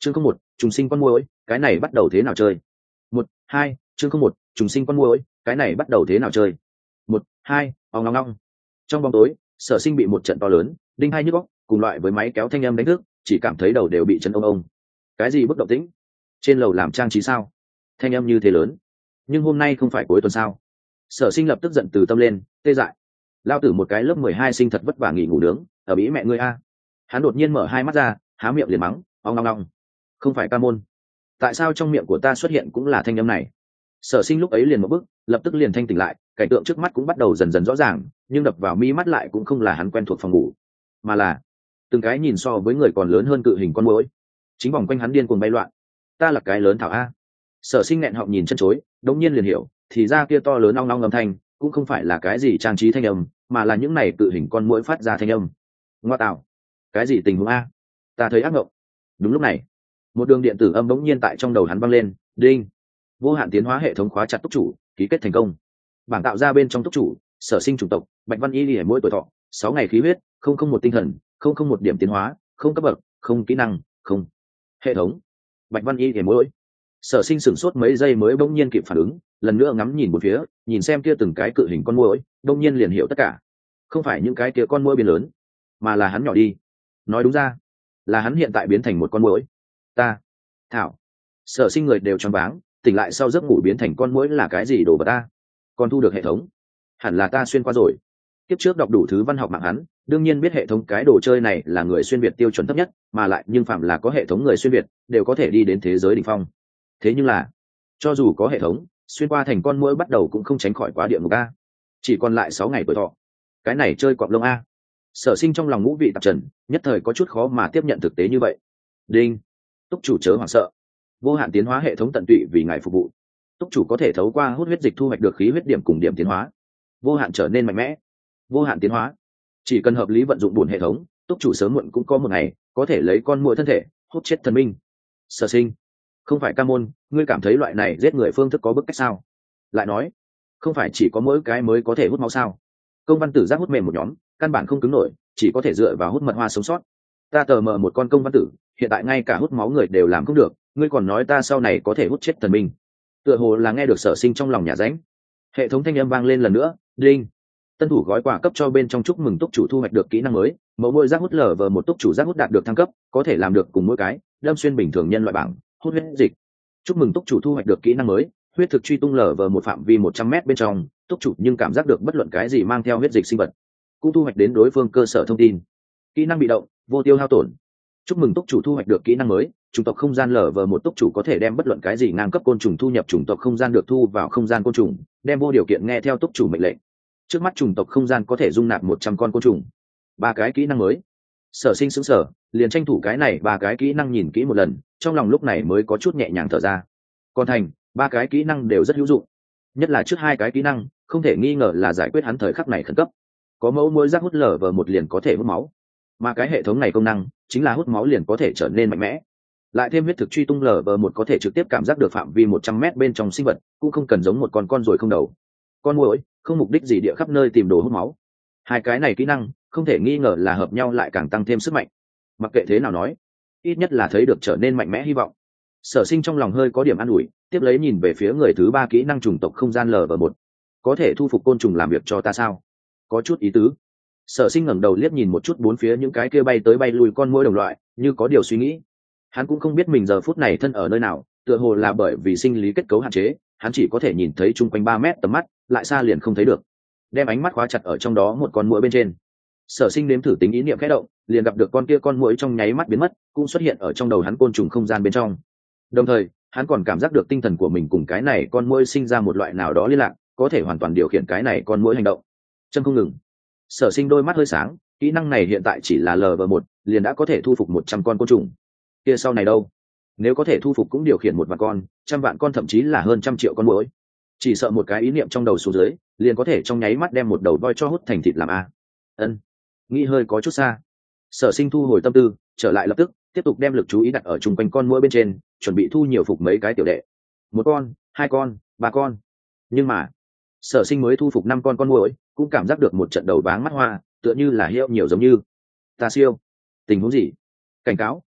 chương không một trùng sinh con muỗi, cái này bắt đầu thế nào chơi? Một hai chương không một trùng sinh con muỗi, cái này bắt đầu thế nào chơi? Một hai ong ong ong. Trong bóng tối, Sở Sinh bị một trận to lớn đinh hai nhức óc cùng loại với máy kéo thanh âm đánh thức, chỉ cảm thấy đầu đều bị chấn ông ông. Cái gì bất động tĩnh? Trên lầu làm trang trí sao? Thanh âm như thế lớn, nhưng hôm nay không phải cuối tuần sao? Sở Sinh lập tức giận từ tâm lên, tê dại. Lao tử một cái lớp 12 sinh thật vất vả nghỉ ngủ nướng, ở bĩ mẹ ngươi a. Hắn đột nhiên mở hai mắt ra, há miệng liền mắng, ong ong ong. Không phải ca môn, tại sao trong miệng của ta xuất hiện cũng là thanh âm này? Sở Sinh lúc ấy liền một bước, lập tức liền thanh tỉnh lại, cảnh tượng trước mắt cũng bắt đầu dần dần rõ ràng, nhưng đập vào mi mắt lại cũng không là hắn quen thuộc phòng ngủ, mà là từng cái nhìn so với người còn lớn hơn cự hình con muỗi, chính vòng quanh hắn điên cuồng bay loạn. Ta là cái lớn thảo a. Sở Sinh nghẹn họng nhìn chân chối, đống nhiên liền hiểu, thì ra kia to lớn ong ong âm thanh cũng không phải là cái gì trang trí thanh âm, mà là những này cự hình con muỗi phát ra thanh âm. Ngoa tạo, cái gì tình huống a? Ta thấy ác mộng. Đúng lúc này, một đường điện tử âm bỗng nhiên tại trong đầu hắn vang lên, đinh. Vô hạn tiến hóa hệ thống khóa chặt túc chủ, ký kết thành công. Bảng tạo ra bên trong túc chủ, Sở Sinh chủng tộc, Bạch Văn Y Lìa mỗi tuổi thọ, 6 ngày khí huyết, không một tinh thần, không một điểm tiến hóa, không cấp bậc, không kỹ năng, không. Hệ thống. Bạch Văn Y Lìa mỗi. Sở Sinh sửng sốt mấy giây mới bỗng nhiên kịp phản ứng, lần nữa ngắm nhìn một phía, nhìn xem kia từng cái cự hình con muỗi, bỗng nhiên liền hiểu tất cả. Không phải những cái kia con muỗi biến lớn, mà là hắn nhỏ đi. Nói đúng ra, là hắn hiện tại biến thành một con muỗi. Ta, thảo. Sở Sinh người đều choáng váng, tỉnh lại sau giấc ngủ biến thành con muỗi là cái gì đồ vật ta? Còn thu được hệ thống, hẳn là ta xuyên qua rồi. Kiếp trước đọc đủ thứ văn học mạng hắn, đương nhiên biết hệ thống cái đồ chơi này là người xuyên việt tiêu chuẩn thấp nhất, mà lại nhưng phạm là có hệ thống người xuyên việt đều có thể đi đến thế giới đỉnh phong. Thế nhưng là, cho dù có hệ thống, xuyên qua thành con muỗi bắt đầu cũng không tránh khỏi quá địa ngục a. Chỉ còn lại 6 ngày tuổi thọ. Cái này chơi cọp lông a. Sở Sinh trong lòng ngũ vị tạp trần, nhất thời có chút khó mà tiếp nhận thực tế như vậy. Đinh. Túc chủ chớ hoảng sợ. Vô hạn tiến hóa hệ thống tận tụy vì ngài phục vụ. Túc chủ có thể thấu qua hút huyết dịch thu hoạch được khí huyết điểm cùng điểm tiến hóa, vô hạn trở nên mạnh mẽ. Vô hạn tiến hóa, chỉ cần hợp lý vận dụng bổn hệ thống, túc chủ sớm muộn cũng có một ngày có thể lấy con muỗi thân thể hút chết thần minh. Sở Sinh, không phải ca môn, ngươi cảm thấy loại này giết người phương thức có bức cách sao? Lại nói, không phải chỉ có mỗi cái mới có thể hút máu sao? Công văn tử giác hút mềm một nhóm, căn bản không cứng nổi, chỉ có thể dựa vào hút mật hoa sống sót. Ta tờ mờ một con công văn tử, hiện tại ngay cả hút máu người đều làm không được, ngươi còn nói ta sau này có thể hút chết thần minh? Tựa hồ là nghe được Sở Sinh trong lòng nhà ránh. Hệ thống thanh âm vang lên lần nữa, đinh. Tân thủ gói quà cấp cho bên trong chúc mừng túc chủ thu hoạch được kỹ năng mới, mẫu môi giác hút lở vờ một túc chủ giác hút đạt được thăng cấp, có thể làm được cùng mỗi cái đâm xuyên bình thường nhân loại bảng hút huyết dịch. Chúc mừng túc chủ thu hoạch được kỹ năng mới, huyết thực truy tung lở vờ một phạm vi 100m bên trong túc chủ nhưng cảm giác được bất luận cái gì mang theo huyết dịch sinh vật, cũng thu hoạch đến đối phương cơ sở thông tin. Kỹ năng bị động, vô tiêu hao tổn. Chúc mừng túc chủ thu hoạch được kỹ năng mới, chủng tộc không gian lở vờ một túc chủ có thể đem bất luận cái gì ngang cấp côn trùng thu nhập chủng tộc không gian được thu vào không gian côn trùng, đem vô điều kiện nghe theo túc chủ mệnh lệnh. Trước mắt chủng tộc không gian có thể dung nạp 100 con côn trùng. 3 cái kỹ năng mới. Sở Sinh sững sờ, liền tranh thủ cái này 3 cái kỹ năng nhìn kỹ một lần, trong lòng lúc này mới có chút nhẹ nhàng thở ra. Còn thành, 3 cái kỹ năng đều rất hữu dụng. Nhất là trước 2 cái kỹ năng, không thể nghi ngờ là giải quyết hắn thời khắc này khẩn cấp. Có mẫu muỗi giác hút lở vờ một liền có thể hút máu, mà cái hệ thống này công năng chính là hút máu liền có thể trở nên mạnh mẽ. Lại thêm huyết thực truy tung lở vờ một có thể trực tiếp cảm giác được phạm vi 100m bên trong sinh vật, cũng không cần giống một con ruồi không đầu. Con muỗi không mục đích gì địa khắp nơi tìm đồ hút máu. 2 cái này kỹ năng không thể nghi ngờ là hợp nhau lại càng tăng thêm sức mạnh. Mặc kệ thế nào nói, ít nhất là thấy được trở nên mạnh mẽ hy vọng. Sở Sinh trong lòng hơi có điểm an ủi, tiếp lấy nhìn về phía người thứ 3 kỹ năng chủng tộc không gian lở vờ một. Có thể thu phục côn trùng làm việc cho ta sao? Có chút ý tứ. Sở Sinh ngẩng đầu liếc nhìn một chút bốn phía những cái kia bay tới bay lui con muỗi đồng loại, như có điều suy nghĩ. Hắn cũng không biết mình giờ phút này thân ở nơi nào, tựa hồ là bởi vì sinh lý kết cấu hạn chế, hắn chỉ có thể nhìn thấy chung quanh 3 mét tầm mắt, lại xa liền không thấy được. Đem ánh mắt khóa chặt ở trong đó một con muỗi bên trên. Sở Sinh nếm thử tính ý niệm khẽ động, liền gặp được con kia con muỗi trong nháy mắt biến mất, cũng xuất hiện ở trong đầu hắn côn trùng không gian bên trong. Đồng thời, hắn còn cảm giác được tinh thần của mình cùng cái này con muỗi sinh ra một loại nào đó liên lạc, có thể hoàn toàn điều khiển cái này con muỗi hành động. Chân không ngừng. Sở Sinh đôi mắt hơi sáng, kỹ năng này hiện tại chỉ là LV1, liền đã có thể thu phục 100 con côn trùng. Kia sau này đâu? Nếu có thể thu phục cũng điều khiển 1 vạn con, 100 vạn con thậm chí là hơn 100 triệu con muỗi. Chỉ sợ một cái ý niệm trong đầu xuống dưới, liền có thể trong nháy mắt đem một đầu voi cho hút thành thịt làm a. Ân, nghĩ hơi có chút xa. Sở Sinh thu hồi tâm tư, trở lại lập tức, tiếp tục đem lực chú ý đặt ở chung quanh con muỗi bên trên, chuẩn bị thu nhiều phục mấy cái tiểu đệ. 1 con, 2 con, 3 con. Nhưng mà, Sở Sinh mới thu phục 5 con muỗi, cũng cảm giác được một trận đầu váng mắt hoa, tựa như là hiệu nhiều giống như. Ta siêu. Tình huống gì? Cảnh cáo.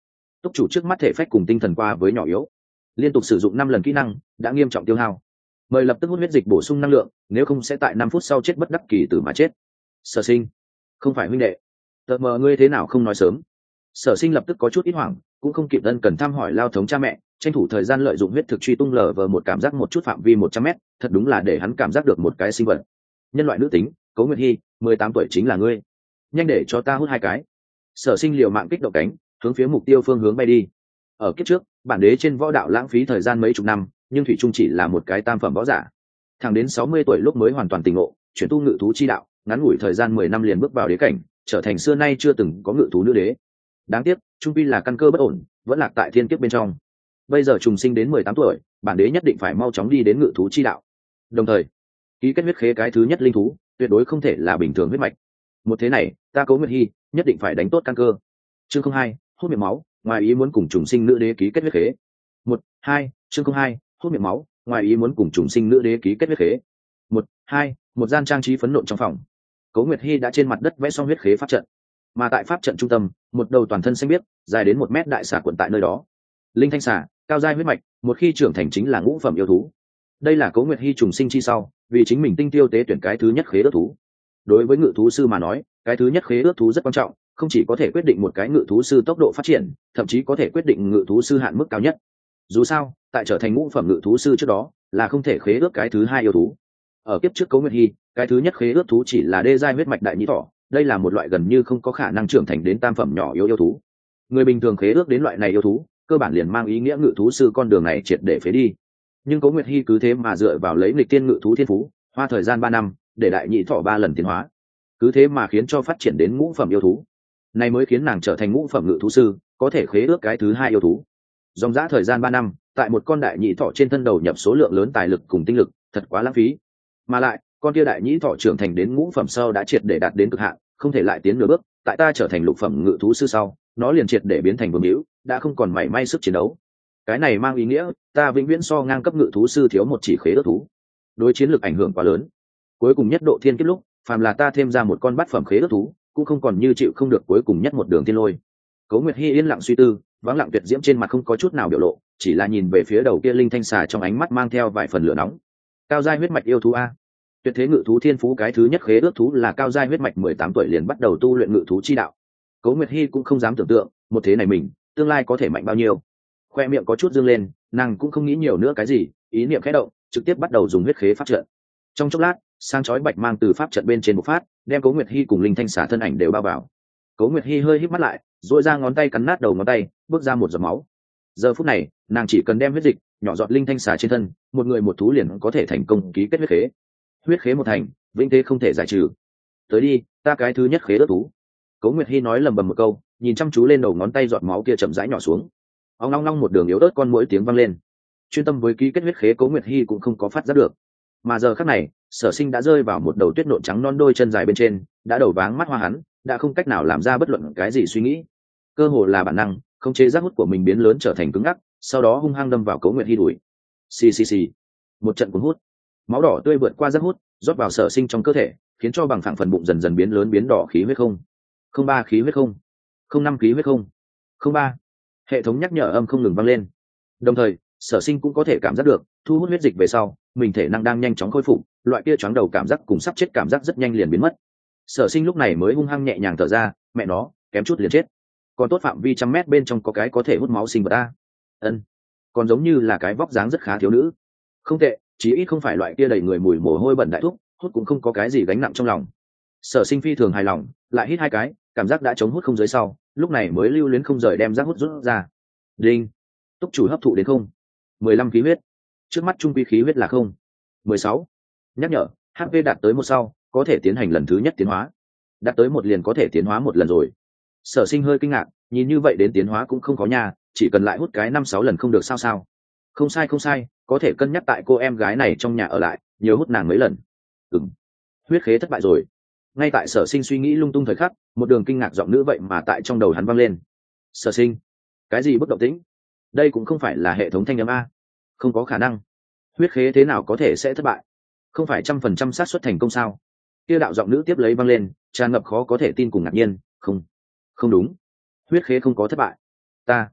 Túc chủ trước mắt thể phách cùng tinh thần qua với nhỏ yếu, liên tục sử dụng 5 lần kỹ năng đã nghiêm trọng tiêu hao, mời lập tức hút huyết dịch bổ sung năng lượng, nếu không sẽ tại 5 phút sau chết bất đắc kỳ tử mà chết. Sở Sinh, không phải huynh đệ, tờ mờ ngươi thế nào không nói sớm. Sở Sinh lập tức có chút ít hoảng, cũng không kịp ân cần thăm hỏi lao thống cha mẹ, tranh thủ thời gian lợi dụng huyết thực truy tung lờ vờ một cảm giác một chút phạm vi 100 mét, thật đúng là để hắn cảm giác được một cái sinh vật nhân loại nữ tính. Cố Nguyệt Hi, 18 tuổi chính là ngươi, nhanh để cho ta hút 2 cái. Sở Sinh liều mạng kích động cánh, hướng phía mục tiêu phương hướng bay đi. Ở kiếp trước, bản đế trên võ đạo lãng phí thời gian mấy chục năm, nhưng thủy trung chỉ là một cái tam phẩm võ giả. Thẳng đến 60 tuổi lúc mới hoàn toàn tỉnh ngộ, chuyển tu ngự thú chi đạo, ngắn ngủi thời gian 10 năm liền bước vào đế cảnh, trở thành xưa nay chưa từng có ngự thú nữ đế. Đáng tiếc, trung quy là căn cơ bất ổn, vẫn lạc tại thiên kiếp bên trong. Bây giờ trùng sinh đến 18 tuổi, bản đế nhất định phải mau chóng đi đến ngự thú chi đạo. Đồng thời, ký kết huyết khế cái thứ nhất linh thú, tuyệt đối không thể là bình thường huyết mạch. Một thế này, ta Cố Nguyệt Hi nhất định phải đánh tốt căn cơ. Chương 02, hút miệng máu, ngoài ý muốn cùng trùng sinh nữ đế ký kết huyết khế. 1, 2, chương 02, hút miệng máu, ngoài ý muốn cùng trùng sinh nữ đế ký kết huyết khế. 1, 2, một gian trang trí phấn nộn trong phòng. Cố Nguyệt Hi đã trên mặt đất vẽ xong huyết khế pháp trận, mà tại pháp trận trung tâm, một đầu toàn thân xanh biếc, dài đến 1 mét đại xà quận tại nơi đó. Linh thanh xà, cao giai huyết mạch, một khi trưởng thành chính là ngũ phẩm yêu thú. Đây là Cố Nguyệt Hi trùng sinh chi sau, vì chính mình tinh tiêu tế tuyển cái thứ nhất khế ước thú. Đối với ngự thú sư mà nói, cái thứ nhất khế ước thú rất quan trọng, không chỉ có thể quyết định một cái ngự thú sư tốc độ phát triển, thậm chí có thể quyết định ngự thú sư hạn mức cao nhất. Dù sao, tại trở thành ngũ phẩm ngự thú sư trước đó, là không thể khế ước cái thứ hai yêu thú. Ở kiếp trước Cố Nguyệt Hi, cái thứ nhất khế ước thú chỉ là đê giai huyết mạch đại nhĩ thỏ, đây là một loại gần như không có khả năng trưởng thành đến tam phẩm nhỏ yếu yêu thú. Người bình thường khế ước đến loại này yêu thú, cơ bản liền mang ý nghĩa ngự thú sư con đường này triệt để phế đi. Nhưng Cố Nguyệt Hi cứ thế mà dựa vào lấy nghịch tiên ngự thú thiên phú, hoa thời gian 3 năm, để đại nhĩ thỏ 3 lần tiến hóa, cứ thế mà khiến cho phát triển đến ngũ phẩm yêu thú. Này mới khiến nàng trở thành ngũ phẩm ngự thú sư, có thể khế ước cái thứ hai yêu thú. Dòng dã thời gian 3 năm, tại một con đại nhĩ thỏ trên thân đầu nhập số lượng lớn tài lực cùng tinh lực, thật quá lãng phí. Mà lại, con kia đại nhĩ thỏ trưởng thành đến ngũ phẩm sau đã triệt để đạt đến cực hạn, không thể lại tiến nửa bước, tại ta trở thành lục phẩm ngự thú sư sau, nó liền triệt để biến thành vương hữu, đã không còn mảy may sức chiến đấu. Cái này mang ý nghĩa, ta vĩnh viễn so ngang cấp ngự thú sư thiếu một chỉ khế ước thú. Đối chiến lược ảnh hưởng quá lớn. Cuối cùng nhất độ thiên kiếp lúc, phàm là ta thêm ra một con bát phẩm khế ước thú, cũng không còn như chịu không được cuối cùng nhất một đường thiên lôi. Cố Nguyệt Hi yên lặng suy tư, vắng lặng tuyệt diễm trên mặt không có chút nào biểu lộ, chỉ là nhìn về phía đầu kia linh thanh xà trong ánh mắt mang theo vài phần lửa nóng. Cao giai huyết mạch yêu thú a. Tuyệt thế ngự thú thiên phú cái thứ nhất khế ước thú là cao giai huyết mạch 18 tuổi liền bắt đầu tu luyện ngự thú chi đạo. Cố Nguyệt Hi cũng không dám tưởng tượng, một thế này mình, tương lai có thể mạnh bao nhiêu. Khoe miệng có chút dương lên, nàng cũng không nghĩ nhiều nữa cái gì, ý niệm khẽ động, trực tiếp bắt đầu dùng huyết khế pháp trận. Trong chốc lát, sáng chói bạch mang từ pháp trận bên trên bộc phát, đem Cố Nguyệt Hi cùng linh thanh xà thân ảnh đều bao vào. Cố Nguyệt Hi hơi híp mắt lại, duỗi ra ngón tay cắn nát đầu ngón tay, bước ra một giọt máu. Giờ phút này, nàng chỉ cần đem huyết dịch nhỏ giọt linh thanh xà trên thân, một người một thú liền có thể thành công ký kết huyết khế. Huyết khế một thành, vĩnh thế không thể giải trừ. Tới đi, ta cái thứ nhất khế ước thú. Cố Nguyệt Hi nói lầm bầm một câu, nhìn chăm chú lên đầu ngón tay giọt máu kia chậm rãi nhỏ xuống. Ong long long một đường yếu ớt con muỗi tiếng vang lên. Chuyên tâm với ký kết huyết khế, Cố Nguyệt Hi cũng không có phát giác được. Mà giờ khắc này, Sở Sinh đã rơi vào một đầu tuyết nộn trắng non đôi chân dài bên trên, đã đầu váng mắt hoa hắn, đã không cách nào làm ra bất luận cái gì suy nghĩ. Cơ hồ là bản năng, khống chế giác hút của mình biến lớn trở thành cứng ngắc, sau đó hung hăng đâm vào Cố Nguyệt Hi đùi. Xì xì xì. Một trận cuốn hút, máu đỏ tươi vượt qua giác hút, rót vào Sở Sinh trong cơ thể, khiến cho bằng phẳng phần bụng dần dần biến lớn biến đỏ khí huyết không. 03 khí huyết không. 05 khí huyết không. 03. Hệ thống nhắc nhở âm không ngừng vang lên. Đồng thời, Sở Sinh cũng có thể cảm giác được, thu hút huyết dịch về sau, mình thể năng đang nhanh chóng khôi phục, loại kia choáng đầu cảm giác cùng sắp chết cảm giác rất nhanh liền biến mất. Sở Sinh lúc này mới hung hăng nhẹ nhàng thở ra, mẹ nó, kém chút liền chết. Còn tốt phạm vi trăm mét bên trong có cái có thể hút máu sinh vật ta. Ân, còn giống như là cái vóc dáng rất khá thiếu nữ. Không tệ, chí ít không phải loại kia đầy người mùi mồ hôi bẩn đại thúc, hút cũng không có cái gì gánh nặng trong lòng. Sở Sinh phi thường hài lòng, lại hít 2 cái, cảm giác đã chống hút không dưới sau, lúc này mới lưu luyến không rời đem rác hút rút ra. Đinh, túc chủ hấp thụ đến không. 15 khí huyết. Trước mắt trung quy khí huyết là không. 16. Nhắc nhở, HP đạt tới 1 sau, có thể tiến hành lần thứ nhất tiến hóa. Đạt tới 1 liền có thể tiến hóa 1 lần rồi. Sở Sinh hơi kinh ngạc, nhìn như vậy đến tiến hóa cũng không có nha, chỉ cần lại hút cái 5-6 lần không được sao sao. Không sai không sai, có thể cân nhắc tại cô em gái này trong nhà ở lại, nhiều hút nàng mấy lần. Huyết khế thất bại rồi. Ngay tại Sở Sinh suy nghĩ lung tung thời khắc, một đường kinh ngạc giọng nữ vậy mà tại trong đầu hắn vang lên. Sở Sinh, cái gì bất động tĩnh? Đây cũng không phải là hệ thống thanh âm a. Không có khả năng. Huyết khế thế nào có thể sẽ thất bại? Không phải 100% xác suất thành công sao? Kia đạo giọng nữ tiếp lấy vang lên, tràn ngập khó có thể tin cùng ngạc nhiên. Không đúng, huyết khế không có thất bại.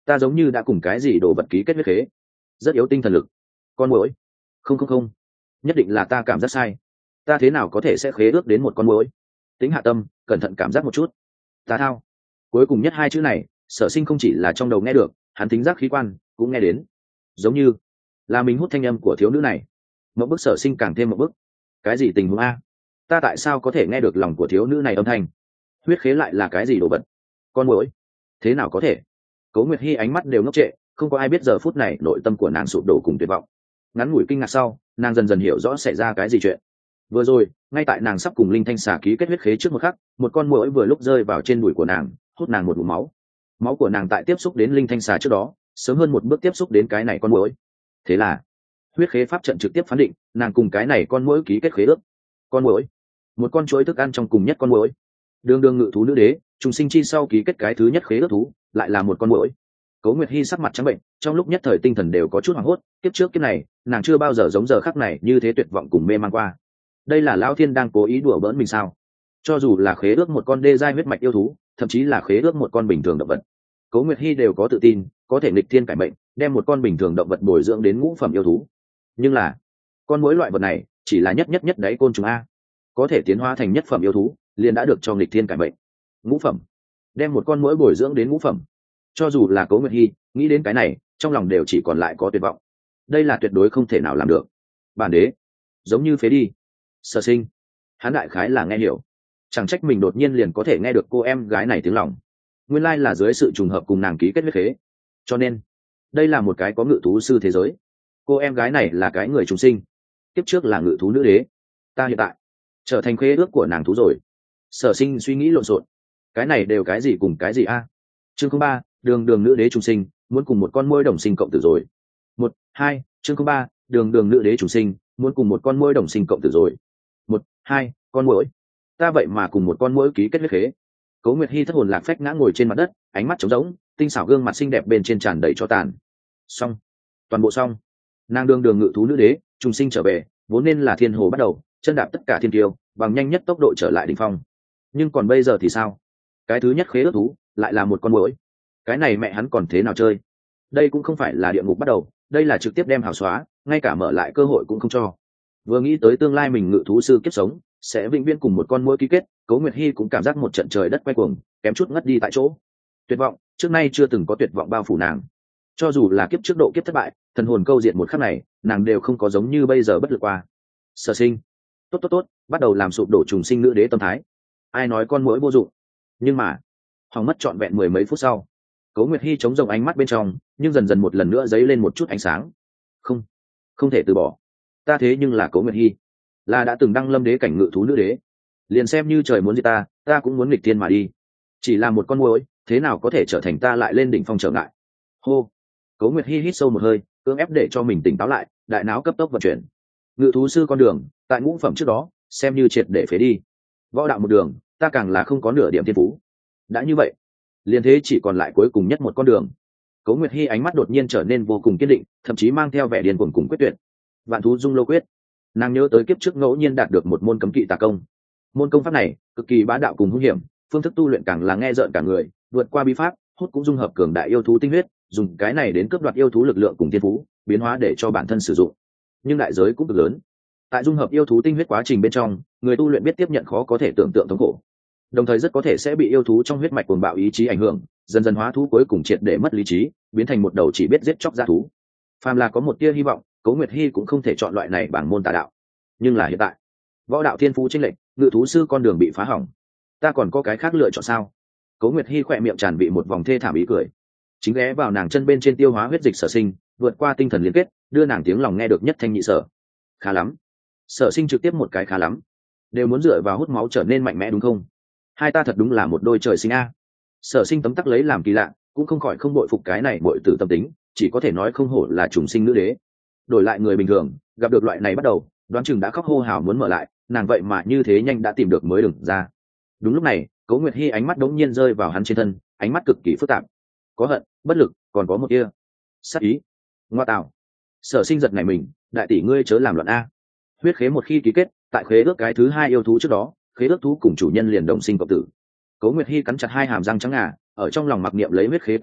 ta giống như đã cùng cái gì đồ vật ký kết huyết khế, rất yếu tinh thần lực. Con muỗi. Không, nhất định là ta cảm giác sai. Ta thế nào có thể sẽ khế ước đến một con muỗi? Tính hạ tâm, cẩn thận cảm giác một chút. Ta thao. Cuối cùng nhất hai chữ này, Sở Sinh không chỉ là trong đầu nghe được, hắn thính giác khí quan cũng nghe đến, giống như là mình hút thanh âm của thiếu nữ này. Mộng bức Sở Sinh càng thêm mộng bức. Cái gì tình huống a? Ta tại sao có thể nghe được lòng của thiếu nữ này âm thanh? Huyết khế lại là cái gì đồ vật? Con muỗi? Thế nào có thể? Cố Nguyệt Hi ánh mắt đều ngốc trệ, không có ai biết giờ phút này nội tâm của nàng sụp đổ cùng tuyệt vọng. Ngắn ngủi kinh ngạc sau, nàng dần dần hiểu rõ xảy ra cái gì chuyện. Vừa rồi, ngay tại nàng sắp cùng linh thanh xà ký kết huyết khế trước một khắc, một con muỗi vừa lúc rơi vào trên đùi của nàng, hút nàng một ngụm máu. Máu của nàng tại tiếp xúc đến linh thanh xà trước đó, sớm hơn một bước tiếp xúc đến cái này con muỗi. Thế là, huyết khế pháp trận trực tiếp phán định, nàng cùng cái này con muỗi ký kết khế ước. Con muỗi, một con chuỗi thức ăn trong cùng nhất con muỗi. Đường đường ngự thú nữ đế, trùng sinh chi sau ký kết cái thứ nhất khế ước thú, lại là một con muỗi. Cố Nguyệt Hi sắc mặt trắng bệnh, trong lúc nhất thời tinh thần đều có chút hoảng hốt, kiếp trước kiếp này, nàng chưa bao giờ giống giờ khắc này như thế tuyệt vọng cùng mê man qua. Đây là Lão Thiên đang cố ý đùa bỡn mình sao? Cho dù là khế ước một con đê giai huyết mạch yêu thú, thậm chí là khế ước một con bình thường động vật, Cố Nguyệt Hi đều có tự tin, có thể nghịch thiên cải mệnh, đem một con bình thường động vật bồi dưỡng đến ngũ phẩm yêu thú. Nhưng là, con mỗi loại vật này chỉ là nhất đấy côn trùng a, có thể tiến hóa thành nhất phẩm yêu thú, liền đã được cho nghịch thiên cải mệnh. Ngũ phẩm, đem một con muỗi bồi dưỡng đến ngũ phẩm. Cho dù là Cố Nguyệt Hi nghĩ đến cái này, trong lòng đều chỉ còn lại có tuyệt vọng. Đây là tuyệt đối không thể nào làm được. Bản đế, giống như phế đi. Sở Sinh, hắn đại khái là nghe hiểu, chẳng trách mình đột nhiên liền có thể nghe được cô em gái này tiếng lòng. Nguyên lai là dưới sự trùng hợp cùng nàng ký kết huyết khế, cho nên đây là một cái có ngự thú sư thế giới. Cô em gái này là cái người trùng sinh, tiếp trước là ngự thú nữ đế, ta hiện tại trở thành khế ước của nàng thú rồi. Sở Sinh suy nghĩ lộn xộn, cái này đều cái gì cùng cái gì a? Chương 03, đường đường nữ đế trùng sinh, muốn cùng một con muỗi đồng sinh cộng tử rồi. 1, 2, chương 03, đường đường nữ đế trùng sinh, muốn cùng một con muỗi đồng sinh cộng tử rồi. 1, 2, con muỗi, ta vậy mà cùng một con muỗi ký kết huyết khế. Cố Nguyệt Hi thất hồn lạc phách ngã ngồi trên mặt đất, ánh mắt trống rỗng, tinh xảo gương mặt xinh đẹp bên trên tràn đầy cho tàn. Xong, toàn bộ xong. Nàng đường đường ngự thú nữ đế trùng sinh trở về, vốn nên là thiên hồ bắt đầu, chân đạp tất cả thiên kiêu, bằng nhanh nhất tốc độ trở lại đỉnh phong. Nhưng còn bây giờ thì sao? Cái thứ nhất khế ước thú lại là một con muỗi. Cái này mẹ hắn còn thế nào chơi? Đây cũng không phải là địa ngục bắt đầu, đây là trực tiếp đem hảo xóa, ngay cả mở lại cơ hội cũng không cho. Vừa nghĩ tới tương lai mình ngự thú sư kiếp sống sẽ vĩnh viễn cùng một con muỗi ký kết, Cố Nguyệt Hi cũng cảm giác một trận trời đất quay cuồng, kém chút ngất đi tại chỗ. Tuyệt vọng, trước nay chưa từng có tuyệt vọng bao phủ nàng. Cho dù là kiếp trước độ kiếp thất bại, thần hồn câu diện một khắc này, nàng đều không có giống như bây giờ bất lực qua. Sở Sinh, tốt, bắt đầu làm sụp đổ trùng sinh nữ đế tâm thái. Ai nói con muỗi vô dụng? Nhưng mà, hòng mất trọn vẹn mười mấy phút sau, Cố Nguyệt Hi chống rồng ánh mắt bên trong, nhưng dần dần một lần nữa dấy lên một chút ánh sáng. Không thể từ bỏ. Ta thế nhưng là Cố Nguyệt Hi, là đã từng đăng lâm đế cảnh ngự thú nữ đế, liền xem như trời muốn giết ta cũng muốn nghịch thiên mà đi. Chỉ là một con muỗi, thế nào có thể trở thành ta lại lên đỉnh phong trở ngại? Hô. Cố Nguyệt Hi hít sâu một hơi, cưỡng ép để cho mình tỉnh táo lại, đại não cấp tốc vận chuyển. Ngự thú sư con đường, tại ngũ phẩm trước đó, xem như triệt để phế đi. Võ đạo một đường, ta càng là không có nửa điểm thiên phú. Đã như vậy, liền thế chỉ còn lại cuối cùng nhất một con đường. Cố Nguyệt Hi ánh mắt đột nhiên trở nên vô cùng kiên định, thậm chí mang theo vẻ điên cuồng cùng quyết tuyệt. Vạn thú dung lô quyết. Nàng nhớ tới kiếp trước ngẫu nhiên đạt được một môn cấm kỵ tà công. Môn công pháp này cực kỳ bá đạo cùng hung hiểm, phương thức tu luyện càng là nghe rợn cả người, vượt qua bí pháp, hút cũng dung hợp cường đại yêu thú tinh huyết, dùng cái này đến cướp đoạt yêu thú lực lượng cùng thiên phú, biến hóa để cho bản thân sử dụng. Nhưng đại giới cũng cực lớn. Tại dung hợp yêu thú tinh huyết quá trình bên trong, người tu luyện biết tiếp nhận khó có thể tưởng tượng thống khổ, đồng thời rất có thể sẽ bị yêu thú trong huyết mạch cuồng bạo ý chí ảnh hưởng, dần dần hóa thú cuối cùng triệt để mất lý trí, biến thành một đầu chỉ biết giết chóc dã thú. Phàm là có một tia hy vọng, Cố Nguyệt Hi cũng không thể chọn loại này bằng môn tà đạo. Nhưng là hiện tại, võ đạo thiên phú chênh lệch, ngự thú sư con đường bị phá hỏng, ta còn có cái khác lựa chọn sao? Cố Nguyệt Hi khỏe miệng tràn bị một vòng thê thảm ý cười, chính ghé vào nàng chân bên trên tiêu hóa huyết dịch Sở Sinh, vượt qua tinh thần liên kết, đưa nàng tiếng lòng nghe được nhất thanh nhị sở. Khá lắm. Sở Sinh trực tiếp một cái khá lắm, đều muốn dựa vào hút máu trở nên mạnh mẽ đúng không? Hai ta thật đúng là một đôi trời sinh a. Sở Sinh tấm tắc lấy làm kỳ lạ, cũng không khỏi không bội phục cái này bội tử tâm tính, chỉ có thể nói không hổ là trùng sinh nữ đế. Đổi lại người bình thường, gặp được loại này bắt đầu, đoán chừng đã khóc hô hào muốn mở lại, nàng vậy mà như thế nhanh đã tìm được mới đừng ra. Đúng lúc này, Cố Nguyệt Hi ánh mắt đống nhiên rơi vào hắn trên thân, ánh mắt cực kỳ phức tạp, có hận, bất lực, còn có một tia sát ý. Ngoa tạo. Sở Sinh giật này mình, đại tỷ ngươi chớ làm loạn a. Huyết khế một khi ký kết, tại khế ước cái thứ hai yêu thú trước đó, khế ước thú cùng chủ nhân liền đồng sinh cộng tử. Cố Nguyệt Hi cắn chặt hai hàm răng trắng ngà, ở trong lòng mặc niệm lấy huyết khế quy tắc,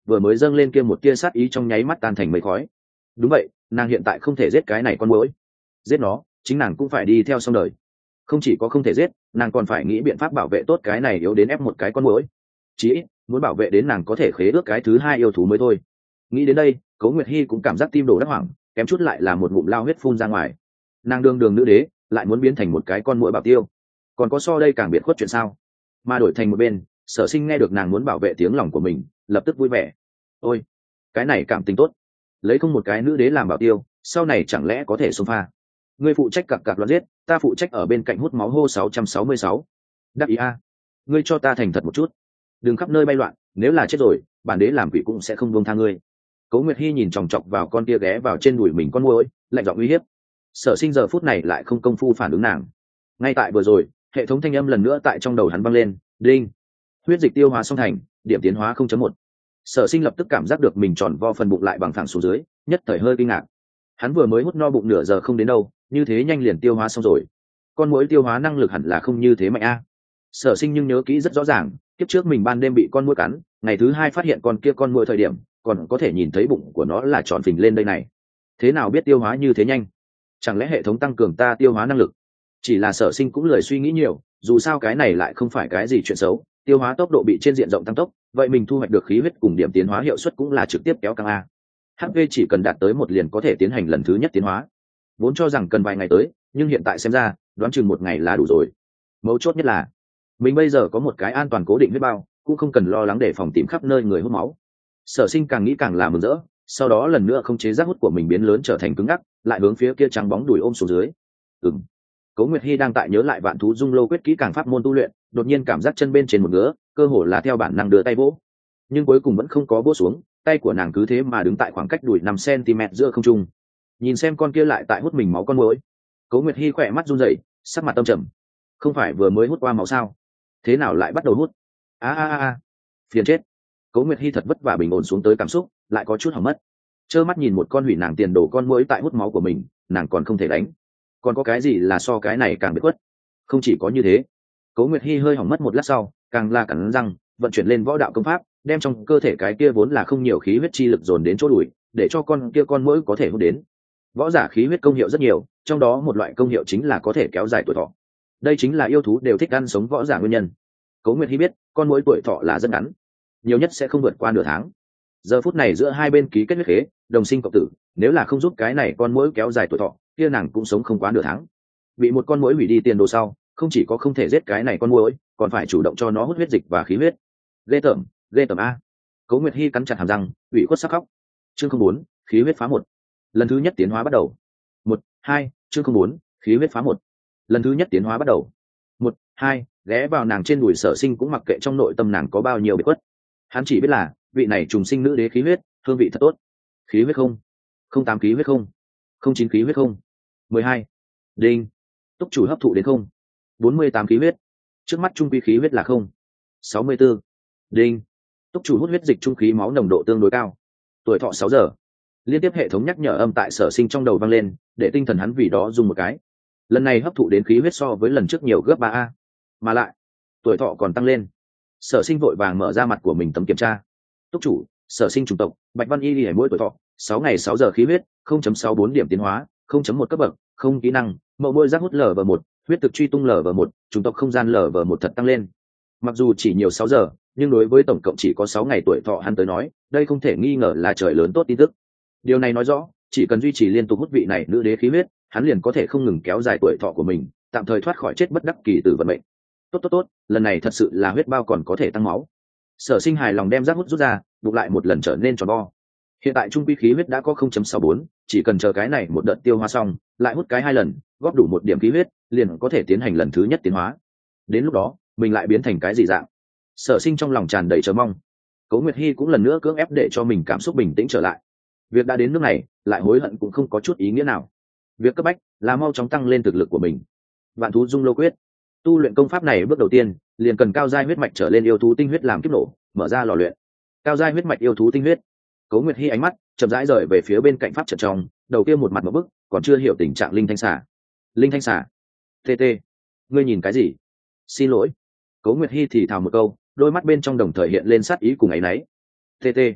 vừa mới dâng lên kia một tia sát ý trong nháy mắt tan thành mây khói. Đúng vậy, nàng hiện tại không thể giết cái này con muỗi, giết nó chính nàng cũng phải đi theo xong đời. Không chỉ có không thể giết, nàng còn phải nghĩ biện pháp bảo vệ tốt cái này yếu đến ép một cái con muỗi, chí ít muốn bảo vệ đến nàng có thể khế ước cái thứ hai yêu thú mới thôi. Nghĩ đến đây, Cố Nguyệt Hi cũng cảm giác tim đổ đắc hoảng, kém chút lại là một ngụm lao huyết phun ra ngoài. Nàng đương đường nữ đế lại muốn biến thành một cái con muỗi bảo tiêu, còn có so đây càng biệt khuất chuyện sao? Mà đổi thành một bên, Sở Sinh nghe được nàng muốn bảo vệ tiếng lòng của mình, lập tức vui vẻ. Ôi, cái này cảm tình tốt, lấy không một cái nữ đế làm bảo tiêu, sau này chẳng lẽ có thể xông pha? Ngươi phụ trách cặc cặc loạn giết, ta phụ trách ở bên cạnh hút máu hô 666. Đắc ý a, ngươi cho ta thành thật một chút, đừng khắp nơi bay loạn, nếu là chết rồi, bản đế làm quỷ cũng sẽ không buông tha ngươi. Cố Nguyệt Hi nhìn chòng chọc vào con kia ghé vào trên đùi mình con muỗi, lạnh giọng uy hiếp. Sở Sinh giờ phút này lại không công phu phản ứng nàng. Ngay tại vừa rồi, hệ thống thanh âm lần nữa tại trong đầu hắn vang lên, đinh, huyết dịch tiêu hóa xong thành, điểm tiến hóa 0.1. Sở Sinh lập tức cảm giác được mình tròn vo phần bụng lại bằng thẳng xuống dưới, nhất thời hơi kinh ngạc. Hắn vừa mới hút no bụng nửa giờ không đến đâu, như thế nhanh liền tiêu hóa xong rồi. Con muỗi tiêu hóa năng lực hẳn là không như thế mạnh a. Sở Sinh nhưng nhớ kỹ rất rõ ràng, kiếp trước mình ban đêm bị con muỗi cắn, ngày thứ hai phát hiện con kia con muỗi thời điểm, còn có thể nhìn thấy bụng của nó là tròn phình lên đây này. Thế nào biết tiêu hóa như thế nhanh? Chẳng lẽ hệ thống tăng cường ta tiêu hóa năng lực? Chỉ là Sở Sinh cũng lười suy nghĩ nhiều, dù sao cái này lại không phải cái gì chuyện xấu, tiêu hóa tốc độ bị trên diện rộng tăng tốc, vậy mình thu hoạch được khí huyết cùng điểm tiến hóa hiệu suất cũng là trực tiếp kéo căng a. HP chỉ cần đạt tới 1 liền có thể tiến hành lần thứ nhất tiến hóa. Vốn cho rằng cần vài ngày tới, nhưng hiện tại xem ra, đoán chừng 1 ngày là đủ rồi. Mấu chốt nhất là, mình bây giờ có một cái an toàn cố định huyết bao, cũng không cần lo lắng để phòng tìm khắp nơi người hút máu. Sở Sinh càng nghĩ càng là mừng rỡ, sau đó lần nữa không chế giác hút của mình biến lớn trở thành cứng ngắc, lại hướng phía kia trắng bóng đùi ôm xuống dưới. Cố Nguyệt Hi đang tại nhớ lại Vạn Thú Dung Lô quyết kỹ càng pháp môn tu luyện, đột nhiên cảm giác chân bên trên một ngứa, cơ hồ là theo bản năng đưa tay vỗ, nhưng cuối cùng vẫn không có vỗ xuống, tay của nàng cứ thế mà đứng tại khoảng cách đùi 5 cm giữa không trung. Nhìn xem con kia lại tại hút mình máu con muỗi, Cố Nguyệt Hi khỏe mắt run rẩy, sắc mặt tâm trầm. Không phải vừa mới hút qua máu sao? Thế nào lại bắt đầu hút? Phiền chết. Cố Nguyệt Hi thật vất vả bình ổn xuống tới cảm xúc, lại có chút hỏng mất. Trơ mắt nhìn một con hủy nàng tiền đồ con muỗi tại hút máu của mình, nàng còn không thể đánh. Còn có cái gì là so cái này càng biệt khuất? Không chỉ có như thế, Cố Nguyệt Hi hơi hỏng mất một lát sau, càng là cắn răng, vận chuyển lên võ đạo công pháp, đem trong cơ thể cái kia vốn là không nhiều khí huyết chi lực dồn đến chỗ đùi, để cho con kia con muỗi có thể hút đến. Võ giả khí huyết công hiệu rất nhiều, trong đó một loại công hiệu chính là có thể kéo dài tuổi thọ. Đây chính là yêu thú đều thích ăn sống võ giả nguyên nhân. Cố Nguyệt Hi biết, con muỗi tuổi thọ là rất ngắn, nhiều nhất sẽ không vượt qua nửa tháng. Giờ phút này giữa hai bên ký kết huyết khế, đồng sinh cộng tử, nếu là không giúp cái này con muỗi kéo dài tuổi thọ, kia nàng cũng sống không quá nửa tháng. Bị một con muỗi hủy đi tiền đồ sau, không chỉ có không thể giết cái này con muỗi, còn phải chủ động cho nó hút huyết dịch và khí huyết. Ghê tởm a. Cố Nguyệt Hi cắn chặt hàm răng, ủy khuất sắc khóc. Chương 04, khí huyết phá 1. Lần thứ nhất tiến hóa bắt đầu. 1, 2, chương 04, khí huyết phá 1. Lần thứ nhất tiến hóa bắt đầu. 1, 2, ghé vào nàng trên đùi Sở Sinh cũng mặc kệ trong nội tâm nàng có bao nhiêu bị khuất. Hắn chỉ biết là, vị này trùng sinh nữ đế khí huyết, hương vị thật tốt. Khí huyết không, 08 khí huyết không, 09 khí huyết không, 12. Đinh. Túc chủ hấp thụ đến không, 48 khí huyết. Trước mắt trung quy khí huyết là không, 64. Đinh. Túc chủ hút huyết dịch trung khí máu nồng độ tương đối cao. Tuổi thọ 6 giờ. Liên tiếp hệ thống nhắc nhở âm tại Sở Sinh trong đầu vang lên, để tinh thần hắn vì đó dùng một cái. Lần này hấp thụ đến khí huyết so với lần trước nhiều gấp 3a, mà lại tuổi thọ còn tăng lên. Sở Sinh vội vàng mở ra mặt của mình tấm kiểm tra. Túc chủ, Sở Sinh chủng tộc, Bạch Văn Y mỗi tuổi thọ 6 ngày 6 giờ khí huyết, 0.64 điểm tiến hóa, 0.1 cấp bậc, không kỹ năng, mậu môi giác hút LV1, huyết thực truy tung LV1, chủng tộc không gian LV1 thật tăng lên. Mặc dù chỉ nhiều 6 giờ, nhưng đối với tổng cộng chỉ có 6 ngày tuổi thọ hắn tới nói, đây không thể nghi ngờ là trời lớn tốt tin tức. Điều này nói rõ, chỉ cần duy trì liên tục hút vị này nữ đế khí huyết, hắn liền có thể không ngừng kéo dài tuổi thọ của mình, tạm thời thoát khỏi chết bất đắc kỳ tử vận mệnh. Tốt, lần này thật sự là huyết bao còn có thể tăng máu. Sở Sinh hài lòng đem giác hút rút ra, đục lại một lần trở nên tròn vo. Hiện tại trung quy khí huyết đã có 0.64, chỉ cần chờ cái này một đợt tiêu hóa xong, lại hút cái 2 lần, góp đủ 1 điểm khí huyết, liền có thể tiến hành lần thứ nhất tiến hóa. Đến lúc đó, mình lại biến thành cái gì dạng? Sở Sinh trong lòng tràn đầy chờ mong. Cố Nguyệt Hi cũng lần nữa cưỡng ép để cho mình cảm xúc bình tĩnh trở lại. Việc đã đến nước này, lại hối hận cũng không có chút ý nghĩa nào. Việc cấp bách là mau chóng tăng lên thực lực của mình. Vạn Thú Dung Lô quyết, tu luyện công pháp này bước đầu tiên, liền cần cao giai huyết mạch trở lên yêu thú tinh huyết làm kiếp nổ, mở ra lò luyện. Cao giai huyết mạch yêu thú tinh huyết. Cố Nguyệt Hi ánh mắt chậm rãi rời về phía bên cạnh pháp trận trong, đầu kia một mặt một bức, còn chưa hiểu tình trạng linh thanh xà. Linh thanh xà? TT, ngươi nhìn cái gì? Xin lỗi. Cố Nguyệt Hi thì thào một câu, đôi mắt bên trong đồng thời hiện lên sát ý cùng áy náy. TT,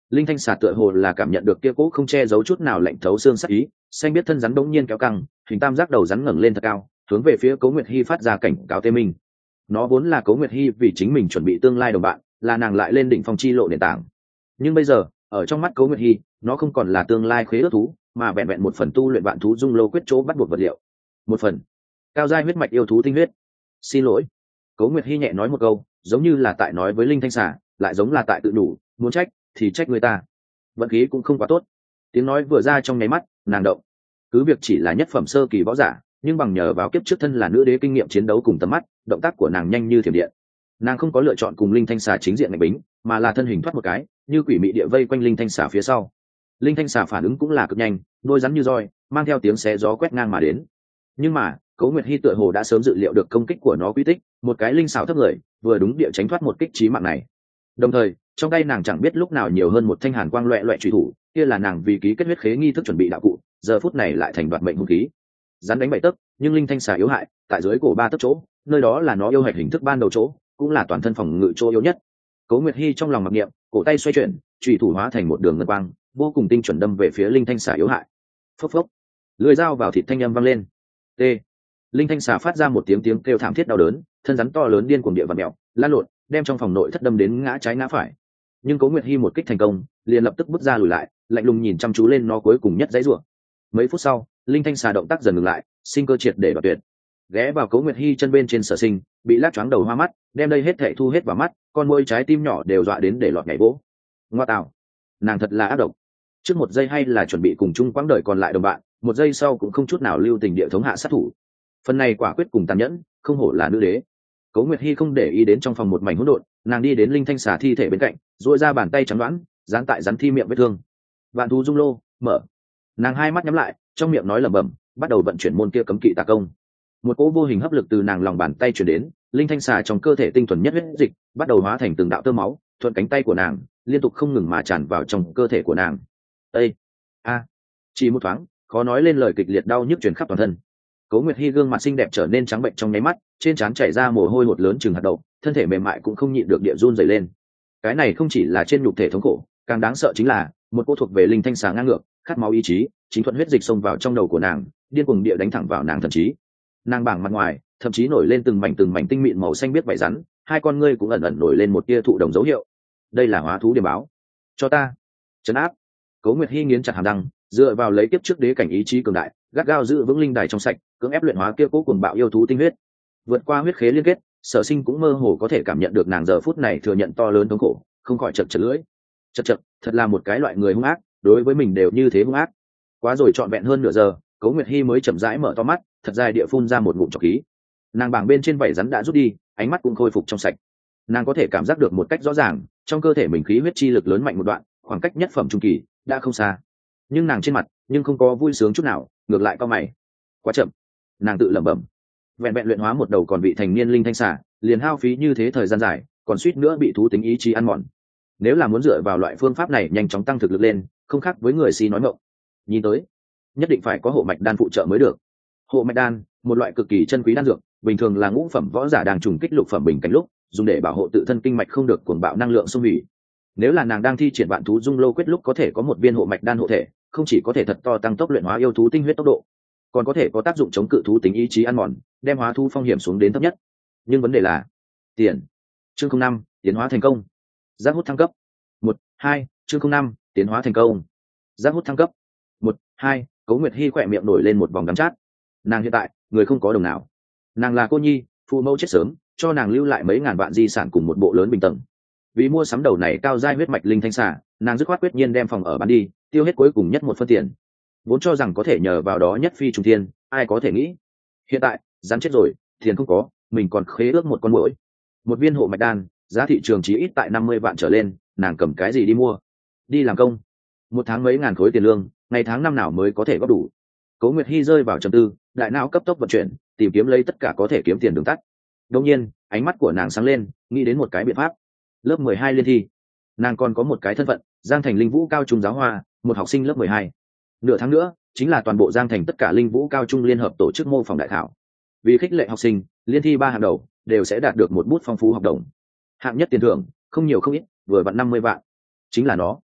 Linh thanh xà tựa hồ là cảm nhận được kia cỗ không che giấu chút nào lạnh thấu xương sắc ý, xanh biết thân rắn đống nhiên kéo căng, hình tam giác đầu rắn ngẩng lên thật cao, hướng về phía Cố Nguyệt Hi phát ra cảnh cáo tê minh. Nó vốn là Cố Nguyệt Hi vì chính mình chuẩn bị tương lai đồng bạn, là nàng lại lên đỉnh phong chi lộ nền tảng. Nhưng bây giờ, ở trong mắt Cố Nguyệt Hi, nó không còn là tương lai khế ước thú, mà vẹn vẹn một phần tu luyện vạn thú dung lô quyết chỗ bắt buộc vật liệu. Một phần cao giai huyết mạch yêu thú tinh huyết. Xin lỗi. Cố Nguyệt Hi nhẹ nói một câu, giống như là tại nói với Linh Thanh xà, lại giống là tại tự đủ, muốn trách thì trách người ta. Vận khí cũng không quá tốt. Tiếng nói vừa ra trong nháy mắt, nàng động. Cứ việc chỉ là nhất phẩm sơ kỳ võ giả, nhưng bằng nhờ vào kiếp trước thân là nữ đế kinh nghiệm chiến đấu cùng tầm mắt, động tác của nàng nhanh như thiểm điện. Nàng không có lựa chọn cùng Linh Thanh xà chính diện mạnh bính, mà là thân hình thoát một cái, như quỷ mị địa vây quanh Linh Thanh xà phía sau. Linh Thanh xà phản ứng cũng là cực nhanh, đôi rắn như roi, mang theo tiếng xé gió quét ngang mà đến. Nhưng mà Cố Nguyệt Hi tựa hồ đã sớm dự liệu được công kích của nó quy tích, một cái linh xảo thấp người, vừa đúng địa tránh thoát một kích chí mạng này. Đồng thời, trong tay nàng chẳng biết lúc nào nhiều hơn một thanh hàn quang loẹt loẹt chủy thủ, kia là nàng vì ký kết huyết khế nghi thức chuẩn bị đạo cụ, giờ phút này lại thành đoạt mệnh hung khí. Rắn đánh 7 tấc, nhưng linh thanh xà yếu hại, tại dưới cổ 3 tấc chỗ, nơi đó là nó yêu hạch hình thức ban đầu chỗ, cũng là toàn thân phòng ngự chỗ yếu nhất. Cố Nguyệt Hi trong lòng mặc niệm, cổ tay xoay chuyển, chủy thủ hóa thành một đường ngân quang, vô cùng tinh chuẩn đâm về phía linh thanh xà yếu hại. Phốc phốc, lưỡi dao vào thịt thanh âm vang lên. T. Linh thanh xà phát ra một tiếng kêu thảm thiết đau đớn, thân rắn to lớn điên cuồng địa vặn mèo, lan lộn, đem trong phòng nội thất đâm đến ngã trái ngã phải. Nhưng Cố Nguyệt Hi một kích thành công, liền lập tức bước ra lùi lại, lạnh lùng nhìn chăm chú lên nó cuối cùng nhất dãy rủa. Mấy phút sau, linh thanh xà động tác dần ngừng lại, sinh cơ triệt để đoạt tuyệt. Ghé vào Cố Nguyệt Hi chân bên trên Sở Sinh, bị lắc choáng đầu hoa mắt, đem đây hết thảy thu hết vào mắt, con môi trái tim nhỏ đều dọa đến để lọt nhảy vỗ. Ngoa tạo, nàng thật là ác độc. Trước một giây hay là chuẩn bị cùng chung quãng đời còn lại đồng bạn, một giây sau cũng không chút nào lưu tình địa thống hạ sát thủ. Phần này quả quyết cùng tàn nhẫn, không hổ là nữ đế. Cố Nguyệt Hi không để ý đến trong phòng một mảnh hỗn độn, nàng đi đến linh thanh xà thi thể bên cạnh, duỗi ra bàn tay trắng đoán, dán tại rắn thi miệng vết thương. Vạn thú dung lô, mở. Nàng hai mắt nhắm lại, trong miệng nói lẩm bẩm, bắt đầu vận chuyển môn kia cấm kỵ tà công. Một cỗ vô hình hấp lực từ nàng lòng bàn tay truyền đến, linh thanh xà trong cơ thể tinh thuần nhất huyết dịch bắt đầu hóa thành từng đạo tơ máu, thuận cánh tay của nàng, liên tục không ngừng mà tràn vào trong cơ thể của nàng. Ê, a, chỉ một thoáng, khó nói lên lời, kịch liệt đau nhức truyền khắp toàn thân. Cố Nguyệt Hi gương mặt xinh đẹp trở nên trắng bệnh trong nháy mắt, trên trán chảy ra mồ hôi hột lớn chừng hạt đậu, thân thể mềm mại cũng không nhịn được địa run rẩy lên. Cái này không chỉ là trên nhục thể thống khổ, càng đáng sợ chính là một cô thuộc về linh thanh xà ngang ngược, khát máu ý chí, chính thuận huyết dịch xông vào trong đầu của nàng, điên cuồng địa đánh thẳng vào nàng thần trí. Nàng bảng mặt ngoài, thậm chí nổi lên từng mảnh tinh mịn màu xanh biếc vảy rắn, hai con ngươi cũng ẩn ẩn nổi lên một tia thụ đồng dấu hiệu. Đây là hóa thú điềm báo. Cho ta trấn áp. Cố Nguyệt Hi nghiến chặt hàm răng, dựa vào lấy kiếp trước đế cảnh ý chí cường đại, gắt gao giữ vững linh đài trong sạch, cưỡng ép luyện hóa kia cố cuồng bạo yêu thú tinh huyết. Vượt qua huyết khế liên kết, Sở Sinh cũng mơ hồ có thể cảm nhận được nàng giờ phút này thừa nhận to lớn thống khổ, không khỏi chật lưỡi. Chật, thật là một cái loại người hung ác, đối với mình đều như thế hung ác. Quá rồi, trọn vẹn hơn nửa giờ, Cố Nguyệt Hi mới chậm rãi mở to mắt, thật dài địa phun ra một ngụm trọc khí. Nàng bảng bên trên vảy rắn đã rút đi, ánh mắt cũng khôi phục trong sạch. Nàng có thể cảm giác được một cách rõ ràng, trong cơ thể mình khí huyết chi lực lớn mạnh một đoạn, khoảng cách nhất phẩm trung kỳ đã không xa. Nhưng nàng trên mặt nhưng không có vui sướng chút nào, ngược lại cau mày. Quá chậm, nàng tự lẩm bẩm. Vẹn vẹn luyện hóa một đầu còn vị thành niên linh thanh xà, liền hao phí như thế thời gian dài, còn suýt nữa bị thú tính ý chí ăn mòn. Nếu là muốn dựa vào loại phương pháp này nhanh chóng tăng thực lực lên, không khác với người si nói mộng. Nhìn tới, nhất định phải có hộ mạch đan phụ trợ mới được. Hộ mạch đan, một loại cực kỳ chân quý đan dược, bình thường là ngũ phẩm võ giả đang trùng kích lục phẩm bình cảnh lúc, dùng để bảo hộ tự thân kinh mạch không được cuồng bạo năng lượng xung hủy. Nếu là nàng đang thi triển vạn thú dung lô quyết lúc có thể có một viên hộ mạch đan hộ thể, không chỉ có thể thật to tăng tốc luyện hóa yêu thú tinh huyết tốc độ, còn có thể có tác dụng chống cự thú tính ý chí ăn mòn, đem hóa thú phong hiểm xuống đến thấp nhất. Nhưng vấn đề là tiền. Chương 05, tiến hóa thành công. Giác hút thăng cấp. 1-2, chương 05, tiến hóa thành công. Giác hút thăng cấp. 1-2, Cố Nguyệt Hi khỏe miệng nổi lên một vòng đắng chát. Nàng hiện tại, người không có đồng nào. Nàng là cô nhi, phụ mẫu chết sớm, cho nàng lưu lại mấy ngàn vạn di sản cùng một bộ lớn bình tầng. Vì mua sắm đầu này cao giai huyết mạch linh thanh xà, nàng dứt khoát quyết nhiên đem phòng ở bán đi, tiêu hết cuối cùng nhất một phân tiền. Vốn cho rằng có thể nhờ vào đó nhất phi trùng thiên, ai có thể nghĩ. Hiện tại, rắn chết rồi, tiền không có, mình còn khế ước một con muỗi. Một viên hộ mạch đan, giá thị trường chỉ ít tại 50 vạn trở lên, nàng cầm cái gì đi mua? Đi làm công. Một tháng mấy ngàn khối tiền lương, ngày tháng năm nào mới có thể góp đủ? Cố Nguyệt Hi rơi vào trầm tư, đại não cấp tốc vận chuyển, tìm kiếm lấy tất cả có thể kiếm tiền đường tắt. Đương nhiên, ánh mắt của nàng sáng lên, nghĩ đến một cái biện pháp. Lớp 12 liên thi. Nàng còn có một cái thân phận, Giang Thành Linh Vũ cao trung giáo hoa, một học sinh lớp 12. Nửa tháng nữa, chính là toàn bộ Giang Thành tất cả Linh Vũ cao trung liên hợp tổ chức mô phỏng đại khảo. Vì khích lệ học sinh, liên thi 3 hạng đầu đều sẽ đạt được một bút phong phú học đồng. Hạng nhất tiền thưởng, không nhiều không ít, vừa vặn 50 vạn. Chính là nó.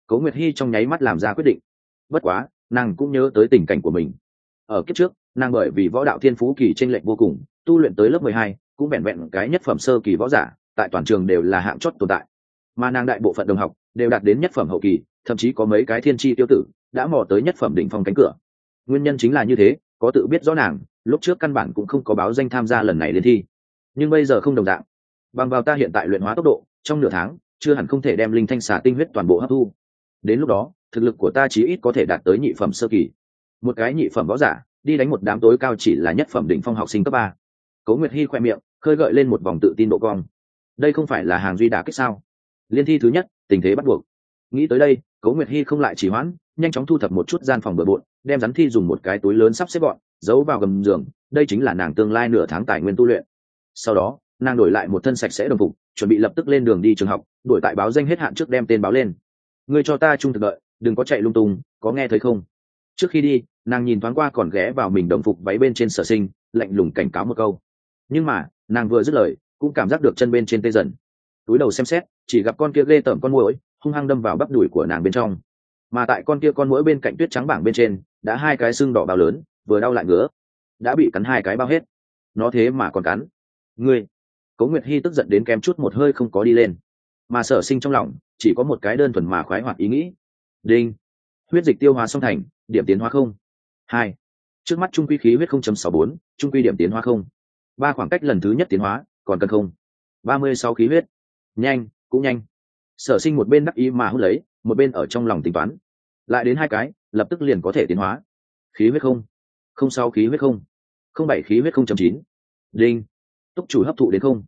Cố Nguyệt Hi trong nháy mắt làm ra quyết định. Bất quá nàng cũng nhớ tới tình cảnh của mình. Ở kiếp trước nàng bởi vì võ đạo thiên phú kỳ chênh lệch vô cùng, tu luyện tới lớp 12 cũng vẹn vẹn cái nhất phẩm sơ kỳ võ giả, tại toàn trường đều là hạng chót tồn tại, mà nàng đại bộ phận đồng học đều đạt đến nhất phẩm hậu kỳ, thậm chí có mấy cái thiên chi tiêu tử đã mò tới nhất phẩm đỉnh phong cánh cửa. Nguyên nhân chính là như thế, có tự biết rõ nàng lúc trước căn bản cũng không có báo danh tham gia lần này liên thi, nhưng bây giờ không đồng dạng. Bằng vào ta hiện tại luyện hóa tốc độ, trong nửa tháng chưa hẳn không thể đem linh thanh xà tinh huyết toàn bộ hấp thu. Đến lúc đó thực lực của ta chí ít có thể đạt tới nhị phẩm sơ kỳ. Một cái nhị phẩm võ giả đi đánh một đám tối cao chỉ là nhất phẩm đỉnh phong học sinh cấp 3. Cố Nguyệt Hi khoe miệng khơi gợi lên một vòng tự tin độ cong. Đây không phải là hàng duy đả kích sao? Liên thi thứ nhất, tình thế bắt buộc. Nghĩ tới đây, Cố Nguyệt Hi không lại trì hoãn, nhanh chóng thu thập một chút gian phòng bừa bộn, đem rắn thi dùng một cái túi lớn sắp xếp gọn, giấu vào gầm giường. Đây chính là nàng tương lai nửa tháng tài nguyên tu luyện. Sau đó, nàng đổi lại một thân sạch sẽ đồng phục, chuẩn bị lập tức lên đường đi trường học, đuổi tại báo danh hết hạn trước đem tên báo lên. Ngươi cho ta trung thực đợi, đừng có chạy lung tung, có nghe thấy không? Trước khi đi, nàng nhìn thoáng qua còn ghé vào mình đồng phục váy bên trên Sở Sinh, lạnh lùng cảnh cáo một câu. Nhưng mà nàng vừa dứt lời cũng cảm giác được chân bên trên tê dần. Túi đầu xem xét, chỉ gặp con kia ghê tởm con muỗi hung hăng đâm vào bắp đùi của nàng bên trong, mà tại con kia con muỗi bên cạnh tuyết trắng bảng bên trên đã hai cái xương đỏ bao lớn, vừa đau lại ngứa, đã bị cắn hai cái bao hết. Nó thế mà còn cắn ngươi. Cố Nguyệt Hi tức giận đến kém chút một hơi không có đi lên, mà Sở Sinh trong lòng chỉ có một cái đơn thuần mà khoái hoạt ý nghĩ. Đinh, huyết dịch tiêu hóa xong thành, điểm tiến hóa không. 2. Trước mắt trung quy khí huyết 0.64, trung quy điểm tiến hóa không. 3 khoảng cách lần thứ nhất tiến hóa còn cần không. 36 khí huyết. Nhanh, cũng nhanh. Sở Sinh một bên đắc ý mà hút lấy, một bên ở trong lòng tính toán. Lại đến 2 cái, lập tức liền có thể tiến hóa. Khí huyết không. 06 khí huyết không. 07 khí huyết 0.9. Đinh. Túc chủ hấp thụ đến không.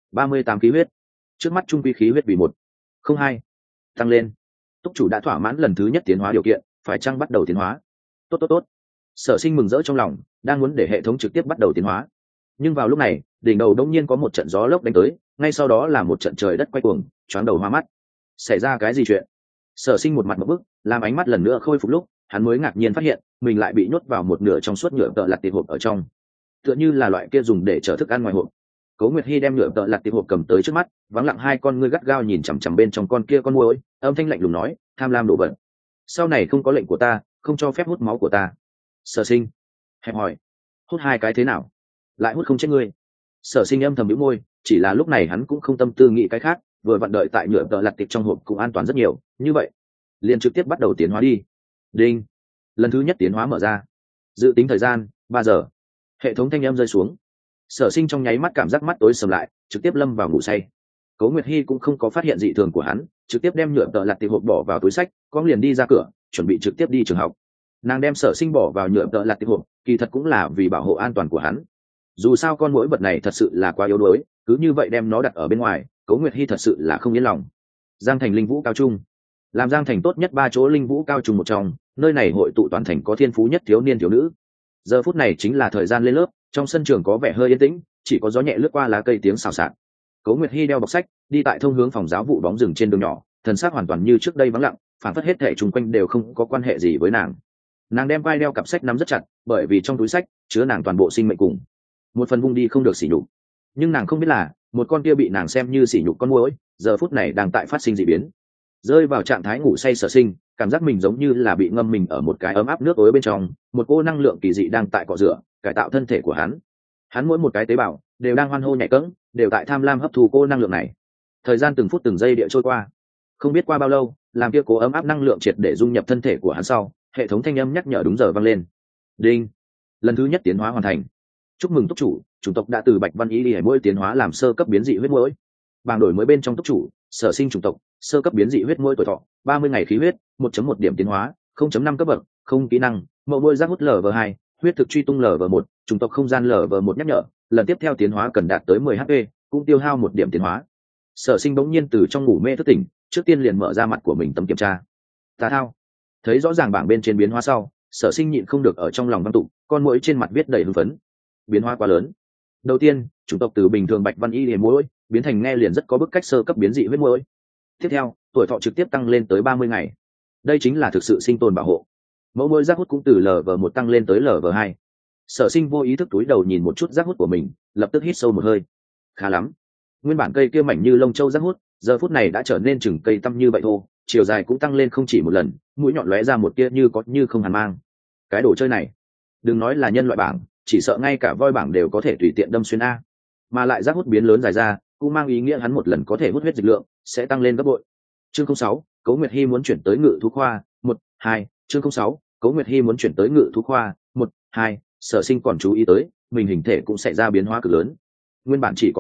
38 khí huyết. Trước mắt trung quy khí huyết vì 1.02. Tăng lên. Túc chủ đã thỏa mãn lần thứ nhất tiến hóa điều kiện, phải chăng bắt đầu tiến hóa? Tốt tốt tốt. Sở Sinh mừng rỡ trong lòng, đang muốn để hệ thống trực tiếp bắt đầu tiến hóa. Nhưng vào lúc này, đỉnh đầu đông nhiên có một trận gió lốc đánh tới, ngay sau đó là một trận trời đất quay cuồng, choáng đầu hoa mắt. Xảy ra cái gì chuyện? Sở Sinh một mặt ngộp bức, làm ánh mắt lần nữa khôi phục lúc, hắn mới ngạc nhiên phát hiện mình lại bị nhốt vào một nửa trong suốt nhựa tợ lặt tiệp hộp ở trong, tựa như là loại kia dùng để chở thức ăn ngoài hộp. Cố Nguyệt Hi đem nhựa tợ lặt tiệp hộp cầm tới trước mắt, vắng lặng hai con ngươi gắt gao nhìn chằm chằm bên trong con kia con muỗi, âm thanh lạnh lùng nói, tham lam đồ vật. Sau này không có lệnh của ta, không cho phép hút máu của ta. Sở Sinh hẹp hỏi, hút 2 cái thế nào? Lại hút không chết ngươi. Sở Sinh âm thầm bĩu môi, chỉ là lúc này hắn cũng không tâm tư nghĩ cái khác, vừa vặn đợi tại nhựa tợ lặt tiệp trong hộp cũng an toàn rất nhiều, như vậy liền trực tiếp bắt đầu tiến hóa đi. Đinh, lần thứ nhất tiến hóa mở ra, dự tính thời gian 3 giờ. Hệ thống thanh âm rơi xuống. Sở Sinh trong nháy mắt cảm giác mắt tối sầm lại, trực tiếp lâm vào ngủ say. Cố Nguyệt Hi cũng không có phát hiện dị thường của hắn, trực tiếp đem nhựa tợ lặt tiệp hộp bỏ vào túi sách, con liền đi ra cửa, chuẩn bị trực tiếp đi trường học. Nàng đem Sở Sinh bỏ vào nhựa tợ lặt tiệp hộp, kỳ thật cũng là vì bảo hộ an toàn của hắn. Dù sao con muỗi vật này thật sự là quá yếu đuối, cứ như vậy đem nó đặt ở bên ngoài, Cố Nguyệt Hi thật sự là không yên lòng. Giang Thành Linh Vũ cao trung, làm Giang Thành tốt nhất 3 chỗ Linh Vũ cao trung một trong, nơi này hội tụ toàn thành có thiên phú nhất thiếu niên thiếu nữ. Giờ phút này chính là thời gian lên lớp, trong sân trường có vẻ hơi yên tĩnh, chỉ có gió nhẹ lướt qua lá cây tiếng xào xạc. Cố Nguyệt Hi đeo bọc sách, đi tại thông hướng phòng giáo vụ bóng rừng trên đường nhỏ, thần sắc hoàn toàn như trước đây vắng lặng, phản phất hết thảy xung quanh đều không có quan hệ gì với nàng. Nàng đem vai đeo cặp sách nắm rất chặt, bởi vì trong túi sách chứa nàng toàn bộ sinh mệnh cùng một phần vung đi không được sỉ nhục. Nhưng nàng không biết là một con kia bị nàng xem như sỉ nhục con muỗi, giờ phút này đang tại phát sinh dị biến. Rơi vào trạng thái ngủ say Sở Sinh, cảm giác mình giống như là bị ngâm mình ở một cái ấm áp nước ối bên trong, một cô năng lượng kỳ dị đang tại cọ rửa, cải tạo thân thể của hắn. Hắn mỗi một cái tế bào đều đang hoan hô nhảy cẫng, đều tại tham lam hấp thu cô năng lượng này. Thời gian từng phút từng giây địa trôi qua, không biết qua bao lâu, làm kia cố ấm áp năng lượng triệt để dung nhập thân thể của hắn sau, hệ thống thanh âm nhắc nhở đúng giờ vang lên. Đinh, lần thứ nhất tiến hóa hoàn thành. Chúc mừng túc chủ, chủng tộc đã từ Bạch Văn Y Lìa muỗi tiến hóa làm sơ cấp biến dị huyết muỗi. Bảng đổi mới bên trong túc chủ, Sở Sinh chủng tộc, sơ cấp biến dị huyết muỗi tuổi thọ 30 ngày khí huyết 1.1 điểm tiến hóa 0.5 cấp bậc, không kỹ năng, mậu muỗi giác hút LV2, huyết thực truy tung LV1, chủng tộc không gian LV1 nhắc nhở, lần tiếp theo tiến hóa cần đạt tới 10 HP, cũng tiêu hao 1 điểm tiến hóa. Sở Sinh bỗng nhiên từ trong ngủ mê thức tỉnh, trước tiên liền mở ra mặt của mình tấm kiểm tra. Tà thao. Thấy rõ ràng bảng bên trên biến hóa sau, Sở Sinh nhịn không được ở trong lòng văn tụ, con muỗi trên mặt viết đầy hưng phấn. Biến hóa quá lớn. Đầu tiên, chủng tộc từ bình thường Bạch Văn Y Lìa muỗi biến thành nghe liền rất có bức cách sơ cấp biến dị huyết muỗi. Tiếp theo, tuổi thọ trực tiếp tăng lên tới 30 ngày. Đây chính là thực sự sinh tồn bảo hộ. Mẫu muỗi giác hút cũng từ LV1 tăng lên tới LV2. Sở Sinh vô ý thức túi đầu nhìn một chút giác hút của mình, lập tức hít sâu một hơi. Khá lắm. Nguyên bản cây kia mảnh như lông châu giác hút, giờ phút này đã trở nên chừng cây tăm như vậy thô, chiều dài cũng tăng lên không chỉ một lần, mũi nhọn lóe ra một tia như có như không hàn mang. Cái đồ chơi này, đừng nói là nhân loại bảng, chỉ sợ ngay cả voi bảng đều có thể tùy tiện đâm xuyên a. Mà lại giác hút biến lớn dài ra, cũng mang ý nghĩa hắn một lần có thể hút huyết dịch lượng sẽ tăng lên gấp bội. Chương 06, Cố Nguyệt Hi muốn chuyển tới Ngự thú khoa, 1-2, chương 06, Cố Nguyệt Hi muốn chuyển tới Ngự thú khoa, 1-2, Sở Sinh còn chú ý tới, mình hình thể cũng xảy ra biến hóa cực lớn. Nguyên bản chỉ có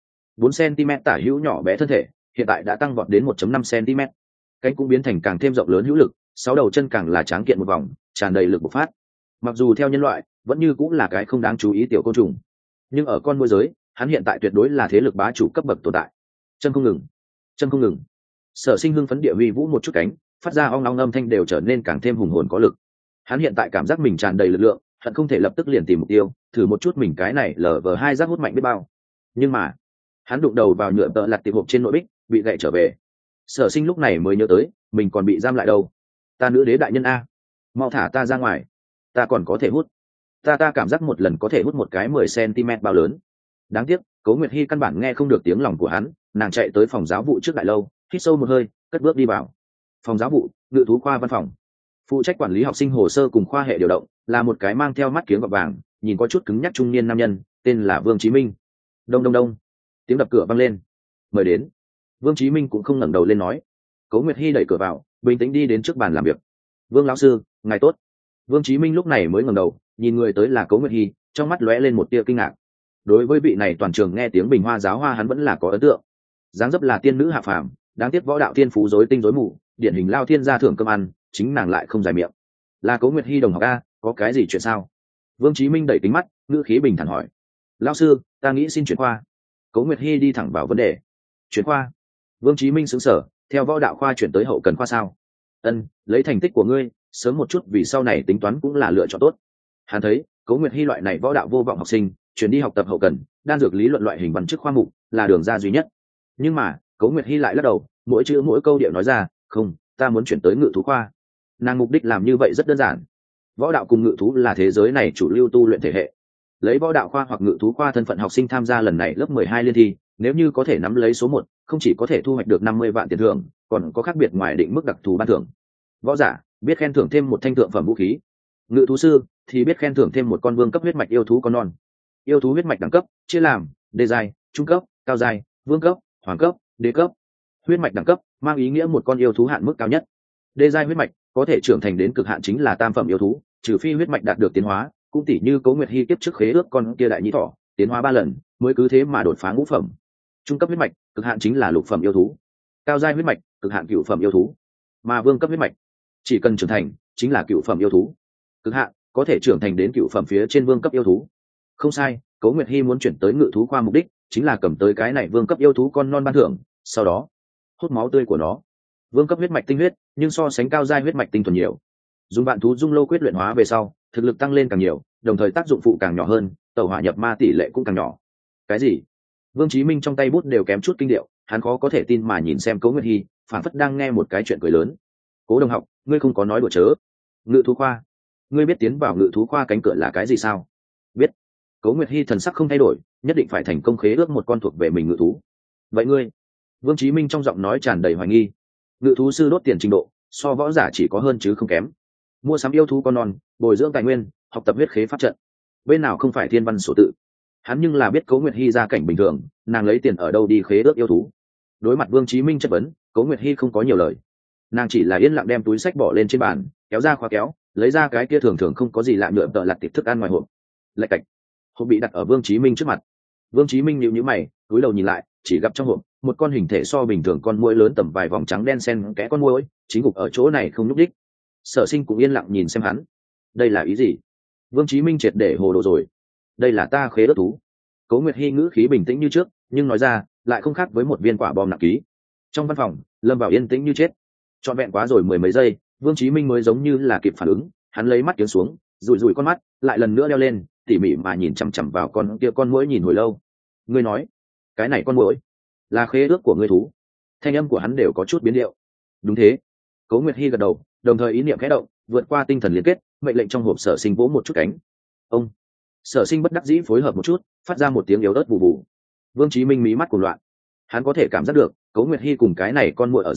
4 cm tả hữu nhỏ bé thân thể, hiện tại đã tăng vọt đến 1.5 cm. Cánh cũng biến thành càng thêm rộng lớn hữu lực, 6 đầu chân càng là tráng kiện một vòng, tràn đầy lực bộc phát. Mặc dù theo nhân loại, vẫn như cũng là cái không đáng chú ý tiểu côn trùng, nhưng ở con môi giới, hắn hiện tại tuyệt đối là thế lực bá chủ cấp bậc tồn tại. Chân không ngừng, chân không ngừng. Sở Sinh hưng phấn địa huy vũ một chút cánh, phát ra ong ong âm thanh đều trở nên càng thêm hùng hồn có lực. Hắn hiện tại cảm giác mình tràn đầy lực lượng, hận không thể lập tức liền tìm mục tiêu, thử một chút mình cái này LV2 giác hút mạnh biết bao. Nhưng mà, hắn đụng đầu vào nhựa tợ lặt tiệp hộp trên nội bích, bị gậy trở về. Sở Sinh lúc này mới nhớ tới, mình còn bị giam lại đâu. Ta nữ đế đại nhân a, mau thả ta ra ngoài, ta còn có thể hút. Ta cảm giác một lần có thể hút một cái 10 cm bao lớn. Đáng tiếc, Cố Nguyệt Hi căn bản nghe không được tiếng lòng của hắn, nàng chạy tới phòng giáo vụ trước đại lâu, hít sâu một hơi, cất bước đi vào. Phòng giáo vụ, Ngự thú khoa văn phòng. Phụ trách quản lý học sinh hồ sơ cùng khoa hệ điều động, là một cái mang theo mắt kiếng gọt vàng, nhìn có chút cứng nhắc trung niên nam nhân, tên là Vương Chí Minh. Đông đông đông. Tiếng đập cửa vang lên. Mời đến. Vương Chí Minh cũng không ngẩng đầu lên nói. Cố Nguyệt Hi đẩy cửa vào, bình tĩnh đi đến trước bàn làm việc. Vương lão sư, ngài tốt. Vương Chí Minh lúc này mới ngẩng đầu, nhìn người tới là Cố Nguyệt Hi, trong mắt lóe lên một tia kinh ngạc. Đối với vị này toàn trường nghe tiếng Bình Hoa giáo hoa hắn vẫn là có ấn tượng. Dáng dấp là tiên nữ hạ phàm, đáng tiếc võ đạo thiên phú rối tinh rối mù, điển hình lao thiên gia thưởng cơm ăn, chính nàng lại không dài miệng. Là Cố Nguyệt Hi đồng học a, có cái gì chuyện sao? Vương Chí Minh đẩy kính mắt, ngữ khí bình thản hỏi. Lão sư, ta nghĩ xin chuyển khoa. Cố Nguyệt Hi đi thẳng vào vấn đề. Chuyển khoa? Vương Chí Minh sững sờ, theo võ đạo khoa chuyển tới hậu cần khoa sao? Ân, lấy thành tích của ngươi, sớm một chút vì sau này tính toán cũng là lựa chọn tốt. Hắn thấy, Cố Nguyệt Hi loại này võ đạo vô vọng học sinh, chuyển đi học tập hậu cần, đan dược lý luận loại hình văn chức khoa mục, là đường ra duy nhất. Nhưng mà, Cố Nguyệt Hi lại lắc đầu, mỗi chữ mỗi câu điệu nói ra, không, ta muốn chuyển tới Ngự thú khoa. Nàng mục đích làm như vậy rất đơn giản. Võ đạo cùng ngự thú là thế giới này chủ lưu tu luyện thể hệ. Lấy võ đạo khoa hoặc ngự thú khoa thân phận học sinh tham gia lần này lớp 12 liên thi, nếu như có thể nắm lấy số 1, không chỉ có thể thu hoạch được 50 vạn tiền thưởng, còn có khác biệt ngoài định mức đặc thù ban thưởng. Võ giả biết khen thưởng thêm một thanh thượng phẩm vũ khí. Ngự thú sư thì biết khen thưởng thêm một con vương cấp huyết mạch yêu thú con non. Yêu thú huyết mạch đẳng cấp chia làm đê giai, trung cấp, cao giai, vương cấp, hoàng cấp, đế cấp. Huyết mạch đẳng cấp mang ý nghĩa một con yêu thú hạn mức cao nhất. Đê giai huyết mạch có thể trưởng thành đến cực hạn chính là tam phẩm yêu thú, trừ phi huyết mạch đạt được tiến hóa, cũng tỷ như Cố Nguyệt Hi kiếp trước khế ước con kia đại nhĩ thỏ, tiến hóa 3 lần mới cứ thế mà đột phá ngũ phẩm. Trung cấp huyết mạch cực hạn chính là lục phẩm yêu thú. Cao giai huyết mạch cực hạn cửu phẩm yêu thú. Mà vương cấp huyết mạch chỉ cần trưởng thành chính là cửu phẩm yêu thú. Cực hạn có thể trưởng thành đến cửu phẩm phía trên vương cấp yêu thú. Không sai, Cố Nguyệt Hi muốn chuyển tới Ngự thú khoa mục đích chính là cầm tới cái này vương cấp yêu thú con non ban thưởng, sau đó hút máu tươi của nó. Vương cấp huyết mạch tinh huyết, nhưng so sánh cao giai huyết mạch tinh thuần nhiều. Dùng vạn thú dung lô quyết luyện hóa về sau, thực lực tăng lên càng nhiều, đồng thời tác dụng phụ càng nhỏ hơn, tẩu hỏa nhập ma tỷ lệ cũng càng nhỏ. Cái gì? Vương Chí Minh trong tay bút đều kém chút kinh điệu, hắn khó có thể tin mà nhìn xem Cố Nguyệt Hi, phản phất đang nghe một cái chuyện cười lớn. Cố đồng học, ngươi không có nói đùa chớ. Ngự thú khoa? Ngươi biết tiến vào Ngự thú khoa cánh cửa là cái gì sao? Biết. Cố Nguyệt Hi thần sắc không thay đổi, nhất định phải thành công khế ước một con thuộc về mình ngự thú. Vậy ngươi? Vương Chí Minh trong giọng nói tràn đầy hoài nghi. Ngự thú sư đốt tiền trình độ, so võ giả chỉ có hơn chứ không kém. Mua sắm yêu thú con non, bồi dưỡng tài nguyên, học tập huyết khế pháp trận. Bên nào không phải thiên văn sổ tự? Hắn nhưng là biết Cố Nguyệt Hi gia cảnh bình thường, nàng lấy tiền ở đâu đi khế ước yêu thú. Đối mặt Vương Chí Minh chất vấn, Cố Nguyệt Hi không có nhiều lời. Nàng chỉ là yên lặng đem túi sách bỏ lên trên bàn, kéo ra khóa kéo, lấy ra cái kia thường thường không có gì lạ nhựa tợ lặt tiệp thức ăn ngoài hộp. Lạch cạch. Hộp bị đặt ở Vương Chí Minh trước mặt. Vương Chí Minh nhíu nhíu mày, cúi đầu nhìn lại, chỉ gặp trong hộp một con hình thể so bình thường con muỗi lớn tầm vài vòng trắng đen xen kẽ con muỗi, chính gục ở chỗ này không nhúc đích. Sở Sinh cũng yên lặng nhìn xem hắn. Đây là ý gì? Vương Chí Minh triệt để hồ đồ rồi. Đây là ta khế ước thú. Cố Nguyệt Hi ngữ khí bình tĩnh như trước, nhưng nói ra lại không khác với một viên quả bom nặng ký. Trong văn phòng, lâm vào yên tĩnh như chết. Trọn vẹn quá rồi mười mấy giây, Vương Chí Minh mới giống như là kịp phản ứng, hắn lấy mắt kiếm xuống, rủi rủi con mắt, lại lần nữa đeo lên, tỉ mỉ mà nhìn chằm chằm vào con kia con muỗi nhìn hồi lâu. Ngươi nói, cái này con muỗi là khế ước của ngươi thú? Thanh âm của hắn đều có chút biến điệu. Đúng thế. Cố Nguyệt Hi gật đầu, đồng thời ý niệm khẽ động, vượt qua tinh thần liên kết, mệnh lệnh trong hộp Sở Sinh vỗ một chút cánh. Ông. Sở Sinh bất đắc dĩ phối hợp một chút, phát ra một tiếng yếu ớt bù bù. Vương Chí Minh mí mắt cuồng loạn. Hắn có thể cảm giác được, Cố Nguyệt Hi cùng cái này con muỗi ở giữa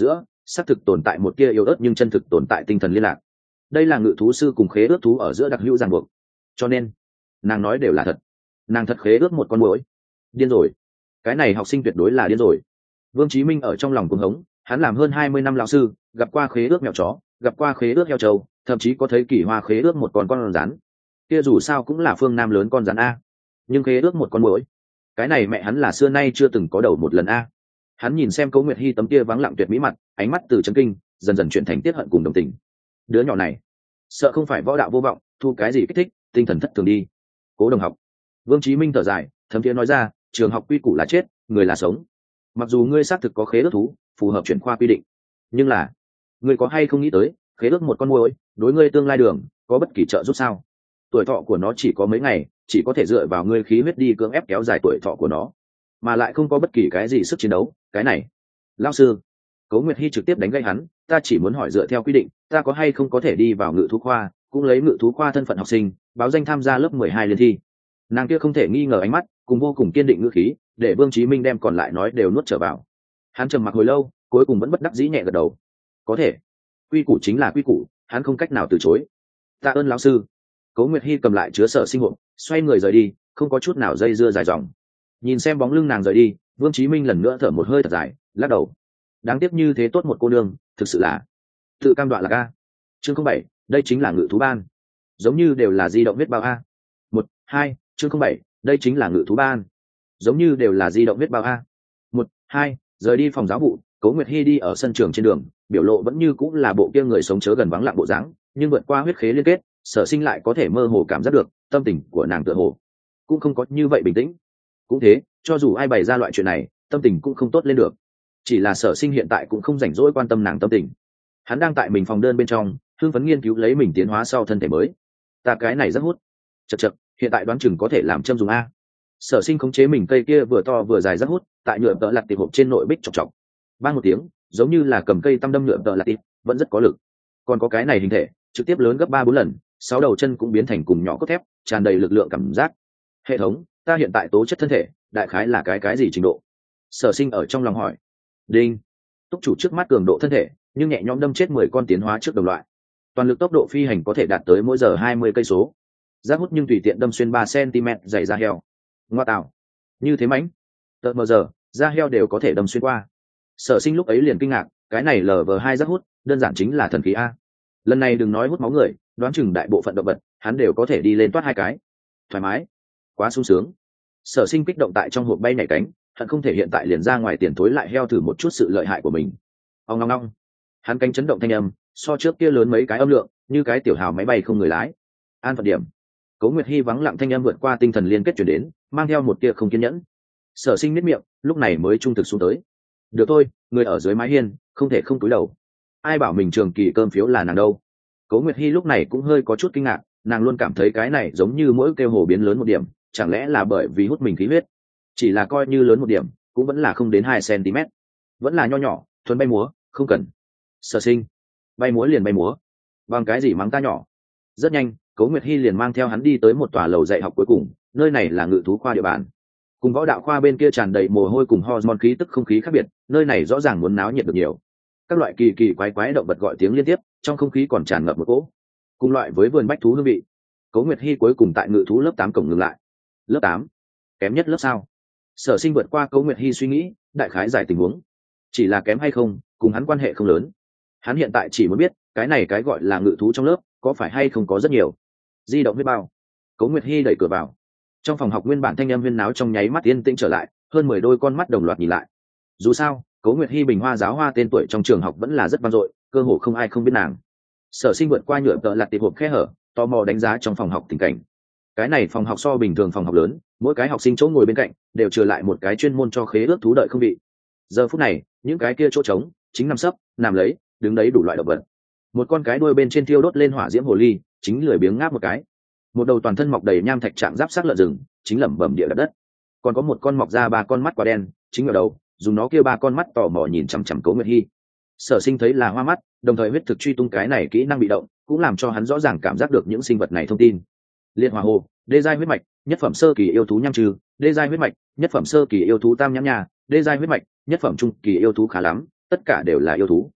xác thực tồn tại một tia yếu ớt nhưng chân thực tồn tại tinh thần liên lạc. Đây là ngự thú sư cùng khế ước thú ở giữa đặc hữu ràng buộc, cho nên nàng nói đều là thật. Nàng thật khế ước một con muỗi. Điên rồi, cái này học sinh tuyệt đối là điên rồi. Vương Chí Minh ở trong lòng cuồng hống, hắn làm hơn 20 năm lão sư, gặp qua khế ước mèo chó, gặp qua khế ước heo trâu, thậm chí có thấy kỳ hoa khế ước một con rắn. Kia dù sao cũng là phương nam lớn con rắn a, nhưng khế ước một con muỗi, cái này mẹ hắn là xưa nay chưa từng có đầu một lần a. Hắn nhìn xem Cố Nguyệt Hi tấm kia vắng lặng tuyệt mỹ mặt, ánh mắt từ chấn kinh dần dần chuyển thành tiết hận cùng đồng tình. Đứa nhỏ này sợ không phải võ đạo vô vọng, thu cái gì kích thích, tinh thần thất thường đi. Cố đồng học. Vương Chí Minh thở dài, thấm thiế nói ra, trường học quy củ là chết, người là sống. Mặc dù ngươi xác thực có khế ước thú, phù hợp chuyển khoa quy định, nhưng là ngươi có hay không nghĩ tới, khế ước một con muỗi đối ngươi tương lai đường có bất kỳ trợ giúp sao? Tuổi thọ của nó chỉ có mấy ngày, chỉ có thể dựa vào ngươi khí huyết đi cưỡng ép kéo dài tuổi thọ của nó, mà lại không có bất kỳ cái gì sức chiến đấu. Cái này, lão sư. Cố Nguyệt Hi trực tiếp đánh gây hắn, ta chỉ muốn hỏi dựa theo quy định, ta có hay không có thể đi vào ngự thú khoa, cũng lấy ngự thú khoa thân phận học sinh, báo danh tham gia lớp 12 liên thi. Nàng kia không thể nghi ngờ ánh mắt, cùng vô cùng kiên định ngữ khí, để Vương Chí Minh đem còn lại nói đều nuốt trở vào. Hắn trầm mặc hồi lâu, cuối cùng vẫn bất đắc dĩ nhẹ gật đầu. Có thể, quy củ chính là quy củ, hắn không cách nào từ chối. Tạ ơn lão sư. Cố Nguyệt Hi cầm lại chứa sở sinh hộp, xoay người rời đi, không có chút nào dây dưa dài dòng. Nhìn xem bóng lưng nàng rời đi, Vương Chí Minh lần nữa thở một hơi thật dài, lắc đầu. Đáng tiếc như thế tốt một cô nương, thực sự là tự cam đoạ là a. Chương 07, đây chính là ngự thú ban. Giống như đều là di động viết bao a. 1, 2, chương 07, đây chính là ngự thú ban. Giống như đều là di động viết bao a. 1, 2, rời đi phòng giáo vụ, Cố Nguyệt Hi đi ở sân trường trên đường, biểu lộ vẫn như cũng là bộ kia người sống chớ gần vắng lặng bộ dáng, nhưng vượt qua huyết khế liên kết, Sở Sinh lại có thể mơ hồ cảm giác được, tâm tình của nàng tựa hồ cũng không có như vậy bình tĩnh. Cũng thế, cho dù ai bày ra loại chuyện này, tâm tình cũng không tốt lên được. Chỉ là Sở Sinh hiện tại cũng không rảnh rỗi quan tâm nàng tâm tình. Hắn đang tại mình phòng đơn bên trong, hưng phấn nghiên cứu lấy mình tiến hóa sau thân thể mới. Ta cái này rất hút. Chậc chậc, hiện tại đoán chừng có thể làm châm dùng a. Sở Sinh khống chế mình cây kia vừa to vừa dài rất hút, tại nhựa tợ lặt tiệp hộp trên nội bích chọc chọc. Bang một tiếng, giống như là cầm cây tăm đâm nhựa tợ lặt tiệp, vẫn rất có lực. Còn có cái này hình thể, trực tiếp lớn gấp 3-4 lần, 6 đầu chân cũng biến thành cùng nhỏ cốt thép, tràn đầy lực lượng cảm giác. Hệ thống, ta hiện tại tố chất thân thể, đại khái là cái gì trình độ? Sở Sinh ở trong lòng hỏi. Đinh. Túc chủ trước mắt cường độ thân thể, nhưng nhẹ nhõm đâm chết 10 con tiến hóa trước đồng loại. Toàn lực tốc độ phi hành có thể đạt tới mỗi giờ 20 cây số. Giác hút nhưng tùy tiện đâm xuyên 3 cm dày da heo. Ngoa tạo. Như thế mãnh. Tợt mờ giờ, da heo đều có thể đâm xuyên qua. Sở Sinh lúc ấy liền kinh ngạc, cái này LV2 giác hút, đơn giản chính là thần khí a. Lần này đừng nói hút máu người, đoán chừng đại bộ phận động vật, hắn đều có thể đi lên toát 2 cái. Thoải mái, quá sung sướng. Sở Sinh kích động tại trong hộp bay nhảy cánh, hắn không thể hiện tại liền ra ngoài tiền thối lại heo thử một chút sự lợi hại của mình. Ong ong ong. Hắn cánh chấn động thanh âm, so trước kia lớn mấy cái âm lượng, như cái tiểu hào máy bay không người lái. An phận điểm. Cố Nguyệt Hi vắng lặng thanh âm vượt qua tinh thần liên kết truyền đến, mang theo một tia không kiên nhẫn. Sở Sinh miết miệng, lúc này mới trung thực xuống tới. Được thôi, người ở dưới mái hiên, không thể không cúi đầu. Ai bảo mình trường kỳ cơm phiếu là nàng đâu? Cố Nguyệt Hi lúc này cũng hơi có chút kinh ngạc, nàng luôn cảm thấy cái này giống như mỗi kêu hồ biến lớn một điểm, chẳng lẽ là bởi vì hút mình khí huyết? Chỉ là coi như lớn một điểm, cũng vẫn là không đến 2 cm, vẫn là nho nhỏ, thuần bay múa, không cần. Sở Sinh, bay múa liền bay múa, bằng cái gì mắng ta nhỏ? Rất nhanh, Cố Nguyệt Hi liền mang theo hắn đi tới một tòa lầu dạy học cuối cùng, nơi này là ngự thú khoa địa bàn. Cùng võ đạo khoa bên kia tràn đầy mồ hôi cùng hormone khí tức không khí khác biệt, nơi này rõ ràng muốn náo nhiệt được nhiều. Các loại kỳ kỳ quái quái động vật gọi tiếng liên tiếp, trong không khí còn tràn ngập một cỗ cùng loại với vườn bách thú hương vị. Cố Nguyệt Hi cuối cùng tại ngự thú lớp 8 cổng ngừng lại. Lớp 8? Kém nhất lớp sao? Sở Sinh vượt qua Cố Nguyệt Hi suy nghĩ, đại khái giải tình huống. Chỉ là kém hay không, cùng hắn quan hệ không lớn. Hắn hiện tại chỉ muốn biết, cái này cái gọi là ngự thú trong lớp, có phải hay không có rất nhiều. Di động viết bao. Cố Nguyệt Hi đẩy cửa vào. Trong phòng học nguyên bản thanh âm huyên náo trong nháy mắt yên tĩnh trở lại, hơn 10 đôi con mắt đồng loạt nhìn lại. Dù sao, Cố Nguyệt Hi Bình Hoa giáo hoa tên tuổi trong trường học vẫn là rất vang dội, cơ hồ không ai không biết nàng. Sở Sinh vượt qua nhựa tợ lặt tiệp hộp khe hở, tò mò đánh giá trong phòng học tình cảnh. Cái này phòng học so bình thường phòng học lớn, mỗi cái học sinh chỗ ngồi bên cạnh đều trừ lại một cái chuyên môn cho khế ước thú đợi không vị. Giờ phút này, những cái kia chỗ trống chính nằm sấp, nằm lấy, đứng đấy đủ loại động vật. Một con cái đuôi bên trên thiêu đốt lên hỏa diễm hồ ly, chính lười biếng ngáp một cái. Một đầu toàn thân mọc đầy nham thạch trạng giáp xác lợn rừng, chính lẩm bẩm địa đất. Còn có một con mọc ra 3 con mắt quả đen, chính ở đầu, dùng nó kia 3 con mắt tò mò nhìn chằm chằm Cố Nguyệt Hi. Sở Sinh thấy là hoa mắt, đồng thời huyết thực truy tung cái này kỹ năng bị động, cũng làm cho hắn rõ ràng cảm giác được những sinh vật này thông tin. Liệt hỏa hồ, đê giai huyết mạch, nhất phẩm sơ kỳ yêu thú nham trừ, đê giai huyết mạch, nhất phẩm sơ kỳ yêu thú tam nhãn nhà, đê giai huyết mạch, nhất phẩm trung kỳ yêu thú khá lắm, tất cả đều là yêu thú.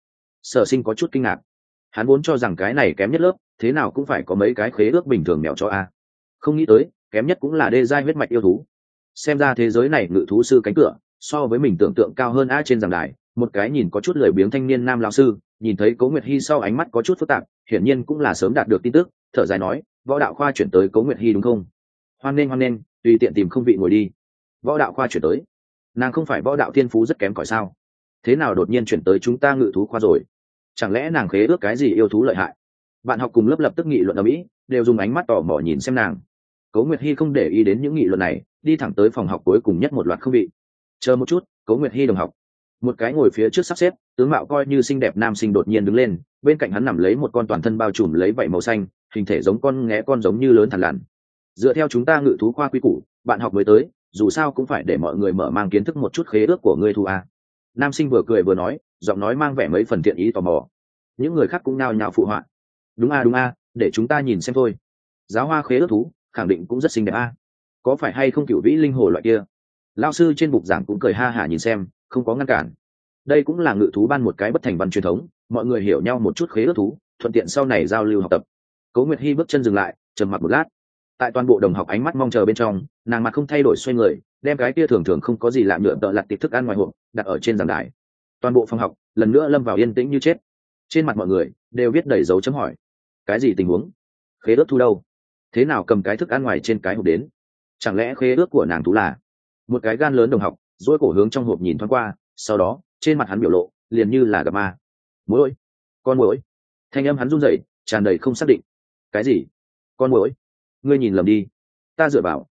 Sở Sinh có chút kinh ngạc. Hắn vốn cho rằng cái này kém nhất lớp thế nào cũng phải có mấy cái khế ước bình thường mèo cho a, không nghĩ tới kém nhất cũng là đê giai huyết mạch yêu thú. Xem ra thế giới này ngự thú sư cánh cửa so với mình tưởng tượng cao hơn a. Trên giảng đài một cái nhìn có chút lười biếng thanh niên nam lão sư nhìn thấy Cố Nguyệt Hi sau ánh mắt có chút phức tạp, hiển nhiên cũng là sớm đạt được tin tức, thở dài nói, võ đạo khoa chuyển tới Cố Nguyệt Hi đúng không? Hoan nghênh, tùy tiện tìm không vị ngồi đi. Võ đạo khoa chuyển tới? Nàng không phải võ đạo thiên phú rất kém cỏi sao? Thế nào đột nhiên chuyển tới chúng ta ngự thú khoa rồi? Chẳng lẽ nàng khế ước cái gì yêu thú lợi hại? Bạn học cùng lớp lập tức nghị luận ở mỹ, đều dùng ánh mắt tò mò nhìn xem nàng. Cố Nguyệt Hi không để ý đến những nghị luận này, đi thẳng tới phòng học cuối cùng nhất một loạt không vị. Chờ một chút, Cố Nguyệt Hi đồng học. Một cái ngồi phía trước sắp xếp, tướng mạo coi như xinh đẹp nam sinh đột nhiên đứng lên, bên cạnh hắn nằm lấy một con toàn thân bao trùm lấy vảy màu xanh, hình thể giống con nghé con giống như lớn thằn lằn. Dựa theo chúng ta ngự thú khoa quy củ, bạn học mới tới, dù sao cũng phải để mọi người mở mang kiến thức một chút khế ước của ngươi thu a. Nam sinh vừa cười vừa nói, giọng nói mang vẻ mấy phần thiện ý tò mò. Những người khác cũng nhao nhao phụ họa. Đúng a, để chúng ta nhìn xem thôi. Giáo hoa khế ước thú khẳng định cũng rất xinh đẹp a. Có phải hay không cửu vĩ linh hồ loại kia? Lão sư trên bục giảng cũng cười ha hả nhìn xem, không có ngăn cản. Đây cũng là ngự thú ban một cái bất thành văn truyền thống, mọi người hiểu nhau một chút khế ước thú, thuận tiện sau này giao lưu học tập. Cố Nguyệt Hi bước chân dừng lại, trầm mặc một lát. Tại toàn bộ đồng học ánh mắt mong chờ bên trong, nàng mặt không thay đổi xoay người, đem cái kia thường thường không có gì lạ nhựa tợ lặt tiệp thức ăn ngoài hộp đặt ở trên giảng đài. Toàn bộ phòng học lần nữa lâm vào yên tĩnh như chết. Trên mặt mọi người đều viết đầy dấu chấm hỏi. Cái gì tình huống? Khế ước thu đâu? Thế nào cầm cái thức ăn ngoài trên cái hộp đến? Chẳng lẽ khế ước của nàng thú là? Một cái gan lớn đồng học duỗi cổ hướng trong hộp nhìn thoáng qua, sau đó trên mặt hắn biểu lộ liền như là gặp ma. Muỗi, con muỗi. Thanh âm hắn run rẩy, tràn đầy không xác định. Cái gì? Con muỗi? Ngươi nhìn lầm đi. Ta dựa vào,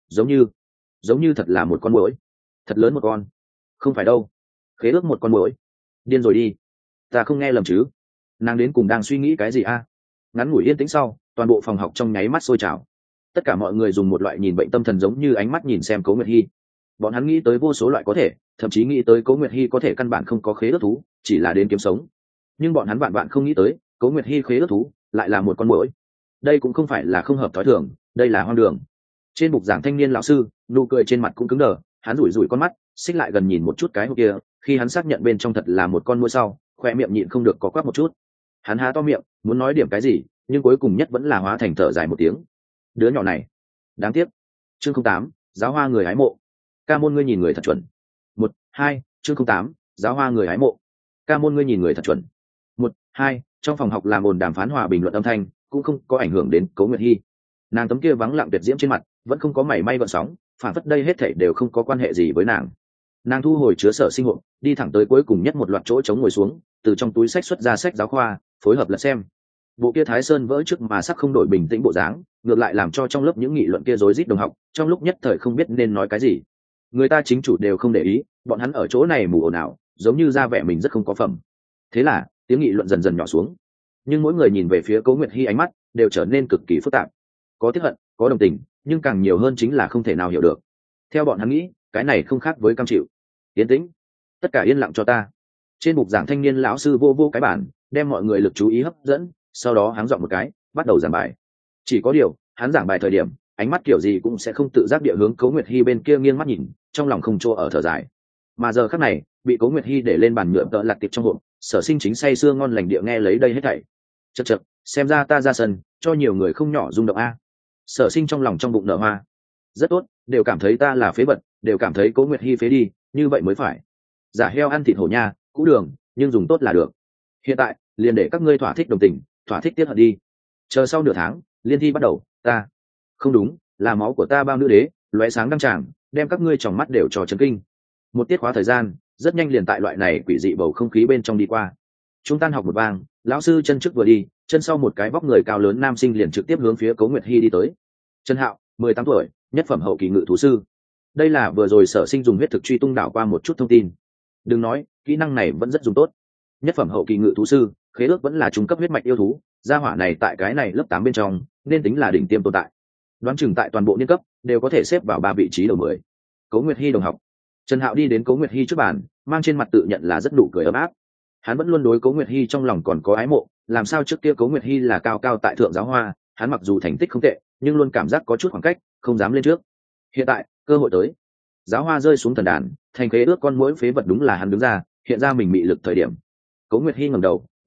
giống như thật là một con muỗi, thật lớn một con. Không phải đâu, khế ước một con muỗi. Điên rồi đi, ta không nghe lầm chứ? Nàng đến cùng đang suy nghĩ cái gì a? Ngắn ngủi yên tĩnh sau, toàn bộ phòng học trong nháy mắt sôi trào. Tất cả mọi người dùng một loại nhìn bệnh tâm thần giống như ánh mắt nhìn xem Cố Nguyệt Hi. Bọn hắn nghĩ tới vô số loại có thể, thậm chí nghĩ tới Cố Nguyệt Hi có thể căn bản không có khế ước thú, chỉ là đến kiếm sống. Nhưng bọn hắn vạn không nghĩ tới, Cố Nguyệt Hi khế ước thú lại là một con muỗi. Đây cũng không phải là không hợp thói thường, đây là hoang đường. Trên bục giảng thanh niên lão sư, nụ cười trên mặt cũng cứng đờ, hắn rủi rủi con mắt, xích lại gần nhìn một chút cái hộp kia, khi hắn xác nhận bên trong thật là một con muỗi sau, khoe miệng nhịn không được có quắc một chút. Hắn há to miệng, muốn nói điểm cái gì, nhưng cuối cùng nhất vẫn là hóa thành thở dài một tiếng. Đứa nhỏ này, đáng tiếc. Chương 08, giáo hoa người hái mộ. Ca môn ngươi nhìn người thật chuẩn. 1, 2, chương 08, giáo hoa người hái mộ. Ca môn ngươi nhìn người thật chuẩn. 1, 2, trong phòng học làm ồn đàm phán hòa bình luận âm thanh cũng không có ảnh hưởng đến Cố Nguyệt Hi. Nàng tấm kia vắng lặng tuyệt diễm trên mặt vẫn không có mảy may gợn sóng, phản phất đây hết thảy đều không có quan hệ gì với nàng. Nàng thu hồi chứa sở sinh hộ, đi thẳng tới cuối cùng nhất một loạt chỗ trống ngồi xuống, từ trong túi sách xuất ra sách giáo khoa, phối hợp lật xem. Bộ kia Thái Sơn vỡ trước mà sắc không đổi bình tĩnh bộ dáng, ngược lại làm cho trong lớp những nghị luận kia rối rít đồng học, trong lúc nhất thời không biết nên nói cái gì. Người ta chính chủ đều không để ý, bọn hắn ở chỗ này mù ồn ào, giống như ra vẻ mình rất không có phẩm. Thế là tiếng nghị luận dần dần nhỏ xuống, nhưng mỗi người nhìn về phía Cố Nguyệt Hi ánh mắt đều trở nên cực kỳ phức tạp, có tiếc hận, có đồng tình, nhưng càng nhiều hơn chính là không thể nào hiểu được. Theo bọn hắn nghĩ, cái này không khác với cam chịu. Yên tĩnh, tất cả yên lặng cho ta. Trên bục giảng thanh niên lão sư vô cái bản, đem mọi người lực chú ý hấp dẫn, sau đó háng giọng một cái, bắt đầu giảng bài. Chỉ có điều, hắn giảng bài thời điểm, ánh mắt kiểu gì cũng sẽ không tự giác địa hướng Cố Nguyệt Hi bên kia nghiêng mắt nhìn, trong lòng không chỗ ở thở dài. Mà giờ khắc này, bị Cố Nguyệt Hi để lên bàn nhựa tợ lặt tiệp trong hộp, Sở Sinh chính say sưa ngon lành địa nghe lấy đây hết thảy. Chậc, xem ra ta ra sân, cho nhiều người không nhỏ rung động a. Sở Sinh trong lòng trong bụng nở hoa. Rất tốt, đều cảm thấy ta là phế vật, đều cảm thấy Cố Nguyệt Hi phế đi, như vậy mới phải. Giả heo ăn thịt hổ nha, cũ đường, nhưng dùng tốt là được. Hiện tại, liền để các ngươi thỏa thích đồng tình, thỏa thích tiết hận đi. Chờ sau nửa tháng, liên thi bắt đầu, ta không đúng, là máu của ta bao nữ đế, lóe sáng đăng tràng, đem các ngươi tròng mắt đều trò chấn kinh. Một tiết khóa thời gian, rất nhanh liền tại loại này quỷ dị bầu không khí bên trong đi qua. Chúng tan học một vang, lão sư chân trước vừa đi, chân sau một cái vóc người cao lớn nam sinh liền trực tiếp hướng phía Cố Nguyệt Hi đi tới. Trần Hạo, 18 tuổi, nhất phẩm hậu kỳ ngự thú sư. Đây là vừa rồi Sở Sinh dùng huyết thực truy tung đảo qua một chút thông tin. Đừng nói, kỹ năng này vẫn rất dùng tốt. Nhất phẩm hậu kỳ ngự thú sư, khế ước vẫn là trung cấp huyết mạch yêu thú, gia hỏa này tại cái này lớp 8 bên trong, nên tính là đỉnh tiêm tồn tại. Đoán chừng tại toàn bộ niên cấp đều có thể xếp vào 3 vị trí đầu 10. Cố Nguyệt Hi đồng học. Trần Hạo đi đến Cố Nguyệt Hi trước bàn, mang trên mặt tự nhận là rất nụ cười ấm áp. Hắn vẫn luôn đối Cố Nguyệt Hi trong lòng còn có ái mộ, làm sao trước kia Cố Nguyệt Hi là cao cao tại thượng giáo hoa, hắn mặc dù thành tích không tệ, nhưng luôn cảm giác có chút khoảng cách, không dám lên trước. Hiện tại, cơ hội tới. Giáo hoa rơi xuống thần đàn, thành khế ước con muỗi phế vật đúng là hắn đứng ra, hiện ra mình mị lực thời điểm. Cố Nguyệt Hi ngẩng đầu,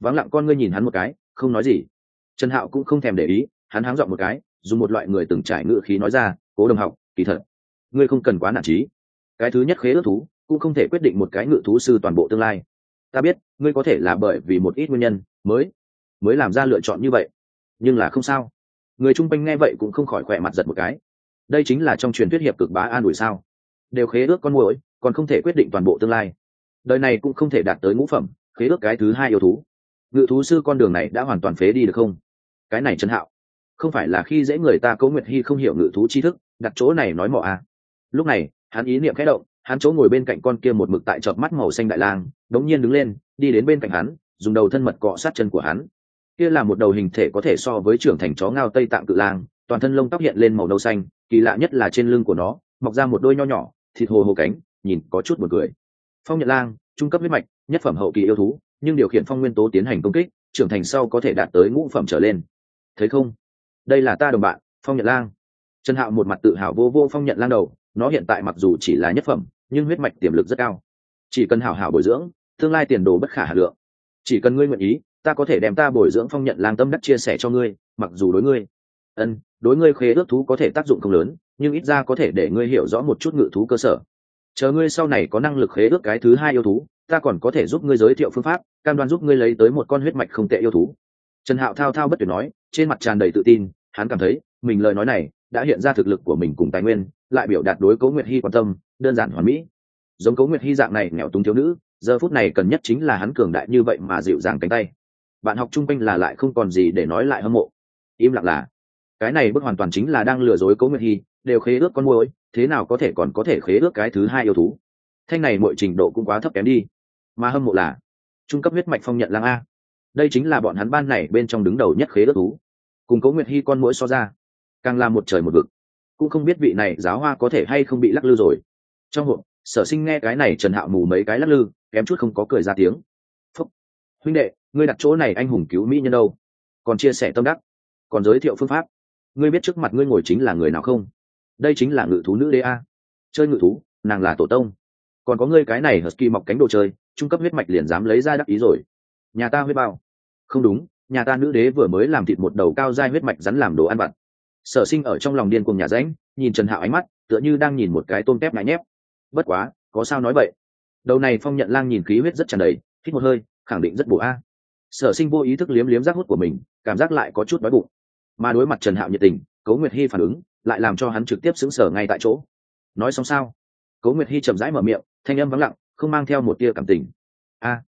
Vắng lặng con ngươi nhìn hắn một cái, không nói gì. Trần Hạo cũng không thèm để ý, hắn háng giọng một cái, dùng một loại người từng trải ngữ khí nói ra, Cố đồng học, kỳ thật ngươi không cần quá nản chí. Cái thứ nhất khế ước thú cũng không thể quyết định một cái ngự thú sư toàn bộ tương lai. Ta biết ngươi có thể là bởi vì một ít nguyên nhân mới làm ra lựa chọn như vậy, nhưng là không sao. Người chung quanh nghe vậy cũng không khỏi khỏe mặt giật một cái. Đây chính là trong truyền thuyết hiệp cực bá an ủi sao? Đều khế ước con muỗi, còn không thể quyết định toàn bộ tương lai. Đời này cũng không thể đạt tới ngũ phẩm, khế ước cái thứ hai yêu thú. Ngự thú sư con đường này đã hoàn toàn phế đi được không? Cái này Trần Hạo, không phải là khi dễ người ta Cố Nguyệt Hi không hiểu ngự thú tri thức, đặt chỗ này nói mỏ à? Lúc này, hắn ý niệm khẽ động, hắn chỗ ngồi bên cạnh con kia một mực tại chợp mắt màu xanh đại lang, đống nhiên đứng lên, đi đến bên cạnh hắn, dùng đầu thân mật cọ sát chân của hắn. Kia là một đầu hình thể có thể so với trưởng thành chó ngao Tây Tạng cự lang, toàn thân lông tóc hiện lên màu nâu xanh, kỳ lạ nhất là trên lưng của nó mọc ra một đôi nho nhỏ, thịt hồ hồ cánh, nhìn có chút buồn cười. Phong Nhật Lang, trung cấp huyết mạch, nhất phẩm hậu kỳ yêu thú, nhưng điều khiển phong nguyên tố tiến hành công kích, trưởng thành sau có thể đạt tới ngũ phẩm trở lên. Thấy không? Đây là ta đồng bạn, Phong Nhật Lang. Trần Hạo một mặt tự hào vô vô Phong Nhật Lang đầu, nó hiện tại mặc dù chỉ là nhất phẩm, nhưng huyết mạch tiềm lực rất cao. Chỉ cần hảo hảo bồi dưỡng, tương lai tiền đồ bất khả hà lượng. Chỉ cần ngươi nguyện ý, ta có thể đem ta bồi dưỡng Phong Nhận Lang tâm đắc chia sẻ cho ngươi, mặc dù đối ngươi khế ước thú có thể tác dụng không lớn, nhưng ít ra có thể để ngươi hiểu rõ một chút ngự thú cơ sở. Chờ ngươi sau này có năng lực khế ước cái thứ hai yêu thú, ta còn có thể giúp ngươi giới thiệu phương pháp, cam đoan giúp ngươi lấy tới một con huyết mạch không tệ yêu thú. Trần Hạo thao thao bất tuyệt nói, trên mặt tràn đầy tự tin, hắn cảm thấy mình lời nói này đã hiện ra thực lực của mình cùng tài nguyên, lại biểu đạt đối Cố Nguyệt Hi quan tâm, đơn giản hoàn mỹ. Giống Cố Nguyệt Hi dạng này nghèo túng thiếu nữ, giờ phút này cần nhất chính là hắn cường đại như vậy mà dịu dàng cánh tay. Bạn học chung quanh là lại không còn gì để nói lại hâm mộ. Im lặng là, cái này bức hoàn toàn chính là đang lừa dối Cố Nguyệt Hi, đều khế ước con muỗi, thế nào còn có thể khế ước cái thứ hai yêu thú. Thanh này mọi trình độ cũng quá thấp kém đi. Mà hâm mộ là trung cấp huyết mạch Phong Nhận Lang a. Đây chính là bọn hắn ban này bên trong đứng đầu nhất khế ước thú. Cùng Cố Nguyệt Hi con muỗi so ra, càng là một trời một vực. Cũng không biết vị này giáo hoa có thể hay không bị lắc lư rồi. Trong hộp, Sở Sinh nghe cái này Trần Hạo mù mấy cái lắc lư, kém chút không có cười ra tiếng. Phúc, huynh đệ, ngươi đặt chỗ này anh hùng cứu mỹ nhân đâu? Còn chia sẻ tâm đắc, còn giới thiệu phương pháp. Ngươi biết trước mặt ngươi ngồi chính là người nào không? Đây chính là ngự thú nữ đế a. Chơi ngự thú, nàng là tổ tông. Còn có ngươi cái này husky mọc cánh đồ chơi, trung cấp huyết mạch liền dám lấy ra đắc ý rồi. Nhà ta huyết bao. Không đúng, nhà ta nữ đế vừa mới làm thịt một đầu cao giai huyết mạch rắn làm đồ ăn vặt. Sở Sinh ở trong lòng điên cuồng nhà ránh, nhìn Trần Hạo ánh mắt tựa như đang nhìn một cái tôm tép ngại nhép. Bất quá, có sao nói vậy? Đầu này Phong Nhận Lang nhìn khí huyết rất tràn đầy, hít một hơi, khẳng định rất bổ a. Sở Sinh vô ý thức liếm liếm rác hút của mình, cảm giác lại có chút đói bụng. Mà đối mặt Trần Hạo nhiệt tình, Cố Nguyệt Hi phản ứng lại làm cho hắn trực tiếp sững sờ ngay tại chỗ. Nói xong sao? Cố Nguyệt Hi chậm rãi mở miệng, thanh âm vắng lặng, không mang theo một tia cảm tình. A,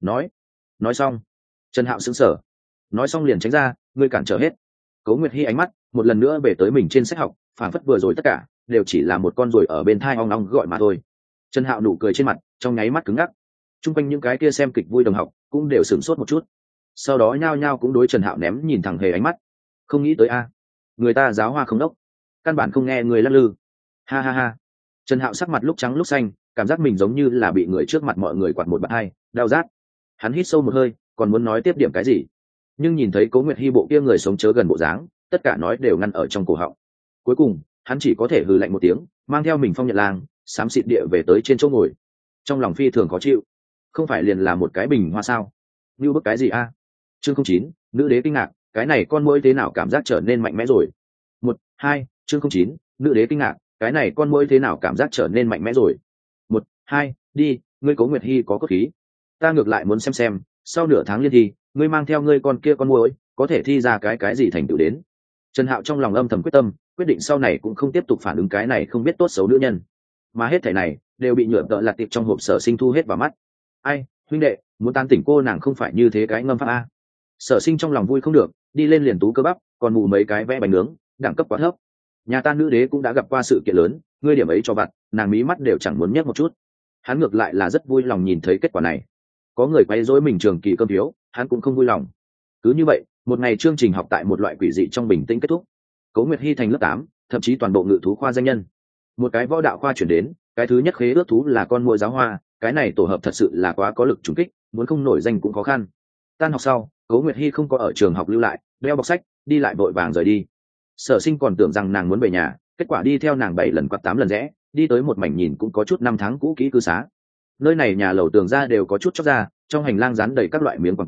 nói xong. Trần Hạo sững sờ. Nói xong liền tránh ra, ngươi cản trở hết. Cố Nguyệt Hi ánh mắt một lần nữa về tới mình trên sách học, phản phất vừa rồi tất cả đều chỉ là một con ruồi ở bên thai ong ong gọi mà thôi. Trần Hạo nụ cười trên mặt trong nháy mắt cứng ngắc. Trung quanh những cái kia xem kịch vui đồng học cũng đều sửng sốt một chút, sau đó nhao nhao cũng đối Trần Hạo ném nhìn thẳng hề ánh mắt. Không nghĩ tới a, người ta giáo hoa không đốc, căn bản không nghe người lắc lư. Ha ha ha. Trần Hạo sắc mặt lúc trắng lúc xanh, cảm giác mình giống như là bị người trước mặt mọi người quạt một bạt hai, đau rát. Hắn hít sâu một hơi, còn muốn nói tiếp điểm cái gì, nhưng nhìn thấy Cố Nguyệt Hi bộ kia người sống chớ gần bộ dáng, tất cả nói đều ngăn ở trong cổ họng. Cuối cùng hắn chỉ có thể hừ lạnh một tiếng, mang theo mình Phong Nhận Lang xám xịt địa về tới trên chỗ ngồi. Trong lòng phi thường khó chịu, không phải liền là một cái bình hoa sao? Như bức cái gì a? Chương 09, nữ đế kinh ngạc, cái này con muỗi thế nào cảm giác trở nên mạnh mẽ rồi? 1, 2, chương 09, nữ đế kinh ngạc, cái này con muỗi thế nào cảm giác trở nên mạnh mẽ rồi? 1, 2, đi, ngươi Cố Nguyệt Hi có cốt khí. Ta ngược lại muốn xem, sau nửa tháng liên thi, ngươi mang theo ngươi con kia con muỗi, có thể thi ra cái gì thành tựu đến. Trần Hạo trong lòng âm thầm quyết tâm, quyết định sau này cũng không tiếp tục phản ứng cái này không biết tốt xấu nữ nhân. Mà hết thảy này đều bị nhựa tợ lạt tiệp trong hộp Sở Sinh thu hết vào mắt. Ai, huynh đệ, muốn tan tỉnh cô nàng không phải như thế cái ngâm pháp a. Sở Sinh trong lòng vui không được, đi lên liền tú cơ bắp, còn mù mấy cái vẽ bánh nướng, đẳng cấp quá thấp. Nhà ta nữ đế cũng đã gặp qua sự kiện lớn, ngươi điểm ấy cho vặt, nàng mí mắt đều chẳng muốn nhấc một chút. Hắn ngược lại là rất vui lòng nhìn thấy kết quả này. Có người quay rối mình trường kỳ cơm thiếu, hắn cũng không vui lòng. Cứ như vậy, một ngày chương trình học tại một loại quỷ dị trong bình tĩnh kết thúc. Cố Nguyệt Hi thành lớp 8, thậm chí toàn bộ ngự thú khoa danh nhân. Một cái võ đạo khoa chuyển đến, cái thứ nhất khế ước thú là con muỗi giáo hoa, cái này tổ hợp thật sự là quá có lực trùng kích, muốn không nổi danh cũng khó khăn. Tan học sau, Cố Nguyệt Hi không có ở trường học lưu lại, đeo bọc sách, đi lại vội vàng rời đi. Sở Sinh còn tưởng rằng nàng muốn về nhà, kết quả đi theo nàng 7 lần quạt 8 lần rẽ, đi tới một mảnh nhìn cũng có chút năm tháng cũ kỹ cư xá. Nơi này nhà lầu tường ra đều có chút chóc ra, trong hành lang dán đầy các loại miếng quảng cáo,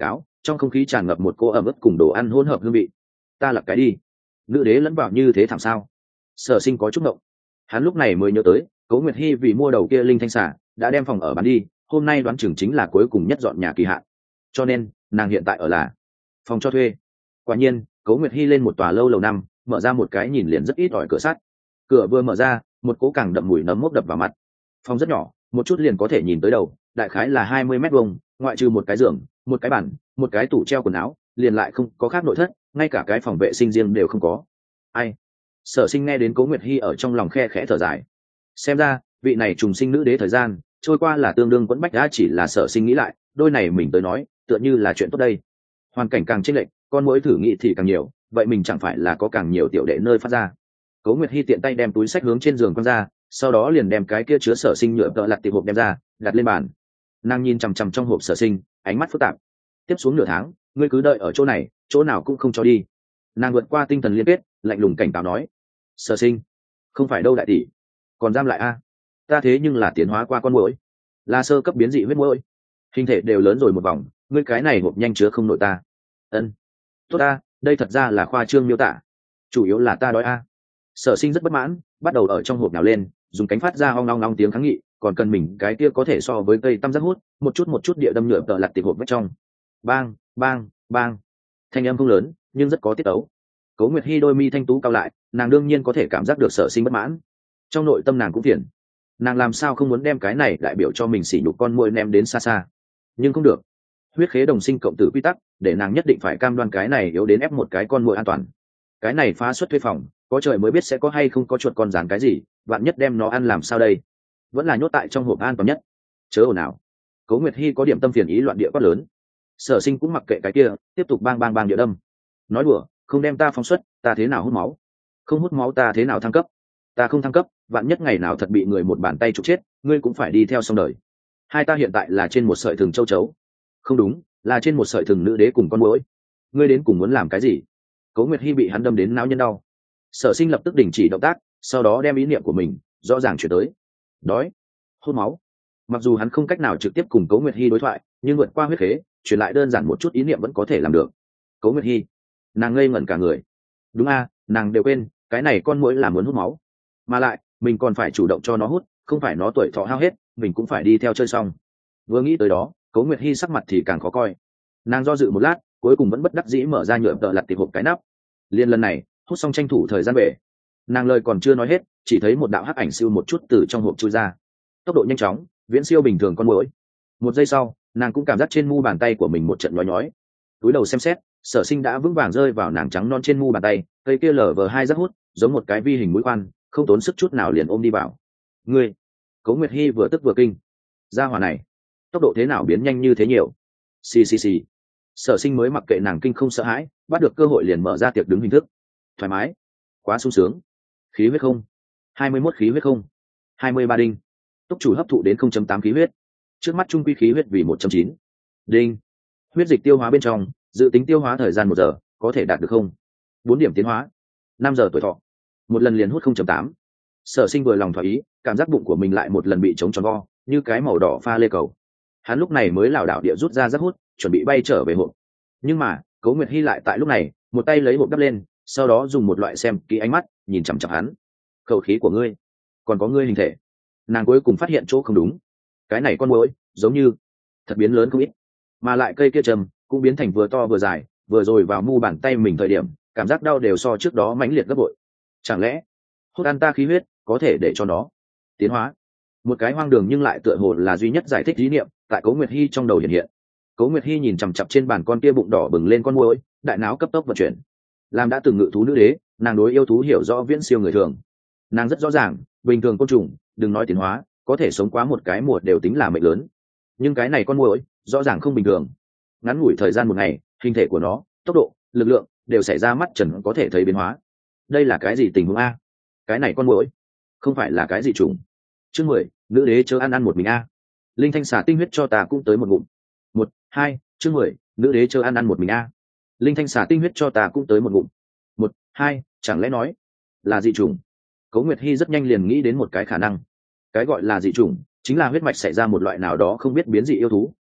trong không khí tràn ngập một cô ẩm ướt cùng đồ ăn hỗn hợp hương vị. Ta lặp cái đi, nữ đế lẫn vào như thế thảm sao? Sở Sinh có chút động. Hắn lúc này mới nhớ tới Cố Nguyệt Hi vì mua đầu kia linh thanh xà đã đem phòng ở bán đi, hôm nay đoán chừng chính là cuối cùng nhất dọn nhà kỳ hạn, cho nên nàng hiện tại ở là phòng cho thuê. Quả nhiên Cố Nguyệt Hi lên một tòa lâu lầu năm, mở ra một cái nhìn liền rất ít ỏi cửa sắt. Cửa vừa mở ra, một cỗ càng đậm mùi nấm mốc đập vào mặt. Phòng rất nhỏ, một chút liền có thể nhìn tới đầu, đại khái là 20 mét vuông, ngoại trừ một cái giường, một cái bàn, một cái tủ treo quần áo, liền lại không có khác nội thất, ngay cả cái phòng vệ sinh riêng đều không có. Ai? Sở Sinh nghe đến Cố Nguyệt Hi ở trong lòng khe khẽ thở dài. Xem ra vị này trùng sinh nữ đế thời gian trôi qua là tương đương quẫn bách, đã chỉ là Sở Sinh nghĩ lại, đôi này mình tới nói tựa như là chuyện tốt đây. Hoàn cảnh càng chênh lệch, con muỗi thử nghĩ thì càng nhiều, vậy mình chẳng phải là có càng nhiều tiểu đệ nơi phát ra. Cố Nguyệt Hi tiện tay đem túi sách hướng trên giường quăng ra, sau đó liền đem cái kia chứa Sở Sinh nhựa tợ lặt tiệp hộp đem ra, đặt lên bàn. Nàng nhìn chằm chằm trong hộp Sở Sinh, ánh mắt phức tạp. Tiếp xuống nửa tháng, ngươi cứ đợi ở chỗ này, chỗ nào cũng không cho đi. Nàng vượt qua tinh thần liên kết, lạnh lùng cảnh cáo nói. Sở Sinh, không phải đâu đại tỷ, còn giam lại a? Ta thế nhưng là tiến hóa qua con muỗi, là sơ cấp biến dị huyết muỗi, hình thể đều lớn rồi một vòng, ngươi cái này hộp nhanh chứa không nổi ta. Ân, tốt a, đây thật ra là khoa trương miêu tả, chủ yếu là ta đói a. Sở Sinh rất bất mãn, bắt đầu ở trong hộp nào lên, dùng cánh phát ra ong ong ong tiếng kháng nghị, còn cần mình cái kia có thể so với cây tăm giác hút, một chút địa đâm nhựa tợ lặt tiệp hộp vách trong. Bang, bang, bang. Thanh âm không lớn, nhưng rất có tiết tấu. Cố Nguyệt Hi đôi mi thanh tú cao lại, nàng đương nhiên có thể cảm giác được Sở Sinh bất mãn. Trong nội tâm nàng cũng phiền. Nàng làm sao không muốn đem cái này đại biểu cho mình sỉ nhục con muỗi ném đến xa xa. Nhưng không được. Huyết khế đồng sinh cộng tử quy tắc, để nàng nhất định phải cam đoan cái này yếu đến ép một cái con muỗi an toàn. Cái này phá suất thuê phòng, có trời mới biết sẽ có hay không có chuột con rán cái gì, vạn nhất đem nó ăn làm sao đây? Vẫn là nhốt tại trong hộp an toàn nhất. Chớ ồn ào. Cố Nguyệt Hi có điểm tâm phiền ý loạn địa quát lớn. Sở Sinh cũng mặc kệ cái kia, tiếp tục bang bang bang địa đâm. Nói đùa, không đem ta phóng xuất, ta thế nào hút máu? Không hút máu ta thế nào thăng cấp? Ta không thăng cấp, vạn nhất ngày nào thật bị người một bàn tay trục chết, ngươi cũng phải đi theo xong đời. Hai ta hiện tại là trên một sợi thừng châu chấu. Không đúng, là trên một sợi thừng nữ đế cùng con muỗi. Ngươi đến cùng muốn làm cái gì? Cố Nguyệt Hi bị hắn đâm đến não nhân đau. Sở Sinh lập tức đình chỉ động tác, sau đó đem ý niệm của mình rõ ràng chuyển tới. Đói, hút máu. Mặc dù hắn không cách nào trực tiếp cùng Cố Nguyệt Hi đối thoại, nhưng vượt qua huyết khế, truyền lại đơn giản một chút ý niệm vẫn có thể làm được. Cố Nguyệt Hi, nàng ngây ngẩn cả người. Đúng a, nàng đều quên, cái này con muỗi là muốn hút máu, mà lại mình còn phải chủ động cho nó hút, không phải nó tuổi thọ hao hết, mình cũng phải đi theo chơi xong. Vừa nghĩ tới đó, Cố Nguyệt Hi sắc mặt thì càng khó coi. Nàng do dự một lát, cuối cùng vẫn bất đắc dĩ mở ra nhựa tợ lặt tiệp hộp cái nắp. Liên lần này, hút xong tranh thủ thời gian về. Nàng lời còn chưa nói hết, chỉ thấy một đạo hắc ảnh siêu một chút từ trong hộp chui ra. Tốc độ nhanh chóng, viễn siêu bình thường con muỗi. Một giây sau, nàng cũng cảm giác trên mu bàn tay của mình một trận nhói nhói. Túi đầu xem xét, Sở Sinh đã vững vàng rơi vào nàng trắng non trên mu bàn tay, cây kia LV2 rất hút, giống một cái vi hình mũi khoan, không tốn sức chút nào liền ôm đi vào. Ngươi, Cố Nguyệt Hi vừa tức vừa kinh. Gia hỏa này, tốc độ thế nào biến nhanh như thế nhiều? Xì xì xì. Sở Sinh mới mặc kệ nàng kinh không sợ hãi, bắt được cơ hội liền mở ra tiệc đứng hình thức. Thoải mái, quá sung sướng. Khí huyết không? 21 khí huyết không? 23 đinh. Túc chủ hấp thụ đến 0.8 khí huyết. Trước mắt trung quy khí huyết vì 1.9. Đinh. Huyết dịch tiêu hóa bên trong, dự tính tiêu hóa thời gian 1 giờ, có thể đạt được không? 4 điểm tiến hóa. 5 giờ tuổi thọ. Một lần liền hút 0.8. Sở Sinh vừa lòng thỏa ý, cảm giác bụng của mình lại một lần bị trống tròn vo, như cái màu đỏ pha lê cầu. Hắn lúc này mới lảo đảo địa rút ra rất hút, chuẩn bị bay trở về hộp. Nhưng mà, Cố Nguyệt Hi lại tại lúc này, một tay lấy hộp đắp lên, sau đó dùng một loại xem kỹ ánh mắt nhìn chằm chằm hắn. Khẩu khí của ngươi, còn có ngươi hình thể. Nàng cuối cùng phát hiện chỗ không đúng. Cái này con muỗi, giống như thật biến lớn không ít, mà lại cây kia trầm cũng biến thành vừa to vừa dài, vừa rồi vào mu bàn tay mình thời điểm, cảm giác đau đều so trước đó mãnh liệt gấp bội. Chẳng lẽ hút ăn ta khí huyết có thể để cho nó tiến hóa? Một cái hoang đường nhưng lại tựa hồ là duy nhất giải thích lý niệm tại Cố Nguyệt Hi trong đầu hiện hiện. Cố Nguyệt Hi nhìn chằm chằm trên bàn con kia bụng đỏ bừng lên con muỗi, đại não cấp tốc vận chuyển. Làm đã từng ngự thú nữ đế, nàng đối yêu thú hiểu rõ viễn siêu người thường. Nàng rất rõ ràng, bình thường côn trùng, đừng nói tiến hóa, có thể sống quá một cái mùa đều tính là mệnh lớn. Nhưng cái này con muỗi, rõ ràng không bình thường. Ngắn ngủi thời gian 1 ngày, hình thể của nó, tốc độ, lực lượng đều xảy ra mắt trần có thể thấy biến hóa. Đây là cái gì tình huống a? Cái này con muỗi, không phải là cái gì trùng? Chương 10, nữ đế chớ ăn một mình a. Linh thanh xà tinh huyết cho ta cũng tới một ngụm. 1, 2, chương 10, nữ đế chớ ăn một mình a. Linh thanh xà tinh huyết cho ta cũng tới một ngụm. 1, 2, chẳng lẽ nói là dị trùng? Cố Nguyệt Hi rất nhanh liền nghĩ đến một cái khả năng. Cái gọi là dị trùng chính là huyết mạch xảy ra một loại nào đó không biết biến dị yêu thú,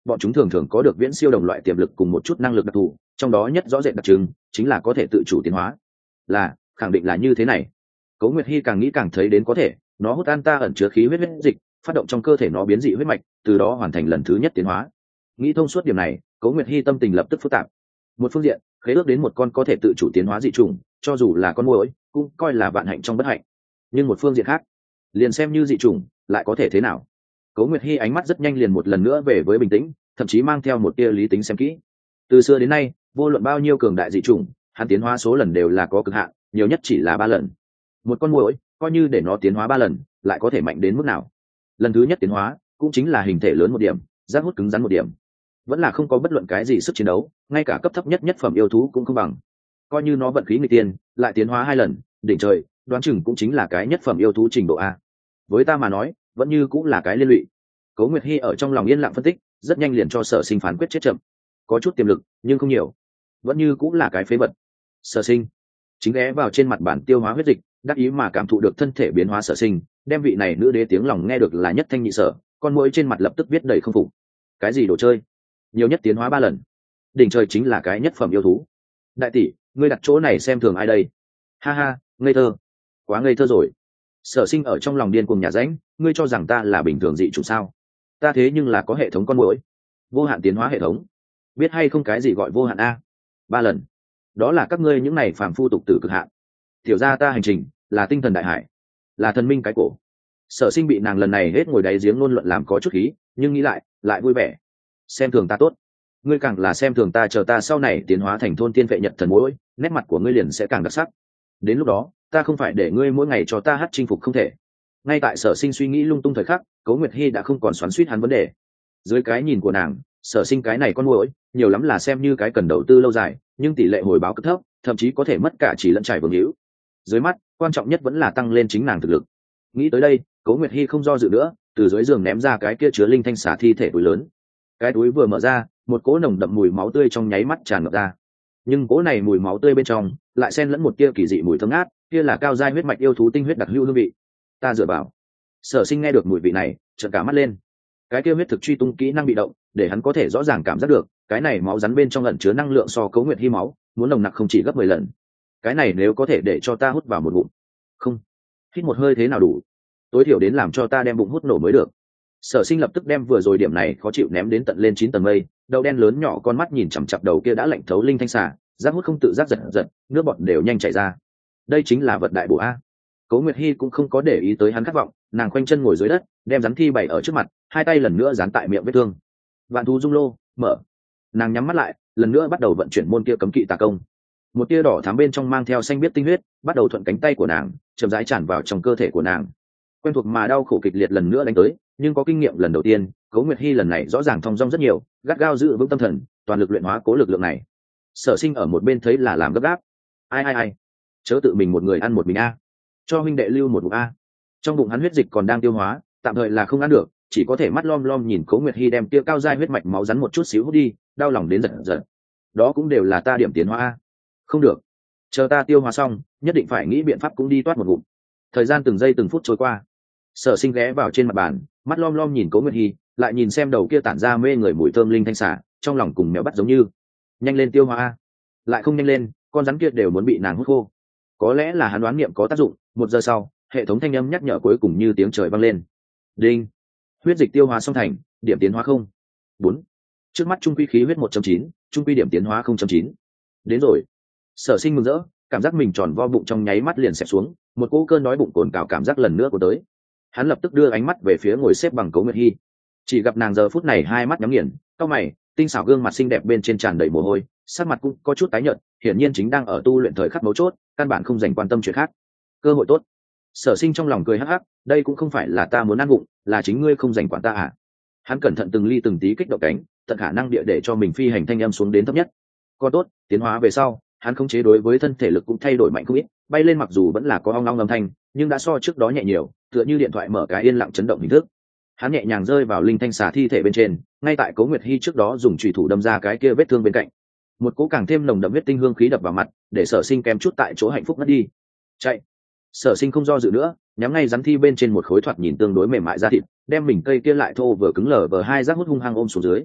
bọn chúng thường thường có được viễn siêu đồng loại tiềm lực cùng một chút năng lực đặc thù, trong đó nhất rõ rệt đặc trưng chính là có thể tự chủ tiến hóa. Là, khẳng định là như thế này. Cố Nguyệt Hi càng nghĩ càng thấy đến có thể, nó hút an ta ẩn chứa khí huyết dịch, phát động trong cơ thể nó biến dị huyết mạch, từ đó hoàn thành lần thứ nhất tiến hóa. Nghĩ thông suốt điểm này, Cố Nguyệt Hi tâm tình lập tức phức tạp. Một phương diện, khế ước đến một con có thể tự chủ tiến hóa dị chủng, cho dù là con muỗi, cũng coi là vạn hạnh trong bất hạnh. Nhưng một phương diện khác, liền xem như dị chủng, lại có thể thế nào? Cố Nguyệt Hi ánh mắt rất nhanh liền một lần nữa về với bình tĩnh, thậm chí mang theo một tia lý tính xem kỹ. Từ xưa đến nay, vô luận bao nhiêu cường đại dị chủng, hắn tiến hóa số lần đều là có cực hạn, nhiều nhất chỉ là 3 lần. Một con muỗi, coi như để nó tiến hóa 3 lần, lại có thể mạnh đến mức nào? Lần thứ nhất tiến hóa, cũng chính là hình thể lớn một điểm, giác hút cứng rắn một điểm, vẫn là không có bất luận cái gì sức chiến đấu, ngay cả cấp thấp nhất nhất phẩm yêu thú cũng không bằng. Coi như nó vận khí nghịch tiên, lại tiến hóa 2 lần, đỉnh trời, đoán chừng cũng chính là cái nhất phẩm yêu thú trình độ a. Với ta mà nói, vẫn như cũng là cái liên lụy. Cố Nguyệt Hi ở trong lòng yên lặng phân tích, rất nhanh liền cho Sở Sinh phán quyết chết chậm. Có chút tiềm lực, nhưng không nhiều, vẫn như cũng là cái phế vật. Sở Sinh chính ghé vào trên mặt bản tiêu hóa huyết dịch, đắc ý mà cảm thụ được thân thể biến hóa. Sở Sinh đem vị này nữ đế tiếng lòng nghe được là nhất thanh nhị sở, con muỗi trên mặt lập tức viết đầy không phục. Cái gì đồ chơi? Nhiều nhất tiến hóa 3 lần, đỉnh trời chính là cái nhất phẩm yêu thú. Đại tỷ, ngươi đặt chỗ này xem thường ai đây? Ha ha, ngây thơ, quá ngây thơ rồi. Sở Sinh ở trong lòng điên cuồng nhà rãnh, ngươi cho rằng ta là bình thường dị chủng sao? Ta thế nhưng là có hệ thống con muỗi, vô hạn tiến hóa hệ thống. Biết hay không cái gì gọi vô hạn a? 3 lần, đó là các ngươi những này phàm phu tục tử cực hạn. Tiểu gia ta hành trình là tinh thần đại hải, là thần minh cái cổ. Sở Sinh bị nàng lần này hết ngồi đáy giếng ngôn luận làm có chút khí, nhưng nghĩ lại vui vẻ. Xem thường ta tốt, ngươi càng là xem thường ta, chờ ta sau này tiến hóa thành thôn tiên vệ nhật thần muỗi, nét mặt của ngươi liền sẽ càng đặc sắc. Đến lúc đó, ta không phải để ngươi mỗi ngày cho ta hát chinh phục không thể. Ngay tại Sở Sinh suy nghĩ lung tung thời khắc, Cố Nguyệt Hi đã không còn xoắn xuýt hắn vấn đề. Dưới cái nhìn của nàng, Sở Sinh cái này con muỗi, nhiều lắm là xem như cái cần đầu tư lâu dài, nhưng tỷ lệ hồi báo cực thấp, thậm chí có thể mất cả chỉ lẫn trải vương hữu. Dưới mắt, quan trọng nhất vẫn là tăng lên chính nàng thực lực. Nghĩ tới đây, Cố Nguyệt Hi không do dự nữa, từ dưới giường ném ra cái kia chứa linh thanh xà thi thể túi lớn. Cái túi vừa mở ra, một cỗ nồng đậm mùi máu tươi trong nháy mắt tràn ngập ra. Nhưng cỗ này mùi máu tươi bên trong lại xen lẫn một tia kỳ dị mùi thơm ngát, kia là cao giai huyết mạch yêu thú tinh huyết đặc hữu hương vị. Ta dựa vào. Sở Sinh nghe được mùi vị này, trợn cả mắt lên. Cái kia huyết thực truy tung kỹ năng bị động, để hắn có thể rõ ràng cảm giác được, cái này máu rắn bên trong ẩn chứa năng lượng so Cố Nguyệt Hi máu muốn nồng nặc không chỉ gấp 10 lần. Cái này nếu có thể để cho ta hút vào một ngụm. Không, hít một hơi thế nào đủ, tối thiểu đến làm cho ta đem bụng hút nổ mới được. Sở Sinh lập tức đem vừa rồi điểm này khó chịu ném đến tận lên 9 tầng mây, đầu đen lớn nhỏ con mắt nhìn chằm chằm đầu kia đã lạnh thấu linh thanh xà, giác hút không tự giác giật giật, nước bọt đều nhanh chảy ra. Đây chính là vật đại bổ a. Cố Nguyệt Hi cũng không có để ý tới hắn khát vọng, nàng khoanh chân ngồi dưới đất, đem rắn thi bày ở trước mặt, hai tay lần nữa dán tại miệng vết thương. Vạn thú dung lô mở. Nàng nhắm mắt lại, lần nữa bắt đầu vận chuyển môn kia cấm kỵ tà công. Một tia đỏ thắm bên trong mang theo xanh biếc tinh huyết, bắt đầu thuận cánh tay của nàng, chậm rãi tràn vào trong cơ thể của nàng. Quen thuộc mà đau khổ kịch liệt lần nữa đánh tới, nhưng có kinh nghiệm lần đầu tiên, Cố Nguyệt Hi lần này rõ ràng thong dong rất nhiều, gắt gao giữ vững tâm thần, toàn lực luyện hóa cố lực lượng này. Sở Sinh ở một bên thấy là làm gấp gáp. Ai, chớ tự mình một người ăn một mình a, cho huynh đệ lưu một ngụm a. Trong bụng hắn huyết dịch còn đang tiêu hóa, tạm thời là không ăn được, chỉ có thể mắt lom lom nhìn Cố Nguyệt Hi đem tia cao giai huyết mạch máu rắn một chút xíu hút đi, đau lòng đến giật giật. Đó cũng đều là ta điểm tiến hóa a. Không được, chờ ta tiêu hóa xong, nhất định phải nghĩ biện pháp cũng đi toát một ngụm. Thời gian từng giây từng phút trôi qua. Sở Sinh ghé vào trên mặt bàn, mắt lom lom nhìn Cố Nguyệt Hi, lại nhìn xem đầu kia tản ra mê người mùi thơm linh thanh xà, trong lòng cùng mèo bắt giống như. Nhanh lên tiêu hóa a. Lại không nhanh lên, con rắn kia đều muốn bị nàng hút khô. Có lẽ là hắn đoán niệm có tác dụng, 1 giờ sau, hệ thống thanh âm nhắc nhở cuối cùng như tiếng trời vang lên. Đinh. Huyết dịch tiêu hóa xong thành, điểm tiến hóa 0. 4. Trước mắt trung quy khí huyết 1.9, trung quy điểm tiến hóa 0.9. Đến rồi. Sở Sinh mừng rỡ, cảm giác mình tròn vo bụng trong nháy mắt liền xẹp xuống, một cỗ cơn đói bụng cồn cào cảm giác lần nữa của tới. Hắn lập tức đưa ánh mắt về phía ngồi xếp bằng Cố Nguyệt Hi. Chỉ gặp nàng giờ phút này hai mắt nhắm nghiền, cau mày, tinh xảo gương mặt xinh đẹp bên trên tràn đầy mồ hôi, sắc mặt cũng có chút tái nhợt, hiển nhiên chính đang ở tu luyện thời khắc mấu chốt, căn bản không dành quan tâm chuyện khác. Cơ hội tốt. Sở Sinh trong lòng cười hắc hắc, đây cũng không phải là ta muốn ăn bụng, là chính ngươi không dành quản ta à? Hắn cẩn thận từng ly từng tí kích động cánh, tận khả năng địa để cho mình phi hành thanh âm xuống đến thấp nhất. Còn tốt, tiến hóa về sau, hắn khống chế đối với thân thể lực cũng thay đổi mạnh không ít, bay lên mặc dù vẫn là có ong ong âm thanh, nhưng đã so trước đó nhẹ nhiều, tựa như điện thoại mở cái yên lặng chấn động hình thức. Hắn nhẹ nhàng rơi vào linh thanh xà thi thể bên trên, ngay tại Cố Nguyệt Hi trước đó dùng chùy thủ đâm ra cái kia vết thương bên cạnh. Một cỗ càng thêm nồng đậm huyết tinh hương khí đập vào mặt, để Sở Sinh kém chút tại chỗ hạnh phúc ngất đi. Chạy. Sở Sinh không do dự nữa, nhắm ngay rắn thi bên trên một khối thoạt nhìn tương đối mềm mại da thịt, đem mình cây kia lại thô vừa cứng lở vờ hai rác hút hung hăng ôm xuống dưới.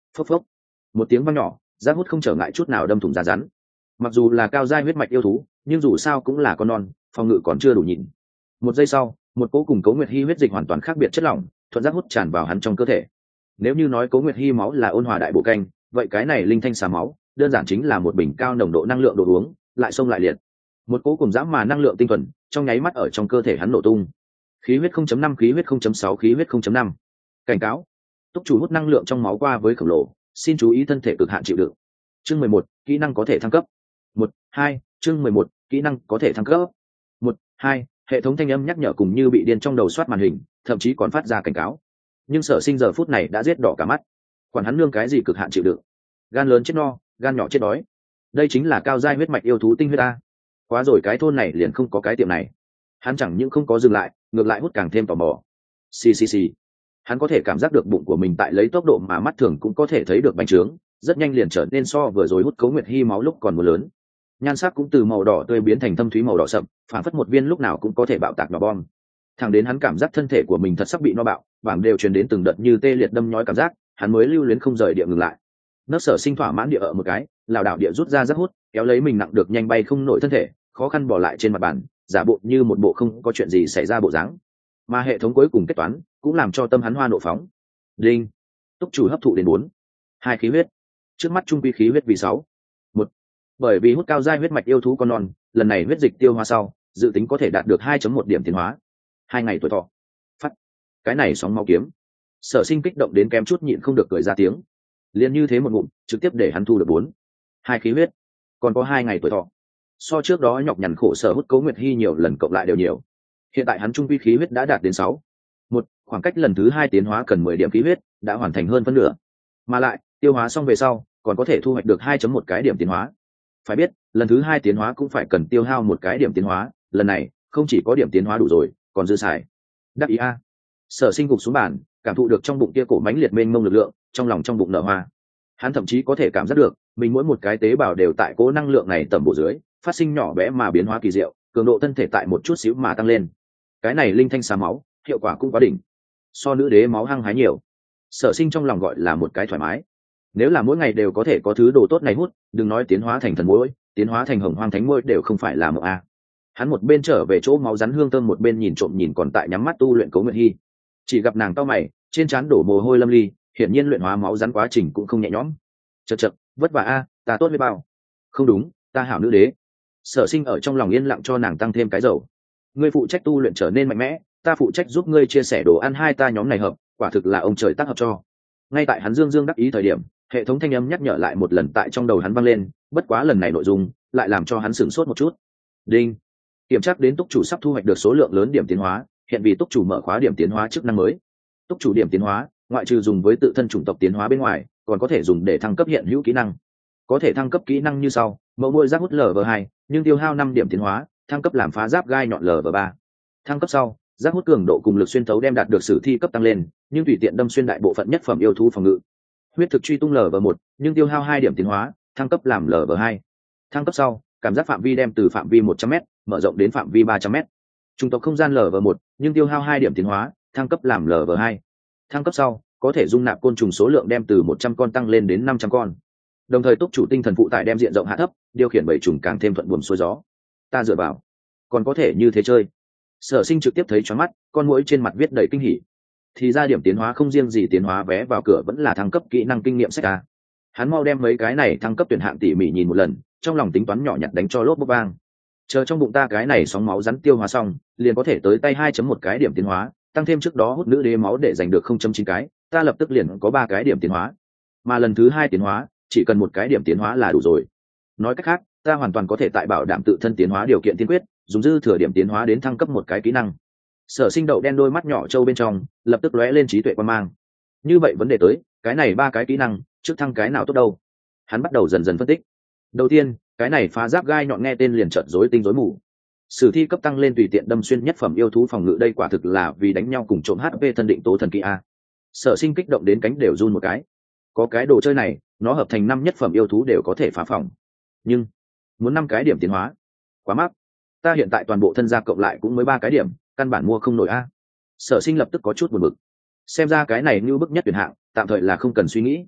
Phốc phốc, một tiếng vang nhỏ, giác hút không trở ngại chút nào đâm thủng da rắn. Mặc dù là cao giai huyết mạch yêu thú, nhưng dù sao cũng là con non, phòng ngự còn chưa đủ nhìn. Một giây sau, một cỗ cùng Cố Nguyệt Hi huyết dịch hoàn toàn khác biệt chất lỏng thuận giác hút tràn vào hắn trong cơ thể. Nếu như nói Cố Nguyệt Hi máu là ôn hòa đại bộ canh, vậy cái này linh thanh xà máu đơn giản chính là một bình cao nồng độ năng lượng đồ uống, lại xông lại liệt. Một cỗ cùng dã mà năng lượng tinh thuần trong nháy mắt ở trong cơ thể hắn nổ tung. Khí huyết 0.5, khí huyết 0.6, khí huyết 0.5. Cảnh cáo: túc chủ hút năng lượng trong máu qua với khổng lồ, xin chú ý thân thể cực hạn chịu đựng. Chương 11, kỹ năng có thể thăng cấp. 1, 2, chương 11, kỹ năng có thể thăng cấp. 1, 2, hệ thống thanh âm nhắc nhở cùng như bị điên trong đầu soát màn hình, thậm chí còn phát ra cảnh cáo. Nhưng Sở Sinh giờ phút này đã giết đỏ cả mắt. Quản hắn nương cái gì cực hạn chịu đựng? Gan lớn chết no, gan nhỏ chết đói. Đây chính là cao giai huyết mạch yêu thú tinh huyết a. Quá rồi, cái thôn này liền không có cái tiệm này. Hắn chẳng những không có dừng lại, ngược lại hút càng thêm tò mò. Xì xì xì. Hắn có thể cảm giác được bụng của mình tại lấy tốc độ mà mắt thường cũng có thể thấy được bành trướng, rất nhanh liền trở nên so vừa rồi hút Cố Nguyệt Hi máu lúc còn một lớn. Nhan sắc cũng từ màu đỏ tươi biến thành thâm thúy màu đỏ sậm, phản phất một viên lúc nào cũng có thể bạo tạc nhỏ bom. Thẳng đến hắn cảm giác thân thể của mình thật sắp bị no bạo, bảng đều truyền đến từng đợt như tê liệt đâm nhói cảm giác, hắn mới lưu luyến không rời địa ngừng lại. Nấc Sở Sinh thỏa mãn địa ở một cái, lảo đảo địa rút ra rất hút, kéo lấy mình nặng được nhanh bay không nổi thân thể, khó khăn bỏ lại trên mặt bàn, giả bộ như một bộ không có chuyện gì xảy ra bộ dáng. Mà hệ thống cuối cùng kết toán cũng làm cho tâm hắn hoa nộ phóng. Đinh, túc chủ hấp thụ đến 4, 2 khí huyết. Trước mắt trung quy khí huyết vì 6, 1. Bởi vì hút cao giai huyết mạch yêu thú con non, lần này huyết dịch tiêu hóa sau, dự tính có thể đạt được 2.1 điểm tiến hóa. 2 ngày tuổi thọ. Phát. Cái này sóng máu kiếm. Sở Sinh kích động đến kém chút nhịn không được cười ra tiếng. Liền như thế một ngụm, trực tiếp để hắn thu được 4, 2 khí huyết, còn có 2 ngày tuổi thọ. So trước đó nhọc nhằn khổ sở hút Cố Nguyệt Hi nhiều lần cộng lại đều nhiều. Hiện tại hắn trung quy khí huyết đã đạt đến 6, 1, khoảng cách lần thứ 2 tiến hóa cần 10 điểm khí huyết, đã hoàn thành hơn phân nửa. Mà lại, tiêu hóa xong về sau, còn có thể thu hoạch được 2.1 cái điểm tiến hóa. Phải biết, lần thứ 2 tiến hóa cũng phải cần tiêu hao 1 cái điểm tiến hóa, lần này, không chỉ có điểm tiến hóa đủ rồi, còn dư xài. Đắc ý a. Sở Sinh gục xuống bàn, cảm thụ được trong bụng kia cổ mãnh liệt mênh mông lực lượng, trong lòng trong bụng nở hoa. Hắn thậm chí có thể cảm giác được, mình mỗi một cái tế bào đều tại cố năng lượng này tầm bổ dưới, phát sinh nhỏ bé mà biến hóa kỳ diệu, cường độ thân thể tại một chút xíu mà tăng lên. Cái này linh thanh xà máu, hiệu quả cũng quá đỉnh. So nữ đế máu hăng hái nhiều. Sở Sinh trong lòng gọi là một cái thoải mái. Nếu là mỗi ngày đều có thể có thứ đồ tốt này hút, đừng nói tiến hóa thành thần muỗi, tiến hóa thành hồng hoang thánh muỗi đều không phải là mộng a. Hắn một bên trở về chỗ máu rắn hương thơm, một bên nhìn trộm nhìn còn tại nhắm mắt tu luyện Cố Nguyệt Hi. Chỉ gặp nàng cau mày, trên trán đổ mồ hôi lâm ly, hiển nhiên luyện hóa máu rắn quá trình cũng không nhẹ nhõm. Chậc chậc, vất vả a, ta tốt biết bao. Không đúng, ta hảo nữ đế. Sở Sinh ở trong lòng yên lặng cho nàng tăng thêm cái dầu. Ngươi phụ trách tu luyện trở nên mạnh mẽ, ta phụ trách giúp ngươi chia sẻ đồ ăn, hai ta nhóm này hợp, quả thực là ông trời tác hợp cho. Ngay tại hắn dương dương đắc ý thời điểm, hệ thống thanh âm nhắc nhở lại một lần tại trong đầu hắn vang lên, bất quá lần này nội dung lại làm cho hắn sửng sốt một chút. Đinh, kiểm tra đến túc chủ sắp thu hoạch được số lượng lớn điểm tiến hóa, hiện vì túc chủ mở khóa điểm tiến hóa chức năng mới. Túc chủ điểm tiến hóa, ngoại trừ dùng với tự thân chủng tộc tiến hóa bên ngoài, còn có thể dùng để thăng cấp hiện hữu kỹ năng. Có thể thăng cấp kỹ năng như sau: mẫu môi giáp hút LV2, nhưng tiêu hao 5 điểm tiến hóa, thăng cấp làm phá giáp gai nhọn LV3. Thăng cấp sau, giáp hút cường độ cùng lực xuyên thấu đem đạt được sử thi cấp tăng lên, nhưng tùy tiện đâm xuyên đại bộ phận nhất phẩm yêu thú phòng ngự. Huyết thực truy tung LV1, nhưng tiêu hao 2 điểm tiến hóa, thăng cấp làm LV2. Thăng cấp sau, cảm giác phạm vi đem từ phạm vi 100m mở rộng đến phạm vi 300m. Chủng tộc không gian LV1, nhưng tiêu hao 2 điểm tiến hóa, thăng cấp làm LV2. Thăng cấp sau, có thể dung nạp côn trùng số lượng đem từ 100 con tăng lên đến 500 con. Đồng thời túc chủ tinh thần phụ tải đem diện rộng hạ thấp, điều khiển bầy trùng càng thêm thuận buồm xuôi gió. Ta dựa vào, còn có thể như thế chơi. Sở Sinh trực tiếp thấy choáng mắt, con muỗi trên mặt viết đầy kinh hỉ. Thì ra điểm tiến hóa không riêng gì tiến hóa vé vào cửa, vẫn là thăng cấp kỹ năng kinh nghiệm sách a. Hắn mau đem mấy cái này thăng cấp tuyển hạng tỉ mỉ nhìn một lần, trong lòng tính toán nhỏ nhặt đánh cho lốp bốp vang. Chờ trong bụng ta cái này sóng máu rắn tiêu hóa xong, liền có thể tới tay 2.1 cái điểm tiến hóa, tăng thêm trước đó hút nữ đế máu để giành được 0.9 cái, ta lập tức liền có 3 cái điểm tiến hóa. Mà lần thứ 2 tiến hóa, chỉ cần 1 cái điểm tiến hóa là đủ rồi. Nói cách khác, ta hoàn toàn có thể tại bảo đảm tự thân tiến hóa điều kiện tiên quyết, dùng dư thừa điểm tiến hóa đến thăng cấp 1 cái kỹ năng. Sở Sinh đậu đen đôi mắt nhỏ trâu bên trong lập tức lóe lên trí tuệ quan mang. Như vậy vấn đề tới, cái này 3 cái kỹ năng, trước thăng cái nào tốt đâu? Hắn bắt đầu dần dần phân tích. Đầu tiên, cái này phá giáp gai nhọn nghe tên liền chợt rối tinh rối mù. Sử thi cấp tăng lên tùy tiện đâm xuyên nhất phẩm yêu thú phòng ngự, đây quả thực là vì đánh nhau cùng trộm HP thân định tố thần kỳ a. Sở Sinh kích động đến cánh đều run một cái. Có cái đồ chơi này, nó hợp thành 5 nhất phẩm yêu thú đều có thể phá phòng. Nhưng muốn 5 cái điểm tiến hóa, quá mắc. Ta hiện tại toàn bộ thân gia cộng lại cũng mới 3 cái điểm, căn bản mua không nổi a. Sở Sinh lập tức có chút buồn bực. Xem ra cái này như bức nhất tuyển hạng, tạm thời là không cần suy nghĩ.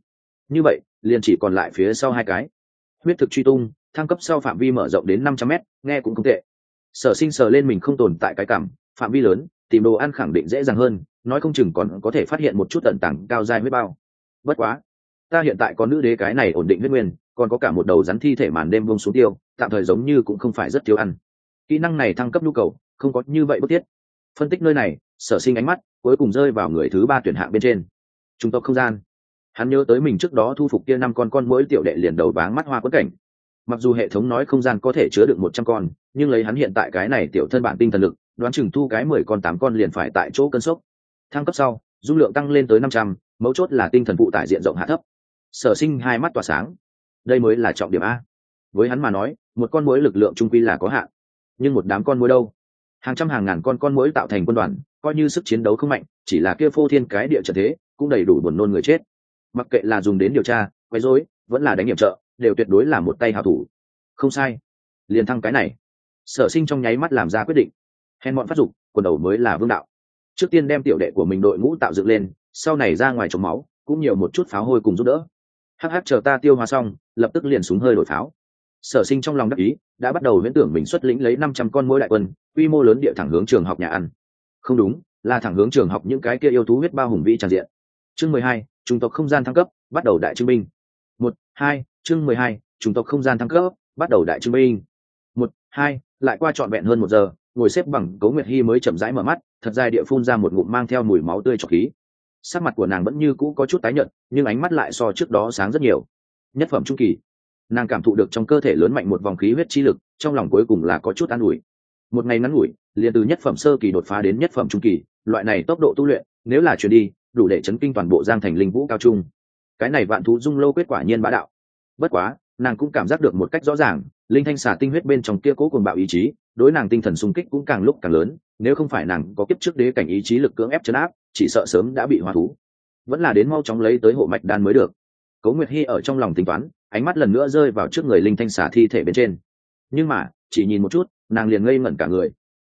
như vậy liền chỉ còn lại phía sau hai cái. Huyết thực truy tung thăng cấp sau phạm vi mở rộng đến 500m, nghe cũng không tệ. Sở Sinh sờ lên mình không tồn tại cái cảm, phạm vi lớn tìm đồ ăn khẳng định dễ dàng hơn, nói không chừng còn có thể phát hiện một chút tận tảng cao giai huyết bao. Bất quá, ta hiện tại có nữ đế cái này ổn định huyết nguyên, còn có cả một đầu rắn thi thể màn đêm buông xuống tiêu, tạm thời giống như cũng không phải rất thiếu ăn. Kỹ năng này thăng cấp nhu cầu không có như vậy bức thiết. Phân tích nơi này, Sở Sinh ánh mắt cuối cùng rơi vào người thứ 3 tuyển hạng bên trên, trung tộc không gian. Hắn nhớ tới mình trước đó thu phục kia 5 con mỗi tiểu đệ liền đầu váng mắt hoa quẫn cảnh. Mặc dù hệ thống nói không gian có thể chứa được 100 con, nhưng lấy hắn hiện tại cái này tiểu thân bản tinh thần lực, đoán chừng thu cái 10 con 8 con liền phải tại chỗ cơn sốc. Thăng cấp sau, dung lượng tăng lên tới 500, mấu chốt là tinh thần phụ tải diện rộng hạ thấp. Sở Sinh hai mắt tỏa sáng. Đây mới là trọng điểm a. Với hắn mà nói, một con muỗi lực lượng trung quy là có hạn, nhưng một đám con muỗi đâu? Hàng trăm hàng ngàn con muỗi tạo thành quân đoàn, coi như sức chiến đấu không mạnh, chỉ là kia phô thiên cái địa trận thế, cũng đầy đủ buồn nôn người chết. Mặc kệ là dùng đến điều tra, quấy rối, vẫn là đánh hiểm trợ, đều tuyệt đối là một tay hảo thủ. Không sai, liền thăng cái này. Sở Sinh trong nháy mắt làm ra quyết định. Hèn mọn phát dục, quần đầu mới là vương đạo. Trước tiên đem tiểu đệ của mình đội ngũ tạo dựng lên, sau này ra ngoài trồng máu, cũng nhiều một chút pháo hôi cùng giúp đỡ. Hắc chờ ta tiêu hóa xong, lập tức liền súng hơi đổi pháo. Sở Sinh trong lòng đắc ý, đã bắt đầu huyễn tưởng mình xuất lĩnh lấy 500 con muỗi đại quân, quy mô lớn địa thẳng hướng trường học nhà ăn. Không đúng, là thẳng hướng trường học những cái kia yêu thú huyết bao hùng vĩ tràn diện. Chương 12, chủng tộc không gian thăng cấp, bắt đầu đại trưng binh. 1-2, chương 12, chủng tộc không gian thăng cấp, bắt đầu đại trưng binh. 1-2, lại qua trọn vẹn hơn 1 giờ, ngồi xếp bằng Cố Nguyệt Hi mới chậm rãi mở mắt, thật dài địa phun ra một ngụm mang theo mùi máu tươi trọc khí. Sắc mặt của nàng vẫn như cũ có chút tái nhợt, nhưng ánh mắt lại so trước đó sáng rất nhiều. Nhất phẩm trung kỳ, nàng cảm thụ được trong cơ thể lớn mạnh một vòng khí huyết chi lực, trong lòng cuối cùng là có chút an ủi. Một ngày ngắn ngủi, liền từ nhất phẩm sơ kỳ đột phá đến nhất phẩm trung kỳ, loại này tốc độ tu luyện, nếu là truyền đi, đủ để chấn kinh toàn bộ Giang Thành linh vũ cao trung. Cái này vạn thú dung lâu kết quả nhiên bá đạo. Bất quá, nàng cũng cảm giác được một cách rõ ràng, linh thanh xà tinh huyết bên trong kia cố cuồng bạo ý chí, đối nàng tinh thần xung kích cũng càng lúc càng lớn, nếu không phải nàng có kiếp trước đế cảnh ý chí lực cưỡng ép trấn áp, chỉ sợ sớm đã bị hóa thú. Vẫn là đến mau chóng lấy tới hộ mạch đan mới được. Cố Nguyệt Hi ở trong lòng tính toán, ánh mắt lần nữa rơi vào trước người linh thanh xà thi thể bên trên. Nhưng mà, chỉ nhìn một chút, nàng liền ngây ngẩn cả người.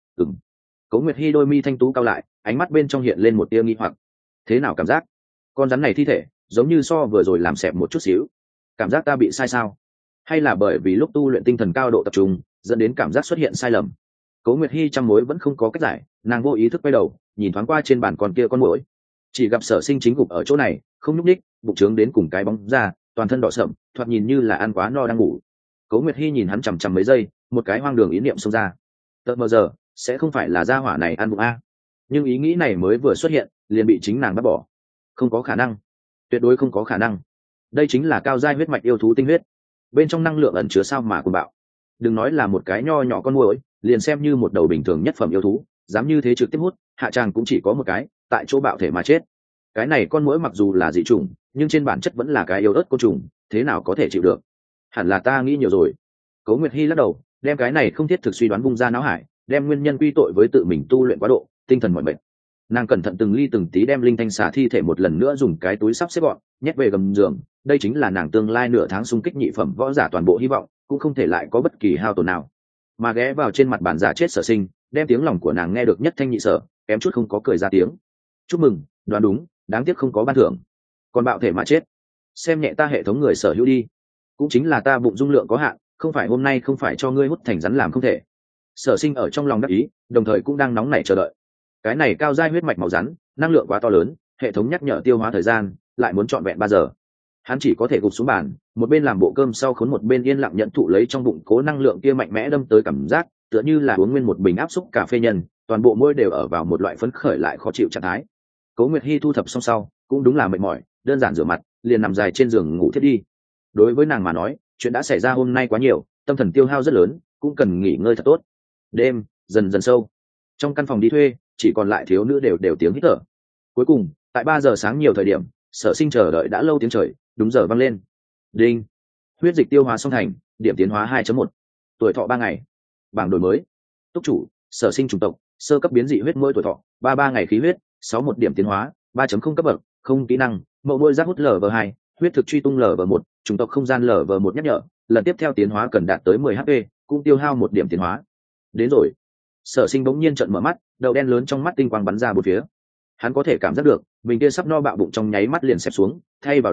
Cố Nguyệt Hi đôi mi thanh tú cao lại, ánh mắt bên trong hiện lên một tia nghi hoặc. Thế nào cảm giác? Con rắn này thi thể, giống như so vừa rồi làm xẹp một chút xíu. Cảm giác ta bị sai sao? Hay là bởi vì lúc tu luyện tinh thần cao độ tập trung, dẫn đến cảm giác xuất hiện sai lầm? Cố Nguyệt Hi trăm mối vẫn không có cách giải, nàng vô ý thức quay đầu, nhìn thoáng qua trên bàn con kia con muỗi, chỉ gặp Sở Sinh chính gục ở chỗ này, không nhúc nhích, bụng trướng đến cùng cái bóng ra, toàn thân đỏ sậm, thoạt nhìn như là ăn quá no đang ngủ. Cố Nguyệt Hi nhìn hắn chằm chằm mấy giây, một cái hoang đường ý niệm xông ra. Tợt mờ giờ, sẽ không phải là gia hỏa này ăn bụng a? Nhưng ý nghĩ này mới vừa xuất hiện, liền bị chính nàng bắt bỏ. Không có khả năng, tuyệt đối không có khả năng. Đây chính là cao giai huyết mạch yêu thú tinh huyết, bên trong năng lượng ẩn chứa sao mà cuồng bạo. Đừng nói là một cái nho nhỏ con muỗi, liền xem như một đầu bình thường nhất phẩm yêu thú, dám như thế trực tiếp hút, hạ tràng cũng chỉ có một cái, tại chỗ bạo thể mà chết. Cái này con muỗi mặc dù là dị chủng, nhưng trên bản chất vẫn là cái yêu ớt côn trùng, thế nào có thể chịu được? Hẳn là ta nghĩ nhiều rồi. Cố Nguyệt Hi lắc đầu, đem cái này không thiết thực suy đoán vung ra não hải, đem nguyên nhân quy tội với tự mình tu luyện quá độ, tinh thần mỏi mệt. Nàng cẩn thận từng ly từng tí đem linh thanh xà thi thể một lần nữa dùng cái túi sắp xếp gọn, nhét về gầm giường. Đây chính là nàng tương lai nửa tháng xung kích nhị phẩm võ giả toàn bộ hy vọng, cũng không thể lại có bất kỳ hao tổn nào. Mà ghé vào trên mặt bàn giả chết Sở Sinh, đem tiếng lòng của nàng nghe được nhất thanh nhị sở, kém chút không có cười ra tiếng. Chúc mừng, đoán đúng, đáng tiếc không có ban thưởng. Còn bạo thể mà chết, xem nhẹ ta hệ thống người sở hữu đi. Cũng chính là ta bụng dung lượng có hạn, không phải hôm nay không phải cho ngươi hút thành rắn làm không thể. Sở Sinh ở trong lòng đắc ý, đồng thời cũng đang nóng nảy chờ đợi. Cái này cao giai huyết mạch màu rắn, năng lượng quá to lớn, hệ thống nhắc nhở tiêu hóa thời gian lại muốn trọn vẹn 3 giờ. Hắn chỉ có thể gục xuống bàn, một bên làm bộ cơm sau khốn một bên yên lặng nhận thụ lấy trong bụng cố năng lượng kia mạnh mẽ đâm tới cảm giác, tựa như là uống nguyên một bình áp xúc cà phê nhân, toàn bộ môi đều ở vào một loại phấn khởi lại khó chịu trạng thái. Cố Nguyệt Hi thu thập xong sau, cũng đúng là mệt mỏi, đơn giản rửa mặt, liền nằm dài trên giường ngủ thiết đi. Đối với nàng mà nói, chuyện đã xảy ra hôm nay quá nhiều, tâm thần tiêu hao rất lớn, cũng cần nghỉ ngơi thật tốt. Đêm dần dần sâu, trong căn phòng đi thuê chỉ còn lại thiếu nữ đều tiếng hít thở. Cuối cùng, tại 3 giờ sáng nhiều thời điểm, Sở Sinh chờ đợi đã lâu tiếng trời đúng giờ vang lên. Đinh, huyết dịch tiêu hóa xong thành, điểm tiến hóa 2.1, tuổi thọ 3 ngày. Bảng đổi mới. Túc chủ, Sở Sinh chủng tộc, sơ cấp biến dị huyết mỗi tuổi thọ 33 ngày khí huyết, 61 điểm tiến hóa, 3.0 cấp bậc, không kỹ năng, mậu nuôi giác hút LV2, huyết thực truy tung LV1, chủng tộc không gian LV1 nhắc nhở, lần tiếp theo tiến hóa cần đạt tới 10 HP, cũng tiêu hao 1 điểm tiến hóa. Đến rồi. Sở Sinh bỗng nhiên trợn mở mắt, đầu đen lớn trong mắt tinh quang bắn ra bốn phía. Hắn có thể cảm giác được, mình kia sắp no bạo bụng trong nháy mắt liền xẹp xuống, thay vào đó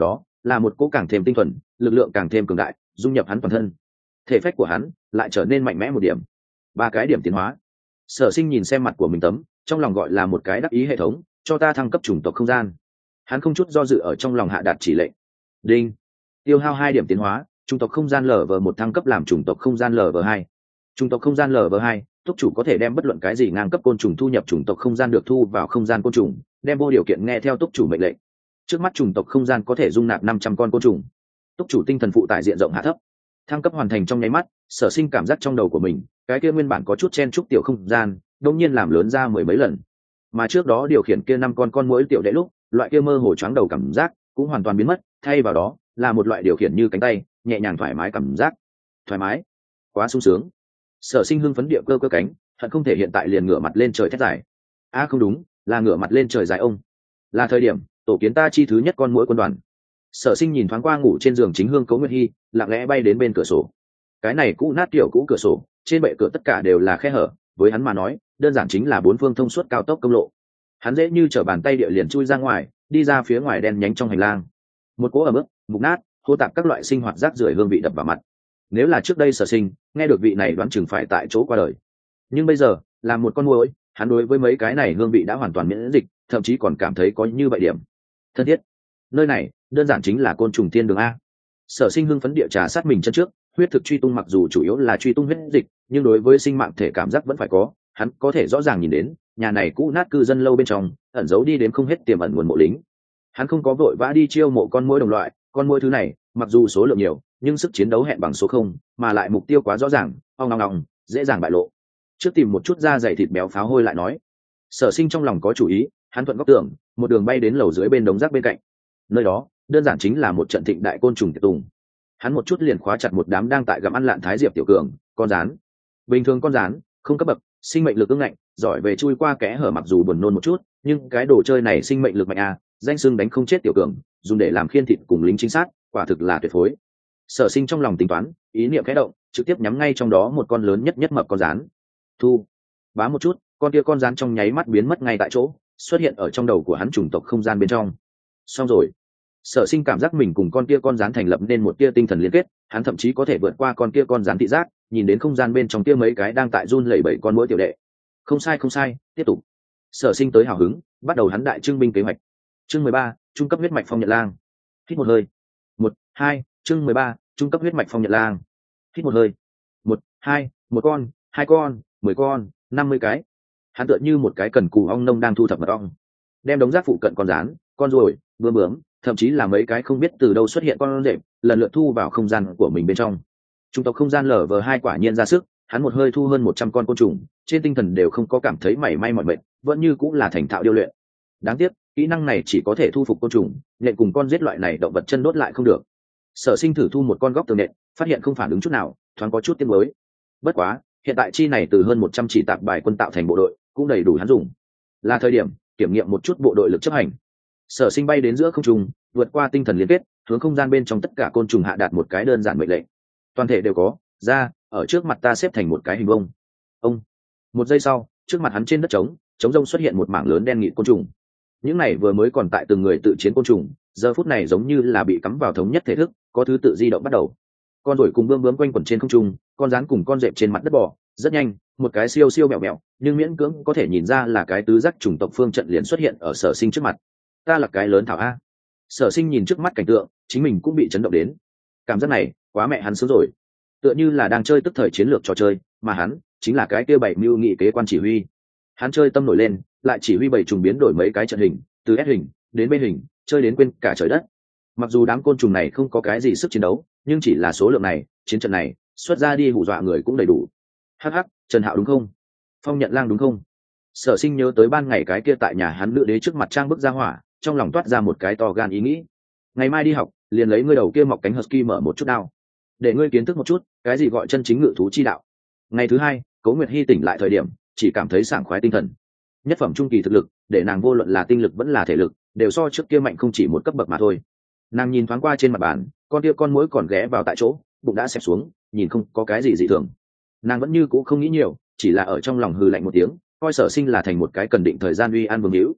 là một cỗ càng thêm tinh thuần, lực lượng càng thêm cường đại, dung nhập hắn toàn thân. Thể phách của hắn lại trở nên mạnh mẽ một điểm. 3 cái điểm tiến hóa. Sở Sinh nhìn xem mặt của mình tấm, trong lòng gọi là một cái đắc ý hệ thống, cho ta thăng cấp chủng tộc không gian. Hắn không chút do dự ở trong lòng hạ đạt chỉ lệnh. Đinh. Tiêu hao 2 điểm tiến hóa, chủng tộc không gian LV1 thăng cấp làm chủng tộc không gian LV2. Chủng tộc không gian LV2, túc chủ có thể đem bất luận cái gì ngang cấp côn trùng thu nhập chủng tộc không gian được thu vào không gian côn trùng, đem vô điều kiện nghe theo túc chủ mệnh lệnh. Trước mắt chủng tộc không gian có thể dung nạp 500 con côn trùng. Túc chủ tinh thần phụ tải diện rộng hạ thấp. Thăng cấp hoàn thành trong nháy mắt, Sở Sinh cảm giác trong đầu của mình, cái kia nguyên bản có chút chen chúc tiểu không gian, đột nhiên làm lớn ra 10 mấy lần. Mà trước đó điều khiển kia 5 con muỗi tiểu đệ lúc, loại kia mơ hồ choáng đầu cảm giác cũng hoàn toàn biến mất, thay vào đó là một loại điều khiển như cánh tay, nhẹ nhàng thoải mái cảm giác. Thoải mái, quá sung sướng. Sở Sinh hưng phấn địa cơ cánh, hận không thể hiện tại liền ngửa mặt lên trời thét dài. Không đúng, là ngửa mặt lên trời dài ông. Là thời điểm tổ kiến ta chi thứ nhất con muỗi quân đoàn. Sở Sinh nhìn thoáng qua ngủ trên giường chính hương Cố Nguyệt Hi, lặng lẽ bay đến bên cửa sổ. Cái này cũ nát kiểu cũ cửa sổ, trên bệ cửa tất cả đều là khe hở, với hắn mà nói, đơn giản chính là 4 phương thông suốt cao tốc công lộ. Hắn dễ như trở bàn tay địa liền chui ra ngoài, đi ra phía ngoài đen nhánh trong hành lang. Một cỗ ẩm ướt, mục nát, hô tạp các loại sinh hoạt rác rưởi hương vị đập vào mặt. Nếu là trước đây Sở Sinh nghe được vị này đoán chừng phải tại chỗ qua đời, nhưng bây giờ là một con muỗi, hắn đối với mấy cái này hương vị đã hoàn toàn miễn dịch, thậm chí còn cảm thấy có như vậy điểm thân thiết. Nơi này đơn giản chính là côn trùng thiên đường a. Sở Sinh hưng phấn địa trà sát mình chân trước, huyết thực truy tung mặc dù chủ yếu là truy tung huyết dịch, nhưng đối với sinh mạng thể cảm giác vẫn phải có. Hắn có thể rõ ràng nhìn đến nhà này cũ nát cư dân lâu bên trong ẩn giấu đi đến không hết tiềm ẩn nguồn mộ lính. Hắn không có vội vã đi chiêu mộ con muỗi đồng loại, con muỗi thứ này mặc dù số lượng nhiều nhưng sức chiến đấu hẹn bằng số không, mà lại mục tiêu quá rõ ràng, ong dễ dàng bại lộ. Trước tìm một chút da dày thịt béo pháo hôi lại nói. Sở Sinh trong lòng có chủ ý, hắn thuận góc tường, một đường bay đến lầu dưới bên đống rác bên cạnh. Nơi đó đơn giản chính là một trận thịnh đại côn trùng tiệc tùng. Hắn một chút liền khóa chặt một đám đang tại gặm ăn lạn thái diệp tiểu cường, con rán. Bình thường con rán không cấp bậc, sinh mệnh lực ương ngạnh, giỏi về chui qua kẽ hở, mặc dù buồn nôn một chút, nhưng cái đồ chơi này sinh mệnh lực mạnh danh xưng đánh không chết tiểu cường, dùng để làm khiên thịt cùng lính chính xác, quả thực là tuyệt phối. Sở Sinh trong lòng tính toán, ý niệm khẽ động, trực tiếp nhắm ngay trong đó một con lớn nhất mập con rán. Thu, bá một chút, con kia con rán trong nháy mắt biến mất ngay tại chỗ, xuất hiện ở trong đầu của hắn chủng tộc không gian bên trong. Xong rồi. Sở Sinh cảm giác mình cùng con kia con rán thành lập nên một tia tinh thần liên kết, hắn thậm chí có thể vượt qua con kia con rán thị giác, nhìn đến không gian bên trong kia mấy cái đang tại run lẩy bẩy con muỗi tiểu đệ. Không sai, tiếp tục. Sở Sinh tới hào hứng, bắt đầu hắn đại trưng binh kế hoạch. Chương 13, trung cấp huyết mạch phong nhận lang. Hít một hơi. 1, 2, chương 13, trung cấp huyết mạch phong nhận lang. Hít một hơi. 1, 2, một con, 2 con, 10 con, 50 cái. Hắn tựa như một cái cần cù ong nông đang thu thập mật ong, đem đống rác phụ cận con rán, con ruồi, bướm, thậm chí là mấy cái không biết từ đâu xuất hiện con rệp, lần lượt thu vào không gian của mình bên trong. Trung tộc không gian LV2 quả nhiên ra sức, hắn một hơi thu hơn 100 con côn trùng, trên tinh thần đều không có cảm thấy mảy may mỏi mệt, vẫn như cũng là thành thạo điêu luyện. Đáng tiếc, kỹ năng này chỉ có thể thu phục côn trùng, nhện cùng con giết loại này động vật chân đốt lại không được. Sở Sinh thử thu một con góc tường nhện, phát hiện không phản ứng chút nào, thoáng có chút tiếc nuối. Bất quá, hiện tại chi này từ hơn 100 chỉ tạp bài quân tạo thành bộ đội, cũng đầy đủ hắn dùng. Là thời điểm kiểm nghiệm một chút bộ đội lực chấp hành. Sở Sinh bay đến giữa không trung, vượt qua tinh thần liên kết, hướng không gian bên trong tất cả côn trùng hạ đạt một cái đơn giản mệnh lệnh. Toàn thể đều có ra, ở trước mặt ta xếp thành một cái hình vông. Ông. Một giây sau, trước mặt hắn trên đất trống rông xuất hiện một mảng lớn đen nghịt côn trùng. Những này vừa mới còn tại từng người tự chiến côn trùng, giờ phút này giống như là bị cắm vào thống nhất thể thức, có thứ tự di động bắt đầu. Con ruồi cùng bướm quanh quẩn trên không trung, con rán cùng con dẹp trên mặt đất bò, rất nhanh, một cái siêu mèo, nhưng miễn cưỡng có thể nhìn ra là cái tứ giác chủng tộc phương trận liền xuất hiện ở Sở Sinh trước mặt. Ta là cái lớn thảo a. Sở Sinh nhìn trước mắt cảnh tượng, chính mình cũng bị chấn động đến. Cảm giác này, quá mẹ hắn sướng rồi. Tựa như là đang chơi tức thời chiến lược trò chơi, mà hắn chính là cái kia bảy mưu nghị kế quan chỉ huy. Hắn chơi tâm nổi lên, lại chỉ huy bảy trùng biến đổi mấy cái trận hình, từ S hình đến B hình, chơi đến quên cả trời đất. Mặc dù đám côn trùng này không có cái gì sức chiến đấu, nhưng chỉ là số lượng này, chiến trận này xuất ra đi hù dọa người cũng đầy đủ. Hắc, Trần Hạo đúng không? Phong Nhận Lang đúng không? Sở Sinh nhớ tới ban ngày cái kia tại nhà hắn nữ đế trước mặt trang bức ra hỏa, trong lòng toát ra một cái to gan ý nghĩ. Ngày mai đi học, liền lấy ngươi đầu kia mọc cánh husky mở một chút đao, để ngươi kiến thức một chút cái gì gọi chân chính ngự thú chi đạo. Ngày thứ hai, Cố Nguyệt Hi tỉnh lại thời điểm, chỉ cảm thấy sảng khoái tinh thần. Nhất phẩm trung kỳ thực lực, để nàng vô luận là tinh lực vẫn là thể lực, đều so trước kia mạnh không chỉ một cấp bậc mà thôi. Nàng nhìn thoáng qua trên mặt bàn, con kia con muỗi còn ghé vào tại chỗ, bụng đã xẹp xuống, nhìn không có cái gì dị thường. Nàng vẫn như cũ không nghĩ nhiều, chỉ là ở trong lòng hừ lạnh một tiếng, coi Sở Sinh là thành một cái cần định thời gian uy an vương hữu.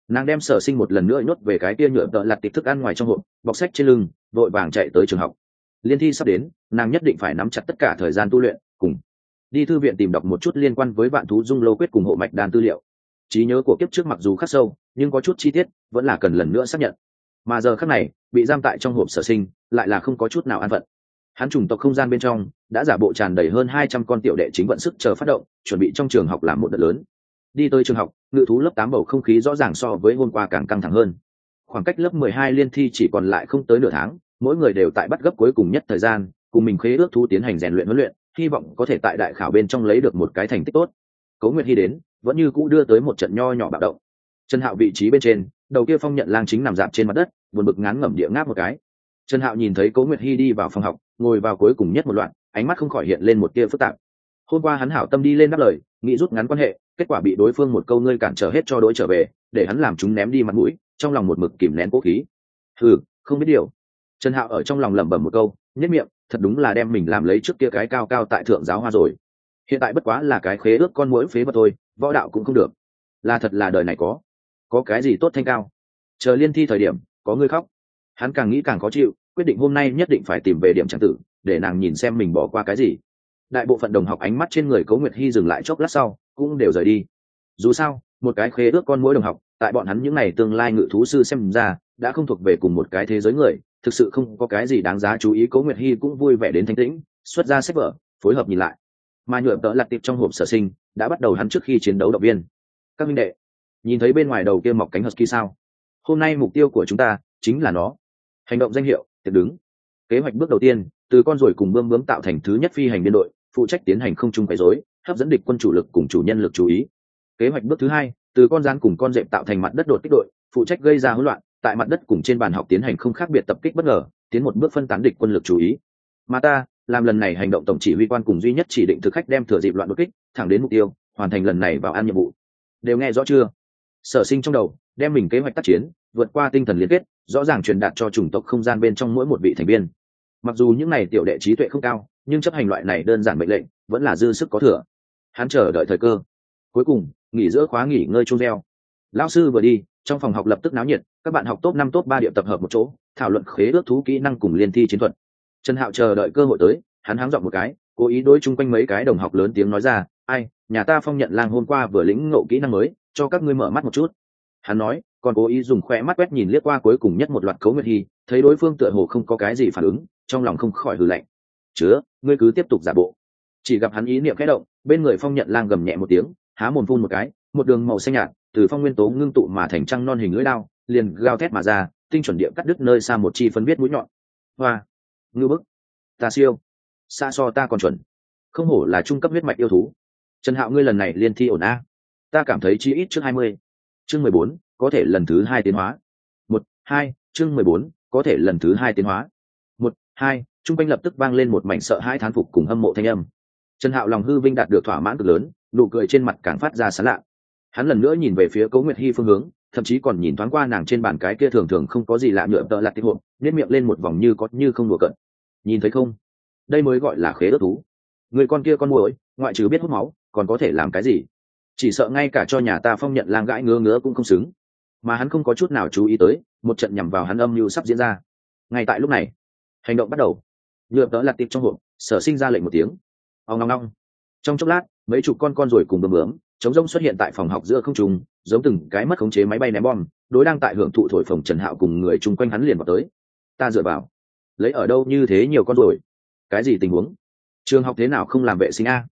Nàng đem Sở Sinh một lần nữa nhốt về cái kia nhựa tợ lặt tịch thức ăn ngoài trong hộp, bọc sách trên lưng, vội vàng chạy tới trường học. Liên thi sắp đến, nàng nhất định phải nắm chặt tất cả thời gian tu luyện, cùng đi thư viện tìm đọc một chút liên quan với Vạn Thú Dung Lô Quyết cùng hộ mạch đan tư liệu. Trí nhớ của kiếp trước mặc dù khắc sâu, nhưng có chút chi tiết vẫn là cần lần nữa xác nhận. Mà giờ khắc này, bị giam tại trong hộp Sở Sinh, lại là không có chút nào an phận. Hắn trùng tộc không gian bên trong đã giả bộ tràn đầy hơn 200 con tiểu đệ chính vận sức chờ phát động, chuẩn bị trong trường học làm một đợt lớn. Đi tới trường học, ngự thú lớp 8 bầu không khí rõ ràng so với hôm qua càng căng thẳng hơn. Khoảng cách lớp 12 liên thi chỉ còn lại không tới nửa tháng, mỗi người đều tại bắt gấp cuối cùng nhất thời gian, cùng mình khế ước thú tiến hành rèn luyện huấn luyện, hy vọng có thể tại đại khảo bên trong lấy được một cái thành tích tốt. Cố Nguyệt Hi đến, vẫn như cũ đưa tới một trận nho nhỏ bạo động. Trần Hạo vị trí bên trên, đầu kia Phong Nhận Lang chính nằm dạp trên mặt đất, buồn bực ngán ngẩm địa ngáp một cái. Trần Hạo nhìn thấy Cố Nguyệt Hi đi vào phòng học, ngồi vào cuối cùng nhất một loạt, ánh mắt không khỏi hiện lên một tia phức tạp. Hôm qua hắn hảo tâm đi lên đáp lời, nghĩ rút ngắn quan hệ, kết quả bị đối phương một câu ngươi cản trở hết cho đối trở về, để hắn làm chúng ném đi mặt mũi, trong lòng một mực kìm nén cố khí. Hừ, không biết điều. Trần Hạo ở trong lòng lẩm bẩm một câu, nhếch miệng, thật đúng là đem mình làm lấy trước kia cái cao cao tại thượng giáo hoa rồi. Hiện tại bất quá là cái khế ước con muỗi phế vật thôi, võ đạo cũng không được. Là thật là đời này có cái gì tốt thanh cao. Chờ liên thi thời điểm, có người khóc. Hắn càng nghĩ càng khó chịu, quyết định hôm nay nhất định phải tìm về điểm chẳng tử, để nàng nhìn xem mình bỏ qua cái gì. Đại bộ phận đồng học ánh mắt trên người Cố Nguyệt Hi dừng lại chốc lát sau, cũng đều rời đi. Dù sao, một cái khế ước con muỗi đồng học, tại bọn hắn những ngày tương lai ngự thú sư xem ra, đã không thuộc về cùng một cái thế giới người, thực sự không có cái gì đáng giá chú ý. Cố Nguyệt Hi cũng vui vẻ đến thanh tĩnh, xuất ra sách vở, phối hợp nhìn lại. Mà nhựa tợ lặt tiệp trong hộp Sở Sinh đã bắt đầu hắn trước khi chiến đấu động viên. Các minh đệ, nhìn thấy bên ngoài đầu kia mọc cánh husky sao? Hôm nay mục tiêu của chúng ta chính là nó. Hành động danh hiệu, tiệp đứng. Kế hoạch bước đầu tiên, từ con ruồi cùng bướm bướm tạo thành thứ nhất phi hành biên đội, phụ trách tiến hành không trung quấy rối, hấp dẫn địch quân chủ lực cùng chủ nhân lực chú ý. Kế hoạch bước thứ hai, từ con gián cùng con dẹp tạo thành mặt đất đột kích đội, phụ trách gây ra hỗn loạn, tại mặt đất cùng trên bàn học tiến hành không khác biệt tập kích bất ngờ, tiến một bước phân tán địch quân lực chú ý. Mà ta, làm lần này hành động tổng chỉ huy quan cùng duy nhất chỉ định thực khách đem thừa dịp loạn đột kích, thẳng đến mục tiêu, hoàn thành lần này vào an nhiệm vụ. Đều nghe rõ chưa? Sở Sinh trong đầu, đem mình kế hoạch tác chiến, vượt qua tinh thần liên kết, rõ ràng truyền đạt cho chủng tộc không gian bên trong mỗi một vị thành viên. Mặc dù những này tiểu đệ trí tuệ không cao, nhưng chấp hành loại này đơn giản mệnh lệnh, vẫn là dư sức có thừa. Hắn chờ đợi thời cơ. Cuối cùng, nghỉ giữa khóa nghỉ ngơi chuông reo. Lão sư vừa đi, trong phòng học lập tức náo nhiệt, các bạn học top 5 top 3 điểm tập hợp một chỗ, thảo luận khế ước thú kỹ năng cùng liên thi chiến thuật. Trần Hạo chờ đợi cơ hội tới, hắn háng giọng một cái, cố ý đối chung quanh mấy cái đồng học lớn tiếng nói ra, ai, nhà ta Phong Nhận Lang hôm qua vừa lĩnh ngộ kỹ năng mới, cho các ngươi mở mắt một chút. Hắn nói, còn cố ý dùng khoe mắt quét nhìn liếc qua cuối cùng nhất một loạt Cố Nguyệt Hi, thấy đối phương tựa hồ không có cái gì phản ứng, trong lòng không khỏi hừ lạnh. Chứa, ngươi cứ tiếp tục giả bộ. Chỉ gặp hắn ý niệm khẽ động, bên người Phong Nhận Lang gầm nhẹ một tiếng, há mồm phun một cái, một đường màu xanh nhạt từ phong nguyên tố ngưng tụ mà thành trăng non hình lưỡi đao, liền gào thét mà ra, tinh chuẩn địa cắt đứt nơi xa một chi phân viết mũi nhọn. Hoa, ngư bức, ta siêu, xa so ta còn chuẩn, không hổ là trung cấp huyết mạch yêu thú. Trần Hạo, ngươi lần này liên thi ổn a? Ta cảm thấy chí ít trước 20. Chương 14, có thể lần thứ 2 tiến hóa. 1, 2, chương 14, có thể lần thứ 2 tiến hóa. 1, 2, trung quanh lập tức vang lên một mảnh sợ hãi thán phục cùng hâm mộ thanh âm. Trần Hạo lòng hư vinh đạt được thỏa mãn cực lớn, nụ cười trên mặt càng phát ra sán lạ. Hắn lần nữa nhìn về phía Cố Nguyệt Hi phương hướng, thậm chí còn nhìn thoáng qua nàng trên bàn cái kia thường thường không có gì lạ nhựa tợ lặt tiệp hộp, nhếch miệng lên một vòng như có như không đùa cợt. Nhìn thấy không? Đây mới gọi là khế ước thú. Người con kia con muỗi, ngoại trừ biết hút máu, còn có thể làm cái gì? Chỉ sợ ngay cả cho nhà ta Phong Nhận Lang gãi ngứa ngứa cũng không xứng. Mà hắn không có chút nào chú ý tới, một trận nhằm vào hắn âm mưu sắp diễn ra. Ngay tại lúc này, hành động bắt đầu. Nhựa tợ lặt tiệp trong hộp, Sở Sinh ra lệnh một tiếng. Ong ong ong. Trong chốc lát, mấy chục con ruồi cùng bướm bướm trống rỗng xuất hiện tại phòng học giữa không trung, giống từng cái mất khống chế máy bay ném bom, đối đang tại hưởng thụ thổi phồng Trần Hạo cùng người chung quanh hắn liền vào tới. Ta dựa vào, lấy ở đâu như thế nhiều con ruồi? Cái gì tình huống? Trường học thế nào không làm vệ sinh a?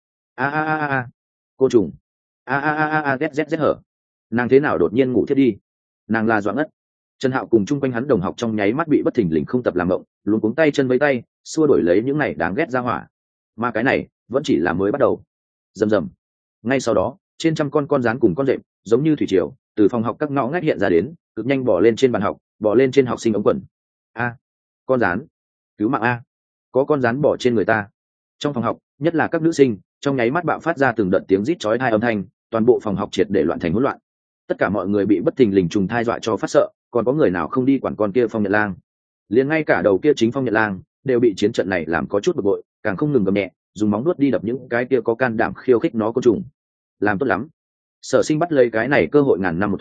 A, cô trùng. Z hở. Nàng thế nào đột nhiên ngủ thiết đi? Nàng là Doãn Ngất. Trần Hạo cùng chung quanh hắn đồng học trong nháy mắt bị bất thình lình không tập làm mộng, luống cuống tay chân với tay, xua đổi lấy những này đáng ghét ra hỏa. Mà cái này vẫn chỉ là mới bắt đầu. Rầm rầm. Ngay sau đó, trên trăm con gián cùng con rệp, giống như thủy triều, từ phòng học các ngõ ngách hiện ra đến, cực nhanh bò lên trên bàn học, bò lên trên học sinh ống quần. Con rán, cứu mạng a! Có con rán bò trên người ta. Trong phòng học, nhất là các nữ sinh, trong nháy mắt bạo phát ra từng đợt tiếng rít chói tai âm thanh, toàn bộ phòng học triệt để loạn thành hỗn loạn. Tất cả mọi người bị bất thình lình trùng thai dọa cho phát sợ, còn có người nào không đi quản con kia Phong Nhận Lang. Liền ngay cả đầu kia chính Phong Nhận Lang đều bị chiến trận này làm có chút bực bội, càng không ngừng gầm nhẹ, dùng móng vuốt đi đập những cái kia có can đảm khiêu khích nó côn trùng. Làm tốt lắm. Sở Sinh bắt lấy cái này cơ hội ngàn năm một thở,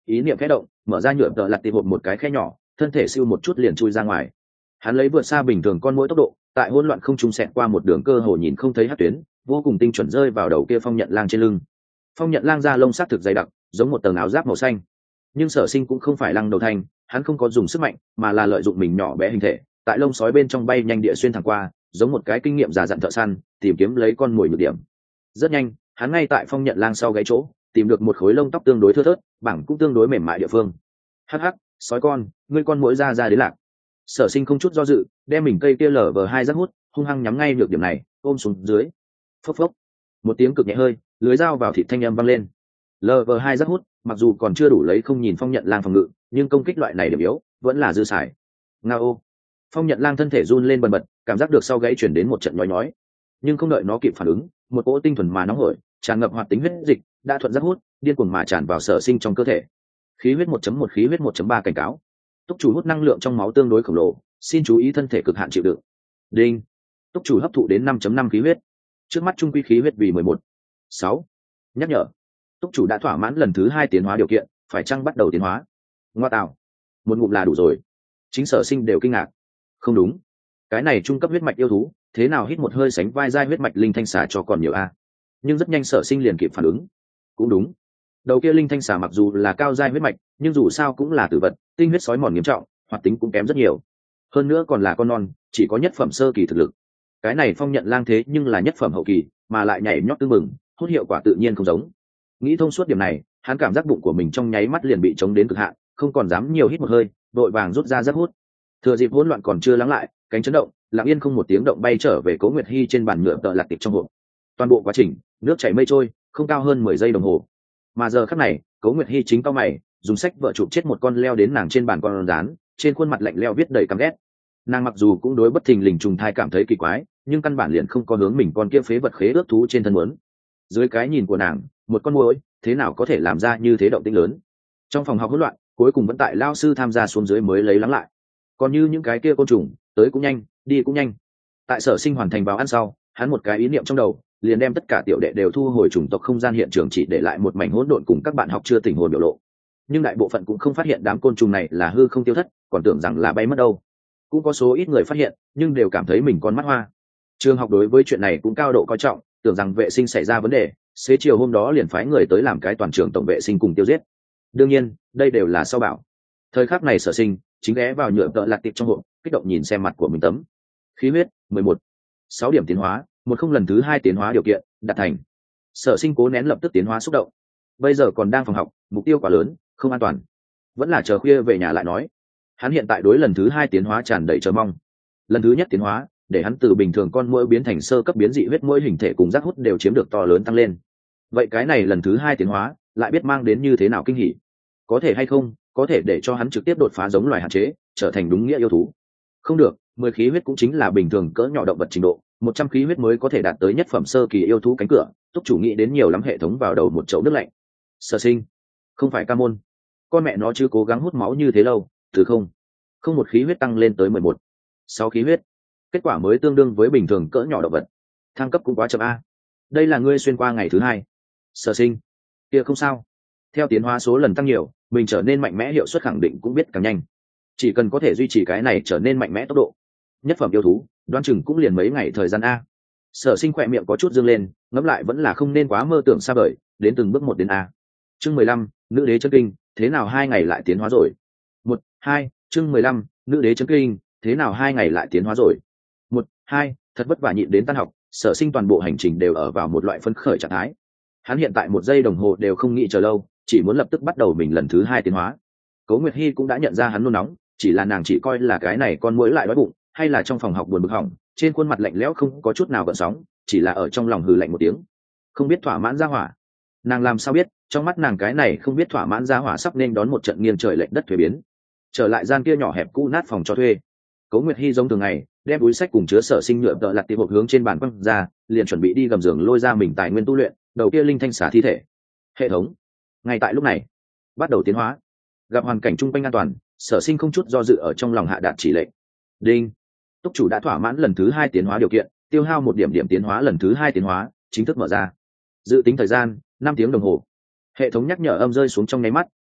ý niệm khẽ động, mở ra nhựa tợ lặt tịp hộp một cái khe nhỏ, thân thể siêu một chút liền chui ra ngoài. Hắn lấy vượt xa bình thường con muỗi tốc độ, tại hỗn loạn không trung xẹt qua một đường cơ hồ nhìn không thấy hắc tuyến, vô cùng tinh chuẩn rơi vào đầu kia phong nhận lang trên lưng. Phong nhận lang da lông sắc thực dày đặc, giống một tầng áo giáp màu xanh. Nhưng Sở Sinh cũng không phải lăng đầu thanh, hắn không có dùng sức mạnh, mà là lợi dụng mình nhỏ bé hình thể, tại lông sói bên trong bay nhanh địa xuyên thẳng qua, giống một cái kinh nghiệm già dặn thợ săn, tìm kiếm lấy con mồi nhược điểm. Rất nhanh, hắn ngay tại phong nhận lang sau gáy chỗ, tìm được một khối lông tóc tương đối thưa thớt, bảng cũng tương đối mềm mại địa phương. Hắc hắc, sói con, ngươi con muỗi ra đến lạc. Sở Sinh không chút do dự, đem mình cây kia LV2 rắc hút, hung hăng nhắm ngay nhược điểm này, ôm xuống dưới. Phốc phốc. Một tiếng cực nhẹ hơi, lưới dao vào thịt thanh âm vang lên. LV2 rắc hút, mặc dù còn chưa đủ lấy không nhìn phong nhận lang phòng ngự, nhưng công kích loại này điểm yếu, vẫn là dư xài. Ngao. Phong nhận lang thân thể run lên bần bật, cảm giác được sau gáy chuyển đến một trận nhói nhói, nhưng không đợi nó kịp phản ứng, một cỗ tinh thuần mà nóng hổi, tràn ngập hoạt tính huyết dịch, đã thuận rắc hút, điên cuồng mà tràn vào Sở Sinh trong cơ thể. Khí huyết 1.1, khí huyết 1.3 cảnh cáo. Túc chủ hút năng lượng trong máu tương đối khổng lồ, xin chú ý thân thể cực hạn chịu đựng. Đinh. Túc chủ hấp thụ đến 5.5 khí huyết. Trước mắt trung quy khí huyết vì 11. 6. Nhắc nhở. Túc chủ đã thỏa mãn lần thứ 2 tiến hóa điều kiện, phải chăng bắt đầu tiến hóa? Ngoa tạo. Một ngụm là đủ rồi. Chính Sở Sinh đều kinh ngạc. Không đúng, cái này trung cấp huyết mạch yêu thú, thế nào hít một hơi sánh vai giai huyết mạch linh thanh xà cho còn nhiều a. Nhưng rất nhanh Sở Sinh liền kịp phản ứng. Cũng đúng, đầu kia linh thanh xà mặc dù là cao giai huyết mạch, nhưng dù sao cũng là tử vật, tinh huyết sói mòn nghiêm trọng, hoạt tính cũng kém rất nhiều. Hơn nữa còn là con non, chỉ có nhất phẩm sơ kỳ thực lực. Cái này phong nhận lang thế nhưng là nhất phẩm hậu kỳ, mà lại nhảy nhót tương mừng, hút hiệu quả tự nhiên không giống. Nghĩ thông suốt điểm này, hắn cảm giác bụng của mình trong nháy mắt liền bị chống đến cực hạn, không còn dám nhiều hít một hơi, đội vàng rút ra rất hút. Thừa dịp hỗn loạn còn chưa lắng lại, cánh chấn động, lặng yên không một tiếng động bay trở về Cố Nguyệt Hi trên bàn nhựa tợ lạc tiệp trong hộp. Toàn bộ quá trình, nước chảy mây trôi, không cao hơn 10 giây đồng hồ. Mà giờ khắc này, Cố Nguyệt Hi chính cau mày, dùng sách vợ chụp chết một con leo đến nàng trên bàn con rán, trên khuôn mặt lạnh lẽo viết đầy căm ghét. Nàng mặc dù cũng đối bất thình lình trùng thai cảm thấy kỳ quái, nhưng căn bản liền không có hướng mình con kia phế vật khế ước thú trên thân muốn. Dưới cái nhìn của nàng, một con muỗi, thế nào có thể làm ra như thế động tĩnh lớn? Trong phòng học hỗn loạn, cuối cùng vẫn tại lao sư tham gia xuống dưới mới lấy lắng lại. Còn như những cái kia côn trùng, tới cũng nhanh, đi cũng nhanh. Tại Sở Sinh hoàn thành báo ăn sau, hắn một cái ý niệm trong đầu, liền đem tất cả tiểu đệ đều thu hồi chủng tộc không gian hiện trường, chỉ để lại một mảnh hỗn độn cùng các bạn học chưa tỉnh hồn biểu lộ. Nhưng đại bộ phận cũng không phát hiện đám côn trùng này là hư không tiêu thất, còn tưởng rằng là bay mất đâu. Cũng có số ít người phát hiện, nhưng đều cảm thấy mình con mắt hoa. Trường học đối với chuyện này cũng cao độ coi trọng, tưởng rằng vệ sinh xảy ra vấn đề, xế chiều hôm đó liền phái người tới làm cái toàn trường tổng vệ sinh cùng tiêu diệt. Đương nhiên, đây đều là sau bảo. Thời khắc này Sở Sinh chính ghé vào nhựa tợ lạc tiệp trong hộp, kích động nhìn xem mặt của mình tấm. Khí huyết 11. 6 điểm tiến hóa, một không lần thứ 2 tiến hóa điều kiện đạt thành. Sở Sinh cố nén lập tức tiến hóa xúc động. Bây giờ còn đang phòng học, mục tiêu quá lớn, không an toàn. Vẫn là chờ khuya về nhà lại nói. Hắn hiện tại đối lần thứ 2 tiến hóa tràn đầy chờ mong. Lần thứ nhất tiến hóa, để hắn từ bình thường con muỗi biến thành sơ cấp biến dị huyết muỗi hình thể cùng giác hút đều chiếm được to lớn tăng lên. Vậy cái này lần thứ 2 tiến hóa, lại biết mang đến như thế nào kinh hỉ? Có thể hay không, có thể để cho hắn trực tiếp đột phá giống loài hạn chế, trở thành đúng nghĩa yêu thú. Không được, 10 khí huyết cũng chính là bình thường cỡ nhỏ động vật trình độ, 100 khí huyết mới có thể đạt tới nhất phẩm sơ kỳ yêu thú cánh cửa. Túc chủ nghĩ đến nhiều lắm, hệ thống vào đầu một chậu nước lạnh. Sở Sinh, không phải ca môn, con mẹ nó chứ cố gắng hút máu như thế lâu, từ không một khí huyết tăng lên tới 11. 6 khí huyết, kết quả mới tương đương với bình thường cỡ nhỏ động vật. Thăng cấp cũng quá chậm a. Đây là ngươi xuyên qua ngày thứ 2. Sở Sinh, kia không sao, theo tiến hóa số lần tăng nhiều, mình trở nên mạnh mẽ, hiệu suất khẳng định cũng biết càng nhanh. Chỉ cần có thể duy trì cái này trở nên mạnh mẽ tốc độ, nhất phẩm yêu thú đoán chừng cũng liền mấy ngày thời gian a. Sở Sinh khỏe miệng có chút dương lên, ngẫm lại vẫn là không nên quá mơ tưởng xa vời, đến từng bước một đến a. Chương 15, nữ đế chân kinh, thế nào 2 ngày lại tiến hóa rồi? 1, 2, chương 15, nữ đế chân kinh, thế nào 2 ngày lại tiến hóa rồi? 1, 2, thật vất vả nhịn đến tan học, Sở Sinh toàn bộ hành trình đều ở vào một loại phấn khởi trạng thái. Hắn hiện tại 1 giây đồng hồ đều không nghĩ chờ lâu, chỉ muốn lập tức bắt đầu mình lần thứ 2 tiến hóa. Cố Nguyệt Hi cũng đã nhận ra hắn nôn nóng, chỉ là nàng chỉ coi là cái này con muỗi lại đói bụng, hay là trong phòng học buồn bực hỏng, trên khuôn mặt lạnh lẽo không có chút nào gợn sóng, chỉ là ở trong lòng hừ lạnh một tiếng. Không biết thỏa mãn gia hỏa. Nàng làm sao biết, trong mắt nàng cái này không biết thỏa mãn gia hỏa sắp nên đón một trận nghiêng trời lệch đất thuế biến. Trở lại gian kia nhỏ hẹp cũ nát phòng cho thuê. Cố Nguyệt Hi giống thường ngày, đem túi sách cùng chứa Sở Sinh nhựa tợ lặt tiệp hộp hướng trên bàn quăng ra, liền chuẩn bị đi gầm giường lôi ra mình tài nguyên tu luyện, đầu kia linh thanh xả thi thể. Hệ thống. Ngay tại lúc này, bắt đầu tiến hóa. Gặp hoàn cảnh chung quanh an toàn, Sở Sinh không chút do dự ở trong lòng hạ đạt chỉ lệnh. Đinh. Túc chủ đã thỏa mãn lần thứ 2 tiến hóa điều kiện, tiêu hao 1 điểm điểm tiến hóa lần thứ 2 tiến hóa, chính thức mở ra. Dự tính thời gian 5 tiếng đồng hồ. Hệ thống nhắc nhở âm rơi xuống trong nháy mắt,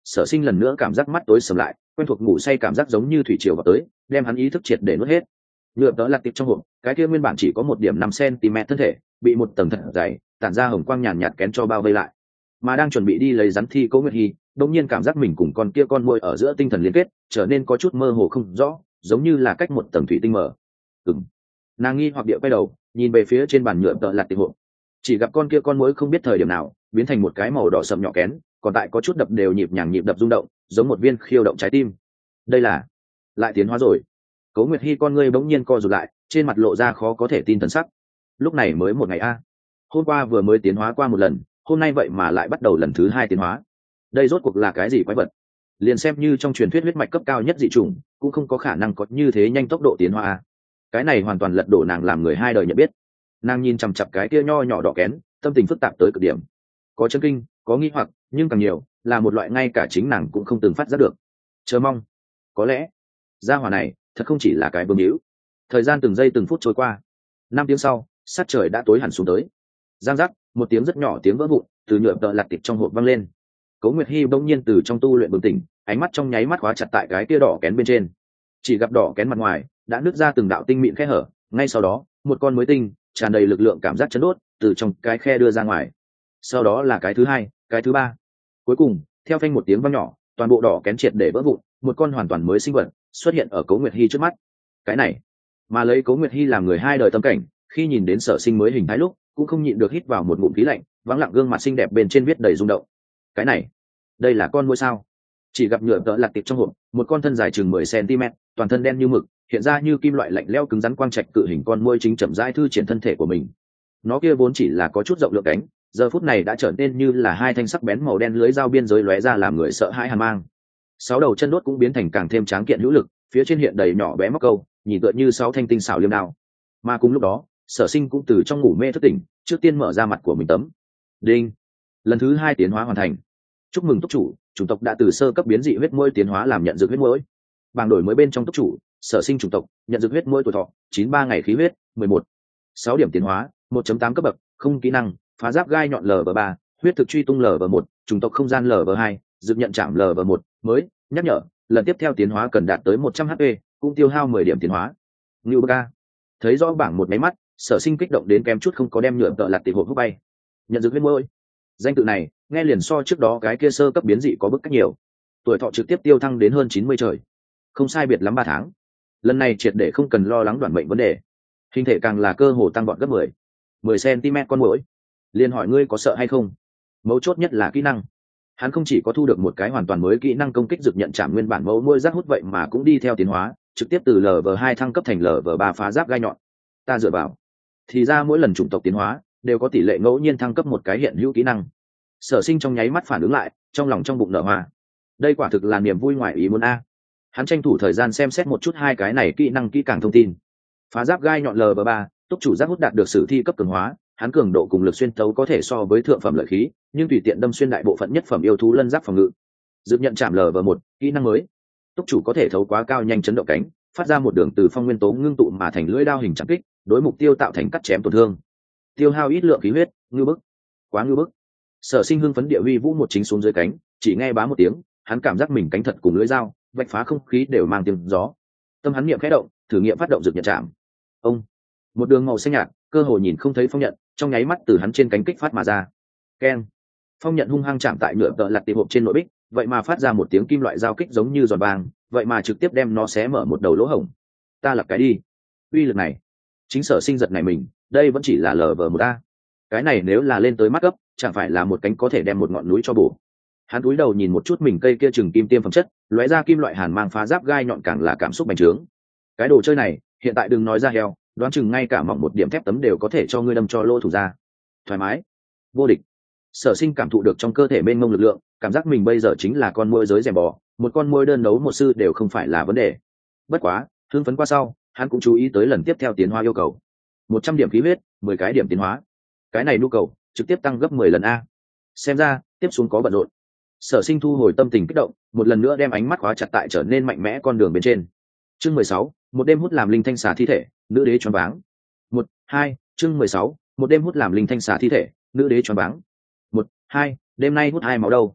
Sở Sinh lần nữa cảm giác mắt tối sầm lại, quen thuộc ngủ say cảm giác giống như thủy triều vào tới, đem hắn ý thức triệt để nuốt hết. Nhựa tợ lặt tiệp trong hộp, cái kia nguyên bản chỉ có 1,5 cm thân thể, bị một tầng thật dày, tản ra hồng quang nhàn nhạt kén cho bao vây lại. Mà đang chuẩn bị đi lấy rắn thi Cố Nguyệt Hi, đột nhiên cảm giác mình cùng con kia con muỗi ở giữa tinh thần liên kết, trở nên có chút mơ hồ không rõ, giống như là cách một tầng thủy tinh mở. Nàng nghi hoặc địa quay đầu, nhìn về phía trên bàn nhựa tợ lặt tiệp hộp, chỉ gặp con kia con muỗi không biết thời điểm nào biến thành một cái màu đỏ sậm nhỏ kén, còn tại có chút đập đều nhịp đập rung động, giống một viên khiêu động trái tim. Đây là lại tiến hóa rồi. Cố Nguyệt Hi con ngươi bỗng nhiên co rụt lại, trên mặt lộ ra khó có thể tin thần sắc. Lúc này mới một ngày a, hôm qua vừa mới tiến hóa qua một lần, hôm nay vậy mà lại bắt đầu lần thứ 2 tiến hóa. Đây rốt cuộc là cái gì quái vật? Liền xem như trong truyền thuyết huyết mạch cấp cao nhất dị chủng, cũng không có khả năng có như thế nhanh tốc độ tiến hóa. Cái này hoàn toàn lật đổ nàng làm người hai đời nhận biết. Nàng nhìn chằm chằm cái kia nho nhỏ đỏ kén, tâm tình phức tạp tới cực điểm. Có chấn kinh, có nghi hoặc, nhưng càng nhiều là một loại ngay cả chính nàng cũng không từng phát giác được. Chờ mong. Có lẽ, gia hỏa này thật không chỉ là cái bướm hữu. Thời gian từng giây từng phút trôi qua. 5 tiếng sau, sát trời đã tối hẳn xuống tới. Giang giác, một tiếng rất nhỏ tiếng vỡ vụn từ nhựa tợ lặt tiệp trong hộp vang lên. Cố Nguyệt Hi bỗng nhiên từ trong tu luyện bừng tỉnh, ánh mắt trong nháy mắt khóa chặt tại cái kia đỏ kén bên trên. Chỉ gặp đỏ kén mặt ngoài đã nứt ra từng đạo tinh mịn khe hở, ngay sau đó, một con mới tinh, tràn đầy lực lượng cảm giác chấn đốt, từ trong cái khe đưa ra ngoài. Sau đó là cái thứ hai, cái thứ ba. Cuối cùng, theo phanh một tiếng vang nhỏ, toàn bộ đỏ kén triệt để vỡ vụn, một con hoàn toàn mới sinh vật xuất hiện ở Cố Nguyệt Hi trước mắt. Cái này, mà lấy Cố Nguyệt Hi làm người hai đời tâm cảnh, khi nhìn đến Sở Sinh mới hình thái lúc, cũng không nhịn được hít vào một ngụm khí lạnh, vắng lặng gương mặt xinh đẹp bên trên viết đầy rung động. Cái này, đây là con muỗi sao? Chỉ gặp nhựa tợ lặt tiệp trong hộp, một con thân dài chừng 10 cm, toàn thân đen như mực, hiện ra như kim loại lạnh lẽo cứng rắn quang trạch cự hình con muỗi chính chậm rãi thư triển thân thể của mình. Nó kia vốn chỉ là có chút rộng lượng cánh, giờ phút này đã trở nên như là hai thanh sắc bén màu đen lưới dao biên giới lóe ra làm người sợ hãi hàn mang. 6 đầu chân đốt cũng biến thành càng thêm tráng kiện hữu lực, phía trên hiện đầy nhỏ bé móc câu, nhìn tựa như 6 thanh tinh xảo liêm đao. Mà cùng lúc đó, Sở Sinh cũng từ trong ngủ mê thức tỉnh, trước tiên mở ra mặt của mình tấm. Đinh, lần thứ 2 tiến hóa hoàn thành. Chúc mừng túc chủ, chủng tộc đã từ sơ cấp biến dị huyết muỗi tiến hóa làm nhận dược huyết muỗi. Bảng đổi mới bên trong túc chủ, Sở Sinh chủng tộc, nhận dược huyết muỗi tuổi thọ 93 ngày khí huyết 11. 6 điểm tiến hóa, 1.8 cấp bậc, không kỹ năng, phá giáp gai nhọn LV3, huyết thực truy tung LV1, chủng tộc không gian LV2, dược nhận chạm LV1, mới, nhắc nhở, lần tiếp theo tiến hóa cần đạt tới 100 HP, cũng tiêu hao 10 điểm tiến hóa. Ngưu Baka. Thấy rõ bảng một máy mắt, Sở Sinh kích động đến kém chút không có đem nhựa tợ lặt tiệp hộp hút bay. Nhận dược huyết muỗi. Danh tự này, nghe liền so trước đó cái kia sơ cấp biến dị có bức cách nhiều. Tuổi thọ trực tiếp tiêu thăng đến hơn 90 trời. Không sai biệt lắm 3 tháng. Lần này triệt để không cần lo lắng đoạn mệnh vấn đề. Hình thể càng là cơ hồ tăng vọt gấp 10 cm con muỗi. Liên hỏi ngươi có sợ hay không? Mấu chốt nhất là kỹ năng. Hắn không chỉ có thu được một cái hoàn toàn mới kỹ năng công kích dược nhận chạm nguyên bản mẫu muỗi rác hút vậy mà cũng đi theo tiến hóa, trực tiếp từ LV2 thăng cấp thành LV3 phá giáp gai nhọn. Ta dựa vào. Thì ra mỗi lần chủng tộc tiến hóa đều có tỷ lệ ngẫu nhiên thăng cấp một cái hiện hữu kỹ năng. Sở Sinh trong nháy mắt phản ứng lại, trong lòng trong bụng nở hoa. Đây quả thực là niềm vui ngoài ý muốn a. Hắn tranh thủ thời gian xem xét một chút hai cái này kỹ năng kỹ càng thông tin. Phá giáp gai nhọn LV3, túc chủ giác hút đạt được sử thi cấp cường hóa, hắn cường độ cùng lực xuyên tấu có thể so với thượng phẩm lợi khí, nhưng tùy tiện đâm xuyên đại bộ phận nhất phẩm yêu thú lân giáp phòng ngự. Dược nhận chạm LV1, kỹ năng mới. Túc chủ có thể thấu quá cao nhanh chấn động cánh, phát ra một đường từ phong nguyên tố ngưng tụ mà thành lưỡi đao hình chạm kích, đối mục tiêu tạo thành cắt chém tổn thương. Tiêu hao ít lượng khí huyết, ngưu bức. Quá ngưu bức. Sở Sinh hưng phấn địa huy vũ một chính xuống dưới cánh, chỉ nghe bá một tiếng, hắn cảm giác mình cánh thật cùng lưỡi dao, vạch phá không khí đều mang tiếng gió. Tâm hắn niệm khẽ động, thử nghiệm phát động dược nhận chạm. Ông, một đường màu xanh nhạt, cơ hồ nhìn không thấy phong nhận, trong nháy mắt từ hắn trên cánh kích phát mà ra. Keng. Phong nhận hung hăng chạm tại nhựa tợ lặt tiệp hộp trên nội bích, vậy mà phát ra một tiếng kim loại giao kích giống như giòn vàng, vậy mà trực tiếp đem nó xé mở một đầu lỗ hổng. Ta lập cái đi. Uy lực này, chính Sở Sinh giật này mình, đây vẫn chỉ là LV1A. Cái này nếu là lên tới mắt cấp, chẳng phải là một cánh có thể đem một ngọn núi cho bổ. Hắn cúi đầu nhìn một chút mình cây kia chừng kim tiêm phẩm chất, lóe ra kim loại hàn mang phá giáp gai nhọn càng là cảm xúc bành trướng. Cái đồ chơi này, hiện tại đừng nói ra heo, đoán chừng ngay cả mỏng một điểm thép tấm đều có thể cho ngươi đâm cho lỗ thủ ra. Thoải mái, vô địch. Sở Sinh cảm thụ được trong cơ thể mênh mông lực lượng, cảm giác mình bây giờ chính là con muỗi giới rèm bò, một con muỗi đơn đấu một sư đều không phải là vấn đề. Bất quá, hưng phấn qua sau, hắn cũng chú ý tới lần tiếp theo tiến hóa yêu cầu. 100 điểm khí huyết, 10 cái điểm tiến hóa. Cái này nhu cầu trực tiếp tăng gấp 10 lần a. Xem ra, tiếp xuống có bận rộn. Sở Sinh thu hồi tâm tình kích động, một lần nữa đem ánh mắt khóa chặt tại trở nên mạnh mẽ con đường bên trên. Chương 16, một đêm hút làm linh thanh xà thi thể, nữ đế choáng váng. 1, 2, chương 16, một đêm hút làm linh thanh xà thi thể, nữ đế choáng váng. 1, 2, đêm nay hút 2 máu đâu?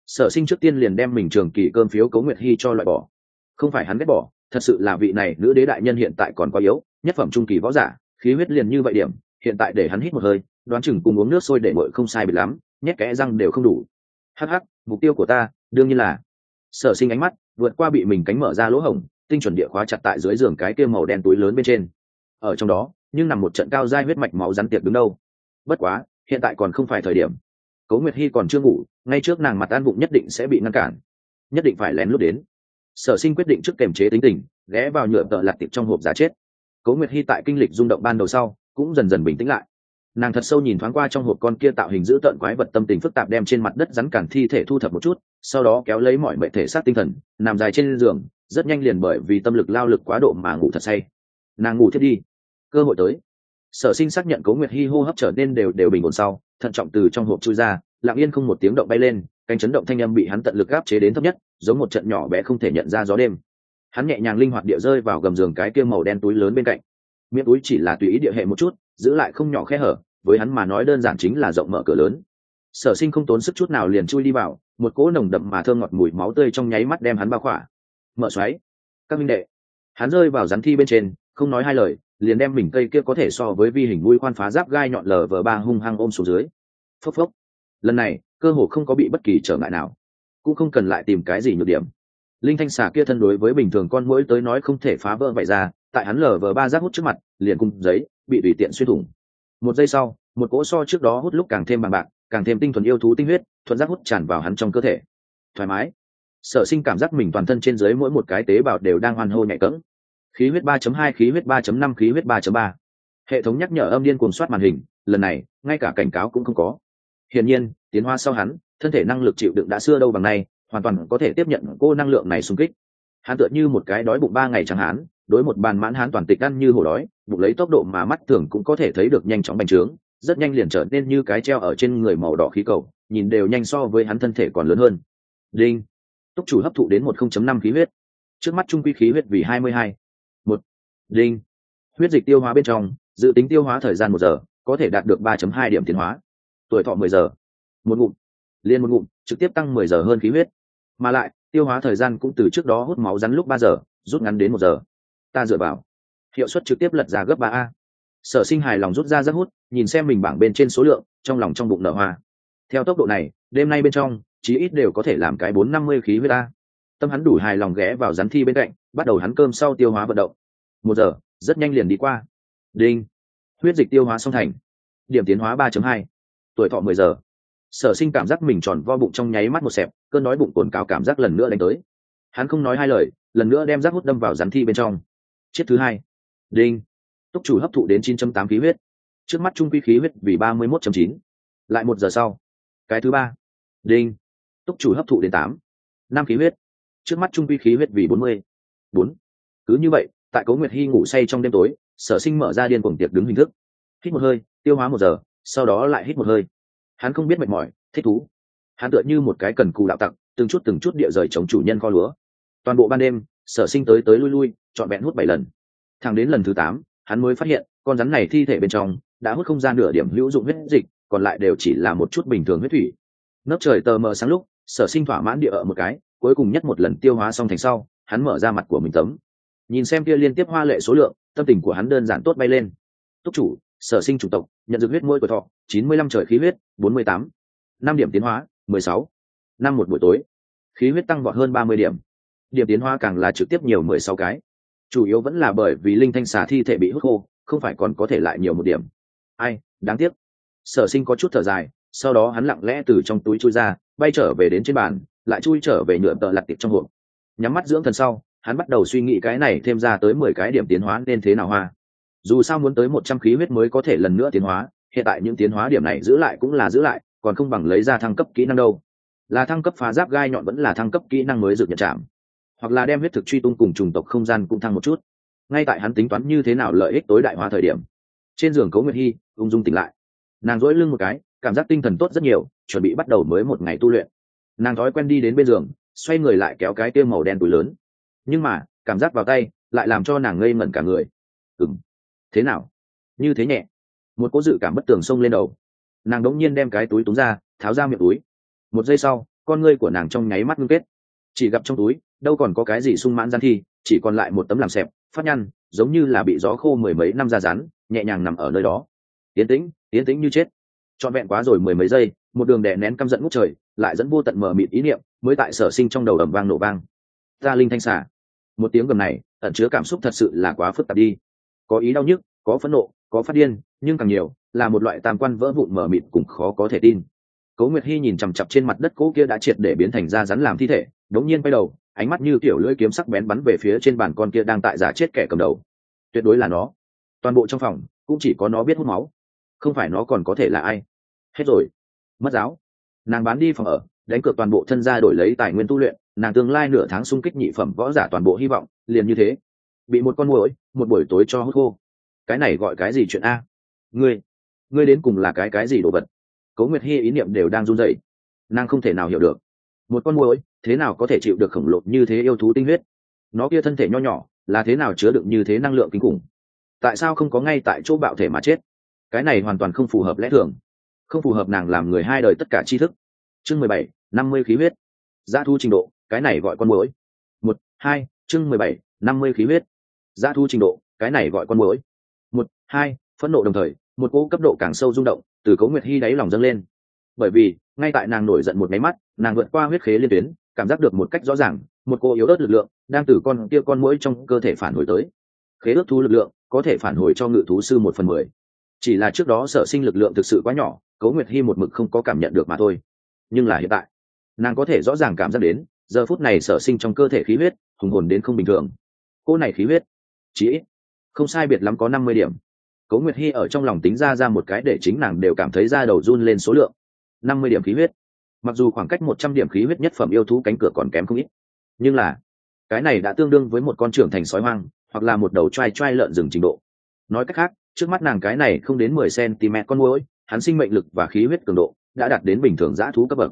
Sở Sinh trước tiên liền đem mình trường kỳ cơm phiếu Cố Nguyệt Hi cho loại bỏ. Không phải hắn ghét bỏ, thật sự là vị này nữ đế đại nhân hiện tại còn quá yếu, nhất phẩm trung kỳ võ giả, khí huyết liền như vậy điểm, hiện tại để hắn hít một hơi, đoán chừng cùng uống nước sôi để nguội không sai biệt lắm, nhét kẽ răng đều không đủ. Hắc hắc, mục tiêu của ta đương nhiên là. Sở Sinh ánh mắt vượt qua bị mình cánh mở ra lỗ hổng, tinh chuẩn địa khóa chặt tại dưới giường cái kia màu đen túi lớn bên trên. Ở trong đó, nhưng nằm một trận cao giai huyết mạch máu rắn tiệc đứng đâu. Bất quá, hiện tại còn không phải thời điểm. Cố Nguyệt Hi còn chưa ngủ, ngay trước nàng mặt an bụng nhất định sẽ bị ngăn cản, nhất định phải lén lút đến. Sở Sinh quyết định trước kềm chế tính tình, ghé vào nhựa tợ lạt tiệp trong hộp giả chết. Cố Nguyệt Hi tại kinh lịch rung động ban đầu sau, cũng dần dần bình tĩnh lại. Nàng thật sâu nhìn thoáng qua trong hộp con kia tạo hình dữ tợn quái vật, tâm tình phức tạp đem trên mặt đất rắn cản thi thể thu thập một chút, sau đó kéo lấy mọi mệnh thể xác tinh thần, nằm dài trên giường, rất nhanh liền bởi vì tâm lực lao lực quá độ mà ngủ thật say. Nàng ngủ thiếp đi. Cơ hội tới. Sở Sinh xác nhận Cố Nguyệt Hi hô hấp trở nên đều bình ổn sau, thận trọng từ trong hộp chui ra, lặng yên không một tiếng động bay lên, cánh chấn động thanh âm bị hắn tận lực áp chế đến thấp nhất, giống một trận nhỏ bé không thể nhận ra gió đêm. Hắn nhẹ nhàng linh hoạt địa rơi vào gầm giường cái kia màu đen túi lớn bên cạnh. Miệng túi chỉ là tùy ý địa hệ một chút, giữ lại không nhỏ khe hở, với hắn mà nói đơn giản chính là rộng mở cửa lớn. Sở Sinh không tốn sức chút nào liền chui đi vào, một cỗ nồng đậm mà thơm ngọt mùi máu tươi trong nháy mắt đem hắn bao khỏa. Mở xoáy, các minh đệ. Hắn rơi vào rắn thi bên trên, không nói hai lời, liền đem mình cây kia có thể so với vi hình mũi khoan phá giáp gai nhọn LV3 hung hăng ôm xuống dưới. Phốc phốc. Lần này, cơ hồ không có bị bất kỳ trở ngại nào, cũng không cần lại tìm cái gì nhược điểm. Linh thanh xà kia thân đối với bình thường con muỗi tới nói không thể phá vỡ vậy ra, tại hắn LV3 giáp hút trước mặt, liền cùng giấy bị tùy tiện xuyên thủng. Một giây sau, một cỗ so trước đó hút lúc càng thêm bằng bạc, càng thêm tinh thuần yêu thú tinh huyết, thuận giác hút tràn vào hắn trong cơ thể. Thoải mái. Sở Sinh cảm giác mình toàn thân trên dưới mỗi một cái tế bào đều đang hoan hô nhạy cẫng. Khí huyết 3.2, khí huyết 3.5, khí huyết 3.3. Hệ thống nhắc nhở âm điên cuồng soát màn hình, lần này, ngay cả cảnh cáo cũng không có. Hiển nhiên, tiến hóa sau hắn, thân thể năng lực chịu đựng đã xưa đâu bằng nay, hoàn toàn có thể tiếp nhận cô năng lượng này xung kích. Hắn tựa như một cái đói bụng 3 ngày chẳng hán, đối một bàn mãn hán toàn tịch ăn như hổ đói, bụng lấy tốc độ mà mắt thường cũng có thể thấy được nhanh chóng bành trướng, rất nhanh liền trở nên như cái treo ở trên người màu đỏ khí cầu, nhìn đều nhanh so với hắn thân thể còn lớn hơn. Đinh. Túc chủ hấp thụ đến 1.5 khí huyết. Trước mắt trung quy khí huyết vì 22. 1. Đinh. Huyết dịch tiêu hóa bên trong, dự tính tiêu hóa thời gian 1 giờ, có thể đạt được 3.2 điểm tiến hóa. Tuổi thọ 10 giờ. Một ngụm, liền một ngụm, trực tiếp tăng 10 giờ hơn khí huyết. Mà lại, tiêu hóa thời gian cũng từ trước đó hút máu rắn lúc 3 giờ, rút ngắn đến 1 giờ. Ta dựa vào, hiệu suất trực tiếp lật ra gấp 3A. Sở Sinh hài lòng rút ra rất hút, nhìn xem mình bảng bên trên số lượng, trong lòng trong bụng nở hoa. Theo tốc độ này, đêm nay bên trong, chí ít đều có thể làm cái 450 khí huyết A. Tâm hắn đủ hài lòng ghé vào rắn thi bên cạnh, bắt đầu hắn cơm sau tiêu hóa vận động. 1 giờ, rất nhanh liền đi qua. Đinh. Huyết dịch tiêu hóa xong thành. Điểm tiến hóa 3.2. Tuổi thọ 10 giờ. Sở Sinh cảm giác mình tròn vo bụng trong nháy mắt một xẹp, cơn đói bụng cồn cào cảm giác lần nữa đánh tới. Hắn không nói hai lời, lần nữa đem rác hút đâm vào rắn thi bên trong. Chiếc thứ 2. Đinh. Túc chủ hấp thụ đến 9.8 khí huyết. Trước mắt trung quy khí huyết vì 31.9. Lại 1 giờ sau. Cái thứ 3. Đinh. Túc chủ hấp thụ đến 8.5 khí huyết. Trước mắt trung quy khí huyết vì 40. 4. Cứ như vậy, tại Cố Nguyệt Hi ngủ say trong đêm tối, Sở Sinh mở ra điên cuồng tiệc đứng hình thức. Hít một hơi, tiêu hóa 1 giờ, sau đó lại hít một hơi. Hắn không biết mệt mỏi, thích thú. Hắn tựa như một cái cần cù đạo tặc, từng chút địa rời chống chủ nhân kho lúa. Toàn bộ ban đêm, Sở Sinh tới tới lui lui, trọn vẹn hút 7 lần. Thẳng đến lần thứ 8, hắn mới phát hiện, con rắn này thi thể bên trong đã hút không ra nửa điểm hữu dụng huyết dịch, còn lại đều chỉ là một chút bình thường huyết thủy. Nấc trời tờ mờ sáng lúc, Sở Sinh thỏa mãn địa ở một cái, cuối cùng nhất một lần tiêu hóa xong thành sau, hắn mở ra mặt của mình tấm. Nhìn xem kia liên tiếp hoa lệ số lượng, tâm tình của hắn đơn giản tốt bay lên. Túc chủ, Sở Sinh chủng tộc, nhận dược huyết mỗi tuổi thọ 95 trời khí huyết 48. 5 điểm tiến hóa 16. Năm một buổi tối, khí huyết tăng vọt hơn 30 điểm. Điểm tiến hóa càng là trực tiếp nhiều 16 cái. Chủ yếu vẫn là bởi vì linh thanh xà thi thể bị hút khô, không phải còn có thể lại nhiều một điểm. Ai, đáng tiếc. Sở Sinh có chút thở dài, sau đó hắn lặng lẽ từ trong túi chui ra, bay trở về đến trên bàn, lại chui trở về nhựa tợ lặt tiệp trong hộp. Nhắm mắt dưỡng thần sau, hắn bắt đầu suy nghĩ cái này thêm ra tới 10 cái điểm tiến hóa nên thế nào hoa. Dù sao muốn tới 100 khí huyết mới có thể lần nữa tiến hóa, hiện tại những tiến hóa điểm này giữ lại cũng là giữ lại, còn không bằng lấy ra thăng cấp kỹ năng đâu. Là thăng cấp phá giáp gai nhọn vẫn là thăng cấp kỹ năng mới dược nhật trảm, hoặc là đem huyết thực truy tung cùng trùng tộc không gian cũng thăng một chút. Ngay tại hắn tính toán như thế nào lợi ích tối đại hóa thời điểm, trên giường Cố Nguyệt Hi ung dung tỉnh lại. Nàng duỗi lưng một cái, cảm giác tinh thần tốt rất nhiều, chuẩn bị bắt đầu mới một ngày tu luyện. Nàng thói quen đi đến bên giường, xoay người lại kéo cái tiêu màu đen túi lớn, nhưng mà cảm giác vào tay lại làm cho nàng ngây ngẩn cả người. Thế nào, như thế nhẹ? Một cỗ dự cảm bất tường xông lên đầu. Nàng đống nhiên đem cái túi túm ra, tháo ra miệng túi. Một giây sau, con ngươi của nàng trong nháy mắt ngưng kết, chỉ gặp trong túi đâu còn có cái gì sung mãn gian thi, chỉ còn lại một tấm làm xẹp phát nhăn, giống như là bị gió khô mười mấy năm ra rán, nhẹ nhàng nằm ở nơi đó. Tiến tĩnh như chết. Trọn vẹn quá rồi mười mấy giây, một đường đè nén căm giận ngút trời lại dẫn vô tận mờ mịt ý niệm mới tại Sở Sinh trong đầu ầm vang nổ vang. Ta linh thanh xà. Một tiếng gầm này ẩn chứa cảm xúc thật sự là quá phức tạp đi, có ý đau nhức, có phẫn nộ, có phát điên, nhưng càng nhiều là một loại tam quan vỡ vụn mờ mịt cùng khó có thể tin. Cố Nguyệt Hi nhìn chằm chằm trên mặt đất cố kia đã triệt để biến thành da rắn làm thi thể, đống nhiên quay đầu, ánh mắt như kiểu lưỡi kiếm sắc bén bắn về phía trên bàn con kia đang tại giả chết kẻ cầm đầu. Tuyệt đối là nó. Toàn bộ trong phòng cũng chỉ có nó biết hút máu, không phải nó còn có thể là ai. Hết rồi. Mất giáo. Nàng bán đi phòng ở, đánh cược toàn bộ thân gia đổi lấy tài nguyên tu luyện, nàng tương lai nửa tháng xung kích nhị phẩm võ giả toàn bộ hy vọng, liền như thế bị một con muỗi một buổi tối cho hút khô. Cái này gọi cái gì chuyện a? Ngươi đến cùng là cái gì đồ vật? Cố Nguyệt Hi ý niệm đều đang run rẩy, nàng không thể nào hiểu được, một con muỗi thế nào có thể chịu được khổng lồ như thế yêu thú tinh huyết, nó kia thân thể nho nhỏ là thế nào chứa đựng như thế năng lượng kinh khủng, tại sao không có ngay tại chỗ bạo thể mà chết? Cái này hoàn toàn không phù hợp lẽ thường, không phù hợp nàng làm người hai đời tất cả tri thức. Chương 17, 50 khí huyết. Dã thu trình độ, cái này gọi con muỗi. 1, 2, chương 17, 50 khí huyết. Dã thu trình độ, cái này gọi con muỗi. 1, 2, phẫn nộ đồng thời, một cỗ cấp độ càng sâu rung động từ Cố Nguyệt Hi đáy lòng dâng lên. Bởi vì, ngay tại nàng nổi giận một máy mắt, nàng vượt qua huyết khế liên tuyến, cảm giác được một cách rõ ràng, một cỗ yếu ớt lực lượng đang từ con muỗi trong cơ thể phản hồi tới. Khế ước thú lực lượng có thể phản hồi cho ngự thú sư 1/10. Chỉ là trước đó Sở Sinh lực lượng thực sự quá nhỏ, Cố Nguyệt Hi một mực không có cảm nhận được mà thôi. Nhưng là hiện tại, nàng có thể rõ ràng cảm giác đến, giờ phút này Sở Sinh trong cơ thể khí huyết hùng hồn đến không bình thường. Cô này khí huyết chỉ ít không sai biệt lắm có 50 điểm. Cố Nguyệt Hi ở trong lòng tính ra một cái để chính nàng đều cảm thấy da đầu run lên số lượng. 50 điểm khí huyết. Mặc dù khoảng cách 100 điểm khí huyết nhất phẩm yêu thú cánh cửa còn kém không ít, nhưng là cái này đã tương đương với một con trưởng thành sói hoang, hoặc là một đầu trai lợn rừng trình độ. Nói cách khác, trước mắt nàng cái này không đến 10 cm con muỗi, hắn sinh mệnh lực và khí huyết cường độ đã đạt đến bình thường dã thú cấp bậc.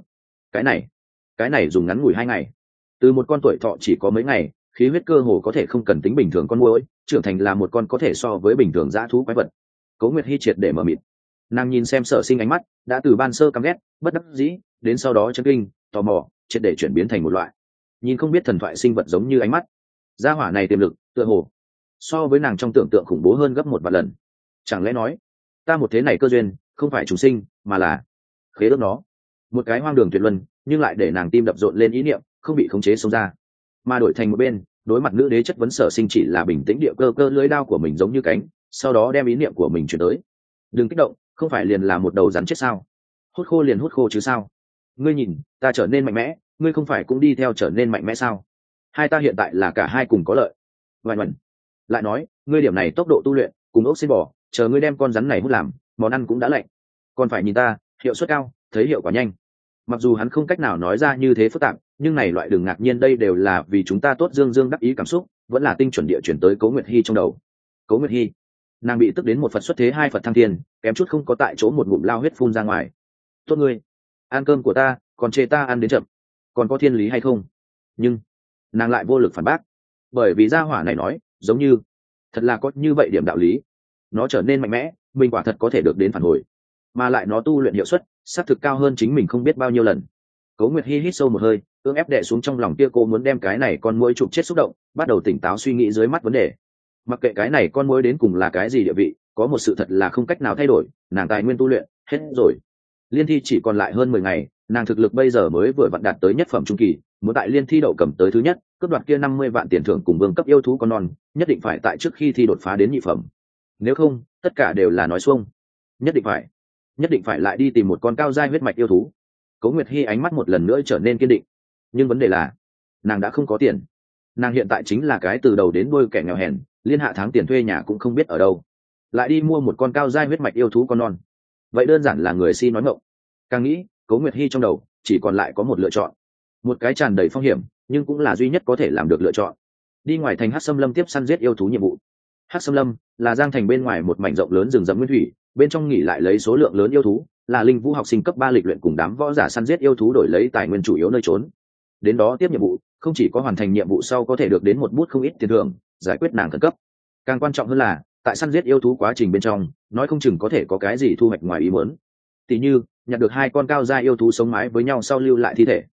Cái này dùng ngắn ngủi 2 ngày, từ một con tuổi thọ chỉ có mấy ngày, khí huyết cơ hồ có thể không cần tính bình thường con muỗi, trưởng thành là một con có thể so với bình thường dã thú quái vật. Cố Nguyệt Hi triệt để mở mịt. Nàng nhìn xem Sở Sinh ánh mắt, đã từ ban sơ căm ghét, bất đắc dĩ, đến sau đó chấn kinh, tò mò, triệt để chuyển biến thành một loại nhìn không biết thần thoại sinh vật giống như ánh mắt. Gia hỏa này tiềm lực, tựa hồ so với nàng trong tưởng tượng khủng bố hơn gấp 1 vạn lần. Chẳng lẽ nói, ta một thế này cơ duyên, không phải trùng sinh, mà là khế ước nó. Một cái hoang đường tuyệt luân, nhưng lại để nàng tim đập rộn lên ý niệm, không bị khống chế xông ra. Mà đổi thành một bên, đối mặt nữ đế chất vấn Sở Sinh chỉ là bình tĩnh địa cơ lưỡi đao của mình giống như cánh, sau đó đem ý niệm của mình chuyển tới. Đừng kích động, không phải liền là một đầu rắn chết sao? Hút khô liền hút khô chứ sao? Ngươi nhìn, ta trở nên mạnh mẽ, ngươi không phải cũng đi theo trở nên mạnh mẽ sao? Hai ta hiện tại là cả hai cùng có lợi. Vài mẩn. Lại nói, ngươi điểm này tốc độ tu luyện, cùng ốc xin bò, chờ ngươi đem con rắn này hút làm, món ăn cũng đã lạnh. Còn phải nhìn ta, hiệu suất cao, thấy hiệu quả nhanh. Mặc dù hắn không cách nào nói ra như thế phức tạp, nhưng này loại đừng ngạc nhiên, đây đều là vì chúng ta tốt, dương đắc ý cảm xúc, vẫn là tinh chuẩn địa chuyển tới Cố Nguyệt Hi trong đầu. Cố Nguyệt Hi, nàng bị tức đến một Phật xuất thế, 2 Phật thăng thiên, kém chút không có tại chỗ một ngụm lao huyết phun ra ngoài. Tốt ngươi, ăn cơm của ta, còn chê ta ăn đến chậm, còn có thiên lý hay không? Nhưng nàng lại vô lực phản bác, bởi vì gia hỏa này nói, giống như thật là có như vậy điểm đạo lý. Nó trở nên mạnh mẽ, mình quả thật có thể được đến phản hồi, mà lại nó tu luyện hiệu suất xác thực cao hơn chính mình không biết bao nhiêu lần. Cố Nguyệt Hi hít sâu một hơi, cưỡng ép đè xuống trong lòng kia cô muốn đem cái này con muỗi chụp chết xúc động, bắt đầu tỉnh táo suy nghĩ dưới mắt vấn đề. Mặc kệ cái này con muỗi đến cùng là cái gì địa vị, có một sự thật là không cách nào thay đổi, nàng tài nguyên tu luyện hết rồi. Liên thi chỉ còn lại hơn 10 ngày, nàng thực lực bây giờ mới vừa vặn đạt tới nhất phẩm trung kỳ, muốn tại liên thi đậu cầm tới thứ nhất, cướp đoạt kia 50 vạn tiền thưởng cùng vương cấp yêu thú con non, nhất định phải tại trước khi thi đột phá đến nhị phẩm. Nếu không, tất cả đều là nói xuông. Nhất định phải lại đi tìm một con cao giai huyết mạch yêu thú. Cố Nguyệt Hi ánh mắt một lần nữa trở nên kiên định. Nhưng vấn đề là, nàng đã không có tiền. Nàng hiện tại chính là cái từ đầu đến đuôi kẻ nghèo hèn, liên hạ tháng tiền thuê nhà cũng không biết ở đâu. Lại đi mua một con cao giai huyết mạch yêu thú con non. Vậy đơn giản là người si nói ngọng. Càng nghĩ, Cố Nguyệt Hi trong đầu chỉ còn lại có một lựa chọn. Một cái tràn đầy phong hiểm, nhưng cũng là duy nhất có thể làm được lựa chọn. Đi ngoài thành Hắc Sâm Lâm tiếp săn giết yêu thú nhiệm vụ. Hắc Sâm Lâm là giang thành bên ngoài một mảnh rộng lớn rừng rậm nguyên thủy, bên trong nghỉ lại lấy số lượng lớn yêu thú, là linh vũ học sinh cấp 3 lịch luyện cùng đám võ giả săn giết yêu thú đổi lấy tài nguyên chủ yếu nơi trốn. Đến đó tiếp nhiệm vụ, không chỉ có hoàn thành nhiệm vụ sau có thể được đến một bút không ít tiền thưởng, giải quyết nàng khẩn cấp. Càng quan trọng hơn là, tại săn giết yêu thú quá trình bên trong, nói không chừng có thể có cái gì thu hoạch ngoài ý muốn. Tỷ như, nhặt được 2 con cao gia yêu thú sống mái với nhau sau lưu lại thi thể,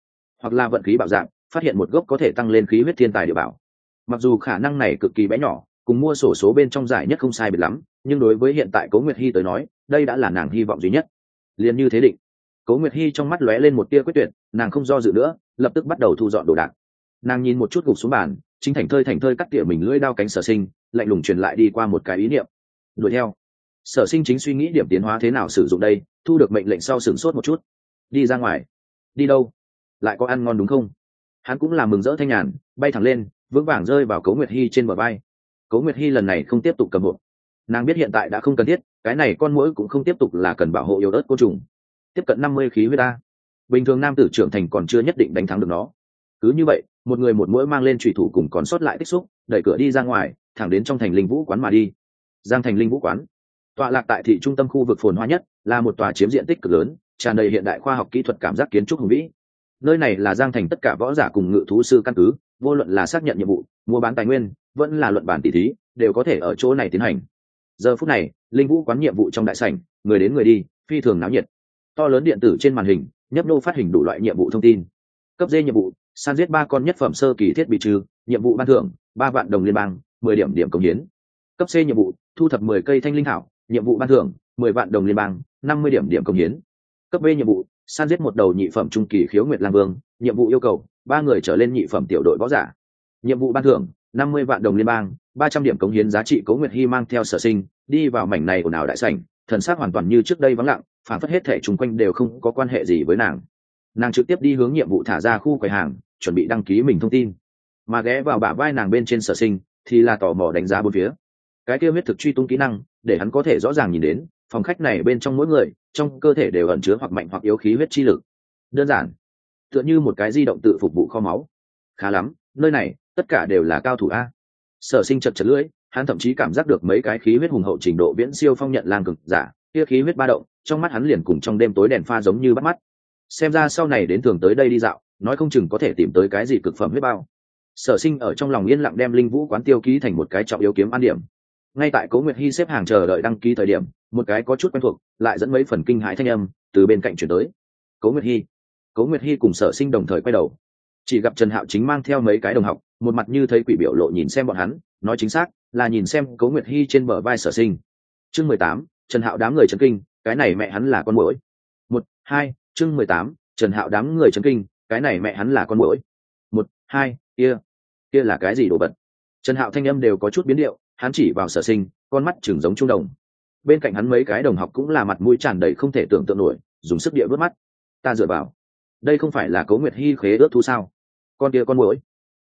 hoặc là vận khí bạo dạng phát hiện một gốc có thể tăng lên khí huyết thiên tài địa bảo. Mặc dù khả năng này cực kỳ bé nhỏ, cùng mua sổ số bên trong giải nhất không sai biệt lắm, nhưng đối với hiện tại Cố Nguyệt Hi tới nói, đây đã là nàng hy vọng duy nhất. Liền như thế định. Cố Nguyệt Hi trong mắt lóe lên một tia quyết tuyệt, nàng không do dự nữa, lập tức bắt đầu thu dọn đồ đạc. Nàng nhìn một chút gục xuống bàn, chính thành thơi cắt tỉa mình lưỡi đao cánh Sở Sinh, lạnh lùng truyền lại đi qua một cái ý niệm. Đuổi theo. Sở Sinh chính suy nghĩ điểm tiến hóa thế nào sử dụng đây, thu được mệnh lệnh sau sửng sốt một chút. Đi ra ngoài. Đi đâu? Lại có ăn ngon đúng không? Hắn cũng là mừng rỡ thanh nhàn, bay thẳng lên, vững vàng rơi vào Cố Nguyệt Hi trên bờ vai. Cố Nguyệt Hi lần này không tiếp tục cầm hộp. Nàng biết hiện tại đã không cần thiết, cái này con muỗi cũng không tiếp tục là cần bảo hộ yếu ớt côn trùng. Tiếp cận 50 khí huyết ta. Bình thường nam tử trưởng thành còn chưa nhất định đánh thắng được nó. Cứ như vậy, một người một muỗi mang lên chủy thủ cùng còn sót lại tích xúc, đẩy cửa đi ra ngoài, thẳng đến trong thành Linh Vũ quán mà đi. Giang thành Linh Vũ quán, tọa lạc tại thị trung tâm khu vực phồn hoa nhất, là một tòa chiếm diện tích cực lớn, tràn đầy hiện đại khoa học kỹ thuật cảm giác kiến trúc hùng vĩ. Nơi này là Giang thành tất cả võ giả cùng ngự thú sư căn cứ, vô luận là xác nhận nhiệm vụ, mua bán tài nguyên, vẫn là luận bản tỷ thí, đều có thể ở chỗ này tiến hành. Giờ phút này, Linh Vũ quán nhiệm vụ trong đại sảnh, người đến người đi, phi thường náo nhiệt. To lớn điện tử trên màn hình, nhấp nô phát hình đủ loại nhiệm vụ thông tin. Cấp D nhiệm vụ, săn giết 3 con nhất phẩm sơ kỳ thiết bị trừ, nhiệm vụ ban thưởng 3 vạn đồng liên bang, 10 điểm công hiến. Cấp C nhiệm vụ, thu thập 10 cây thanh linh thảo, nhiệm vụ ban thưởng 10 vạn đồng liên bang, 50 điểm công hiến. Cấp B nhiệm vụ, săn giết một đầu nhị phẩm trung kỳ khiếu nguyệt lang vương, nhiệm vụ yêu cầu 3 người trở lên nhị phẩm tiểu đội võ giả. Nhiệm vụ ban thưởng 50 vạn đồng liên bang, 300 điểm cống hiến giá trị. Cố Nguyệt Hi mang theo Sở Sinh đi vào mảnh này ồn ào đại sảnh, thần sắc hoàn toàn như trước đây vắng lặng, phản phất hết thảy xung quanh đều không có quan hệ gì với nàng. Nàng trực tiếp đi hướng nhiệm vụ thả ra khu quầy hàng, chuẩn bị đăng ký mình thông tin. Mà ghé vào bả vai nàng bên trên Sở Sinh thì là tò mò đánh giá bốn phía. Cái kia huyết thực truy tung kỹ năng, để hắn có thể rõ ràng nhìn đến, phòng khách này bên trong mỗi người, trong cơ thể đều ẩn chứa hoặc mạnh hoặc yếu khí huyết chi lực. Đơn giản, tựa như một cái di động tự phục vụ kho máu. Khá lắm, nơi này tất cả đều là cao thủ a. Sở Sinh chật lưỡi, hắn thậm chí cảm giác được mấy cái khí huyết hùng hậu trình độ viễn siêu phong nhận lang cực giả, kia khí huyết ba động, trong mắt hắn liền cùng trong đêm tối đèn pha giống như bắt mắt. Xem ra sau này đến thường tới đây đi dạo, nói không chừng có thể tìm tới cái gì cực phẩm huyết bao. Sở Sinh ở trong lòng yên lặng đem Linh Vũ quán tiêu ký thành một cái trọng yếu kiếm an điểm. Ngay tại Cố Nguyệt Hi xếp hàng chờ đợi đăng ký thời điểm, một cái có chút quen thuộc, lại dẫn mấy phần kinh hãi thanh âm từ bên cạnh truyền tới. Cố Nguyệt Hi. Cố Nguyệt Hi cùng Sở Sinh đồng thời quay đầu, chỉ gặp Trần Hạo chính mang theo mấy cái đồng học, một mặt như thấy quỷ biểu lộ nhìn xem bọn hắn, nói chính xác là nhìn xem Cố Nguyệt Hi trên bờ vai Sở Sinh. Chương 18, Trần Hạo đám người chấn kinh, cái này mẹ hắn là con muỗi. 1, 2, chương 18, Trần Hạo đám người chấn kinh, cái này mẹ hắn là con muỗi. 1, 2, kia là cái gì đồ vật? Trần Hạo thanh âm đều có chút biến điệu, hắn chỉ vào Sở Sinh, con mắt trừng giống trung đồng. Bên cạnh hắn mấy cái đồng học cũng là mặt mũi tràn đầy không thể tưởng tượng nổi, dùng sức địa vớt mắt. Ta dựa vào, đây không phải là Cố Nguyệt Hi khế ước thú sao? Con kia con muỗi,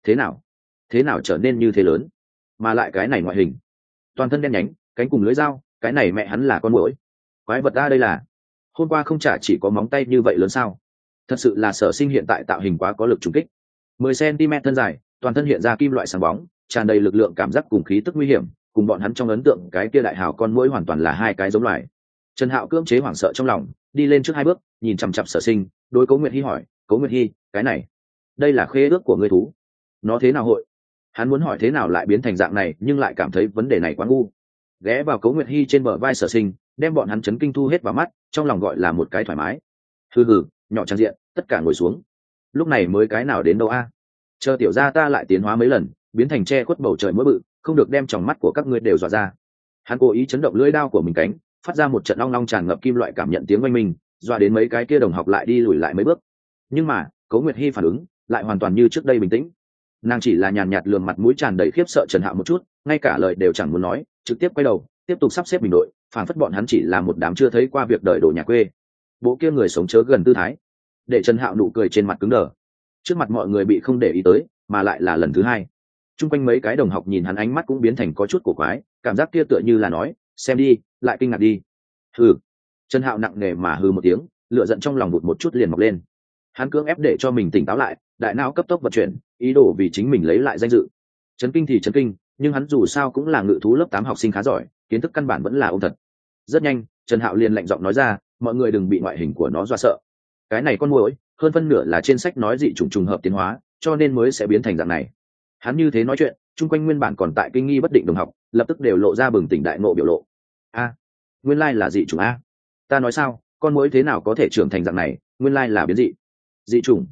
thế nào trở nên như thế lớn, mà lại cái này ngoại hình, toàn thân đen nhánh, cánh cùng lưỡi dao, cái này mẹ hắn là con muỗi. Quái vật ta đây là, hôm qua không chả chỉ có móng tay như vậy lớn sao? Thật sự là Sở Sinh hiện tại tạo hình quá có lực trùng kích. 10 cm thân dài, toàn thân hiện ra kim loại sáng bóng, tràn đầy lực lượng cảm giác cùng khí tức nguy hiểm, cùng bọn hắn trong ấn tượng cái kia đại hào con muỗi hoàn toàn là hai cái giống loài. Trần Hạo cưỡng chế hoảng sợ trong lòng, đi lên trước 2 bước, nhìn chằm chằm Sở Sinh, đối Cố Nguyệt Hi hỏi, Cố Nguyệt Hi, cái này, đây là khế ước của ngươi thú, nó thế nào hội? Hắn muốn hỏi thế nào lại biến thành dạng này, nhưng lại cảm thấy vấn đề này quá ngu. Ghé vào Cố Nguyệt Hi trên bờ vai Sở Sinh, đem bọn hắn chấn kinh thu hết vào mắt, trong lòng gọi là một cái thoải mái. Hừ, nhỏ trang diện, tất cả ngồi xuống. Lúc này mới cái nào đến đâu a? Chờ tiểu gia ta lại tiến hóa mấy lần, biến thành che khuất bầu trời mới bự, không được đem tròng mắt của các ngươi đều dọa ra. Hắn cố ý chấn động lưỡi đao của mình cánh, phát ra một trận long long tràn ngập kim loại cảm nhận tiếng oanh minh, dọa đến mấy cái kia đồng học lại đi lùi lại mấy bước. Nhưng mà Cố Nguyệt Hi phản ứng lại hoàn toàn như trước đây bình tĩnh. Nàng chỉ là nhàn nhạt lườm mặt mũi tràn đầy khiếp sợ Trần Hạo một chút, ngay cả lời đều chẳng muốn nói, trực tiếp quay đầu tiếp tục sắp xếp mình đội, phản phất bọn hắn chỉ là một đám chưa thấy qua việc đời đồ nhà quê. Bộ kia người sống chớ gần tư thái, để Trần Hạo nụ cười trên mặt cứng đờ. Trước mặt mọi người bị không để ý tới, mà lại là lần thứ hai. Trung quanh mấy cái đồng học nhìn hắn ánh mắt cũng biến thành có chút cổ quái, cảm giác kia tựa như là nói, xem đi, lại kinh ngạc đi. Hừ. Trần Hạo nặng nề mà hừ một tiếng, lửa giận trong lòng vụt một chút liền mọc lên. Hắn cưỡng ép để cho mình tỉnh táo lại, đại não cấp tốc vận chuyển, ý đồ vì chính mình lấy lại danh dự. Chấn kinh thì chấn kinh, nhưng hắn dù sao cũng là ngự thú lớp 8 học sinh khá giỏi, kiến thức căn bản vẫn là ôn thật. Rất nhanh, Trần Hạo liền lạnh giọng nói ra, mọi người đừng bị ngoại hình của nó dọa sợ. Cái này con muỗi, hơn phân nửa là trên sách nói dị chủng trùng hợp tiến hóa, cho nên mới sẽ biến thành dạng này. Hắn như thế nói chuyện, chung quanh nguyên bản còn tại kinh nghi bất định đồng học, lập tức đều lộ ra bừng tỉnh đại ngộ biểu lộ. Nguyên lai là dị chủng a. Ta nói sao, con muỗi thế nào có thể trưởng thành dạng này, nguyên lai là biến dị. Dị chủng?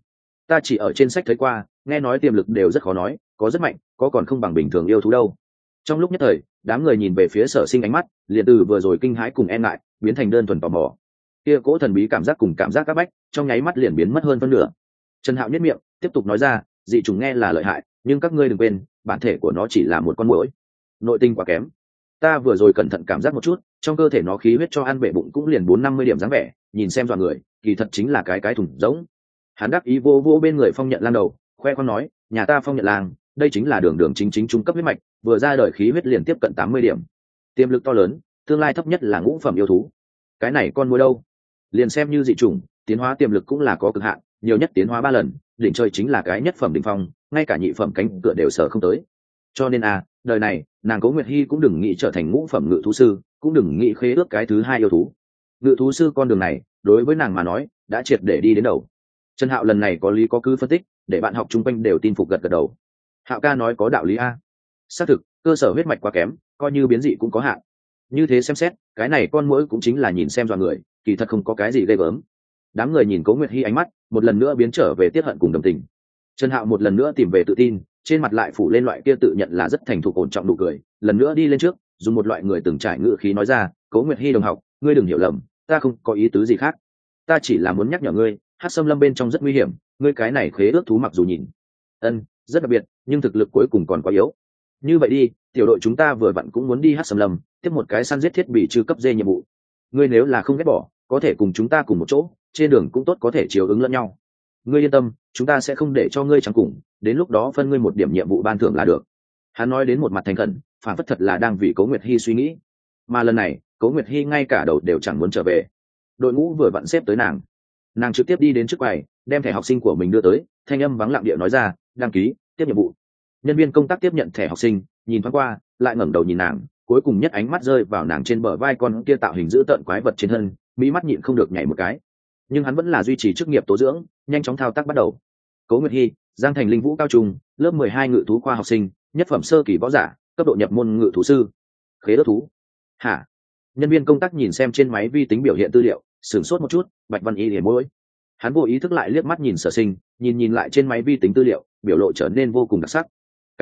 Ta chỉ ở trên sách thấy qua, nghe nói tiềm lực đều rất khó nói, có rất mạnh, có còn không bằng bình thường yêu thú đâu. Trong lúc nhất thời, đám người nhìn về phía Sở Sinh, ánh mắt liền từ vừa rồi kinh hãi cùng e ngại biến thành đơn thuần tò mò. Kia cỗ thần bí cảm giác cùng cảm giác áp bách trong nháy mắt liền biến mất hơn phân nửa. Trần Hạo nhếch miệng tiếp tục nói ra, dị trùng nghe là lợi hại, nhưng các ngươi đừng quên, bản thể của nó chỉ là một con muỗi, nội tinh quá kém. Ta vừa rồi cẩn thận cảm giác một chút, trong cơ thể nó khí huyết cho ăn bể bụng cũng liền 450 điểm dáng vẻ, nhìn xem dọa người, kỳ thật chính là cái thùng rỗng. Hắn đắc ý vô vô bên người Phong Nhận Lang đầu, khoe khoang nói, nhà ta Phong Nhận Lang, đây chính là đường đường chính chính trung cấp huyết mạch, vừa ra đời khí huyết liền tiếp cận 80 điểm, tiềm lực to lớn, tương lai thấp nhất là ngũ phẩm yêu thú. Cái này con muỗi đâu? Liền xem như dị chủng, tiến hóa tiềm lực cũng là có cực hạn, nhiều nhất tiến hóa 3 lần, đỉnh chơi chính là cái nhất phẩm đỉnh phong, ngay cả nhị phẩm cánh cửa đều sở không tới. Cho nên đời này nàng Cố Nguyệt Hi cũng đừng nghĩ trở thành ngũ phẩm ngự thú sư, cũng đừng nghĩ khế ước cái thứ hai yêu thú. Ngự thú sư con đường này đối với nàng mà nói đã triệt để đi đến đầu. Trần Hạo lần này có lý có cứ phân tích, để bạn học chung quanh đều tin phục gật gật đầu. Hạo ca nói có đạo lý xác thực cơ sở huyết mạch quá kém, coi như biến dị cũng có hạn. Như thế xem xét, cái này con muỗi cũng chính là nhìn xem dọa người, kỳ thật không có cái gì ghê gớm. Đám người nhìn Cố Nguyệt Hi ánh mắt một lần nữa biến trở về tiết hận cùng đồng tình. Trần Hạo một lần nữa tìm về tự tin, trên mặt lại phủ lên loại kia tự nhận là rất thành thục ổn trọng nụ cười, lần nữa đi lên trước, dùng một loại người từng trải ngữ khí nói ra, Cố Nguyệt Hi đồng học, ngươi đừng hiểu lầm, ta không có ý tứ gì khác, ta chỉ là muốn nhắc nhở ngươi, Hắc Xâm Lâm bên trong rất nguy hiểm, ngươi cái này khế ước thú mặc dù nhìn rất đặc biệt, nhưng thực lực cuối cùng còn quá yếu. Như vậy đi, tiểu đội chúng ta vừa vặn cũng muốn đi Hắc Xâm Lâm, tiếp một cái săn giết thiết bị trừ cấp dê nhiệm vụ. Ngươi nếu là không ghét bỏ, có thể cùng chúng ta cùng một chỗ, trên đường cũng tốt có thể chiếu ứng lẫn nhau. Ngươi yên tâm, chúng ta sẽ không để cho ngươi chẳng cùng, đến lúc đó phân ngươi một điểm nhiệm vụ ban thưởng là được. Hắn nói đến một mặt thành khẩn, phản phất thật là đang vì Cố Nguyệt Hi suy nghĩ. Mà lần này, Cố Nguyệt Hi ngay cả đầu đều chẳng muốn trở về. Đội ngũ vừa vặn xếp tới nàng trực tiếp đi đến trước quầy, đem thẻ học sinh của mình đưa tới, thanh âm vắng lặng địa nói ra, đăng ký tiếp nhiệm vụ. Nhân viên công tác tiếp nhận thẻ học sinh, nhìn thoáng qua, lại ngẩng đầu nhìn nàng, cuối cùng nhất ánh mắt rơi vào nàng trên bờ vai con kia tạo hình dữ tợn quái vật trên thân, mỹ mắt nhịn không được nhảy một cái. Nhưng hắn vẫn là duy trì chức nghiệp tố dưỡng, nhanh chóng thao tác bắt đầu. Cố Nguyệt Hi, Giang Thành Linh Vũ cao trung, lớp 12 ngự thú khoa học sinh, nhất phẩm sơ kỳ võ giả, cấp độ nhập môn ngự thú sư. Khế ước thú. Hả? Nhân viên công tác nhìn xem trên máy vi tính biểu hiện tư liệu, sửng sốt một chút, Bạch Văn Y liền môi. Hắn vô ý thức lại liếc mắt nhìn Sở Sinh, nhìn lại trên máy vi tính tư liệu, biểu lộ trở nên vô cùng đặc sắc.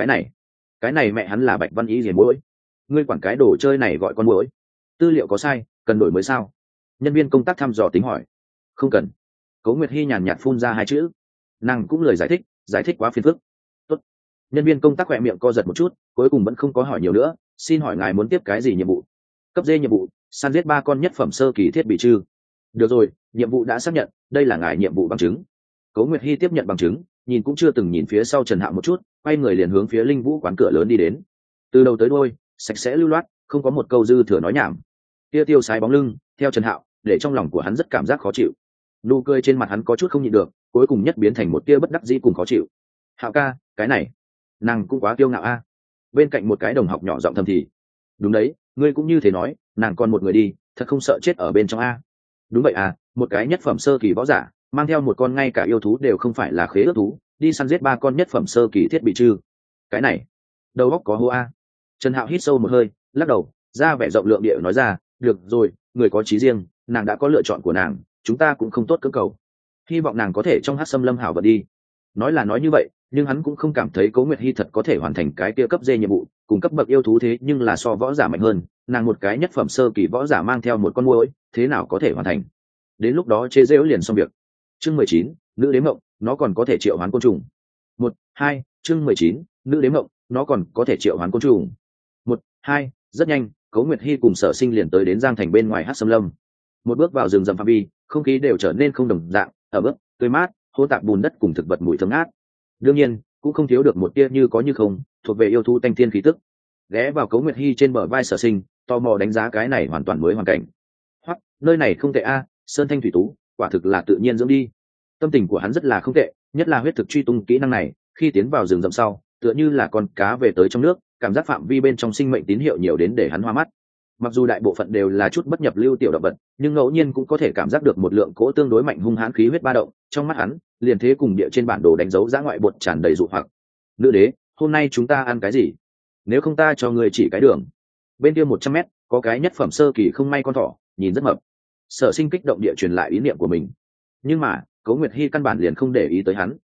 Cái này mẹ hắn là Bạch Văn Y liền môi. Ngươi quản cái đồ chơi này gọi con muỗi. Tư liệu có sai, cần đổi mới sao? Nhân viên công tác thăm dò tính hỏi. Không cần. Cố Nguyệt Hi nhàn nhạt phun ra hai chữ. Nàng cũng lời giải thích quá phiền phức. Tốt. Nhân viên công tác khỏe miệng co giật một chút, cuối cùng vẫn không có hỏi nhiều nữa, xin hỏi ngài muốn tiếp cái gì nhiệm vụ? Cấp D nhiệm vụ, săn giết 3 con nhất phẩm sơ kỳ thiết bị trư. Được rồi, nhiệm vụ đã xác nhận, đây là ngài nhiệm vụ bằng chứng. Cố Nguyệt Hi tiếp nhận bằng chứng, nhìn cũng chưa từng nhìn phía sau Trần Hạo một chút, quay người liền hướng phía Linh Vũ quán cửa lớn đi đến. Từ đầu tới đuôi, sạch sẽ lưu loát, không có một câu dư thừa nói nhảm. Kia tiêu sái bóng lưng, theo Trần Hạo, để trong lòng của hắn rất cảm giác khó chịu. Nụ cười trên mặt hắn có chút không nhịn được, cuối cùng nhất biến thành một tia bất đắc dĩ cùng khó chịu. Hạo ca, cái này, nàng cũng quá kiêu ngạo Bên cạnh một cái đồng học nhỏ giọng thầm thì. Đúng đấy, ngươi cũng như thế nói, nàng còn một người đi, thật không sợ chết ở bên trong Đúng vậy một cái nhất phẩm sơ kỳ võ giả, mang theo một con ngay cả yêu thú đều không phải là khế ước thú, đi săn giết 3 con nhất phẩm sơ kỳ thiết bị trư. Cái này, đầu óc có hố Trần Hạo hít sâu một hơi, lắc đầu, ra vẻ rộng lượng địa nói ra, được rồi, người có chí riêng, nàng đã có lựa chọn của nàng, chúng ta cũng không tốt cưỡng cầu. Hy vọng nàng có thể trong Hắc Xâm Lâm hảo vận đi. Nói là nói như vậy, nhưng hắn cũng không cảm thấy Cố Nguyệt Hi thật có thể hoàn thành cái kia cấp D nhiệm vụ, cùng cấp bậc yêu thú thế nhưng là so võ giả mạnh hơn, nàng một cái nhất phẩm sơ kỳ võ giả mang theo một con muỗi, thế nào có thể hoàn thành? Đến lúc đó chế giễu liền xong việc. Chương 19, nữ đế mộng, nó còn có thể triệu hoán côn trùng. 1, 2, chương 19, nữ đế mộng, nó còn có thể triệu hoán côn trùng. 1, 2, rất nhanh, Cố Nguyệt Hi cùng Sở Sinh liền tới đến Giang Thành bên ngoài Hắc Xâm Lâm. Một bước vào rừng rậm phạm vi, không khí đều trở nên không đồng dạng, ở bước tươi mát, hỗn tạp bùn đất cùng thực vật mùi thơm ngát. Đương nhiên, cũng không thiếu được một tia như có như không, thuộc về yêu thú tanh thiên khí tức. Ghé vào Cố Nguyệt Hi trên bờ vai Sở Sinh, tò mò đánh giá cái này hoàn toàn mới hoàn cảnh. Hoặc, nơi này không tệ sơn thanh thủy tú, quả thực là tự nhiên dưỡng đi. Tâm tình của hắn rất là không tệ, nhất là huyết thực truy tung kỹ năng này, khi tiến vào rừng rậm sau, tựa như là con cá về tới trong nước, cảm giác phạm vi bên trong sinh mệnh tín hiệu nhiều đến để hắn hoa mắt. Mặc dù đại bộ phận đều là chút bất nhập lưu tiểu động vật, nhưng ngẫu nhiên cũng có thể cảm giác được một lượng cỗ tương đối mạnh hung hãn khí huyết ba động, trong mắt hắn, liền thế cùng địa trên bản đồ đánh dấu dã ngoại bột tràn đầy dụ hoặc. Nữ đế, hôm nay chúng ta ăn cái gì? Nếu không ta cho người chỉ cái đường. Bên kia 100 mét, có cái nhất phẩm sơ kỳ không may con thỏ, nhìn rất mập. Sở Sinh kích động địa truyền lại ý niệm của mình. Nhưng mà, Cố Nguyệt Hi căn bản liền không để ý tới hắn,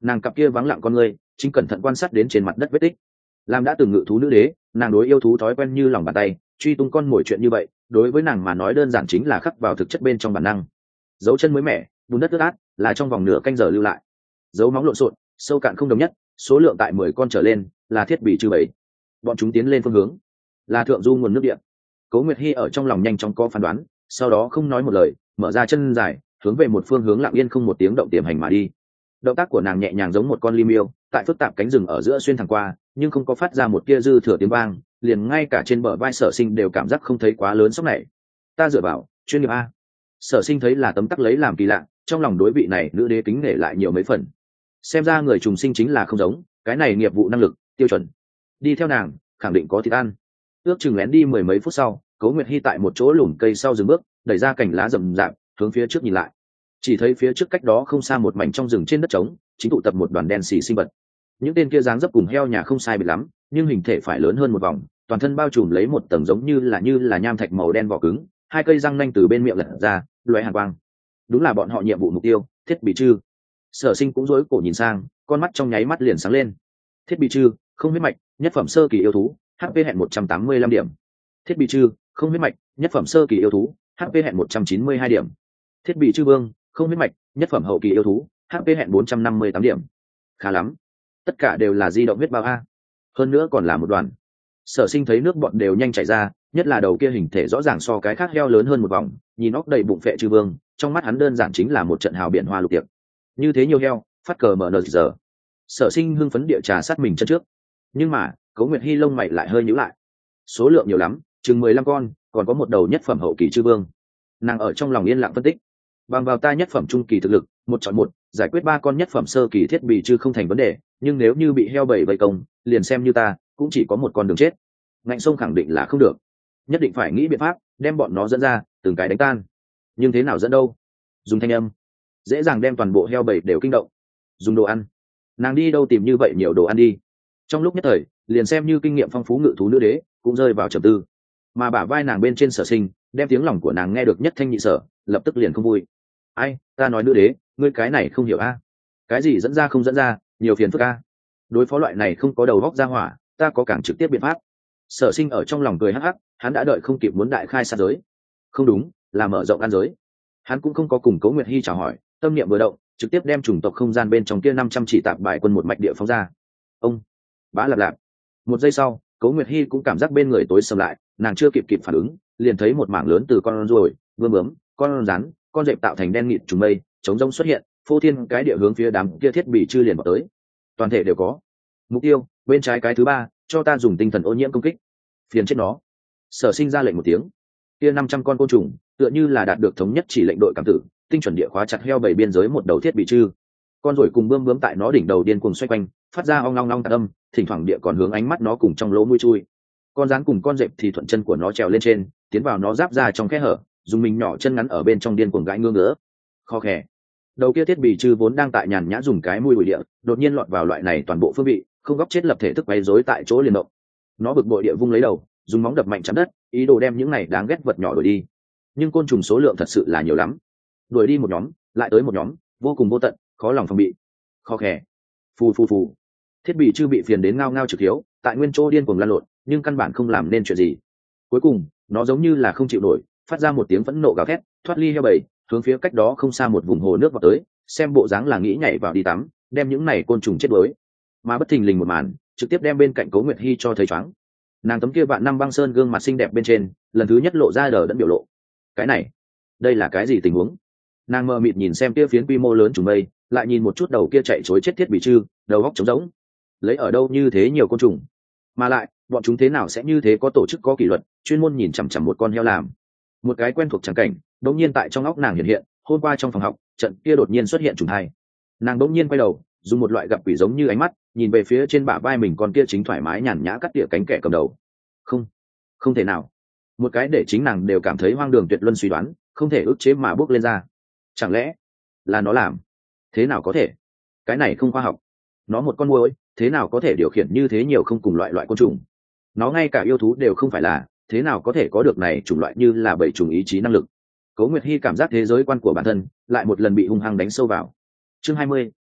nàng cặp kia vắng lặng con người chính cẩn thận quan sát đến trên mặt đất vết tích. Làm đã từng ngự thú nữ đế, nàng đối yêu thú thói quen như lòng bàn tay, truy tung con mồi chuyện như vậy đối với nàng mà nói đơn giản chính là khắc vào thực chất bên trong bản năng. Dấu chân mới mẻ, bùn đất ướt át là trong vòng nửa canh giờ lưu lại. Dấu móng lộn xộn, sâu cạn không đồng nhất, số lượng tại 10 con trở lên là thiết bị chư bảy. Bọn chúng tiến lên phương hướng là thượng du nguồn nước điện. Cố Nguyệt Hi ở trong lòng nhanh chóng có phán đoán, sau đó không nói một lời, mở ra chân dài hướng về một phương hướng lặng yên không một tiếng động tiềm hành mà đi. Động tác của nàng nhẹ nhàng giống một con lim yêu, tại phức tạp cánh rừng ở giữa xuyên thẳng qua, nhưng không có phát ra một tia dư thừa tiếng vang, liền ngay cả trên bờ vai Sở Sinh đều cảm giác không thấy quá lớn sốc này. Ta dựa vào chuyên nghiệp a. Sở Sinh thấy là tấm tắc lấy làm kỳ lạ, trong lòng đối vị này nữ đế kính nể lại nhiều mấy phần. Xem ra người trùng sinh chính là không giống, cái này nghiệp vụ năng lực tiêu chuẩn. Đi theo nàng khẳng định có thịt ăn. Ước chừng lén đi 10 mấy phút sau, Cố Nguyệt Hi tại một chỗ lùm cây sau dừng bước, đẩy ra cành lá rậm rạp, hướng phía trước nhìn lại. Chỉ thấy phía trước cách đó không xa một mảnh trong rừng trên đất trống, chính tụ tập một đoàn đen xì sinh vật. Những tên kia dáng dấp cùng heo nhà không sai biệt lắm, nhưng hình thể phải lớn hơn một vòng, toàn thân bao trùm lấy một tầng giống như là nham thạch màu đen vỏ cứng, hai cây răng nanh từ bên miệng lật ra, lóe hàn quang. Đúng là bọn họ nhiệm vụ mục tiêu, thiết bị chư. Sở Sinh cũng rối cổ nhìn sang, con mắt trong nháy mắt liền sáng lên. Thiết bị chư, không huyết mạch, nhất phẩm sơ kỳ yêu thú, HP hẹn 185 điểm. Thiết bị chư, không huyết mạch, nhất phẩm sơ kỳ yêu thú, HP hẹn 192 điểm. Thiết bị chư vương, không huyết mạch, nhất phẩm hậu kỳ yêu thú, HP hẹn 458 điểm. Khá lắm, tất cả đều là di động huyết bao a, hơn nữa còn là một đoàn. Sở Sinh thấy nước bọn đều nhanh chảy ra, nhất là đầu kia hình thể rõ ràng so cái khác heo lớn hơn một vòng, nhìn óc đầy bụng phệ chư vương, trong mắt hắn đơn giản chính là một trận hào biển hoa lục tiệc. Như thế nhiều heo, phát cờ mở nờ giờ. Sở Sinh hưng phấn địa trà sát mình chân trước, nhưng mà Cố Nguyệt Hi lông mày lại hơi nhíu lại. Số lượng nhiều lắm, chừng 15 con, còn có một đầu nhất phẩm hậu kỳ chư vương. Nàng ở trong lòng yên lặng phân tích, bằng vào ta nhất phẩm trung kỳ thực lực, một chọn một, giải quyết 3 con nhất phẩm sơ kỳ thiết bị chư không thành vấn đề, nhưng nếu như bị heo bảy vây công, liền xem như ta, cũng chỉ có một con đường chết. Ngạnh sông khẳng định là không được, nhất định phải nghĩ biện pháp đem bọn nó dẫn ra, từng cái đánh tan. Nhưng thế nào dẫn đâu? Dùng thanh âm, dễ dàng đem toàn bộ heo bảy đều kinh động. Dùng đồ ăn, nàng đi đâu tìm như vậy nhiều đồ ăn đi? Trong lúc nhất thời, liền xem như kinh nghiệm phong phú ngự thú nữ đế cũng rơi vào trầm tư. Mà bả vai nàng bên trên Sở Sinh đem tiếng lòng của nàng nghe được nhất thanh nhị sở, lập tức liền không vui. Ai, ta nói nữ đế, ngươi cái này không hiểu a? Cái gì dẫn ra không dẫn ra, nhiều phiền phức a. Đối phó loại này không có đầu góc ra hỏa, ta có càng trực tiếp biện pháp. Sở Sinh ở trong lòng cười hắc hắc, hắn đã đợi không kịp muốn đại khai sát giới. Không đúng, là mở rộng ăn giới. Hắn cũng không có cùng Cố Nguyệt Hi chào hỏi, tâm niệm vừa động, trực tiếp đem chủng tộc không gian bên trong kia 500 chỉ tạp bại quân một mạch địa phóng ra. Ông bá lạp lạp. Một giây sau, Cố Nguyệt Hi cũng cảm giác bên người tối sầm lại, nàng chưa kịp phản ứng, liền thấy một mảng lớn từ con ruồi, vương bướm, con rắn, con dẹp tạo thành đen nghịt trùng mây, chống rông xuất hiện, phô thiên cái địa hướng phía đám kia thiết bị chư liền vào tới. Toàn thể đều có. Mục tiêu, bên trái cái thứ ba, cho ta dùng tinh thần ô nhiễm công kích. Phiền chết nó. Sở Sinh ra lệnh một tiếng. Kia 500 con côn trùng, tựa như là đạt được thống nhất chỉ lệnh đội cảm tử, tinh chuẩn địa khóa chặt heo bảy biên giới một đầu thiết bị chư. Con ruồi cùng bướm bướm tại nó đỉnh đầu điên cuồng xoay quanh, phát ra ong ong ong tạc âm, thỉnh thoảng địa còn hướng ánh mắt nó cùng trong lỗ mũi chui. Con rắn cùng con dẹp thì thuận chân của nó trèo lên trên, tiến vào nó giáp ra trong khe hở, dùng mình nhỏ chân ngắn ở bên trong điên cuồng gãi ngưỡng ngỡ. Kho khè. Đầu kia thiết bị chư vốn đang tại nhàn nhã dùng cái mũi bụi địa, đột nhiên lọt vào loại này toàn bộ phương vị, không góc chết lập thể thức quấy rối tại chỗ liền động. Nó bực bội địa vung lấy đầu, dùng móng đập mạnh chạm đất, ý đồ đem những này đáng ghét vật nhỏ đuổi đi. Nhưng côn trùng số lượng thật sự là nhiều lắm. Đuổi đi một nhóm, lại tới một nhóm, vô cùng vô tận, khó lòng phòng bị. Kho khè. Phù phù phù. Thiết bị chư bị phiền đến ngao ngao trực thiếu, tại nguyên chỗ điên cuồng lăn lộn, nhưng căn bản không làm nên chuyện gì. Cuối cùng, nó giống như là không chịu nổi, phát ra một tiếng phẫn nộ gào thét, thoát ly heo bầy, hướng phía cách đó không xa một vùng hồ nước vào tới, xem bộ dáng là nghĩ nhảy vào đi tắm, đem những này côn trùng chết đuối. Mà bất thình lình một màn, trực tiếp đem bên cạnh Cố Nguyệt Hi cho thấy choáng. Nàng tấm kia vạn năm băng sơn gương mặt xinh đẹp bên trên, lần thứ nhất lộ ra đờ đẫn biểu lộ. Cái này, đây là cái gì tình huống? Nàng mờ mịt nhìn xem kia phiến quy mô lớn trùng mây, lại nhìn một chút đầu kia chạy chối chết thiết bị chư, đầu óc trống rỗng. Lấy ở đâu như thế nhiều côn trùng? Mà lại, bọn chúng thế nào sẽ như thế có tổ chức có kỷ luật, chuyên môn nhìn chằm chằm một con heo làm? Một cái quen thuộc trắng cảnh, đột nhiên tại trong óc nàng hiện hiện, hôm qua trong phòng học, trận kia đột nhiên xuất hiện trùng hai. Nàng đột nhiên quay đầu, dùng một loại gặp quỷ giống như ánh mắt, nhìn về phía trên bả vai mình con kia chính thoải mái nhàn nhã cắt tỉa cánh kẻ cầm đầu. Không, không thể nào. Một cái để chính nàng đều cảm thấy hoang đường tuyệt luân suy đoán, không thể ức chế mà bước lên ra. Chẳng lẽ là nó làm? Thế nào có thể? Cái này không khoa học. Nó một con muỗi, thế nào có thể điều khiển như thế nhiều không cùng loại côn trùng? Nó ngay cả yêu thú đều không phải là, thế nào có thể có được này chủng loại như là bảy chủng ý chí năng lực? Cố Nguyệt Hi cảm giác thế giới quan của bản thân lại một lần bị hung hăng đánh sâu vào. Chương 20,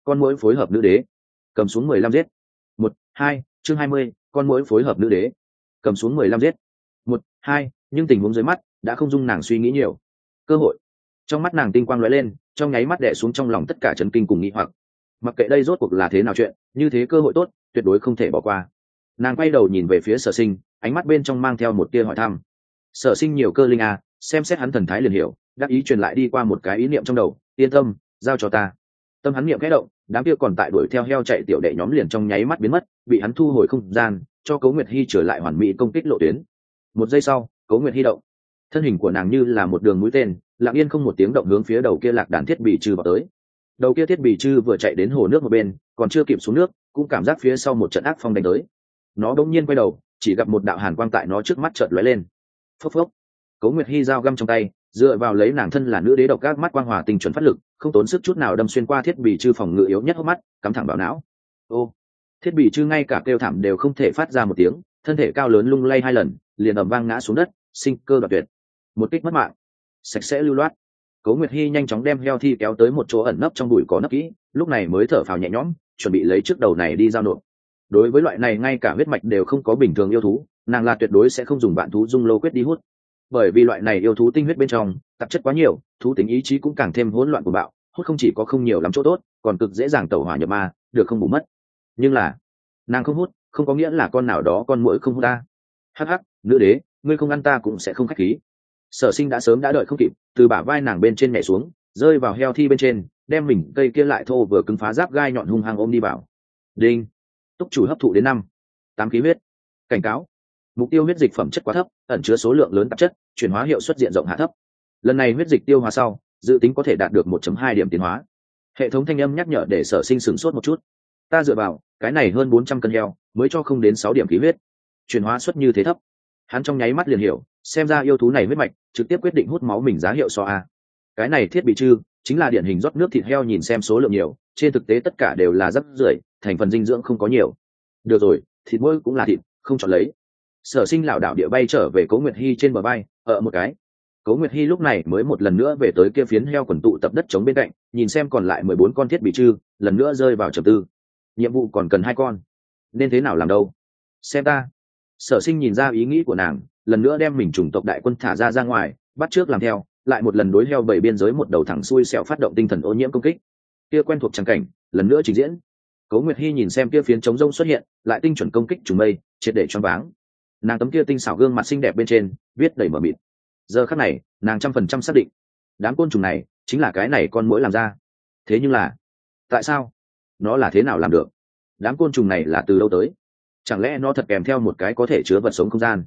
con muỗi phối hợp nữ đế, cầm xuống 15 giết. 1, 2, chương 20, con muỗi phối hợp nữ đế, cầm xuống 15 giết. 1, 2, nhưng tình huống dưới mắt đã không dung nàng suy nghĩ nhiều. Cơ hội. Trong mắt nàng tinh quang lóe lên, trong nháy mắt đè xuống trong lòng tất cả chấn kinh cùng nghi hoặc. Mặc kệ đây rốt cuộc là thế nào chuyện, như thế cơ hội tốt, tuyệt đối không thể bỏ qua. Nàng quay đầu nhìn về phía Sở Sinh, ánh mắt bên trong mang theo một tia hỏi thăm. Sở Sinh nhiều cơ linh à, xem xét hắn thần thái liền hiểu, đáp ý truyền lại đi qua một cái ý niệm trong đầu, yên tâm, giao cho ta. Tâm hắn niệm khẽ động, đám kia còn tại đuổi theo heo chạy tiểu đệ nhóm liền trong nháy mắt biến mất, bị hắn thu hồi không gian, cho Cố Nguyệt Hi trở lại hoàn mỹ công kích lộ tuyến. Một giây sau, Cố Nguyệt Hi động, thân hình của nàng như là một đường mũi tên, lặng yên không một tiếng động hướng phía đầu kia lạc đàn thiết bị trư vào tới. Đầu kia thiết bị trư vừa chạy đến hồ nước một bên, còn chưa kịp xuống nước, cũng cảm giác phía sau một trận ác phong đánh tới. Nó đột nhiên quay đầu, chỉ gặp một đạo hàn quang tại nó trước mắt chợt lóe lên. Phốc phốc. Cố Nguyệt Hi dao găm trong tay, dựa vào lấy nàng thân là nữ đế độc các mắt quang hòa tinh chuẩn phát lực, không tốn sức chút nào đâm xuyên qua thiết bị trư phòng ngự yếu nhất hốc mắt, cắm thẳng vào não. Ô, thiết bị trư ngay cả kêu thảm đều không thể phát ra một tiếng, thân thể cao lớn lung lay 2 lần, liền ầm vang ngã xuống đất, sinh cơ đoạt tuyệt. Một kích mất mạng, sạch sẽ lưu loát. Cố Nguyệt Hi nhanh chóng đem heo thi kéo tới một chỗ ẩn nấp trong bụi cỏ nấp kỹ, lúc này mới thở phào nhẹ nhõm, chuẩn bị lấy trước đầu này đi giao nộp. Đối với loại này ngay cả huyết mạch đều không có bình thường yêu thú, nàng là tuyệt đối sẽ không dùng vạn thú dung lô quyết đi hút, bởi vì loại này yêu thú tinh huyết bên trong tạp chất quá nhiều, thú tính ý chí cũng càng thêm hỗn loạn của bạo, hút không chỉ có không nhiều lắm chỗ tốt, còn cực dễ dàng tẩu hỏa nhập ma, được không bù mất. Nhưng là nàng không hút, không có nghĩa là con nào đó con muỗi không hút ta. Hắc hắc, nữ đế, ngươi không ăn ta cũng sẽ không khách khí. Sở Sinh đã sớm đã đợi không kịp, từ bả vai nàng bên trên nhảy xuống, rơi vào heo thi bên trên, đem mình cây kia lại thô vừa cứng phá giáp gai nhọn hung hăng ôm đi vào. Đinh, túc chủ hấp thụ đến 5, 8 khí huyết. Cảnh cáo, mục tiêu huyết dịch phẩm chất quá thấp, ẩn chứa số lượng lớn tạp chất, chuyển hóa hiệu suất diện rộng hạ thấp. Lần này huyết dịch tiêu hóa sau, dự tính có thể đạt được 1.2 điểm tiến hóa. Hệ thống thanh âm nhắc nhở để Sở Sinh sửng sốt một chút. Ta dựa vào, cái này hơn 400 cân heo, mới cho không đến 6 điểm khí huyết. Chuyển hóa suất như thế thấp. Hắn trong nháy mắt liền hiểu, xem ra yêu thú này huyết mạch trực tiếp quyết định hút máu mình giá hiệu so a. Cái này thiết bị trư chính là điển hình rót nước thịt heo, nhìn xem số lượng nhiều, trên thực tế tất cả đều là rác rưởi, thành phần dinh dưỡng không có nhiều. Được rồi, thịt mỗi cũng là thịt, không chọn lấy. Sở Sinh lảo đảo địa bay trở về Cố Nguyệt Hi trên bờ vai, một cái. Cố Nguyệt Hi lúc này mới một lần nữa về tới kia phiến heo quần tụ tập đất trống bên cạnh, nhìn xem còn lại 14 con thiết bị trư, lần nữa rơi vào trầm tư. Nhiệm vụ còn cần 2 con, nên thế nào làm đâu? Xem ta. Sở Sinh nhìn ra ý nghĩ của nàng, lần nữa đem mình chủng tộc đại quân thả ra ngoài, bắt trước làm theo, lại một lần đối heo bảy biên giới một đầu thẳng xuôi xẻo phát động tinh thần ô nhiễm công kích. Kia quen thuộc trắng cảnh, lần nữa trình diễn. Cố Nguyệt Hi nhìn xem kia phiến trống rông xuất hiện, lại tinh chuẩn công kích trùng mây, triệt để choáng váng. Nàng tấm kia tinh xảo gương mặt xinh đẹp bên trên viết đầy mờ mịt. Giờ khắc này, nàng 100% xác định, đám côn trùng này chính là cái này con muỗi làm ra. Thế nhưng là, tại sao? Nó là thế nào làm được? Đám côn trùng này là từ đâu tới? Chẳng lẽ nó thật kèm theo một cái có thể chứa vật sống không gian?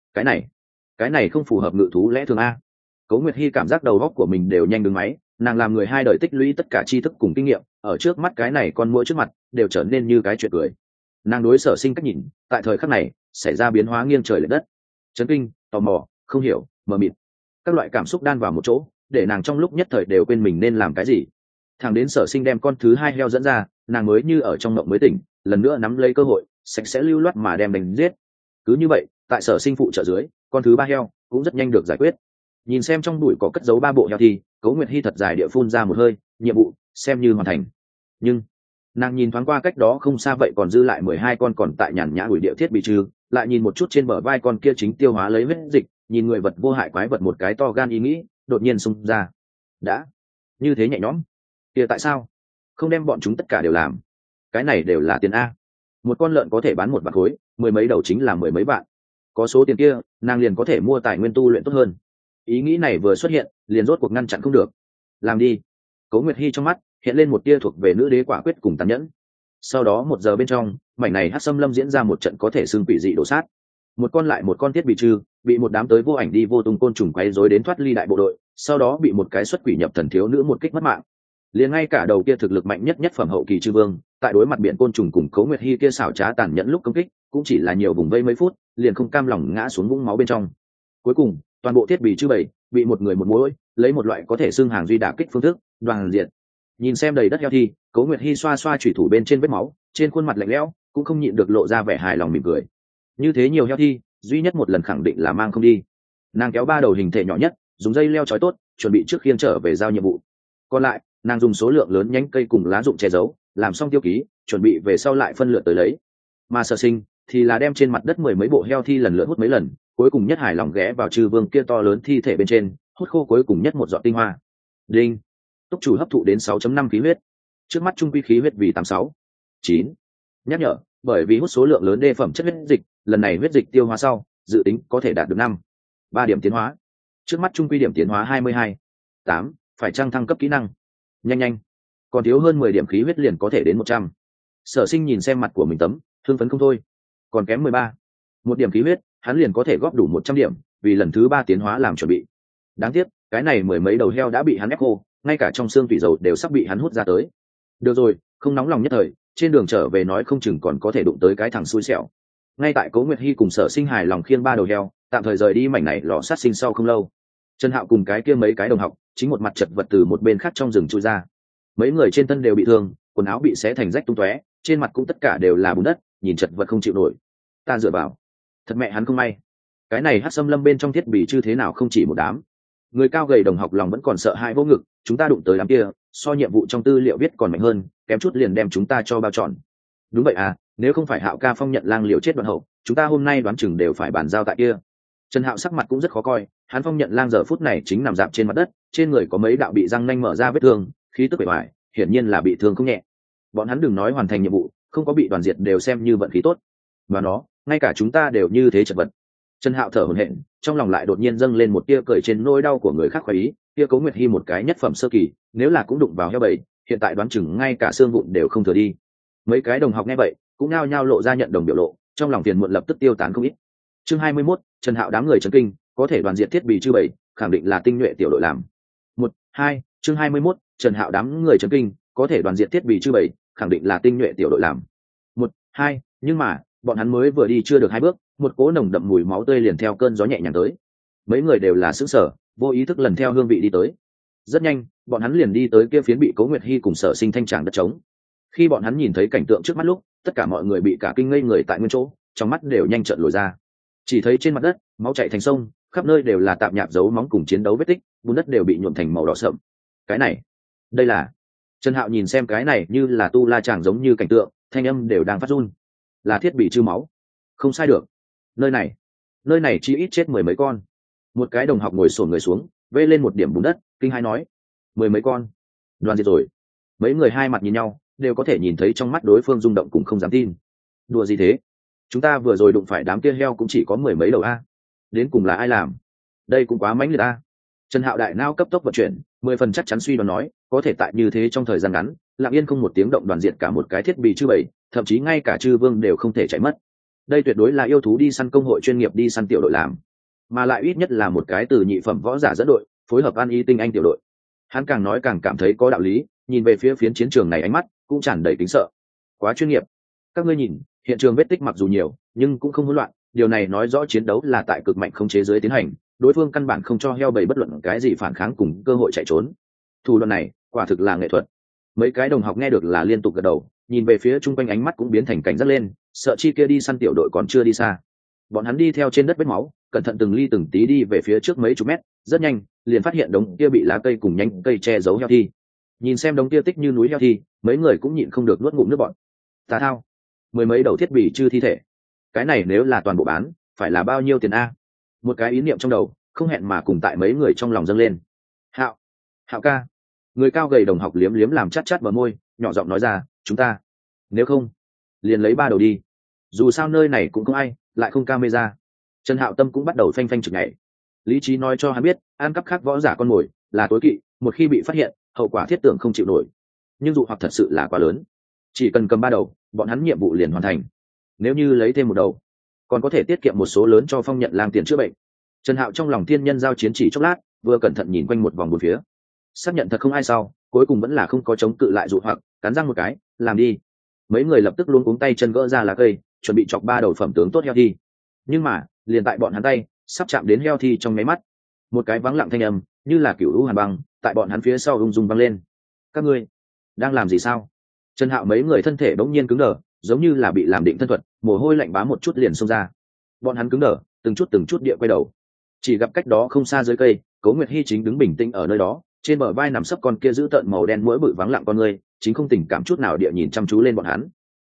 Cái này không phù hợp ngự thú lẽ thường a. Cố Nguyệt Hi cảm giác đầu óc của mình đều nhanh đứng máy, nàng làm người 2 đời tích lũy tất cả tri thức cùng kinh nghiệm, ở trước mắt cái này con muỗi trước mặt đều trở nên như cái chuyện cười. Nàng đối Sở Sinh cách nhìn, tại thời khắc này xảy ra biến hóa nghiêng trời lệch đất. Chấn kinh, tò mò, không hiểu, mờ mịt, các loại cảm xúc đan vào một chỗ, để nàng trong lúc nhất thời đều quên mình nên làm cái gì. Thằng đến Sở Sinh đem con thứ 2 heo dẫn ra, nàng mới như ở trong mộng mới tỉnh, lần nữa nắm lấy cơ hội, sạch sẽ lưu loát mà đem đánh giết. Cứ như vậy, tại Sở Sinh phụ trợ dưới, con thứ 3 heo cũng rất nhanh được giải quyết. Nhìn xem trong bụi có cất giấu 3 bộ heo thì Cố Nguyệt Hi thật dài địa phun ra một hơi, nhiệm vụ xem như hoàn thành. Nhưng nàng nhìn thoáng qua cách đó không xa vậy còn dư lại 12 con còn tại nhàn nhã ủi địa thiết bị trừ, lại nhìn một chút trên bờ vai con kia chính tiêu hóa lấy huyết dịch, nhìn người vật vô hại quái vật một cái to gan ý nghĩ đột nhiên xung ra. Đã như thế nhẹ nhõm, kia tại sao không đem bọn chúng tất cả đều làm? Cái này đều là tiền a. Một con lợn có thể bán 1 vạn khối, 10 mấy đầu chính là 10 mấy vạn. Có số tiền kia, nàng liền có thể mua tài nguyên tu luyện tốt hơn. Ý nghĩ này vừa xuất hiện, liền rốt cuộc ngăn chặn không được. Làm đi. Cố Nguyệt Hi trong mắt hiện lên một tia thuộc về nữ đế quả quyết cùng tàn nhẫn. Sau đó 1 giờ bên trong, mảnh này Hắc Xâm Lâm diễn ra một trận có thể xương quỷ dị đổ sát. Một con lại một con thiết bị trừ, bị một đám tới vô ảnh đi vô tung côn trùng quấy rối đến thoát ly đại bộ đội, sau đó bị một cái xuất quỷ nhập thần thiếu nữ một kích mất mạng. Liền ngay cả đầu kia thực lực mạnh nhất nhất phẩm hậu kỳ chư vương, tại đối mặt biển côn trùng cùng Cố Nguyệt Hi kia xảo trá tàn nhẫn lúc công kích, cũng chỉ là nhiều vùng vây mấy phút, liền không cam lòng ngã xuống vũng máu bên trong. Cuối cùng, toàn bộ thiết bị chư bảy bị một người một muỗi lấy một loại có thể xưng hàng duy đả kích phương thức đoàn diện. Nhìn xem đầy đất heo thi, Cố Nguyệt Hi xoa xoa chủy thủ bên trên vết máu, trên khuôn mặt lạnh lẽo cũng không nhịn được lộ ra vẻ hài lòng mỉm cười. Như thế nhiều heo thi, duy nhất một lần khẳng định là mang không đi. Nàng kéo 3 đầu hình thể nhỏ nhất, dùng dây leo trói tốt, chuẩn bị trước khiêng trở về giao nhiệm vụ. Còn lại, nàng dùng số lượng lớn nhánh cây cùng lá rụng che giấu, làm xong tiêu ký chuẩn bị về sau lại phân lượt tới lấy. Mà Sở Sinh thì là đem trên mặt đất mười mấy bộ heo thi lần lượt hút mấy lần, cuối cùng nhất hài lòng ghé vào chư vương kia to lớn thi thể bên trên, hút khô cuối cùng nhất một giọt tinh hoa. Đinh, túc chủ hấp thụ đến 6.5 khí huyết, trước mắt trung quy khí huyết vì 86. 9. Nhắc nhở, bởi vì hút số lượng lớn đê phẩm chất huyết dịch, lần này huyết dịch tiêu hóa sau dự tính có thể đạt được 3 điểm tiến hóa, trước mắt trung quy điểm tiến hóa 22. 8. Phải chăng thăng cấp kỹ năng? Nhanh nhanh, còn thiếu hơn 10 điểm khí huyết liền có thể đến 100. Sở Sinh nhìn xem mặt của mình tấm, thương phấn không thôi. Còn kém 13. Một điểm khí huyết, hắn liền có thể góp đủ 100 điểm, vì lần thứ 3 tiến hóa làm chuẩn bị. Đáng tiếc, cái này mười mấy đầu heo đã bị hắn ép khô, ngay cả trong xương tủy dầu đều sắp bị hắn hút ra tới. Được rồi, không nóng lòng nhất thời, trên đường trở về nói không chừng còn có thể đụng tới cái thằng xui xẻo. Ngay tại Cố Nguyệt Hi cùng Sở Sinh hài lòng khiêng 3 đầu heo, tạm thời rời đi mảnh này lò sát sinh sau không lâu. Trần Hạo cùng cái kia mấy cái đồng học, chính một mặt chật vật từ một bên khác trong rừng chui ra. Mấy người trên thân đều bị thương, quần áo bị xé thành rách tung tóe, trên mặt cũng tất cả đều là bùn đất, nhìn chật vật không chịu nổi. Ta dựa vào, thật mẹ hắn không may. Cái này Hắc Xâm Lâm bên trong thiết bị chư thế nào không chỉ một đám. Người cao gầy đồng học lòng vẫn còn sợ hãi vô ngực, chúng ta đụng tới đám kia, so nhiệm vụ trong tư liệu viết còn mạnh hơn, kém chút liền đem chúng ta cho bao trọn. Đúng vậy à, nếu không phải Hạo ca phong nhận lang liều chết đoạn hậu, chúng ta hôm nay đoán chừng đều phải bàn giao tại kia. Trần Hạo sắc mặt cũng rất khó coi, hắn phong nhận lang giờ phút này chính nằm dạp trên mặt đất, trên người có mấy đạo bị răng nanh mở ra vết thương, khí tức bề ngoài, hiển nhiên là bị thương không nhẹ. Bọn hắn đừng nói hoàn thành nhiệm vụ, không có bị đoàn diệt đều xem như vận khí tốt. Và nó, ngay cả chúng ta đều như thế chật vật. Trần Hạo thở hổn hển, trong lòng lại đột nhiên dâng lên một tia cười trên nỗi đau của người khác khoái ý, tia Cố Nguyệt Hi một cái nhất phẩm sơ kỳ, nếu là cũng đụng vào heo bầy, hiện tại đoán chừng ngay cả xương vụn đều không thừa đi. Mấy cái đồng học nghe vậy, cũng nao nhao lộ ra nhận đồng biểu lộ, trong lòng phiền muộn lập tức tiêu tán không ít. Chương 21, Trần Hạo đám người chấn kinh, có thể đoàn diệt thiết bị chư bầy, khẳng định là tinh nhuệ tiểu đội làm. 1, 2, chương 21, Trần Hạo đám người chấn kinh, có thể đoàn diệt thiết bị chư bầy, khẳng định là tinh nhuệ tiểu đội làm. 1, 2, nhưng mà, bọn hắn mới vừa đi chưa được 2 bước, một cỗ nồng đậm mùi máu tươi liền theo cơn gió nhẹ nhàng tới. Mấy người đều là sững sờ, vô ý thức lần theo hương vị đi tới. Rất nhanh, bọn hắn liền đi tới kia phiến bị Cố Nguyệt Hi cùng Sở Sinh thanh tràng đất trống. Khi bọn hắn nhìn thấy cảnh tượng trước mắt lúc, tất cả mọi người bị cả kinh ngây người tại nguyên chỗ, trong mắt đều nhanh trợn lồi ra. Chỉ thấy trên mặt đất, máu chảy thành sông, khắp nơi đều là tạp nhạp dấu móng cùng chiến đấu vết tích, bùn đất đều bị nhuộm thành màu đỏ sậm. Cái này, đây là... Trần Hạo nhìn xem cái này như là tu la chàng giống như cảnh tượng, thanh âm đều đang phát run. Là thiết bị chư máu. Không sai được. Nơi này chỉ ít chết 10 mấy con. Một cái đồng học ngồi xổm người xuống, vê lên một điểm bùn đất, kinh hãi nói: 10 mấy con, đoàn diệt rồi. Mấy người hai mặt nhìn nhau, đều có thể nhìn thấy trong mắt đối phương rung động cũng không dám tin. Đùa gì thế? Chúng ta vừa rồi đụng phải đám kia heo cũng chỉ có 10 mấy đầu a. Đến cùng là ai làm? Đây cũng quá mãnh liệt a. Trần Hạo đại não cấp tốc vận chuyển, 10 phần chắc chắn suy đoán nói, có thể tại như thế trong thời gian ngắn, lặng yên không một tiếng động đoàn diệt cả một cái thiết bị chư bầy, thậm chí ngay cả chư vương đều không thể chạy mất. Đây tuyệt đối là yêu thú đi săn công hội chuyên nghiệp đi săn tiểu đội làm, mà lại ít nhất là một cái từ nhị phẩm võ giả dẫn đội, phối hợp an y tinh anh tiểu đội. Hắn càng nói càng cảm thấy có đạo lý, nhìn về phía phiến chiến trường này ánh mắt cũng tràn đầy kính sợ. Quá chuyên nghiệp. Các ngươi nhìn, hiện trường vết tích mặc dù nhiều, nhưng cũng không hỗn loạn, điều này nói rõ chiến đấu là tại cực mạnh không chế giới tiến hành, đối phương căn bản không cho heo bầy bất luận cái gì phản kháng cùng cơ hội chạy trốn. Thủ đoạn này, quả thực là nghệ thuật. Mấy cái đồng học nghe được là liên tục gật đầu, nhìn về phía chung quanh ánh mắt cũng biến thành cảnh giác lên, sợ chi kia đi săn tiểu đội còn chưa đi xa. Bọn hắn đi theo trên đất vết máu, cẩn thận từng ly từng tí đi về phía trước mấy chục mét, rất nhanh liền phát hiện đống kia bị lá cây cùng nhánh cây che giấu heo thi. Nhìn xem đống kia tích như núi heo thi, mấy người cũng nhịn không được nuốt ngụm nước bọt. Tà thao, 10 mấy đầu thiết bị chư thi thể, cái này nếu là toàn bộ bán, phải là bao nhiêu tiền a? Một cái ý niệm trong đầu không hẹn mà cùng tại mấy người trong lòng dâng lên. Hạo ca. Người cao gầy đồng học liếm liếm làm chát chát bờ môi, nhỏ giọng nói ra, chúng ta nếu không liền lấy 3 đầu đi, dù sao nơi này cũng không ai, lại không camera. Trần Hạo tâm cũng bắt đầu phanh phanh chực nhảy. Lý trí nói cho hắn biết, ăn cắp khác võ giả con mồi là tối kỵ, một khi bị phát hiện, hậu quả thiết tưởng không chịu nổi. Nhưng dụ hoặc thật sự là quá lớn, chỉ cần cầm 3 đầu, bọn hắn nhiệm vụ liền hoàn thành. Nếu như lấy thêm 1 đầu, còn có thể tiết kiệm một số lớn cho phong nhận lang tiền chữa bệnh. Trần Hạo trong lòng thiên nhân giao chiến chỉ chốc lát, vừa cẩn thận nhìn quanh một vòng bốn phía, xác nhận thật không ai sau, cuối cùng vẫn là không có chống cự lại dụ hoặc, cắn răng một cái, làm đi. Mấy người lập tức luôn cuống tay chân gỡ ra lá cây, chuẩn bị chọc 3 đầu phẩm tướng tốt heo thi. Nhưng mà liền tại bọn hắn tay sắp chạm đến heo thi trong nháy mắt, một cái vắng lặng thanh âm như là cửu lũ hàn băng tại bọn hắn phía sau ung dung vang lên. Các ngươi đang làm gì sao? Trần Hạo mấy người thân thể bỗng nhiên cứng đờ, giống như là bị làm định thân thuật, mồ hôi lạnh bám một chút liền xông ra. Bọn hắn cứng đờ, từng chút địa quay đầu, chỉ gặp cách đó không xa dưới cây, Cố Nguyệt Hi chính đứng bình tĩnh ở nơi đó, trên bờ vai nằm sấp con kia giữ tợn màu đen mũi bự vắng lặng con người, chính không tình cảm chút nào địa nhìn chăm chú lên bọn hắn.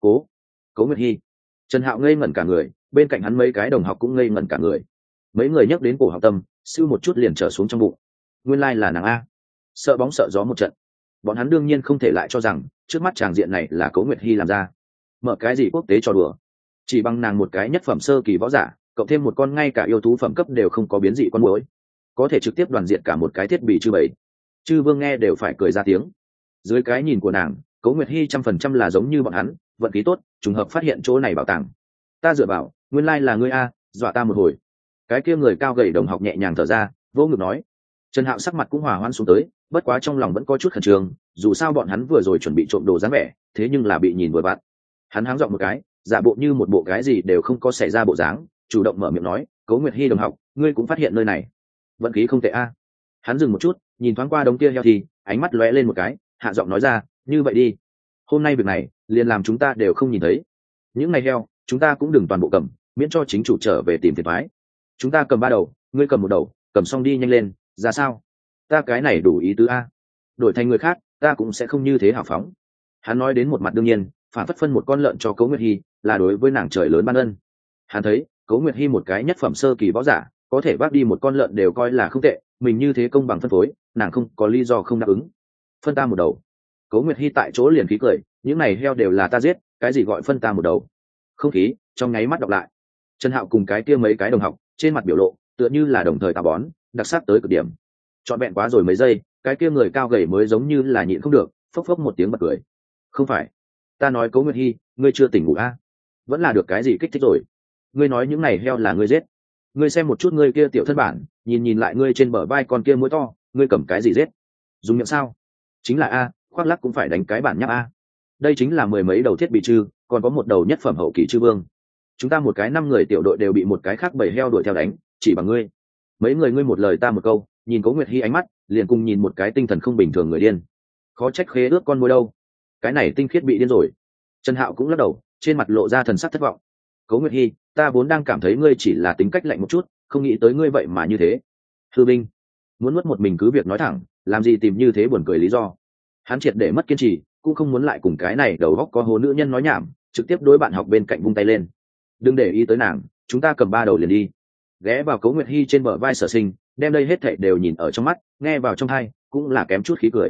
Cố Nguyệt Hi. Trần Hạo ngây ngẩn cả người, bên cạnh hắn mấy cái đồng học cũng ngây ngẩn cả người. Mấy người nhắc đến cổ học tâm, siêu một chút liền trở xuống trong bụng. Nguyên lai là nàng a. Sợ bóng sợ gió một trận. Bọn hắn đương nhiên không thể lại cho rằng trước mắt tràng diện này là Cố Nguyệt Hi làm ra. Mở cái gì quốc tế cho đùa? Chỉ bằng nàng một cái nhất phẩm sơ kỳ võ giả, cộng thêm một con ngay cả yêu thú phẩm cấp đều không có biến dị con muỗi, có thể trực tiếp đoàn diện cả một cái thiết bị chư bảy. Chư Vương nghe đều phải cười ra tiếng. Dưới cái nhìn của nàng, Cố Nguyệt Hi 100% là giống như bọn hắn, vận khí tốt, trùng hợp phát hiện chỗ này bảo tàng. Ta dựa vào, nguyên lai là ngươi a, dọa ta một hồi. Cái kia người cao gầy đồng học nhẹ nhàng thở ra, vô ngực nói. Trần Hạo sắc mặt cũng hòa hoãn xuống tới, bất quá trong lòng vẫn có chút khẩn trương, dù sao bọn hắn vừa rồi chuẩn bị trộm đồ dáng vẻ, thế nhưng là bị nhìn vừa vặn. Hắn háng giọng một cái, giả bộ như một bộ cái gì đều không có xảy ra bộ dáng, chủ động mở miệng nói, Cố Nguyệt Hi đồng học, ngươi cũng phát hiện nơi này. Vận khí không tệ a. Hắn dừng một chút, nhìn thoáng qua đống kia heo thì, ánh mắt lóe lên một cái, hạ giọng nói ra, như vậy đi, hôm nay việc này liền làm chúng ta đều không nhìn thấy. Những ngày heo chúng ta cũng đừng toàn bộ cầm, miễn cho chính chủ trở về tìm phiền toái. Chúng ta cầm 3 đầu, ngươi cầm 1 đầu, cầm xong đi nhanh lên, ra sao? Ta cái này đủ ý tứ a. Đổi thành người khác ta cũng sẽ không như thế hào phóng. Hắn nói đến một mặt đương nhiên, phản phất phân một con lợn cho Cố Nguyệt Hi là đối với nàng trời lớn ban ân. Hắn thấy Cố Nguyệt Hi một cái nhất phẩm sơ kỳ võ giả có thể vác đi một con lợn đều coi là không tệ, mình như thế công bằng phân phối, nàng không có lý do không đáp ứng. Phân ta 1 đầu. Cố Nguyệt Hi tại chỗ liền khí cười, những này heo đều là ta giết, cái gì gọi phân ta 1 đầu? Không khí trong nháy mắt đọc lại. Trần Hạo cùng cái kia mấy cái đồng học trên mặt biểu lộ tựa như là đồng thời tà bón, đặc sắc tới cực điểm. Trọn vẹn quá rồi mấy giây, cái kia người cao gầy mới giống như là nhịn không được, phốc phốc một tiếng bật cười. Không phải, ta nói Cố Nguyệt Hi, ngươi chưa tỉnh ngủ a? Vẫn là được cái gì kích thích rồi? Ngươi nói những này heo là ngươi giết? Ngươi xem một chút ngươi kia tiểu thân bản, nhìn lại ngươi trên bờ vai con kia mũi to, ngươi cầm cái gì giết? Dùng miệng sao? Chính là a, khoác lắc cũng phải đánh cái bản nháp a. Đây chính là 10 mấy đầu thiết bị chư, còn có 1 đầu nhất phẩm hậu kỳ chư vương. Chúng ta một cái 5 người tiểu đội đều bị một cái khác 7 heo đuổi theo đánh, chỉ bằng ngươi. Mấy người ngươi một lời ta một câu, nhìn Cố Nguyệt Hi ánh mắt liền cùng nhìn một cái tinh thần không bình thường người điên. Khó trách khế ước con môi đâu, cái này tinh khiết bị điên rồi. Trần Hạo cũng lắc đầu, trên mặt lộ ra thần sắc thất vọng. Cố Nguyệt Hi, ta vốn đang cảm thấy ngươi chỉ là tính cách lạnh một chút, không nghĩ tới ngươi vậy mà như thế. Hư Binh, muốn mất một mình cứ việc nói thẳng, làm gì tìm như thế buồn cười lý do. Hắn triệt để mất kiên trì, cũng không muốn lại cùng cái này đầu góc có hố nữ nhân nói nhảm, trực tiếp đối bạn học bên cạnh vung tay lên. Đừng để ý tới nàng, chúng ta cầm 3 đầu liền đi. Ghé vào Cố Nguyệt Hi trên bờ vai Sở Sinh, đem đây hết thảy đều nhìn ở trong mắt, nghe vào trong tai, cũng là kém chút khí cười.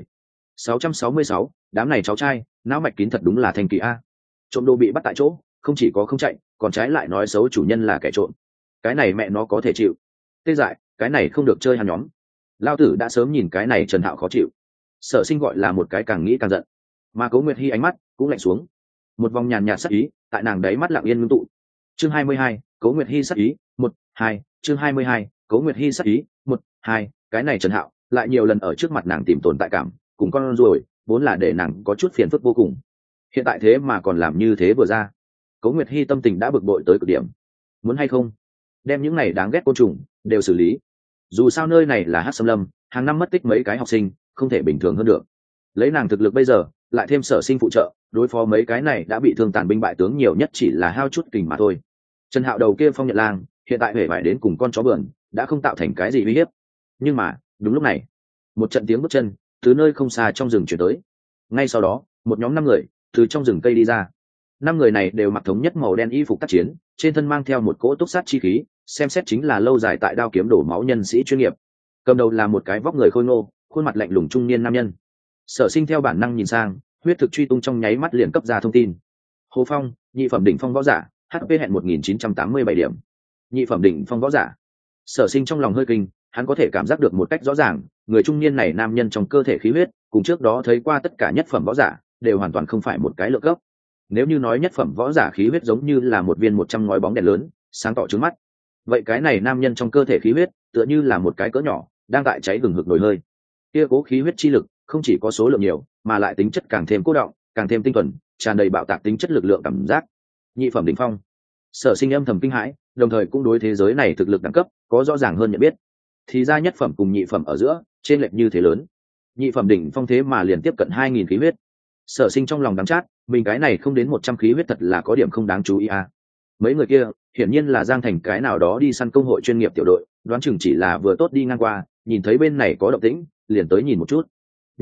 666, đám này cháu trai, não mạch kín thật đúng là thành kỳ a. Trộm đồ bị bắt tại chỗ, không chỉ có không chạy, còn trái lại nói xấu chủ nhân là kẻ trộm. Cái này mẹ nó có thể chịu. Tê dại, cái này không được chơi hắn nhóm. Lao tử đã sớm nhìn cái này Trần Hạo khó chịu. Sở Sinh gọi là một cái càng nghĩ càng giận, mà Cố Nguyệt Hi ánh mắt cũng lạnh xuống, một vòng nhàn nhạt sắc ý tại nàng đáy mắt lặng yên ngưng tụ. Chương 22, Cố Nguyệt Hi sắc ý 1-2. Chương 22, Cố Nguyệt Hi sắc ý 1-2. Cái này Trần Hạo lại nhiều lần ở trước mặt nàng tìm tồn tại cảm, cùng con ruồi vốn là để nàng có chút phiền phức vô cùng, hiện tại thế mà còn làm như thế vừa ra. Cố Nguyệt Hi tâm tình đã bực bội tới cực điểm. Muốn hay không đem những này đáng ghét côn trùng đều xử lý, dù sao nơi này là Hắc Xâm Lâm, hàng năm mất tích mấy cái học sinh, không thể bình thường hơn được. Lấy nàng thực lực bây giờ, lại thêm Sở Sinh phụ trợ, đối phó mấy cái này đã bị thương tàn binh bại tướng nhiều nhất chỉ là hao chút kình mà thôi. Trần Hạo đầu kia phong nhận lang, hiện tại hề phải đến cùng con chó bờn, đã không tạo thành cái gì uy hiếp. Nhưng mà đúng lúc này, một trận tiếng bước chân từ nơi không xa trong rừng chuyển tới. Ngay sau đó, một nhóm 5 người từ trong rừng cây đi ra. 5 người này đều mặc thống nhất màu đen y phục tác chiến, trên thân mang theo một cỗ túc sát chi khí, xem xét chính là lâu dài tại đao kiếm đổ máu nhân sĩ chuyên nghiệp. Cầm đầu là một cái vóc người khôi ngô, khuôn mặt lạnh lùng trung niên nam nhân. Sở Sinh theo bản năng nhìn sang, huyết thực truy tung trong nháy mắt liền cấp ra thông tin. Hồ Phong, nhị phẩm đỉnh phong võ giả, HP hẹn 1987 điểm. Nhị phẩm đỉnh phong võ giả. Sở Sinh trong lòng hơi kinh, hắn có thể cảm giác được một cách rõ ràng, người trung niên này nam nhân trong cơ thể khí huyết, cùng trước đó thấy qua tất cả nhất phẩm võ giả, đều hoàn toàn không phải một cái lượng cấp. Nếu như nói nhất phẩm võ giả khí huyết giống như là một viên 100 ngói bóng đèn lớn, sáng tỏ trước mắt, vậy cái này nam nhân trong cơ thể khí huyết, tựa như là một cái cỡ nhỏ, đang tại cháy hừng hực nổi hơi. Kia cố khí huyết chi lực, không chỉ có số lượng nhiều, mà lại tính chất càng thêm cố động, càng thêm tinh thuần, tràn đầy bạo tạc tính chất lực lượng cảm giác. Nhị phẩm đỉnh phong. Sở Sinh âm thầm kinh hãi, đồng thời cũng đối thế giới này thực lực đẳng cấp có rõ ràng hơn nhận biết. Thì ra nhất phẩm cùng nhị phẩm ở giữa, trên lệch như thế lớn. Nhị phẩm đỉnh phong thế mà liền tiếp cận 2000 khí huyết. Sở Sinh trong lòng đắng chát, mình cái này không đến 100 khí huyết thật là có điểm không đáng chú ý à. Mấy người kia, hiển nhiên là Giang Thành cái nào đó đi săn công hội chuyên nghiệp tiểu đội, đoán chừng chỉ là vừa tốt đi ngang qua, nhìn thấy bên này có động tĩnh, liền tới nhìn một chút. Nhưng mà,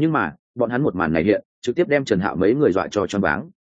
bọn hắn một màn này hiện trực tiếp đem Trần Hạo mấy người dọa cho choáng váng.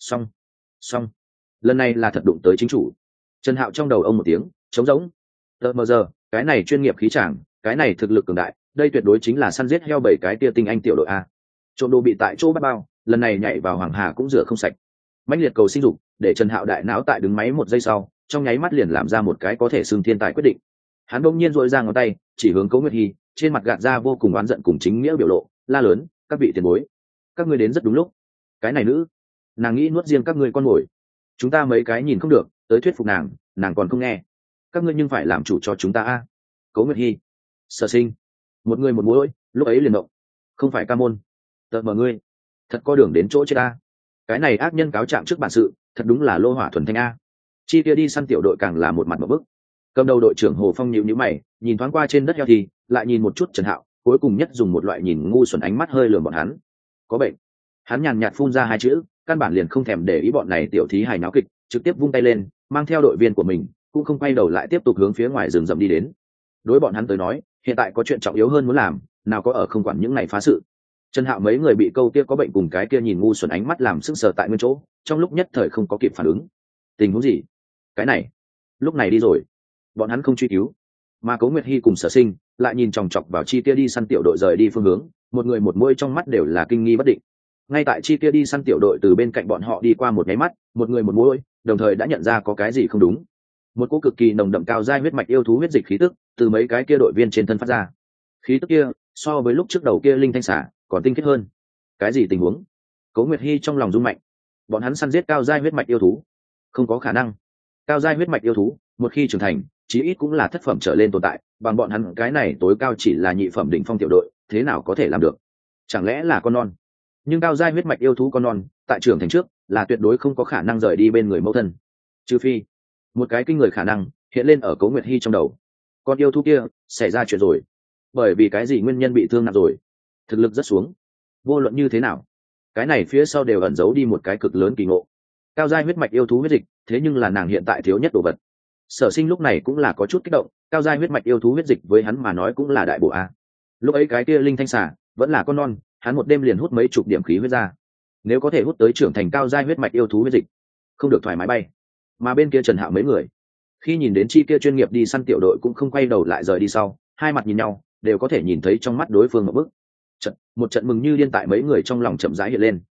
Xong, lần này là thật đụng tới chính chủ. Trần Hạo trong đầu ông một tiếng trống rỗng. Tờ mờ giờ, cái này chuyên nghiệp khí tràng, cái này thực lực cường đại, đây tuyệt đối chính là săn giết heo 7 cái tia tinh anh tiểu đội a. Trộm đồ bị tại chỗ bắt bao, lần này nhảy vào hoàng hà cũng rửa không sạch. Mãnh liệt cầu sinh dục để Trần Hạo đại não tại đứng máy một giây sau, trong nháy mắt liền làm ra một cái có thể xưng thiên tài quyết định. Hắn bỗng nhiên duỗi ra ngón tay chỉ hướng Cố Nguyệt Hi, trên mặt gạt ra vô cùng oán giận cùng chính nghĩa biểu lộ, la lớn: các vị tiền bối, các ngươi đến rất đúng lúc. Cái này nữ, nàng nghĩ nuốt riêng các ngươi con mồi, chúng ta mấy cái nhìn không được, tới thuyết phục nàng, nàng còn không nghe. Các ngươi nhưng phải làm chủ cho chúng ta a. Cố Nguyệt Hi, Sở Sinh, một người một mũi, lúc ấy liền động. Không phải ca môn, tợt mờ ngươi, thật có đường đến chỗ chết ta. Cái này ác nhân cáo trạng trước bản sự, thật đúng là lô hỏa thuần thanh a. Chi kia đi săn tiểu đội càng là một mặt một bức. Cầm đầu đội trưởng Hồ Phong nhíu mày, nhìn thoáng qua trên đất heo thì lại nhìn một chút Trần Hạo, cuối cùng nhất dùng một loại nhìn ngu xuẩn ánh mắt hơi lườm bọn hắn. Có bệnh. Hắn nhàn nhạt phun ra hai chữ, căn bản liền không thèm để ý bọn này tiểu thí hài náo kịch, trực tiếp vung tay lên, mang theo đội viên của mình, cũng không quay đầu lại tiếp tục hướng phía ngoài rừng rậm đi đến. Đối bọn hắn tới nói, hiện tại có chuyện trọng yếu hơn muốn làm, nào có ở không quản những này phá sự. Trần Hạo mấy người bị câu kia có bệnh cùng cái kia nhìn ngu xuẩn ánh mắt làm sững sờ tại nguyên chỗ, trong lúc nhất thời không có kịp phản ứng. Tình huống gì? Cái này, lúc này đi rồi. Bọn hắn không truy cứu, mà Cố Nguyệt Hi cùng Sở Sinh lại nhìn chòng chọc vào chi kia đi săn tiểu đội rời đi phương hướng, một người một môi trong mắt đều là kinh nghi bất định. Ngay tại chi kia đi săn tiểu đội từ bên cạnh bọn họ đi qua một nháy mắt, một người một môi đồng thời đã nhận ra có cái gì không đúng. Một cỗ cực kỳ nồng đậm cao giai huyết mạch yêu thú huyết dịch khí tức từ mấy cái kia đội viên trên thân phát ra. Khí tức kia so với lúc trước đầu kia linh thanh xả còn tinh khiết hơn. Cái gì tình huống? Cố Nguyệt Hi trong lòng rung mạnh. Bọn hắn săn giết cao giai huyết mạch yêu thú, không có khả năng. Cao giai huyết mạch yêu thú một khi trưởng thành chí ít cũng là thất phẩm trở lên tồn tại, bằng bọn hắn cái này tối cao chỉ là nhị phẩm đỉnh phong tiểu đội, thế nào có thể làm được? Chẳng lẽ là con non? Nhưng cao giai huyết mạch yêu thú con non tại trưởng thành trước là tuyệt đối không có khả năng rời đi bên người mẫu thân, trừ phi một cái kinh người khả năng hiện lên ở Cố Nguyệt Hi trong đầu. Con yêu thú kia xảy ra chuyện rồi, bởi vì cái gì nguyên nhân bị thương nặng rồi, thực lực rất xuống. Vô luận như thế nào, cái này phía sau đều ẩn giấu đi một cái cực lớn kỳ ngộ. Cao giai huyết mạch yêu thú huyết dịch, thế nhưng là nàng hiện tại thiếu nhất đồ vật. Sở Sinh lúc này cũng là có chút kích động, cao giai huyết mạch yêu thú huyết dịch với hắn mà nói cũng là đại bổ a. Lúc ấy cái kia linh thanh xà vẫn là con non, hắn một đêm liền hút mấy chục điểm khí huyết ra. Nếu có thể hút tới trưởng thành cao giai huyết mạch yêu thú huyết dịch, không được thoải mái bay. Mà bên kia Trần Hạo mấy người, khi nhìn đến chi kia chuyên nghiệp đi săn tiểu đội cũng không quay đầu lại rời đi sau, hai mặt nhìn nhau, đều có thể nhìn thấy trong mắt đối phương một bức. Một trận mừng như điên tại mấy người trong lòng chậm rãi hiện lên.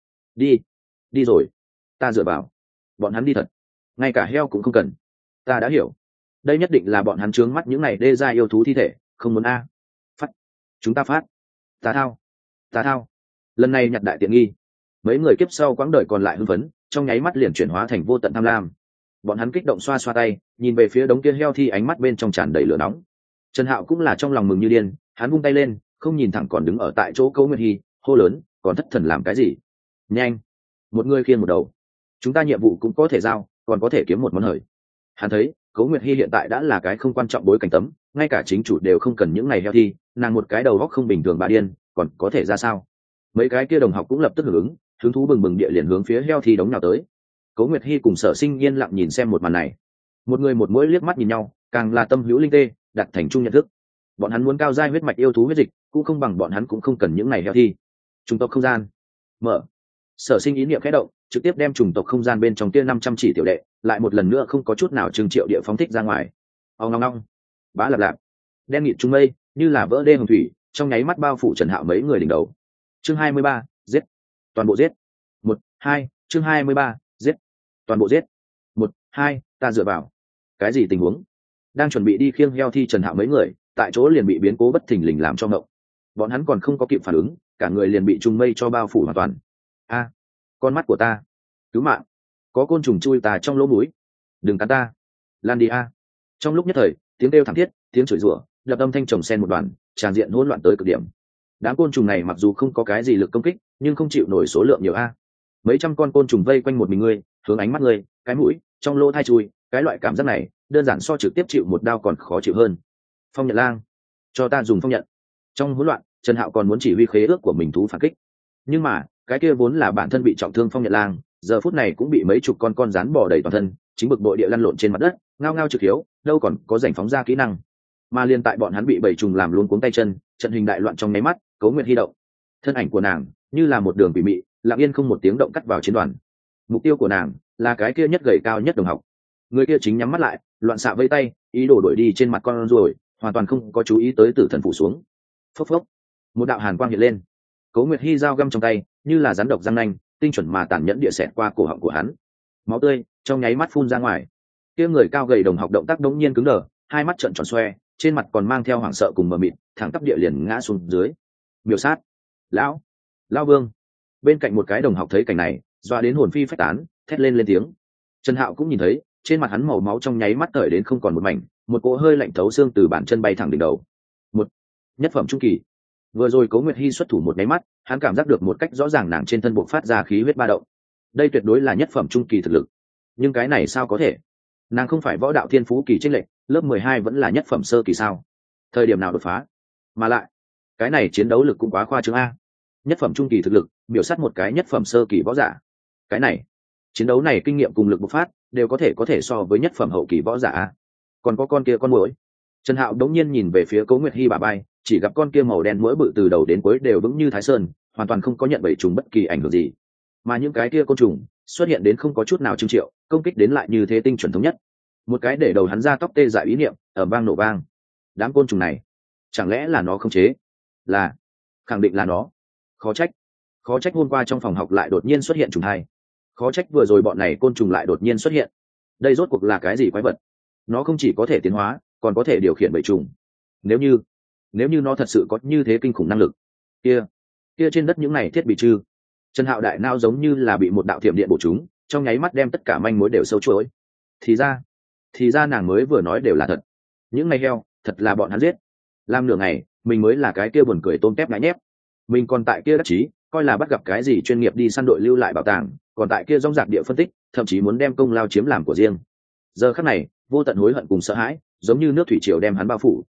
Đi rồi, ta dựa vào. Bọn hắn đi thật, ngay cả heo cũng không cần. Ta đã hiểu, đây nhất định là bọn hắn trướng mắt những này đê gia yêu thú thi thể, không muốn a. Phát, chúng ta phát. Ta thao. Lần này nhặt đại tiện nghi. Mấy người kiếp sau quãng đời còn lại hưng phấn, trong nháy mắt liền chuyển hóa thành vô tận tham lam. Bọn hắn kích động xoa xoa tay, nhìn về phía đống kia heo thi, ánh mắt bên trong tràn đầy lửa nóng. Trần Hạo cũng là trong lòng mừng như điên, hắn vung tay lên, không nhìn thẳng còn đứng ở tại chỗ Cố Nguyệt Hi, hô lớn: còn thất thần làm cái gì? Nhanh, một người khiêng một đầu. Chúng ta nhiệm vụ cũng có thể giao, còn có thể kiếm một món hời. Hắn thấy Cố Nguyệt Hi hiện tại đã là cái không quan trọng bối cảnh tấm, ngay cả chính chủ đều không cần những này heo thi, nàng một cái đầu óc không bình thường bà điên, còn có thể ra sao? Mấy cái kia đồng học cũng lập tức hưởng ứng, hứng thú bừng bừng địa liền hướng phía heo thi đống nào tới. Cố Nguyệt Hi cùng Sở Sinh yên lặng nhìn xem một màn này, một người một mũi liếc mắt nhìn nhau, càng là tâm hữu linh tê, đặt thành chung nhận thức. Bọn hắn muốn cao giai huyết mạch yêu thú huyết dịch, cũng không bằng bọn hắn cũng không cần những này heo thi. Trùng tộc không gian mở. Sở Sinh ý niệm khẽ động, trực tiếp đem trùng tộc không gian bên trong kia 500 chỉ tiểu đệ, lại một lần nữa không có chút nào trừng triệu địa phóng thích ra ngoài. Ong ong ong, bá lạp lạp, đen nghịt trung mây như là vỡ đê hồng thủy, trong nháy mắt bao phủ Trần Hạo mấy người đỉnh đầu. Chương 23, giết, toàn bộ giết. 1, 2, chương 23, giết, toàn bộ giết. 1, 2, ta dựa vào. Cái gì tình huống? Đang chuẩn bị đi khiêng heo thi Trần Hạo mấy người, tại chỗ liền bị biến cố bất thình lình làm cho ngộng. Bọn hắn còn không có kịp phản ứng, cả người liền bị trùng mây cho bao phủ hoàn toàn. A, con mắt của ta, cứu mạng, có côn trùng chui ta trong lỗ mũi, đừng cắn ta, lan đi a. Trong lúc nhất thời, tiếng kêu thảm thiết, tiếng chửi rủa, lập âm thanh chồng xen một đoàn, tràn diện hỗn loạn tới cực điểm. Đám côn trùng này mặc dù không có cái gì lực công kích, nhưng không chịu nổi số lượng nhiều a. Mấy trăm con côn trùng vây quanh một mình ngươi, hướng ánh mắt ngươi, cái mũi, trong lỗ thai chui, cái loại cảm giác này, đơn giản so trực tiếp chịu một đao còn khó chịu hơn. Phong nhận lang, cho ta dùng phong nhận. Trong hỗn loạn, Trần Hạo còn muốn chỉ huy khế ước của mình thú phản kích, nhưng mà cái kia vốn là bản thân bị trọng thương phong nhận lang, giờ phút này cũng bị mấy chục con rắn bò đầy toàn thân, chính bực bội địa lăn lộn trên mặt đất, ngao ngao trực hiếu, đâu còn có rảnh phóng ra kỹ năng. Mà liên tại bọn hắn bị bầy trùng làm luôn cuống tay chân, trận hình đại loạn trong nháy mắt, Cố Nguyệt Hi động, thân ảnh của nàng như là một đường quỷ mị lặng yên không một tiếng động cắt vào chiến đoàn. Mục tiêu của nàng là cái kia nhất gầy cao nhất đồng học. Người kia chính nhắm mắt lại loạn xạ vây tay ý đồ đuổi đi trên mặt con ruồi, hoàn toàn không có chú ý tới tử thần phủ xuống. Phốc phốc, một đạo hàn quang hiện lên. Cố Nguyệt Hi dao găm trong tay như là rắn độc răng nanh, tinh chuẩn mà tàn nhẫn địa xẹt qua cổ họng của hắn. Máu tươi trong nháy mắt phun ra ngoài. Kia người cao gầy đồng học động tác đống nhiên cứng đờ, hai mắt trợn tròn xoe, trên mặt còn mang theo hoảng sợ cùng mờ mịt, thẳng tắp địa liền ngã xuống dưới. Miêu sát, lão Vương. Bên cạnh một cái đồng học thấy cảnh này, doa đến hồn phi phách tán, thét lên tiếng. Trần Hạo cũng nhìn thấy, trên mặt hắn màu máu trong nháy mắt tởi đến không còn một mảnh, một cỗ hơi lạnh thấu xương từ bàn chân bay thẳng đỉnh đầu. Một nhất phẩm trung kỳ. Vừa rồi Cố Nguyệt Hi xuất thủ một nháy mắt, hắn cảm giác được một cách rõ ràng nàng trên thân bộc phát ra khí huyết ba động. Đây tuyệt đối là nhất phẩm trung kỳ thực lực. Nhưng cái này sao có thể? Nàng không phải võ đạo thiên phú kỳ chênh lệch, lớp 12 vẫn là nhất phẩm sơ kỳ sao? Thời điểm nào đột phá? Mà lại, cái này chiến đấu lực cũng quá khoa trương a. Nhất phẩm trung kỳ thực lực, biểu sát một cái nhất phẩm sơ kỳ võ giả. Cái này, chiến đấu này kinh nghiệm cùng lực bộc phát đều có thể so với nhất phẩm hậu kỳ võ giả a. Còn có con kia con muỗi. Trần Hạo đống nhiên nhìn về phía Cố Nguyệt Hi bả vai, chỉ gặp con kia màu đen muỗi bự từ đầu đến cuối đều vững như Thái Sơn, hoàn toàn không có nhận bẫy trùng bất kỳ ảnh hưởng gì. Mà những cái kia côn trùng xuất hiện đến không có chút nào trưng triệu, công kích đến lại như thế tinh chuẩn thống nhất. Một cái để đầu hắn ra tóc tê dại ý niệm, ở vang nổ vang. Đám côn trùng này, chẳng lẽ là nó không chế? Là, khẳng định là nó. Khó trách hôm qua trong phòng học lại đột nhiên xuất hiện trùng hai. Khó trách vừa rồi bọn này côn trùng lại đột nhiên xuất hiện. Đây rốt cuộc là cái gì quái vật? Nó không chỉ có thể tiến hóa, còn có thể điều khiển bầy trùng. Nếu như nó thật sự có như thế kinh khủng năng lực, kia trên đất những này thiết bị chư. Trần Hạo đại nao giống như là bị một đạo thiểm điện bổ trúng, trong nháy mắt đem tất cả manh mối đều sâu chuỗi. Thì ra nàng mới vừa nói đều là thật. Những này heo, thật là bọn hắn giết. Làm nửa ngày, mình mới là cái kia buồn cười tôm tép ngãi nhép. Mình còn tại kia đắc chí, coi là bắt gặp cái gì chuyên nghiệp đi săn đội lưu lại bảo tàng, còn tại kia rong rạc địa phân tích, thậm chí muốn đem công lao chiếm làm của riêng. Giờ khắc này, vô tận hối hận cùng sợ hãi, giống như nước thủy triều đem hắn bao phủ.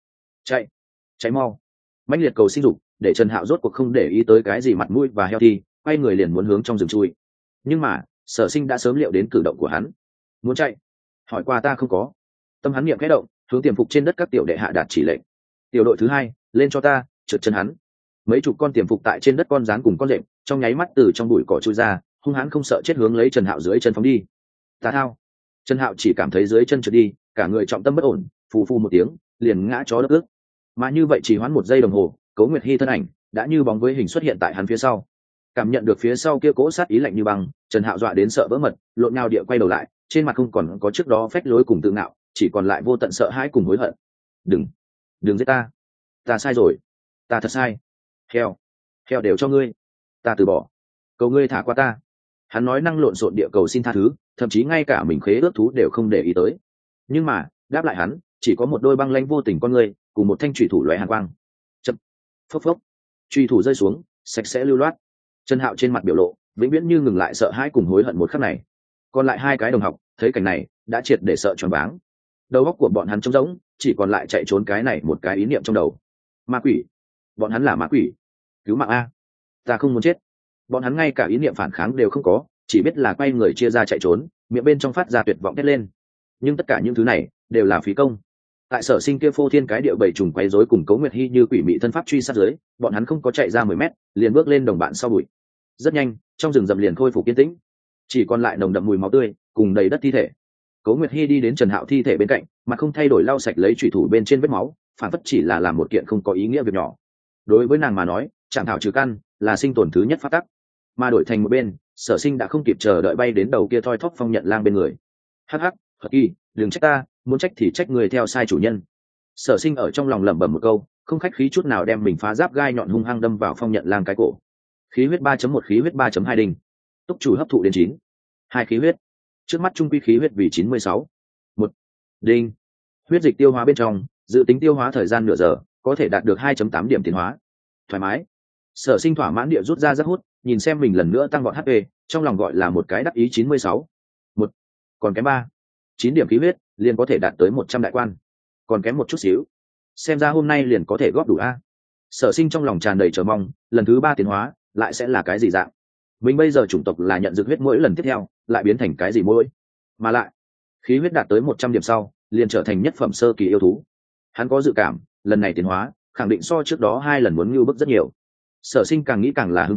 Cháy mau. Mãnh liệt cầu sinh dục, để Trần Hạo rốt cuộc không để ý tới cái gì mặt mũi và heo thi, quay người liền muốn hướng trong rừng chui. Nhưng mà, Sở Sinh đã sớm liệu đến cử động của hắn. Muốn chạy? Hỏi qua ta không có. Tâm hắn niệm khẽ động, hướng tiềm phục trên đất các tiểu đệ hạ đạt chỉ lệnh. Tiểu đội thứ 2, lên cho ta, trượt chân hắn. Mấy chục con tiềm phục tại trên đất con rán cùng con lệnh, trong nháy mắt từ trong bụi cỏ chui ra, hung hãn không sợ chết hướng lấy Trần Hạo dưới chân phóng đi. Ta thao. Trần Hạo chỉ cảm thấy dưới chân trượt đi, cả người trọng tâm bất ổn, phù phù một tiếng, liền ngã chó đất ước. Mà như vậy chỉ hoãn một giây đồng hồ, Cố Nguyệt Hi thân ảnh đã như bóng với hình xuất hiện tại hắn phía sau. Cảm nhận được phía sau kia cỗ sát ý lạnh như băng, Trần Hạo dọa đến sợ vỡ mật, lộn nhào địa quay đầu lại, trên mặt không còn có trước đó phách lối cùng tự ngạo, chỉ còn lại vô tận sợ hãi cùng hối hận. Đừng giết ta sai rồi, ta thật sai. Heo đều cho ngươi, ta từ bỏ, cầu ngươi thả qua ta. Hắn nói năng lộn xộn địa cầu xin tha thứ, thậm chí ngay cả mình khế ước thú đều không để ý tới. Nhưng mà đáp lại hắn chỉ có một đôi băng lãnh vô tình con ngươi cùng một thanh chủy thủ lóe hàn quang. Chậm, phốc phốc, chủy thủ rơi xuống, sạch sẽ lưu loát. Trần Hạo trên mặt biểu lộ vĩnh viễn như ngừng lại sợ hãi cùng hối hận một khắc này. Còn lại hai cái đồng học thấy cảnh này đã triệt để sợ choáng váng, đầu óc của bọn hắn trống rỗng, chỉ còn lại chạy trốn cái này một cái ý niệm trong đầu. Ma quỷ, bọn hắn là ma quỷ. Cứu mạng a, ta không muốn chết. Bọn hắn ngay cả ý niệm phản kháng đều không có, chỉ biết là quay người chia ra chạy trốn, miệng bên trong phát ra tuyệt vọng thét lên. Nhưng tất cả những thứ này đều là phí công. Tại Sở Sinh kia phô thiên cái địa bầy trùng quấy rối cùng Cố Nguyệt Hi như quỷ mị thân pháp truy sát dưới, bọn hắn không có chạy ra 10 mét, liền bước lên đồng bạn sau bụi. Rất nhanh, trong rừng rậm liền khôi phục yên tĩnh, chỉ còn lại nồng đậm mùi máu tươi cùng đầy đất thi thể. Cố Nguyệt Hi đi đến Trần Hạo thi thể bên cạnh, mặt không thay đổi lau sạch lấy chủy thủ bên trên vết máu, phản phất chỉ là làm một kiện không có ý nghĩa việc nhỏ. Đối với nàng mà nói, chạm thảo trừ căn là sinh tồn thứ nhất phát tắc. Mà đổi thành một bên, Sở Sinh đã không kịp chờ đợi bay đến đầu kia thoi thóp Phong Nhận Lang bên người. Hắc, Hợp Kỳ, đừng trách ta, muốn trách thì trách người theo sai chủ nhân. Sở Sinh ở trong lòng lẩm bẩm một câu, không khách khí chút nào đem mình phá giáp gai nhọn hung hăng đâm vào Phong Nhận Lang cái cổ. Khí huyết 3.1, khí huyết 3.2 đinh. Túc chủ hấp thụ đến 9. 2 khí huyết. Trước mắt trung quy khí huyết vì 96. 1 đinh. Huyết dịch tiêu hóa bên trong, dự tính tiêu hóa thời gian nửa giờ, có thể đạt được 2.8 điểm tiến hóa. Thoải mái. Sở Sinh thỏa mãn địa rút ra rất hút, nhìn xem mình lần nữa tăng vọt HP, trong lòng gọi là một cái đắc ý 96. 1 còn kém 9 điểm khí huyết, liền có thể đạt tới 100 đại quan. Còn kém một chút xíu. Xem ra hôm nay liền có thể góp đủ a. Sở Sinh trong lòng tràn đầy chờ mong, lần thứ 3 tiến hóa lại sẽ là cái gì dạng. Mình bây giờ chủng tộc là nhận dược huyết mỗi lần tiếp theo lại biến thành cái gì mỗi, mà lại khí huyết đạt tới 100 điểm sau liền trở thành nhất phẩm sơ kỳ yêu thú. Hắn có dự cảm lần này tiến hóa khẳng định so trước đó 2 lần muốn ngưu bức rất nhiều. Sở Sinh càng nghĩ càng là hưng phấn,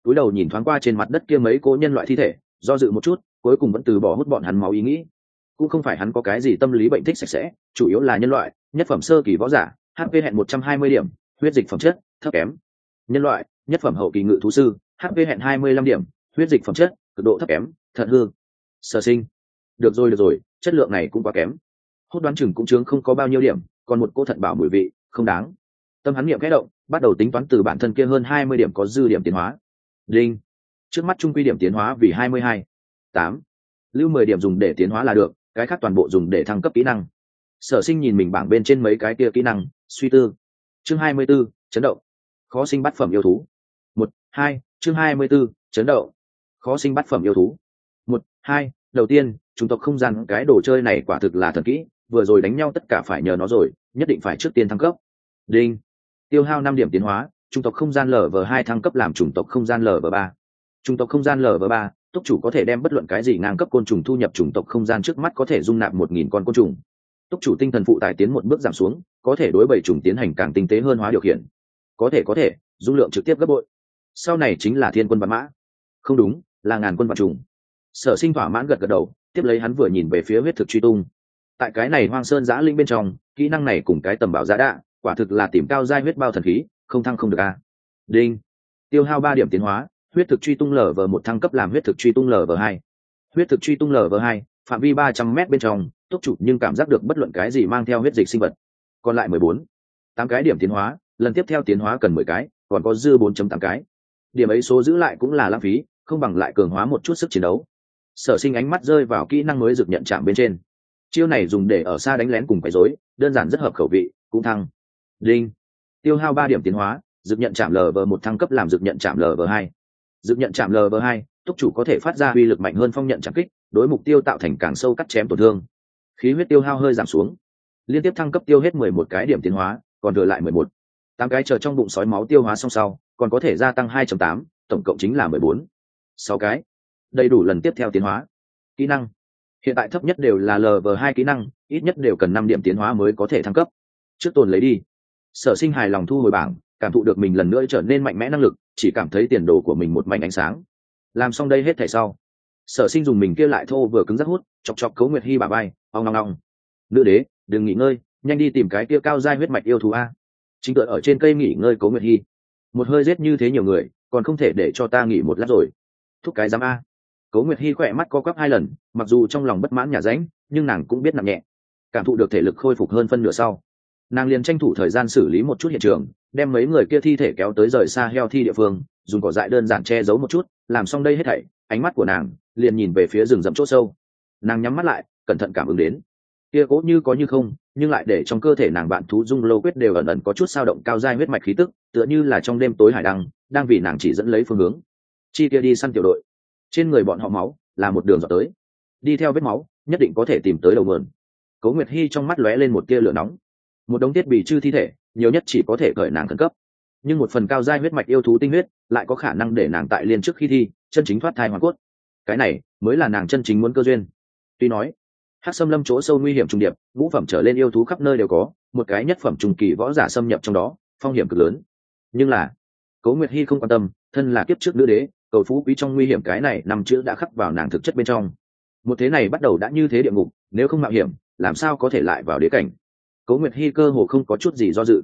túi đầu nhìn thoáng qua trên mặt đất kia mấy cố nhân loại thi thể, do dự một chút cuối cùng vẫn từ bỏ hút bọn hắn máu ý nghĩ. Cũng không phải hắn có cái gì tâm lý bệnh thích sạch sẽ, chủ yếu là nhân loại, nhất phẩm sơ kỳ võ giả, HP hẹn 120 điểm, huyết dịch phẩm chất thấp kém. Nhân loại, nhất phẩm hậu kỳ ngự thú sư, HP hẹn 25 điểm, huyết dịch phẩm chất cực độ thấp kém, thật hư. Sở Sinh, được rồi, chất lượng này cũng quá kém. Hốt đoán chừng cũng chướng không có bao nhiêu điểm, còn một cô thận bảo mùi vị, không đáng. Tâm hắn niệm khẽ động, bắt đầu tính toán từ bản thân kia hơn 20 điểm có dư điểm tiến hóa. Đinh. Trước mắt trung quy điểm tiến hóa vì 22. 8. Lưu 10 điểm dùng để tiến hóa là được, cái khác toàn bộ dùng để thăng cấp kỹ năng. Sở Sinh nhìn mình bảng bên trên mấy cái kia kỹ năng, suy tư. Chương 24, chấn động. Khó sinh bát phẩm yêu thú. 1, 2, chương 24, chấn động. Khó sinh bát phẩm yêu thú. 1, 2, đầu tiên, chủng tộc không gian cái đồ chơi này quả thực là thần kỹ, vừa rồi đánh nhau tất cả phải nhờ nó rồi, nhất định phải trước tiên thăng cấp. Đinh. Tiêu hao 5 điểm tiến hóa, chủng tộc không gian LV2 thăng cấp làm chủng tộc không gian LV3. Chủng tộc không gian LV3, túc chủ có thể đem bất luận cái gì ngang cấp côn trùng thu nhập chủng tộc không gian trước mắt có thể dung nạp 1000 con côn trùng. Túc chủ tinh thần phụ tải tiến một bước giảm xuống, có thể đối bầy trùng tiến hành càng tinh tế hơn hóa điều khiển. Có thể, dung lượng trực tiếp gấp bội. Sau này chính là thiên quân vạn mã. Không đúng, là ngàn quân vạn trùng. Sở Sinh thỏa mãn gật đầu, tiếp lấy hắn vừa nhìn về phía huyết thực truy tung. Tại cái này hoang sơn giã linh bên trong, kỹ năng này cùng cái tầm bảo giá đạ, quả thực là tìm cao giai huyết bao thần khí, không thăng không được a. Đinh. Tiêu hao 3 điểm tiến hóa, huyết thực truy tung LV1 thăng cấp làm huyết thực truy tung LV2. Huyết thực truy tung LV2, phạm vi 300m bên trong, túc chủ nhưng cảm giác được bất luận cái gì mang theo huyết dịch sinh vật. Còn lại 14. 8 cái điểm tiến hóa, lần tiếp theo tiến hóa cần 10 cái, còn có dư 4.8 cái. Điểm ấy số giữ lại cũng là lãng phí, không bằng lại cường hóa một chút sức chiến đấu. Sở Sinh ánh mắt rơi vào kỹ năng mới dược nhận chạm bên trên. Chiêu này dùng để ở xa đánh lén cùng quấy rối, đơn giản rất hợp khẩu vị, cũng thăng. Đinh. Tiêu hao 3 điểm tiến hóa, dược nhận chạm LV1 thăng cấp làm dược nhận chạm LV2. Dược nhận chạm LV2, túc chủ có thể phát ra uy lực mạnh hơn phong nhận chạm kích, đối mục tiêu tạo thành càng sâu cắt chém tổn thương. Khí huyết tiêu hao hơi giảm xuống. Liên tiếp thăng cấp tiêu hết 11 cái điểm tiến hóa, còn thừa lại 11. 8 cái chờ trong bụng sói máu tiêu hóa xong sau, còn có thể gia tăng 2.8, tổng cộng chính là 14. 6 cái. Đầy đủ lần tiếp theo tiến hóa. Kỹ năng. Hiện tại thấp nhất đều là LV2 kỹ năng, ít nhất đều cần 5 điểm tiến hóa mới có thể thăng cấp. Trước tồn lấy đi. Sở Sinh hài lòng thu hồi bảng, cảm thụ được mình lần nữa trở nên mạnh mẽ năng lực, chỉ cảm thấy tiền đồ của mình một mảnh ánh sáng. Làm xong đây hết thảy sau, Sở Sinh dùng mình kia lại thô vừa cứng rắc hút, chọc Cấu Nguyệt Hi bà bay, ong ong ong. Nữ đế, đừng nghỉ ngơi, nhanh đi tìm cái kia cao giai huyết mạch yêu thú a. Chính tựa ở trên cây nghỉ ngơi Cấu Nguyệt Hi. Một hơi giết như thế nhiều người, còn không thể để cho ta nghỉ một lát rồi. Thúc cái giám a. Cấu Nguyệt Hi khỏe mắt co quắp 2 lần, mặc dù trong lòng bất mãn nhà ránh, nhưng nàng cũng biết nặng nhẹ. Cảm thụ được thể lực khôi phục hơn phân nửa sau, nàng liền tranh thủ thời gian xử lý một chút hiện trường, đem mấy người kia thi thể kéo tới rời xa heo thi địa phương, dùng cỏ dại đơn giản che giấu một chút. Làm xong đây hết thảy, ánh mắt của nàng liền nhìn về phía rừng rậm chỗ sâu. Nàng nhắm mắt lại, cẩn thận cảm ứng đến kia cố như có như không, nhưng lại để trong cơ thể nàng bạn thú dung lâu quyết đều ẩn ẩn có chút sao động cao giai huyết mạch khí tức, tựa như là trong đêm tối hải đăng đang vì nàng chỉ dẫn lấy phương hướng. Chi kia đi săn tiểu đội, trên người bọn họ máu là một đường dọc tới, đi theo vết máu nhất định có thể tìm tới đầu nguồn. Cố Nguyệt Hi trong mắt lóe lên một tia lửa nóng. Một đống thiết bị chư thi thể, nhiều nhất chỉ có thể cởi nàng khẩn cấp, nhưng một phần cao giai huyết mạch yêu thú tinh huyết lại có khả năng để nàng tại liên trước khi thi chân chính thoát thai hoàn cốt. Cái này mới là nàng chân chính muốn cơ duyên. Tuy nói Hắc Xâm Lâm chỗ sâu nguy hiểm trùng điệp, ngũ phẩm trở lên yêu thú khắp nơi đều có, một cái nhất phẩm trùng kỳ võ giả xâm nhập trong đó, phong hiểm cực lớn. Nhưng là Cố Nguyệt Hi không quan tâm, thân là kiếp trước nữ đế, cầu phú quý trong nguy hiểm cái này nằm chữ đã khắc vào nàng thực chất bên trong. Một thế này bắt đầu đã như thế địa ngục, nếu không mạo hiểm, làm sao có thể lại vào đế cảnh. Cố Nguyệt Hi cơ hồ không có chút gì do dự,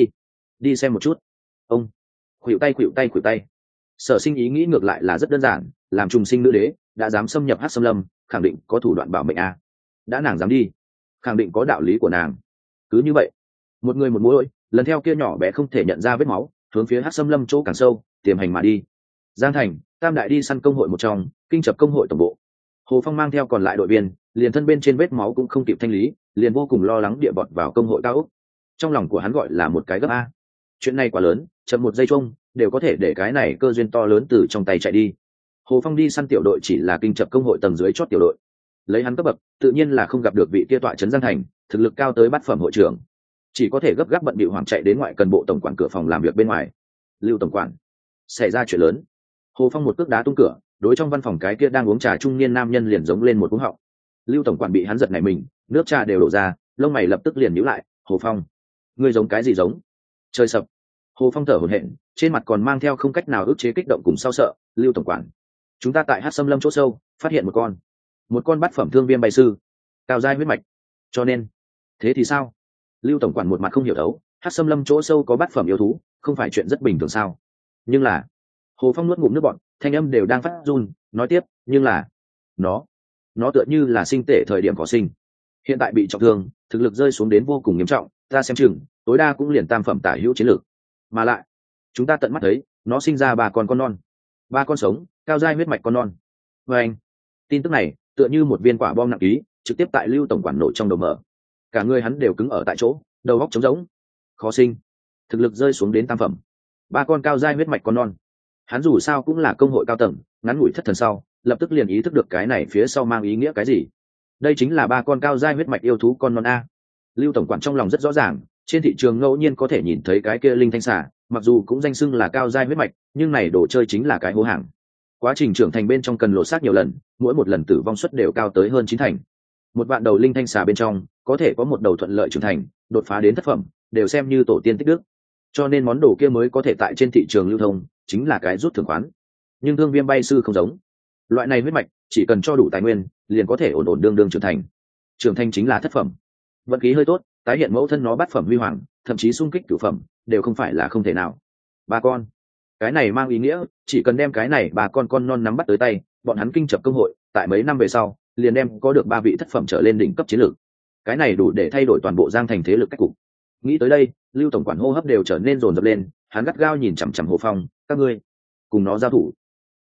đi xem một chút. Ông khuỵu tay. Sở Sinh ý nghĩ ngược lại là rất đơn giản, làm trùng sinh nữ đế, đã dám xâm nhập Hắc Xâm Lâm, khẳng định có thủ đoạn bảo mệnh a. Đã nàng dám đi, khẳng định có đạo lý của nàng. Cứ như vậy, một người một mũi, lần theo kia nhỏ bé không thể nhận ra vết máu, hướng phía Hắc Xâm Lâm chỗ càng sâu, tiềm hành mà đi. Giang Thành, Tam đại đi săn công hội một trong, kinh chập công hội tổng bộ. Hồ Phong mang theo còn lại đội viên, liền thân bên trên vết máu cũng không kịp thanh lý, liền vô cùng lo lắng địa bọt vào công hội cao ốc. Trong lòng của hắn gọi là một cái gấp a. Chuyện này quá lớn, chậm một giây chung đều có thể để cái này cơ duyên to lớn từ trong tay chạy đi. Hồ Phong đi săn tiểu đội chỉ là kinh chập công hội tầng dưới chót tiểu đội, lấy hắn cấp bậc tự nhiên là không gặp được vị kia tọa trấn Giang Thành, thực lực cao tới bát phẩm hội trưởng, chỉ có thể gấp gáp bận bịu hoảng chạy đến ngoại cần bộ tổng quản cửa phòng làm việc bên ngoài. Lưu tổng quản, xảy ra chuyện lớn. Hồ Phong một cước đá tung cửa, đối trong văn phòng cái kia đang uống trà trung niên nam nhân liền giống lên một cú họng. Lưu tổng quản bị hắn giật nảy mình, nước trà đều đổ ra, lông mày lập tức liền nhíu lại. Hồ Phong, ngươi giống cái gì giống? Trời sập. Hồ Phong thở hổn hển, trên mặt còn mang theo không cách nào ức chế kích động cùng sao sợ. Lưu tổng quản, chúng ta tại Hắc Sâm Lâm chỗ sâu phát hiện một con bát phẩm thương viêm bay sư, cao giai huyết mạch. Cho nên, thế thì sao? Lưu tổng quản một mặt không hiểu thấu. Hắc Sâm Lâm chỗ sâu có bát phẩm yêu thú, không phải chuyện rất bình thường sao? Nhưng là, Hồ Phong nuốt ngụm nước bọt, thanh âm đều đang phát run, nói tiếp, nhưng là, nó tựa như là sinh tể thời điểm có sinh, hiện tại bị trọng thương, thực lực rơi xuống đến vô cùng nghiêm trọng, ta xem chừng tối đa cũng liền tam phẩm tả hữu chiến lược, mà lại chúng ta tận mắt thấy nó sinh ra ba con non, ba con sống cao giai huyết mạch con non. Và anh, tin tức này tựa như một viên quả bom nặng ký, trực tiếp tại Lưu tổng quản nổ trong đầu mở, cả người hắn đều cứng ở tại chỗ, đầu óc trống rỗng. Khó sinh, thực lực rơi xuống đến tam phẩm, ba con cao giai huyết mạch con non. Hắn dù sao cũng là công hội cao tầng, ngắn ngủi thất thần sau, lập tức liền ý thức được cái này phía sau mang ý nghĩa cái gì. Đây chính là ba con cao giai huyết mạch yêu thú con non a. Lưu tổng quản trong lòng rất rõ ràng, trên thị trường ngẫu nhiên có thể nhìn thấy cái kia linh thanh xà, mặc dù cũng danh xưng là cao giai huyết mạch, nhưng này đồ chơi chính là cái hố hàng. Quá trình trưởng thành bên trong cần lộ xác nhiều lần, mỗi một lần tử vong suất đều cao tới hơn 9 thành. Một vạn đầu linh thanh xà bên trong, có thể có một đầu thuận lợi trưởng thành, đột phá đến thất phẩm, đều xem như tổ tiên tích đức. Cho nên món đồ kia mới có thể tại trên thị trường lưu thông, chính là cái rút thưởng khoán. Nhưng thương viêm bay sư không giống, loại này huyết mạch chỉ cần cho đủ tài nguyên, liền có thể ổn ổn đương đương trưởng thành. Trưởng thành chính là thất phẩm, vận khí hơi tốt, tái hiện mẫu thân nó bát phẩm huy hoàng, thậm chí xung kích cửu phẩm, đều không phải là không thể nào. Ba con, cái này mang ý nghĩa chỉ cần đem cái này ba con non nắm bắt tới tay, bọn hắn kinh chập công hội tại mấy năm về sau liền đem có được ba vị thất phẩm trở lên đỉnh cấp chiến lược. Cái này đủ để thay đổi toàn bộ Giang Thành thế lực cách cục. Nghĩ tới đây, Lưu tổng quản hô hấp đều trở nên dồn dập lên, hắn gắt gao nhìn chằm chằm Hồ Phong, các ngươi cùng nó giao thủ.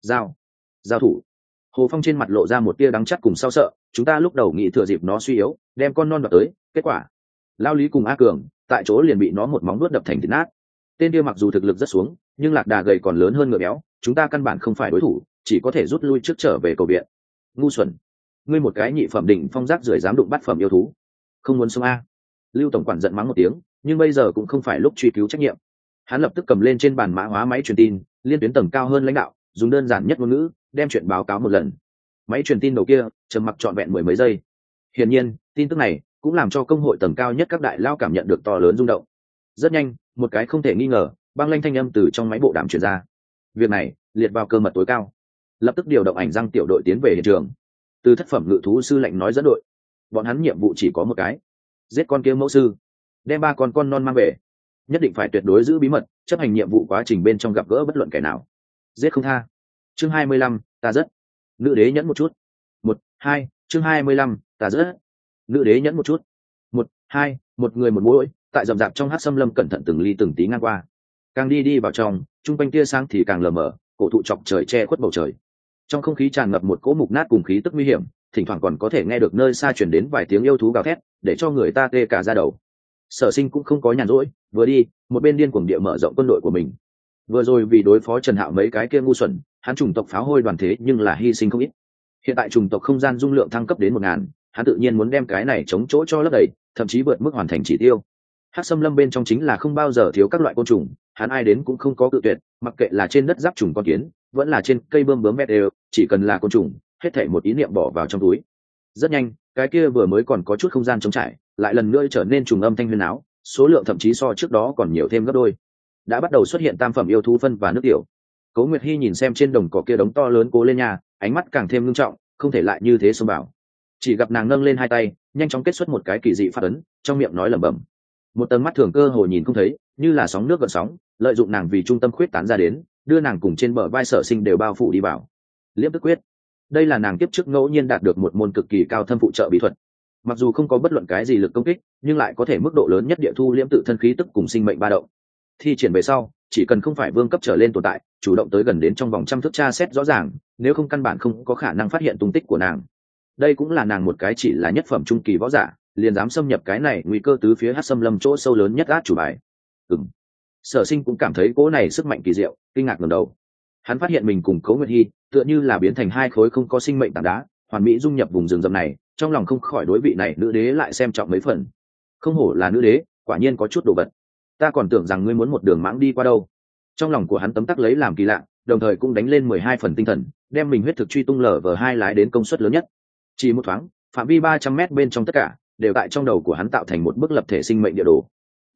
Giao thủ. Hồ Phong trên mặt lộ ra một tia đắng chắt cùng sao sợ, chúng ta lúc đầu nghĩ thừa dịp nó suy yếu, đem con non đoạt tới, kết quả Lao Lý cùng A Cường tại chỗ liền bị nó một móng nuốt đập thành thịt nát. Tên kia mặc dù thực lực rất xuống, nhưng lạc đà gầy còn lớn hơn ngựa béo, chúng ta căn bản không phải đối thủ, chỉ có thể rút lui trước trở về cầu viện. Ngu xuẩn, ngươi một cái nhị phẩm đỉnh phong giác rưởi dám đụng bát phẩm yêu thú, không muốn sống a. Lưu tổng quản giận mắng một tiếng, nhưng bây giờ cũng không phải lúc truy cứu trách nhiệm. Hắn lập tức cầm lên trên bàn mã hóa máy truyền tin, liên tuyến tầng cao hơn lãnh đạo, dùng đơn giản nhất ngôn ngữ đem chuyện báo cáo một lần. Máy truyền tin đầu kia trầm mặc trọn vẹn mười mấy giây. Hiển nhiên, tin tức này cũng làm cho công hội tầng cao nhất các đại lao cảm nhận được to lớn rung động. Rất nhanh, một cái không thể nghi ngờ băng lanh thanh âm từ trong máy bộ đàm truyền ra. Việc này liệt vào cơ mật tối cao, lập tức điều động ảnh răng tiểu đội tiến về hiện trường. Từ thất phẩm ngự thú sư lệnh nói dẫn đội, bọn hắn nhiệm vụ chỉ có một cái: giết con kia mẫu sư, đem ba con non mang về, nhất định phải tuyệt đối giữ bí mật, chấp hành nhiệm vụ quá trình bên trong gặp gỡ bất luận kẻ nào, giết không tha. Chương 25, ta rất nữ đế nhẫn một chút. 1-2, chương 25, ta rất nữ đế nhẫn một chút. 1-2, một người một mũi tại rậm rạp trong Hắc Sâm Lâm cẩn thận từng ly từng tí ngang qua. Càng đi vào trong, trung quanh tia sáng thì càng lờ mờ, cổ thụ chọc trời che khuất bầu trời. Trong không khí tràn ngập một cỗ mục nát cùng khí tức nguy hiểm, thỉnh thoảng còn có thể nghe được nơi xa truyền đến vài tiếng yêu thú gào thét, để cho người ta tê cả da đầu. Sở Sinh cũng không có nhàn rỗi, vừa đi một bên điên cuồng địa mở rộng quân đội của mình. Vừa rồi vì đối phó Trần Hạo mấy cái kia ngu xuẩn, hắn chủng tộc pháo hôi đoàn thế nhưng là hy sinh không ít. Hiện tại chủng tộc không gian dung lượng thăng cấp đến 1000, hắn tự nhiên muốn đem cái này chống chỗ cho lấp đầy, thậm chí vượt mức hoàn thành chỉ tiêu. Hắc Sâm Lâm bên trong chính là không bao giờ thiếu các loại côn trùng, hắn ai đến cũng không có cự tuyệt, mặc kệ là trên đất giáp trùng con kiến, vẫn là trên cây bươm bướm vẹt đều, chỉ cần là côn trùng, hết thảy một ý niệm bỏ vào trong túi. Rất nhanh, cái kia vừa mới còn có chút không gian trống trải, lại lần nữa trở nên trùng âm thanh huyên áo, số lượng thậm chí so trước đó còn nhiều thêm gấp đôi. Đã bắt đầu xuất hiện tam phẩm yêu thú phân và nước tiểu. Cố Nguyệt Hi nhìn xem trên đồng cỏ kia đống to lớn cố lên nhà, ánh mắt càng thêm nghiêm trọng, không thể lại như thế xông bảo. Chỉ gặp nàng nâng lên hai tay, nhanh chóng kết xuất một cái kỳ dị phát ấn, trong miệng nói lẩm bẩm. Một tầng mắt thường cơ hồ nhìn không thấy, như là sóng nước gợn sóng, lợi dụng nàng vì trung tâm khuyết tán ra đến, đưa nàng cùng trên bờ vai Sở Sinh đều bao phủ đi vào. Liễm tức quyết, đây là nàng tiếp trước ngẫu nhiên đạt được một môn cực kỳ cao thâm phụ trợ bí thuật. Mặc dù không có bất luận cái gì lực công kích, nhưng lại có thể mức độ lớn nhất địa thu liễm tự thân khí tức cùng sinh mệnh ba động. Thi triển về sau, chỉ cần không phải vương cấp trở lên tồn tại, chủ động tới gần đến trong vòng trăm thước tra xét rõ ràng, nếu không căn bản không có khả năng phát hiện tung tích của nàng. Đây cũng là nàng một cái chỉ là nhất phẩm trung kỳ võ giả, liền dám xâm nhập cái này nguy cơ tứ phía Hắc Sâm Lâm chỗ sâu lớn nhất át chủ bài. Sở Sinh cũng cảm thấy cỗ này sức mạnh kỳ diệu, kinh ngạc ngẩng đầu. Hắn phát hiện mình cùng Cố Nguyệt Hi tựa như là biến thành hai khối không có sinh mệnh tảng đá, hoàn mỹ dung nhập vùng rừng rậm này, trong lòng không khỏi đối vị này nữ đế lại xem trọng mấy phần. Không hổ là nữ đế, quả nhiên có chút đồ vật. Ta còn tưởng rằng ngươi muốn một đường mãng đi qua đâu. Trong lòng của hắn tấm tắc lấy làm kỳ lạ, đồng thời cũng đánh lên 12 phần tinh thần, đem mình huyết thực truy tung LV2 lái đến công suất lớn nhất. Chỉ một thoáng, phạm vi 300 mét bên trong tất cả đều tại trong đầu của hắn tạo thành một bức lập thể sinh mệnh địa đồ.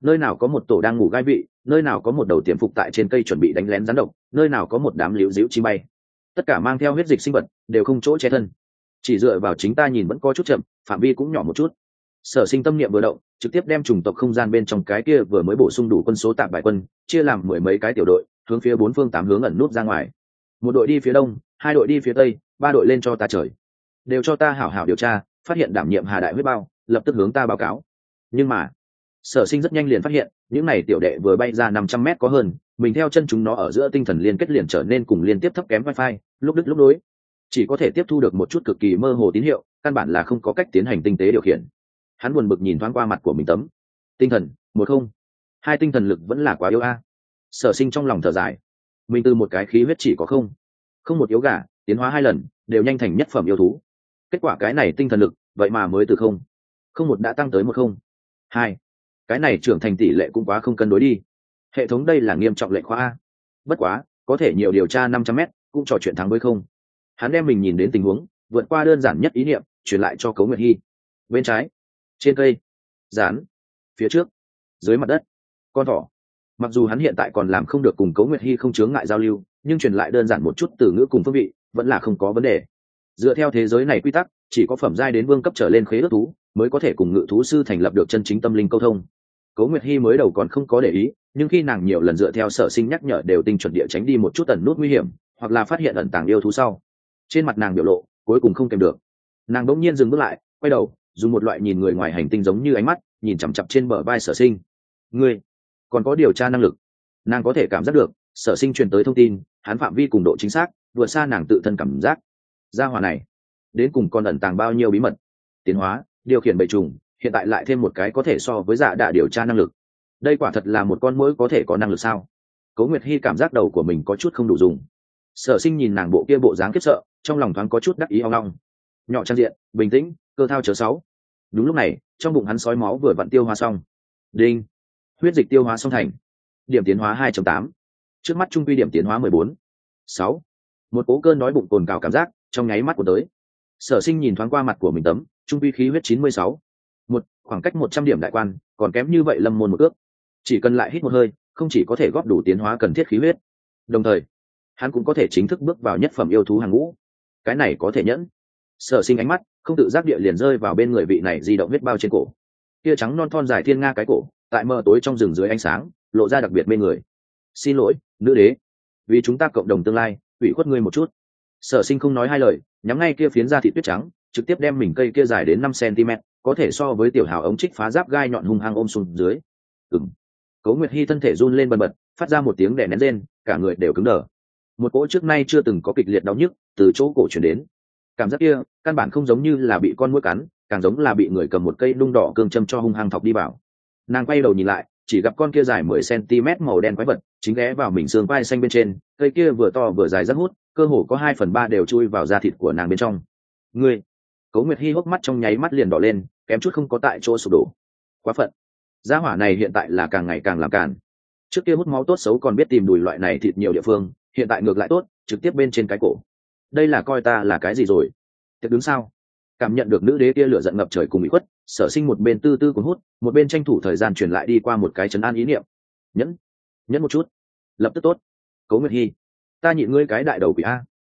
nơi nào có một tổ đang ngủ gai vị, nơi nào có một đầu tiềm phục tại trên cây chuẩn bị đánh lén rắn độc, nơi nào có một đám liễu díu chim bay, tất cả mang theo huyết dịch sinh vật đều không chỗ che thân. Chỉ dựa vào chính ta nhìn vẫn có chút chậm, phạm vi cũng nhỏ một chút. Sở Sinh tâm niệm vừa động, trực tiếp đem chủng tộc không gian bên trong cái kia vừa mới bổ sung đủ quân số tạm bài quân chia làm 10 mấy cái tiểu đội, hướng phía 4 phương 8 hướng ẩn nút ra ngoài. Một đội đi phía đông, 2 đội đi phía tây, 3 đội lên cho ta trời, đều cho ta hảo hảo điều tra, phát hiện đảm nhiệm Hà Đại huyết bao, lập tức hướng ta báo cáo. Nhưng mà Sở Sinh rất nhanh liền phát hiện, những này tiểu đệ vừa bay ra 500 mét có hơn, mình theo chân chúng nó ở giữa tinh thần liên kết liền trở nên cùng liên tiếp thấp kém wifi, lúc đứt lúc nối, chỉ có thể tiếp thu được một chút cực kỳ mơ hồ tín hiệu, căn bản là không có cách tiến hành tinh tế điều khiển. Hắn buồn bực nhìn thoáng qua mặt của mình tấm tinh thần, 10, 2 tinh thần lực vẫn là quá yếu a. Sở Sinh trong lòng thở dài, mình từ một cái khí huyết chỉ có không một yếu gà, tiến hóa 2 lần đều nhanh thành nhất phẩm yêu thú, kết quả cái này tinh thần lực vậy mà mới từ không một đã tăng tới 10, 2, cái này trưởng thành tỷ lệ cũng quá không cân đối đi. Hệ thống đây là nghiêm trọng lệnh khoa a. Bất quá có thể nhiều điều tra 500 mét cũng trò chuyện thắng với không. Hắn đem mình nhìn đến tình huống vượt qua đơn giản nhất ý niệm truyền lại cho Cấu Nguyệt Hi. Bên trái, trên cây, rán, phía trước, dưới mặt đất, con thỏ. Mặc dù hắn hiện tại còn làm không được cùng Cấu Nguyệt Hi không chướng ngại giao lưu, nhưng truyền lại đơn giản một chút từ ngữ cùng phương vị vẫn là không có vấn đề. Dựa theo thế giới này quy tắc, chỉ có phẩm giai đến vương cấp trở lên khế ước thú mới có thể cùng ngự thú sư thành lập được chân chính tâm linh câu thông. Cấu Nguyệt Hi mới đầu còn không có để ý, nhưng khi nàng nhiều lần dựa theo Sở Sinh nhắc nhở đều tinh chuẩn địa tránh đi một chút ẩn nút nguy hiểm, hoặc là phát hiện ẩn tàng yêu thú sau, trên mặt nàng biểu lộ cuối cùng không kèm được. Nàng bỗng nhiên dừng bước lại, quay đầu, dùng một loại nhìn người ngoài hành tinh giống như ánh mắt nhìn chằm chằm trên bờ vai Sở Sinh. Ngươi còn có điều tra năng lực. Nàng có thể cảm giác được Sở Sinh truyền tới thông tin, hắn phạm vi cùng độ chính xác vượt xa nàng tự thân cảm giác. Gia hỏa này đến cùng còn ẩn tàng bao nhiêu bí mật. Tiến hóa, điều khiển bầy trùng, hiện tại lại thêm một cái có thể so với Dạ Đạ điều tra năng lực. Đây quả thật là một con muỗi có thể có năng lực sao? Cố Nguyệt Hi cảm giác đầu của mình có chút không đủ dùng. Sở Sinh nhìn nàng bộ kia bộ dáng khiếp sợ, trong lòng thoáng có chút đắc ý ong ong. Nhỏ trang diện, bình tĩnh, cơ thao chớ sáu. Đúng lúc này, trong bụng hắn sói máu vừa vặn tiêu hóa xong. Đinh, huyết dịch tiêu hóa xong thành. Điểm tiến hóa 2.8. Trước mắt trung quy điểm tiến hóa 14. 6. Một cỗ cơn đói bụng cồn cào cảm giác trong nháy mắt của tới. Sở Sinh nhìn thoáng qua mặt của mình tấm, trung quy khí huyết 96. Khoảng cách 100 điểm đại quan, còn kém như vậy lâm môn một ước. Chỉ cần lại hít một hơi, không chỉ có thể góp đủ tiến hóa cần thiết khí huyết, đồng thời hắn cũng có thể chính thức bước vào nhất phẩm yêu thú hàng ngũ. Cái này có thể nhẫn. Sở Sinh ánh mắt không tự giác địa liền rơi vào bên người vị này di động huyết bao trên cổ. Kia trắng non thon dài thiên nga cái cổ, tại mờ tối trong rừng dưới ánh sáng, lộ ra đặc biệt mê người. Xin lỗi, nữ đế, vì chúng ta cộng đồng tương lai, ủy khuất ngươi một chút. Sở Sinh không nói hai lời, nhắm ngay kia phiến da thịt tuyết trắng, trực tiếp đem mình cây kia dài đến 5 cm, có thể so với tiểu hào ống trích phá giáp gai nhọn hung hăng ôm xuống dưới. Cố Nguyệt Hi thân thể run lên bần bật, phát ra một tiếng đè nén rên, cả người đều cứng đờ. Một cỗ trước nay chưa từng có kịch liệt đau nhức từ chỗ cổ truyền đến. Cảm giác kia, căn bản không giống như là bị con muỗi cắn, càng giống là bị người cầm một cây đung đỏ cương châm cho hung hăng thọc đi vào. Nàng quay đầu nhìn lại, chỉ gặp con kia dài 10 cm màu đen quái vật, chính ghé vào mình xương vai xanh bên trên, cây kia vừa to vừa dài rất hút, cơ hồ có 2/3 đều chui vào da thịt của nàng bên trong. Ngươi, Cố Nguyệt Hi hốc mắt trong nháy mắt liền đỏ lên, kém chút không có tại chỗ sụp đổ. Quá phận. Gia hỏa này hiện tại là càng ngày càng làm càn. Trước kia hút máu tốt xấu còn biết tìm đùi loại này thịt nhiều địa phương, hiện tại ngược lại tốt, trực tiếp bên trên cái cổ. Đây là coi ta là cái gì rồi? Tiệc đứng sao? Cảm nhận được nữ đế kia lửa giận ngập trời cùng ủy khuất, Sở Sinh một bên tư tư cuốn hút, một bên tranh thủ thời gian truyền lại đi qua một cái trấn an ý niệm. Nhẫn một chút, lập tức tốt. Cố Nguyệt Hi, ta nhịn ngươi cái đại đầu quỷ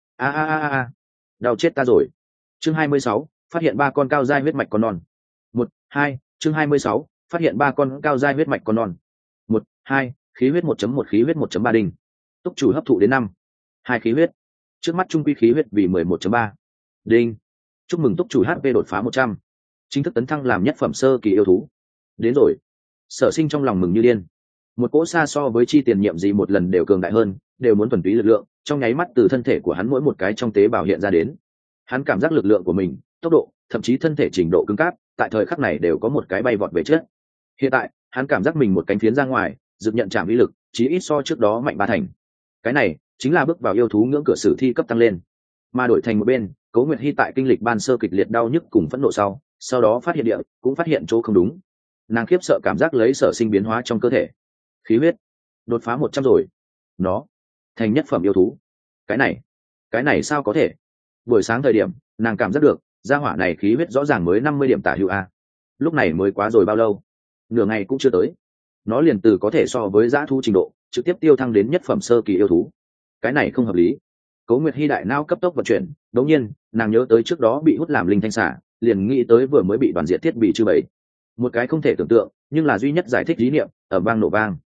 a. Đau chết ta rồi. Chương 26, phát hiện 3 con cao giai huyết mạch con non. 1, 2, chương 26, phát hiện 3 con cao giai huyết mạch con non. 1, 2, khí huyết 1.1 khí huyết 1.3 đinh. Túc chủ hấp thụ đến 5. 2 khí huyết. Trước mắt trung quy khí huyết vì 11.3. Đinh. Chúc mừng túc chủ HP đột phá 100. Chính thức tấn thăng làm nhất phẩm sơ kỳ yêu thú. Đến rồi. Sở Sinh trong lòng mừng như điên. Một cỗ xa so với chi tiền nhiệm gì một lần đều cường đại hơn, đều muốn thuần túy lực lượng, trong nháy mắt từ thân thể của hắn mỗi một cái trong tế bào hiện ra đến. Hắn cảm giác lực lượng của mình, tốc độ, thậm chí thân thể trình độ cứng cáp, tại thời khắc này đều có một cái bay vọt về trước. Hiện tại, hắn cảm giác mình một cánh phiến ra ngoài, dự nhận chạm uy lực, chí ít so trước đó mạnh 3 thành. Cái này chính là bước vào yêu thú ngưỡng cửa sử thi cấp tăng lên. Mà đổi thành một bên, Cố Nguyệt Hi tại kinh lịch ban sơ kịch liệt đau nhức cùng phẫn nộ sau đó phát hiện cũng phát hiện chỗ không đúng. Nàng khiếp sợ cảm giác lấy Sở Sinh biến hóa trong cơ thể. Khí huyết đột phá 100 rồi. Nó thành nhất phẩm yêu thú. Cái này sao có thể? Buổi sáng thời điểm, nàng cảm giác được, gia hỏa này khí huyết rõ ràng mới 50 điểm tả hữu a. Lúc này mới quá rồi bao lâu? Nửa ngày cũng chưa tới. nó liền từ có thể so với dã thú trình độ trực tiếp tiêu thăng đến nhất phẩm sơ kỳ yêu thú. Cái này không hợp lý. Cố Nguyệt Hy đại não cấp tốc vận chuyển, đột nhiên nàng nhớ tới trước đó bị hút làm linh thanh xả, liền nghĩ tới vừa mới bị đoàn diệt thiết bị chư bấy. Một cái không thể tưởng tượng nhưng là duy nhất giải thích lý niệm ở vang nổ vang.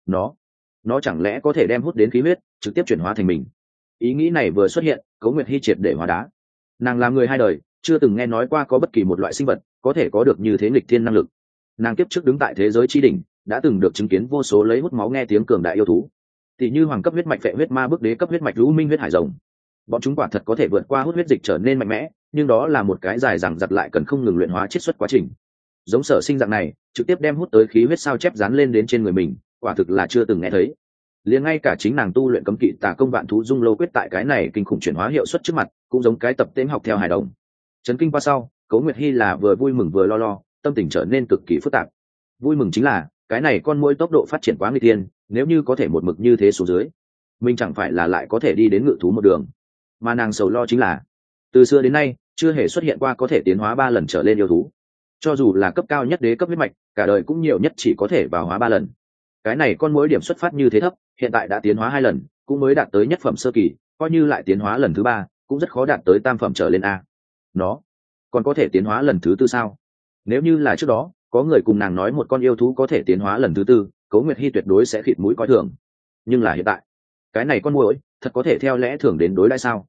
Nó chẳng lẽ có thể đem hút đến khí huyết trực tiếp chuyển hóa thành mình? Ý nghĩ này vừa xuất hiện, Cố Nguyệt Hy triệt để hóa đá. Nàng là người hai đời, chưa từng nghe nói qua có bất kỳ một loại sinh vật có thể có được như thế nghịch thiên năng lực. Nàng kiếp trước đứng tại thế giới chi đỉnh, đã từng được chứng kiến vô số lấy hút máu nghe tiếng cường đại yêu thú, tỷ như hoàng cấp huyết mạch phệ huyết ma, bức đế cấp huyết mạch lũ minh huyết hải rồng. Bọn chúng quả thật có thể vượt qua hút huyết dịch trở nên mạnh mẽ, nhưng đó là một cái dài dằng dặc lại cần không ngừng luyện hóa chiết xuất quá trình. Giống Sở Sinh dạng này trực tiếp đem hút tới khí huyết sao chép dán lên đến trên người mình, quả thực là chưa từng nghe thấy. Liền ngay cả chính nàng tu luyện cấm kỵ tà công vạn thú dung lô quyết tại cái này kinh khủng chuyển hóa hiệu suất trước mặt cũng giống cái tập tễnh học theo hài đồng. Chấn kinh qua sau, Cố Nguyệt Hy là vừa vui mừng vừa lo, tâm tình trở nên cực kỳ phức tạp. Vui mừng chính là cái này con muỗi tốc độ phát triển quá nguy tiên, nếu như có thể một mực như thế xuống dưới, mình chẳng phải là lại có thể đi đến ngự thú một đường. Mà nàng sầu lo chính là từ xưa đến nay chưa hề xuất hiện qua có thể tiến hóa 3 lần trở lên yêu thú. Cho dù là cấp cao nhất đế cấp huyết mạch, cả đời cũng nhiều nhất chỉ có thể vào hóa 3 lần. Cái này con muỗi điểm xuất phát như thế thấp, hiện tại đã tiến hóa 2 lần, cũng mới đạt tới nhất phẩm sơ kỳ, coi như lại tiến hóa lần thứ 3, cũng rất khó đạt tới tam phẩm trở lên a. Nó còn có thể tiến hóa lần thứ 4 sao? Nếu như là trước đó, có người cùng nàng nói một con yêu thú có thể tiến hóa lần thứ 4, Cố Nguyệt Hy tuyệt đối sẽ khịt mũi coi thường. Nhưng là hiện tại, cái này con muỗi thật có thể theo lẽ thường đến đối đãi sao?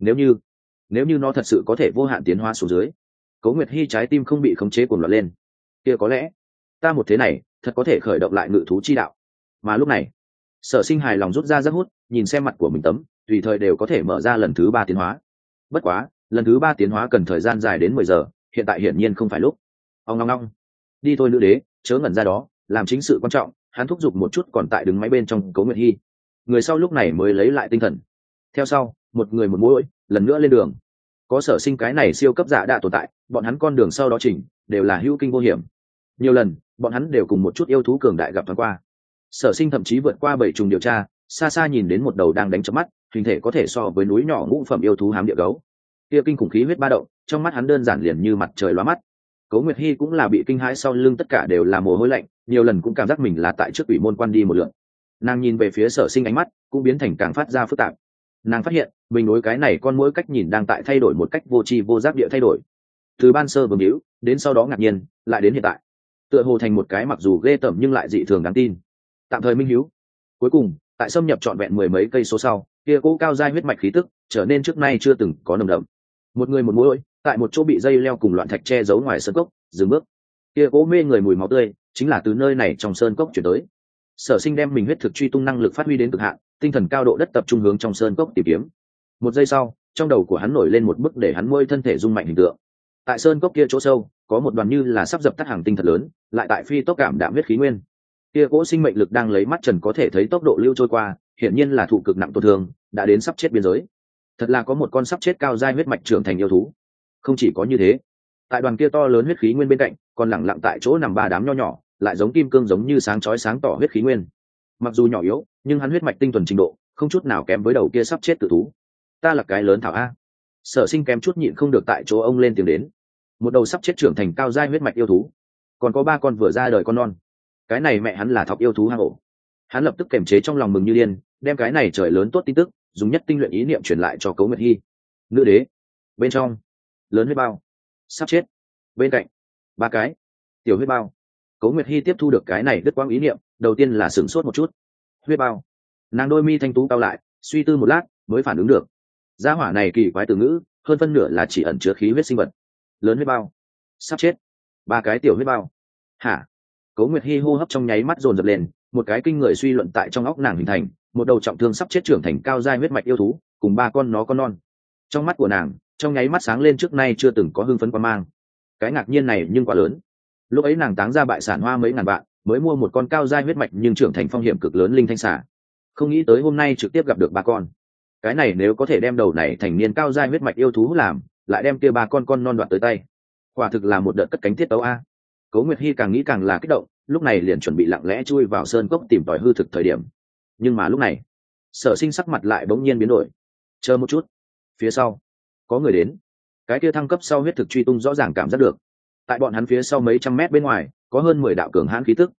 Nếu như nó thật sự có thể vô hạn tiến hóa xuống dưới, Cố Nguyệt Hy trái tim không bị khống chế cuồng loạn lên. Kia có lẽ, ta một thế này thật có thể khởi động lại ngự thú chi đạo. Mà lúc này, Sở Sinh hài lòng rút ra giấc hút, nhìn xem mặt của mình tấm, tùy thời đều có thể mở ra lần thứ 3 tiến hóa. Bất quá, lần thứ 3 tiến hóa cần thời gian dài đến 10 giờ, hiện tại hiển nhiên không phải lúc. Ong ong ong. Đi thôi nữ đế, chớ ngẩn ra đó, làm chính sự quan trọng. Hắn thúc giục một chút còn tại đứng máy bên trong Cố Nguyệt Hy. Người sau lúc này mới lấy lại tinh thần. Theo sau, một người một mũi, lần nữa lên đường. Có Sở Sinh cái này siêu cấp dạ đã tồn tại, bọn hắn con đường sau đó chỉnh đều là hữu kinh vô hiểm. Nhiều lần, bọn hắn đều cùng một chút yêu thú cường đại gặp thoáng qua. Sở Sinh thậm chí vượt qua 7 trùng điều tra, xa xa nhìn đến một đầu đang đánh chớp mắt, hình thể có thể so với núi nhỏ ngũ phẩm yêu thú hám địa gấu. Kia kinh khủng khí huyết ba động, trong mắt hắn đơn giản liền như mặt trời lóa mắt. Cố Nguyệt Hy cũng là bị kinh hãi, sau lưng tất cả đều là mồ hôi lạnh, nhiều lần cũng cảm giác mình là tại trước ủy môn quan đi một lượt. Nàng nhìn về phía Sở Sinh, ánh mắt cũng biến thành càng phát ra phức tạp. Nàng phát hiện mình đối cái này con muỗi cách nhìn đang tại thay đổi một cách vô tri vô giác địa thay đổi, từ ban sơ vương hữu đến sau đó ngạc nhiên, lại đến hiện tại tựa hồ thành một cái mặc dù ghê tởm nhưng lại dị thường đáng tin. Tạm thời minh hữu, cuối cùng tại xâm nhập trọn vẹn 10 mấy cây số sau, kia cỗ cao giai huyết mạch khí tức trở nên trước nay chưa từng có nồng đậm. Một người một mũi tại một chỗ bị dây leo cùng loạn thạch che giấu ngoài sơn cốc dừng bước. Kia cỗ mê người mùi máu tươi chính là từ nơi này trong sơn cốc chuyển tới. Sở Sinh đem mình huyết thực truy tung năng lực phát huy đến cực hạn, tinh thần cao độ đất tập trung hướng trong sơn cốc tìm kiếm. Một giây sau, trong đầu của hắn nổi lên một bức để hắn môi thân thể rung mạnh hình tượng. Tại sơn cốc kia chỗ sâu, có một đoàn như là sắp dập tắt hàng tinh thật lớn, lại tại phi tốc cảm đạm huyết khí nguyên. Kia cỗ sinh mệnh lực đang lấy mắt trần có thể thấy tốc độ lưu trôi qua, hiển nhiên là thụ cực nặng tổn thương, đã đến sắp chết biên giới. Thật là có một con sắp chết cao giai huyết mạch trưởng thành yêu thú. Không chỉ có như thế, tại đoàn kia to lớn huyết khí nguyên bên cạnh, còn lẳng lặng tại chỗ nằm 3 đám nho nhỏ, lại giống kim cương giống như sáng chói sáng tỏ huyết khí nguyên. Mặc dù nhỏ yếu, nhưng hắn huyết mạch tinh thuần trình độ không chút nào kém với đầu kia sắp chết tự thú. Ta là cái lớn thảo a. Sở Sinh kém chút nhịn không được tại chỗ ông lên tiếng đến. Một đầu sắp chết trưởng thành cao giai huyết mạch yêu thú, còn có 3 con vừa ra đời con non. Cái này mẹ hắn là thọc yêu thú hang ổ. Hắn lập tức kiềm chế trong lòng mừng như điên, đem cái này trời lớn tốt tin tức dùng nhất tinh luyện ý niệm truyền lại cho Cố Nguyệt Hy. Nữ đế, bên trong lớn huyết bao, sắp chết, bên cạnh 3 cái tiểu huyết bao. Cố Nguyệt Hy tiếp thu được cái này đứt quãng ý niệm, đầu tiên là sửng sốt một chút. Huyết bao? Nàng đôi mi thanh tú cao lại, suy tư một lát mới phản ứng được. Gia hỏa này kỳ quái từ ngữ, hơn phân nửa là chỉ ẩn chứa khí huyết sinh vật. Lớn huyết bao, sắp chết, 3 cái tiểu huyết bao. Hả? Cố Nguyệt Hy hô hấp trong nháy mắt dồn dập lên, một cái kinh người suy luận tại trong óc nàng hình thành, một đầu trọng thương sắp chết trưởng thành cao giai huyết mạch yêu thú, cùng 3 con nó con non. Trong mắt của nàng, trong nháy mắt sáng lên trước nay chưa từng có hưng phấn quan mang. Cái ngạc nhiên này nhưng quá lớn. Lúc ấy nàng táng ra bại sản hoa mấy ngàn vạn, mới mua một con cao giai huyết mạch nhưng trưởng thành phong hiểm cực lớn linh thanh xà. Không nghĩ tới hôm nay trực tiếp gặp được 3 con. Cái này nếu có thể đem đầu này thành niên cao giai huyết mạch yêu thú làm, lại đem kia 3 con non đoạt tới tay, quả thực là một đợt cất cánh tiết tấu a. Cố Nguyệt Hy càng nghĩ càng là kích động, lúc này liền chuẩn bị lặng lẽ chui vào sơn cốc tìm tòi hư thực thời điểm. Nhưng mà lúc này, Sở Sinh sắc mặt lại bỗng nhiên biến đổi. Chờ một chút, phía sau có người đến. Cái kia thăng cấp sau huyết thực truy tung rõ ràng cảm giác được. Tại bọn hắn phía sau mấy trăm mét bên ngoài, có hơn 10 đạo cường hãn khí tức,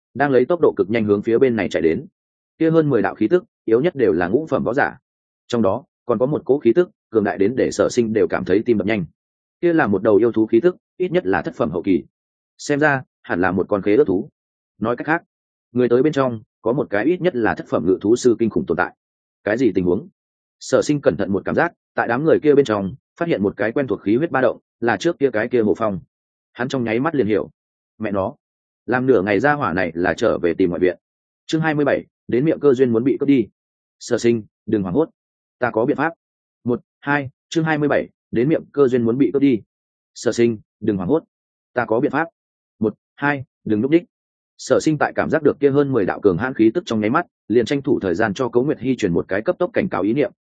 đang lấy tốc độ cực nhanh hướng phía bên này chạy đến. Kia hơn 10 đạo khí tức, yếu nhất đều là ngũ phẩm võ giả. Trong đó, còn có một cỗ khí tức cường đại đến để Sở Sinh đều cảm thấy tim đập nhanh. Kia là một đầu yêu thú khí tức, ít nhất là thất phẩm hậu kỳ. Xem ra, hẳn là một con khế ước thú. Nói cách khác, người tới bên trong có một cái ít nhất là thất phẩm ngự thú sư kinh khủng tồn tại. Cái gì tình huống? Sở Sinh cẩn thận một cảm giác, tại đám người kia bên trong, phát hiện một cái quen thuộc khí huyết ba động, là trước kia cái kia Hồ Phong. Hắn trong nháy mắt liền hiểu, mẹ nó, làm nửa ngày ra hỏa này là trở về tìm ngoại viện. Chương 27, đến miệng cơ duyên muốn bị cướp đi. Sở Sinh, đừng hoảng hốt, ta có biện pháp. 1, 2, chương 27, đến miệng cơ duyên muốn bị cướp đi. Sở Sinh, đừng hoảng hốt, ta có biện pháp. 1, 2, đừng núp đích. Sở Sinh tại cảm giác được kia hơn 10 đạo cường hãn khí tức trong nháy mắt, liền tranh thủ thời gian cho Cố Nguyệt Hi truyền một cái cấp tốc cảnh cáo ý niệm.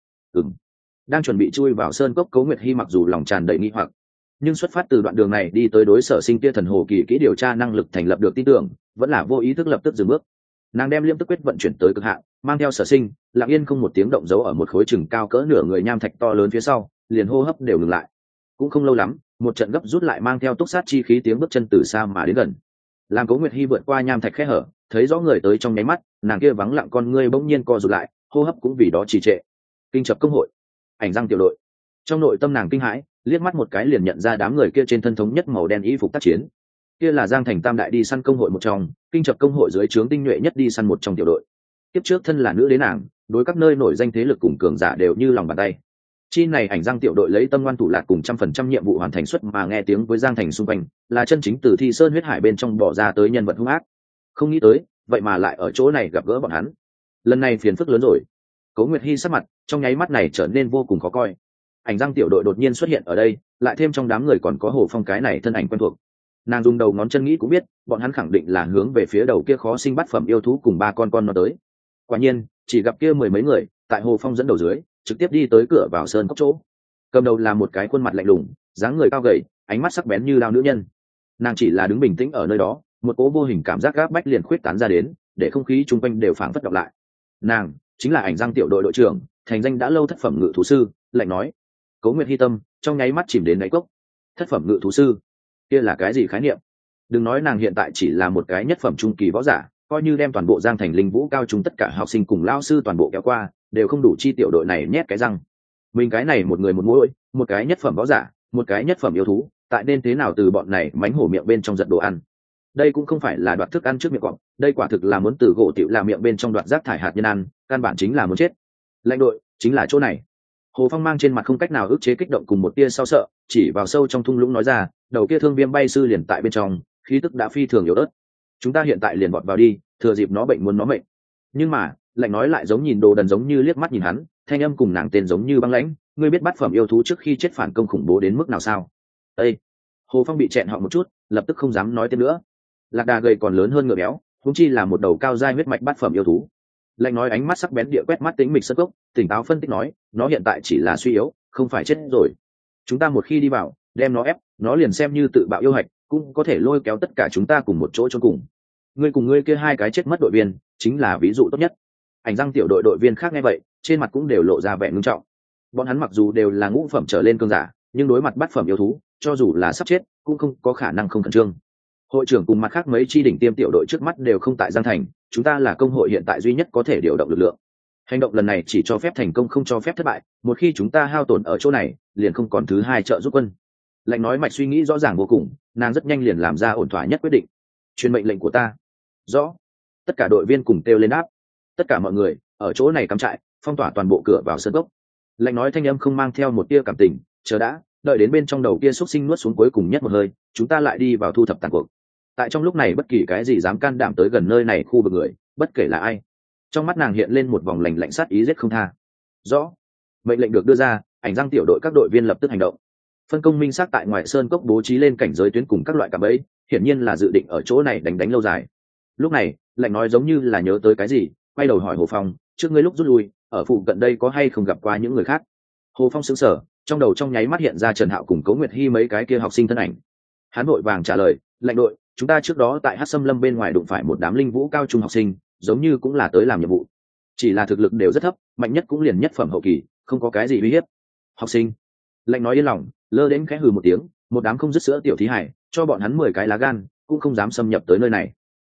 Đang chuẩn bị chui vào sơn cốc, Cố Nguyệt Hi mặc dù lòng tràn đầy nghi hoặc, nhưng xuất phát từ đoạn đường này đi tới đối Sở Sinh kia thần hồ kỳ kỹ điều tra năng lực thành lập được tin tưởng, vẫn là vô ý thức lập tức dừng bước. Nàng đem liêm tức quyết vận chuyển tới cực hạn, mang theo Sở Sinh, lặng yên không một tiếng động giấu ở một khối chừng cao cỡ nửa người nham thạch to lớn phía sau, liền hô hấp đều ngừng lại. Cũng không lâu lắm, một trận gấp rút lại mang theo túc sát chi khí tiếng bước chân từ xa mà đến gần. Làm Cố Nguyệt Hi vượt qua nham thạch khe hở, thấy rõ người tới trong nháy mắt, nàng kia vắng lặng con ngươi bỗng nhiên co rụt lại, hô hấp cũng vì đó trì trệ. Kinh Chập công hội, Ảnh Răng tiểu đội. Trong nội tâm nàng kinh hãi, liếc mắt một cái liền nhận ra đám người kia trên thân thống nhất màu đen y phục tác chiến. Kia là Giang Thành Tam đại đi săn công hội một trong, Kinh Chập công hội dưới trướng tinh nhuệ nhất đi săn một trong tiểu đội. Tiếp trước thân là nữ đế nàng, đối các nơi nổi danh thế lực cùng cường giả đều như lòng bàn tay. Chi này Ảnh Răng tiểu đội lấy tâm ngoan thủ lạc cùng 100% nhiệm vụ hoàn thành xuất mà nghe tiếng với Giang Thành xung quanh, là chân chính từ Thi Sơn huyết hải bên trong bỏ ra tới nhân vật hung ác. Không nghĩ tới, vậy mà lại ở chỗ này gặp gỡ bọn hắn. Lần này phiền phức lớn rồi. Cố Nguyệt Hi sắc mặt trong nháy mắt này trở nên vô cùng khó coi. Ảnh Răng tiểu đội đột nhiên xuất hiện ở đây, lại thêm trong đám người còn có Hồ Phong cái này thân ảnh quen thuộc. Nàng dùng đầu ngón chân nghĩ cũng biết, bọn hắn khẳng định là hướng về phía đầu kia khó sinh bát phẩm yêu thú cùng ba con nó tới. Quả nhiên, chỉ gặp kia mười mấy người, tại Hồ Phong dẫn đầu dưới, trực tiếp đi tới cửa vào sơn cốc chỗ. Cầm đầu là một cái khuôn mặt lạnh lùng, dáng người cao gầy, ánh mắt sắc bén như đao nữ nhân. Nàng chỉ là đứng bình tĩnh ở nơi đó, một cỗ vô hình cảm giác gáp bách liền khuyết tán ra đến, để không khí chung quanh đều phảng phất đọc lại. Nàng chính là Ảnh Răng tiểu đội đội trưởng, thành danh đã lâu thất phẩm ngự thú sư. Lạnh nói. Cố Nguyệt Hi tâm trong nháy mắt chìm đến đáy cốc. Thất phẩm ngự thú sư, kia là cái gì khái niệm? Đừng nói nàng hiện tại chỉ là một cái nhất phẩm trung kỳ võ giả, coi như đem toàn bộ Giang Thành linh vũ cao trung tất cả học sinh cùng lao sư toàn bộ kéo qua, đều không đủ chi tiểu đội này nhét cái răng. Mình cái này một người một mũi, một cái nhất phẩm võ giả, một cái nhất phẩm yêu thú, tại nên thế nào từ bọn này mánh hổ miệng bên trong giật đồ ăn? Đây cũng không phải là đoạt thức ăn trước miệng cọp, đây quả thực là muốn từ gỗ tiểu là miệng bên trong đoạt rác thải hạt nhân ăn, căn bản chính là muốn chết. Lãnh đội chính là chỗ này. Hồ Phong mang trên mặt không cách nào ức chế kích động cùng một tia sau sợ, chỉ vào sâu trong thung lũng nói ra, đầu kia thương viêm bay sư liền tại bên trong, khí tức đã phi thường yếu ớt. Chúng ta hiện tại liền vọt vào đi, thừa dịp nó bệnh muốn nó mệnh. Nhưng mà, lạnh nói lại giống nhìn đồ đần giống như liếc mắt nhìn hắn, thanh âm cùng nàng tên giống như băng lãnh, ngươi biết bát phẩm yêu thú trước khi chết phản công khủng bố đến mức nào sao? Ê! Hồ Phong bị chẹn họ một chút, lập tức không dám nói thêm nữa. Lạc đà gầy còn lớn hơn ngựa béo, huống chi là một đầu cao giai huyết mạch bát phẩm yêu thú. Lạnh nói ánh mắt sắc bén địa quét mắt tĩnh mịch sân cốc, tỉnh táo phân tích nói, nó hiện tại chỉ là suy yếu, không phải chết rồi. Chúng ta một khi đi vào, đem nó ép, nó liền xem như tự bạo yêu hạch, cũng có thể lôi kéo tất cả chúng ta cùng một chỗ chôn cùng. Ngươi cùng ngươi kia hai cái chết mất đội viên, chính là ví dụ tốt nhất. Ảnh Răng tiểu đội đội viên khác nghe vậy, trên mặt cũng đều lộ ra vẻ ngưng trọng. Bọn hắn mặc dù đều là ngũ phẩm trở lên cường giả, nhưng đối mặt bát phẩm yêu thú, cho dù là sắp chết, cũng không có khả năng không khẩn trương. Hội trưởng cùng mặt khác mấy chi đỉnh tiêm tiểu đội trước mắt đều không tại Giang Thành, chúng ta là công hội hiện tại duy nhất có thể điều động lực lượng. Hành động lần này chỉ cho phép thành công không cho phép thất bại, một khi chúng ta hao tổn ở chỗ này, liền không còn thứ hai trợ giúp quân. Lệnh nói mạch suy nghĩ rõ ràng vô cùng, nàng rất nhanh liền làm ra ổn thỏa nhất quyết định. Truyền mệnh lệnh của ta. Rõ. Tất cả đội viên cùng kêu lên đáp. Tất cả mọi người ở chỗ này cắm trại, phong tỏa toàn bộ cửa vào sân gốc. Lệnh nói thanh âm không mang theo một tia cảm tình, chờ đã, đợi đến bên trong đầu kia xúc sinh nuốt xuống cuối cùng nhất một hơi, chúng ta lại đi vào thu thập tàn cuộc. Tại trong lúc này bất kỳ cái gì dám can đảm tới gần nơi này khu vực người, bất kể là ai. Trong mắt nàng hiện lên một vòng lạnh lạnh sát ý giết không tha. Rõ. Mệnh lệnh được đưa ra, Ảnh Răng tiểu đội các đội viên lập tức hành động. Phân công minh xác tại ngoài sơn cốc bố trí lên cảnh giới tuyến cùng các loại cạm bẫy, hiển nhiên là dự định ở chỗ này đánh lâu dài. Lúc này, lạnh nói giống như là nhớ tới cái gì, quay đầu hỏi Hồ Phong, trước ngươi lúc rút lui, ở phụ cận đây có hay không gặp qua những người khác? Hồ Phong sững sờ, trong đầu trong nháy mắt hiện ra Trần Hạo cùng Cố Nguyệt Hi mấy cái kia học sinh thân ảnh. Hắn vội vàng trả lời, lệnh đội, chúng ta trước đó tại Hắc Sâm Lâm bên ngoài đụng phải một đám linh vũ cao trung học sinh, giống như cũng là tới làm nhiệm vụ. Chỉ là thực lực đều rất thấp, mạnh nhất cũng liền nhất phẩm hậu kỳ, không có cái gì uy hiếp. Học sinh. Lệnh nói yên lòng, lơ đến khẽ hừ một tiếng, một đám không dứt sữa tiểu thí hải, cho bọn hắn 10 cái lá gan, cũng không dám xâm nhập tới nơi này.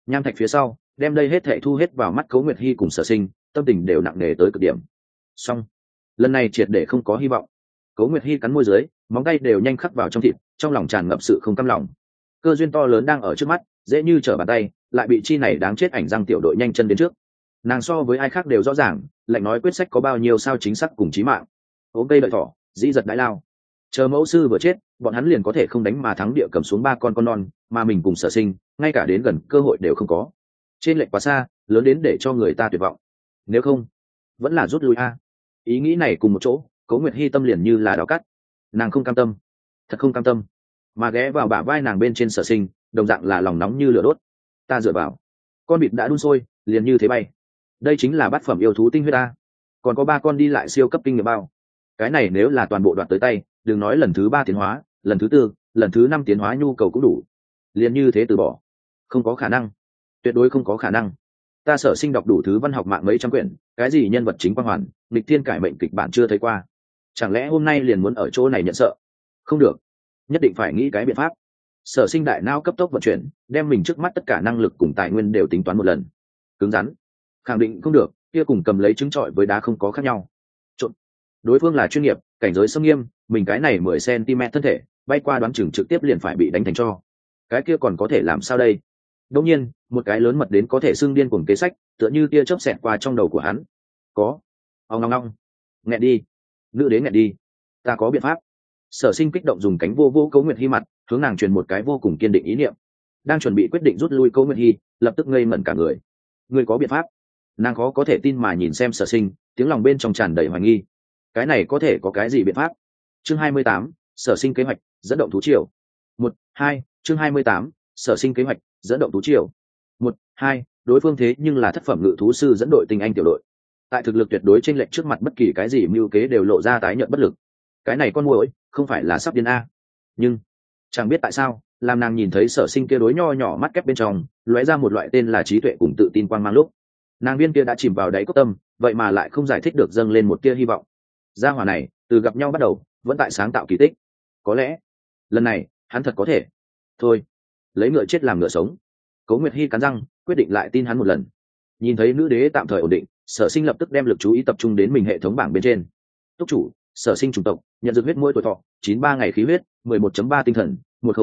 Nham thạch phía sau đem đây hết thệ thu hết vào mắt Cố Nguyệt Hi cùng Sở Sinh, tâm tình đều nặng nề tới cực điểm. Xong, lần này triệt để không có hy vọng. Cố Nguyệt Hi cắn môi dưới, móng tay đều nhanh khắc vào trong thịt, trong lòng tràn ngập sự không cam lòng. Cơ duyên to lớn đang ở trước mắt, dễ như trở bàn tay, lại bị chi này đáng chết ảnh răng tiểu đội nhanh chân đến trước. Nàng so với ai khác đều rõ ràng, lệnh nói quyết sách có bao nhiêu sao chính xác cùng chí mạng. Ốm cây đợi thỏ, dĩ giật đại lao. Chờ mẫu sư vừa chết, bọn hắn liền có thể không đánh mà thắng địa cầm xuống 3 con non, mà mình cùng Sở Sinh, ngay cả đến gần cơ hội đều không có. Trên lệch quá xa, lớn đến để cho người ta tuyệt vọng. Nếu không, vẫn là rút lui a. Ý nghĩ này cùng một chỗ, Cố Nguyệt Hi tâm liền như là đào cắt. Nàng không cam tâm, thật không cam tâm, mà ghé vào bả vai nàng bên trên Sở Sinh, đồng dạng là lòng nóng như lửa đốt. Ta dựa vào, con vịt đã đun sôi, liền như thế bay. Đây chính là bát phẩm yêu thú tinh huyết ta. Còn có 3 con đi lại siêu cấp kinh nghiệm bao. Cái này nếu là toàn bộ đoạt tới tay, đừng nói lần thứ 3 tiến hóa, lần thứ 4, lần thứ 5 tiến hóa nhu cầu cũng đủ. Liền như thế từ bỏ, không có khả năng, tuyệt đối không có khả năng. Ta Sở Sinh đọc đủ thứ văn học mạng mấy trăm quyển, cái gì nhân vật chính quang hoàn, nghịch thiên cải mệnh kịch bản chưa thấy qua. Chẳng lẽ hôm nay liền muốn ở chỗ này nhận sợ? Không được, nhất định phải nghĩ cái biện pháp. Sở Sinh đại não cấp tốc vận chuyển, đem mình trước mắt tất cả năng lực cùng tài nguyên đều tính toán một lần. Cứng rắn, khẳng định không được, kia cùng cầm lấy trứng trọi với đá không có khác nhau. Trộn. Đối phương là chuyên nghiệp, cảnh giới sâm nghiêm, mình cái này 10 cm thân thể, bay qua đoán chừng trực tiếp liền phải bị đánh thành tro. Cái kia còn có thể làm sao đây? Đương nhiên, một cái lớn mật đến có thể xưng điên cuồng kế sách, tựa như tia chớp xẹt qua trong đầu của hắn. Có. Ong ong ong. Nghẹn đi. Nữ đế nghẹn đi. Ta có biện pháp. Sở Sinh kích động dùng cánh vô vô Cố Nguyệt Hi mặt, hướng nàng truyền một cái vô cùng kiên định ý niệm. Đang chuẩn bị quyết định rút lui Cố Nguyệt Hi, lập tức ngây ngẩn cả người. Ngươi có biện pháp? Nàng khó có thể tin mà nhìn xem Sở Sinh, tiếng lòng bên trong tràn đầy hoài nghi. Cái này có thể có cái gì biện pháp? Chương 28, Sở Sinh kế hoạch, dẫn động thú triều. 1, 2, chương 28, Sở Sinh kế hoạch, dẫn động thú triều. 1, 2, đối phương thế nhưng là thất phẩm ngự thú sư dẫn đội tinh anh tiểu đội. Tại thực lực tuyệt đối chênh lệch trước mặt bất kỳ cái gì mưu kế đều lộ ra tái nhợt bất lực. Cái này con muỗi, không phải là sắp điên a. Nhưng chẳng biết tại sao, làm nàng nhìn thấy Sở Sinh kia đối nho nhỏ mắt kép bên trong, lóe ra một loại tên là trí tuệ cùng tự tin quang mang lúc, nàng viên kia đã chìm vào đáy cốt tâm, vậy mà lại không giải thích được dâng lên một tia hy vọng. Gia hỏa này, từ gặp nhau bắt đầu, vẫn tại sáng tạo kỳ tích. Có lẽ, lần này, hắn thật có thể. Thôi, lấy ngựa chết làm ngựa sống. Cố Nguyệt Hi cắn răng, quyết định lại tin hắn một lần. Nhìn thấy nữ đế tạm thời ổn định, Sở Sinh lập tức đem lực chú ý tập trung đến mình hệ thống bảng bên trên. Túc chủ, Sở Sinh chủng tộc, nhận dược huyết mỗi tuổi thọ, 93 ngày khí huyết, 11.3 tinh thần, 10.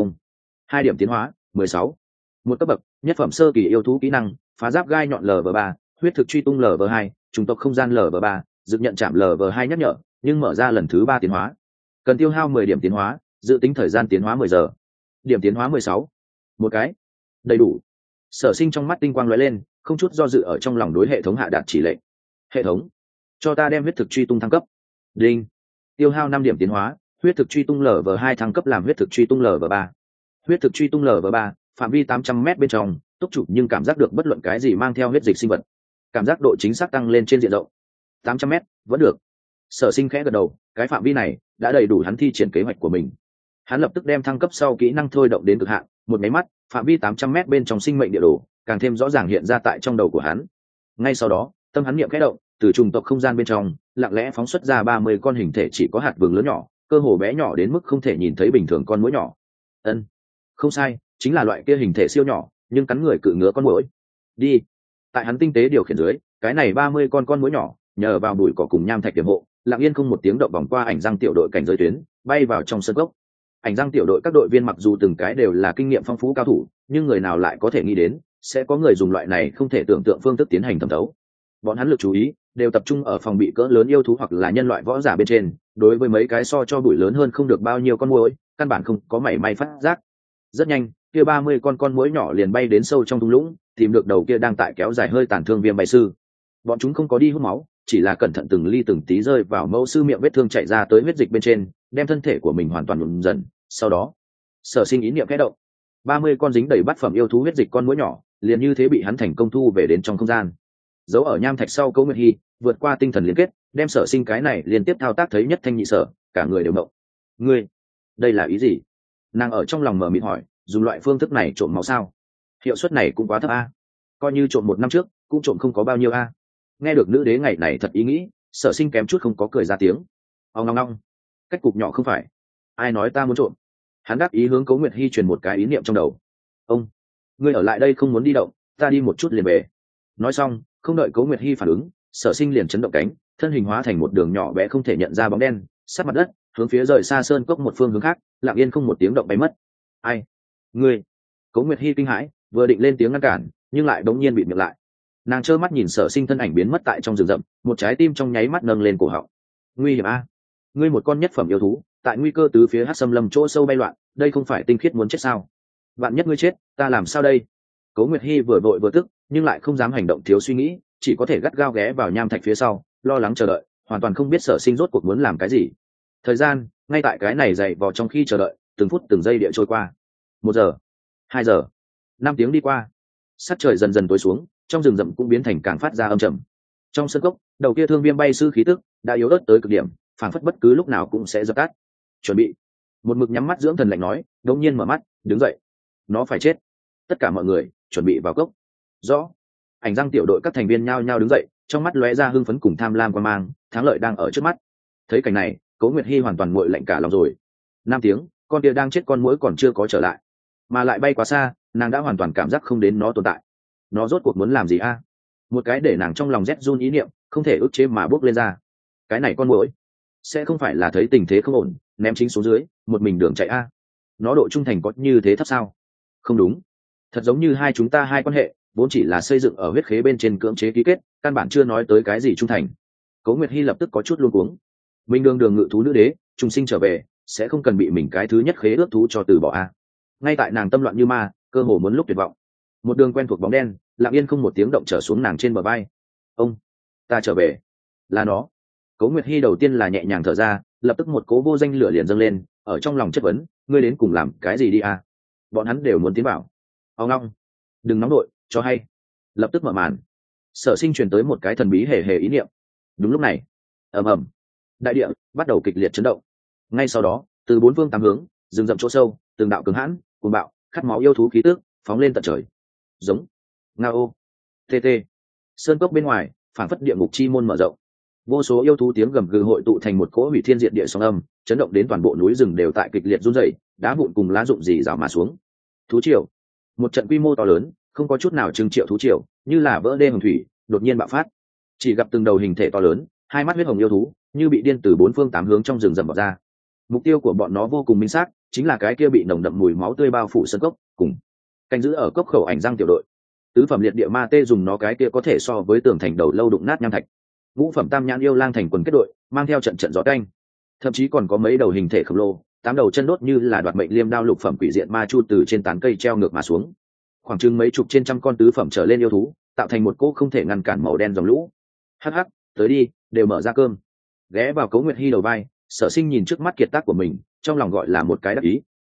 2 điểm tiến hóa, 16. Một cấp bậc, nhất phẩm sơ kỳ yêu thú kỹ năng, phá giáp gai nhọn LV3, huyết thực truy tung LV2, chủng tộc không gian LV3, dự nhận chạm LV2 nhắc nhở, nhưng mở ra lần thứ 3 tiến hóa. Cần tiêu hao 10 điểm tiến hóa, dự tính thời gian tiến hóa 10 giờ. Điểm tiến hóa 16. Một cái. Đầy đủ. Sở Sinh trong mắt tinh quang lóe lên, không chút do dự ở trong lòng đối hệ thống hạ đạt chỉ lệnh. Hệ thống, cho ta đem huyết thực truy tung thăng cấp. Đinh. Tiêu hao 5 điểm tiến hóa, huyết thực truy tung LV2 thăng cấp làm huyết thực truy tung LV3. Huyết thực truy tung LV3, phạm vi 800m bên trong, túc chủ nhưng cảm giác được bất luận cái gì mang theo huyết dịch sinh vật. Cảm giác độ chính xác tăng lên trên diện rộng. 800m, vẫn được. Sở Sinh khẽ gật đầu, cái phạm vi này đã đầy đủ hắn thi triển kế hoạch của mình. Hắn lập tức đem thăng cấp sau kỹ năng thôi động đến cực hạn, một máy mắt, phạm vi 800m bên trong sinh mệnh địa đồ càng thêm rõ ràng hiện ra tại trong đầu của hắn. Ngay sau đó, tâm hắn niệm khẽ động, từ trùng tộc không gian bên trong, lặng lẽ phóng xuất ra 30 con hình thể chỉ có hạt vừng lớn nhỏ, cơ hồ bé nhỏ đến mức không thể nhìn thấy bình thường con muỗi nhỏ. Ân, không sai, chính là loại kia hình thể siêu nhỏ, nhưng cắn người cự ngứa con muỗi. Đi. Tại hắn tinh tế điều khiển dưới, cái này 30 con muỗi nhỏ, nhờ vào bụi cỏ cùng nham thạch điểm hộ, lặng yên không một tiếng động vòng qua ảnh răng tiểu đội cảnh giới tuyến, bay vào trong sân cốc. Ảnh răng tiểu đội các đội viên mặc dù từng cái đều là kinh nghiệm phong phú cao thủ, nhưng người nào lại có thể nghĩ đến sẽ có người dùng loại này không thể tưởng tượng phương thức tiến hành thẩm thấu. Bọn hắn lực chú ý đều tập trung ở phòng bị cỡ lớn yêu thú hoặc là nhân loại võ giả bên trên, đối với mấy cái so cho bụi lớn hơn không được bao nhiêu con muỗi, căn bản không có mảy may phát giác. Rất nhanh, kia 30 con muỗi nhỏ liền bay đến sâu trong thung lũng, tìm được đầu kia đang tại kéo dài hơi tàn thương viêm bay sư. Bọn chúng không có đi hút máu, chỉ là cẩn thận từng ly từng tí rơi vào mẫu sư miệng vết thương chạy ra tới huyết dịch bên trên, đem thân thể của mình hoàn toàn nhuộm dần. Sau đó, Sở Sinh ý niệm khẽ động, 30 con dính đầy bát phẩm yêu thú huyết dịch con muỗi nhỏ, liền như thế bị hắn thành công thu về đến trong không gian. Giấu ở nham thạch sau Cố Nguyệt Hi, vượt qua tinh thần liên kết, đem Sở Sinh cái này liên tiếp thao tác thấy nhất thanh nhị sở, cả người đều mộng. Ngươi, đây là ý gì? Nàng ở trong lòng mờ mịt hỏi, dùng loại phương thức này trộm máu sao? Hiệu suất này cũng quá thấp a. Coi như trộm 1 năm trước, cũng trộm không có bao nhiêu a. Nghe được nữ đế ngày này thật ý nghĩ, Sở Sinh kém chút không có cười ra tiếng. Ong ong ong. Cách cục nhỏ không phải. Ai nói ta muốn trộm? Hắn đáp ý hướng Cố Nguyệt Hi truyền một cái ý niệm trong đầu. Ông, ngươi ở lại đây không muốn đi động, ta đi một chút liền về. Nói xong không đợi Cố Nguyệt Hi phản ứng, Sở Sinh liền chấn động cánh, thân hình hóa thành một đường nhỏ bé không thể nhận ra bóng đen, sát mặt đất hướng phía rời xa sơn cốc một phương hướng khác, lặng yên không một tiếng động bay mất. Ai? Ngươi? Cố Nguyệt Hi kinh hãi, vừa định lên tiếng ngăn cản, nhưng lại đống nhiên bị miệng lại. Nàng trơ mắt nhìn Sở Sinh thân ảnh biến mất tại trong rừng rậm, một trái tim trong nháy mắt nâng lên cổ họng. Nguy hiểm a! Ngươi một con nhất phẩm yêu thú, tại nguy cơ tứ phía hắc xâm lâm chỗ sâu bay loạn, đây không phải tinh khiết muốn chết sao? Bạn nhất ngươi chết, ta làm sao đây? Cố Nguyệt Hi vừa vội vừa tức, nhưng lại không dám hành động thiếu suy nghĩ, chỉ có thể gắt gao ghé vào nham thạch phía sau, lo lắng chờ đợi, hoàn toàn không biết Sở Sinh rốt cuộc muốn làm cái gì. Thời gian ngay tại cái này dày vò trong khi chờ đợi, từng phút từng giây địa trôi qua. 1 giờ, 2 giờ, 5 tiếng đi qua, sắc trời dần dần tối xuống, trong rừng rậm cũng biến thành càng phát ra âm trầm. Trong sân cốc, đầu kia thương viêm bay sư khí tức đã yếu ớt tới cực điểm, phảng phất bất cứ lúc nào cũng sẽ dập tắt. Chuẩn bị. Một mực nhắm mắt dưỡng thần lạnh nói, đột nhiên mở mắt, đứng dậy. Nó phải chết. Tất cả mọi người chuẩn bị vào cốc. Rõ. Ảnh răng tiểu đội các thành viên nhao nhao đứng dậy, trong mắt lóe ra hưng phấn cùng tham lam quan mang, thắng lợi đang ở trước mắt. Thấy cảnh này, Cố Nguyệt Hi hoàn toàn nguội lạnh cả lòng rồi. 5 tiếng, con kia đang chết con muỗi còn chưa có trở lại, mà lại bay quá xa, nàng đã hoàn toàn cảm giác không đến nó tồn tại. Nó rốt cuộc muốn làm gì a? Một cái để nàng trong lòng rét run ý niệm không thể ức chế mà bốc lên ra. Cái này con muỗi sẽ không phải là thấy tình thế không ổn, ném chính xuống dưới, một mình đường chạy a? Nó độ trung thành có như thế thấp sao? Không đúng, thật giống như chúng ta hai quan hệ vốn chỉ là xây dựng ở huyết khế bên trên cưỡng chế ký kết, căn bản chưa nói tới cái gì trung thành. Cố Nguyệt Hi lập tức có chút luống cuống. Mình đường ngự thú nữ đế trùng sinh trở về, sẽ không cần bị mình cái thứ nhất khế ước thú cho từ bỏ a? Ngay tại nàng tâm loạn như ma, cơ hồ muốn lúc tuyệt vọng, một đường quen thuộc bóng đen lặng yên không một tiếng động trở xuống nàng trên bờ vai. Ông, ta trở về. Là nó. Cố Nguyệt Hi đầu tiên là nhẹ nhàng thở ra, lập tức một cố vô danh lửa liền dâng lên, ở trong lòng chất vấn, ngươi đến cùng làm cái gì đi à? Bọn hắn đều muốn tiến vào. Ông long, đừng nóng đội, cho hay. Lập tức mở màn. Sở Sinh truyền tới một cái thần bí hề hề ý niệm. Đúng lúc này, ầm ầm, đại địa bắt đầu kịch liệt chấn động. Ngay sau đó, từ bốn phương tám hướng, rừng rậm chỗ sâu, từng đạo cứng hãn, cuồng bạo, khát máu yêu thú khí tức phóng lên tận trời. Giống, ngao, tt. Sơn cốc bên ngoài phảng phất địa ngục chi môn mở rộng, vô số yêu thú tiếng gầm gừ hội tụ thành một cỗ hủy thiên diệt địa sóng âm, chấn động đến toàn bộ núi rừng đều tại kịch liệt run rẩy, đá vụn cùng lá rụng rỉ rào mà xuống. Thú triều, một trận quy mô to lớn, không có chút nào trừng triệu thú triều, như là vỡ đê hồng thủy, đột nhiên bạo phát. Chỉ gặp từng đầu hình thể to lớn, hai mắt huyết hồng yêu thú, như bị điên từ bốn phương tám hướng trong rừng rậm bò ra. Mục tiêu của bọn nó vô cùng minh xác, chính là cái kia bị nồng đậm mùi máu tươi bao phủ sơn cốc, cùng canh giữ ở cốc khẩu ảnh răng tiểu đội. Tứ phẩm liệt địa ma tê dùng nó cái kia có thể so với tường thành đầu lâu đụng nát nham thạch. Ngũ phẩm tam nhãn yêu lang thành quần kết đội, mang theo trận trận gió canh. Thậm chí còn có mấy đầu hình thể khổng lồ, 8 đầu chân đốt như là đoạt mệnh liêm đao lục phẩm quỷ diện ma chu từ trên tán cây treo ngược mà xuống. Khoảng chừng mấy chục trên trăm con tứ phẩm trở lên yêu thú, tạo thành một cỗ không thể ngăn cản màu đen dòng lũ. Hắc hắc, tới đi, đều mở ra cơm. Ghé vào Cố Nguyệt Hi đầu vai, Sở Sinh nhìn trước mắt kiệt tác của mình, trong lòng gọi là một cái đắc ý.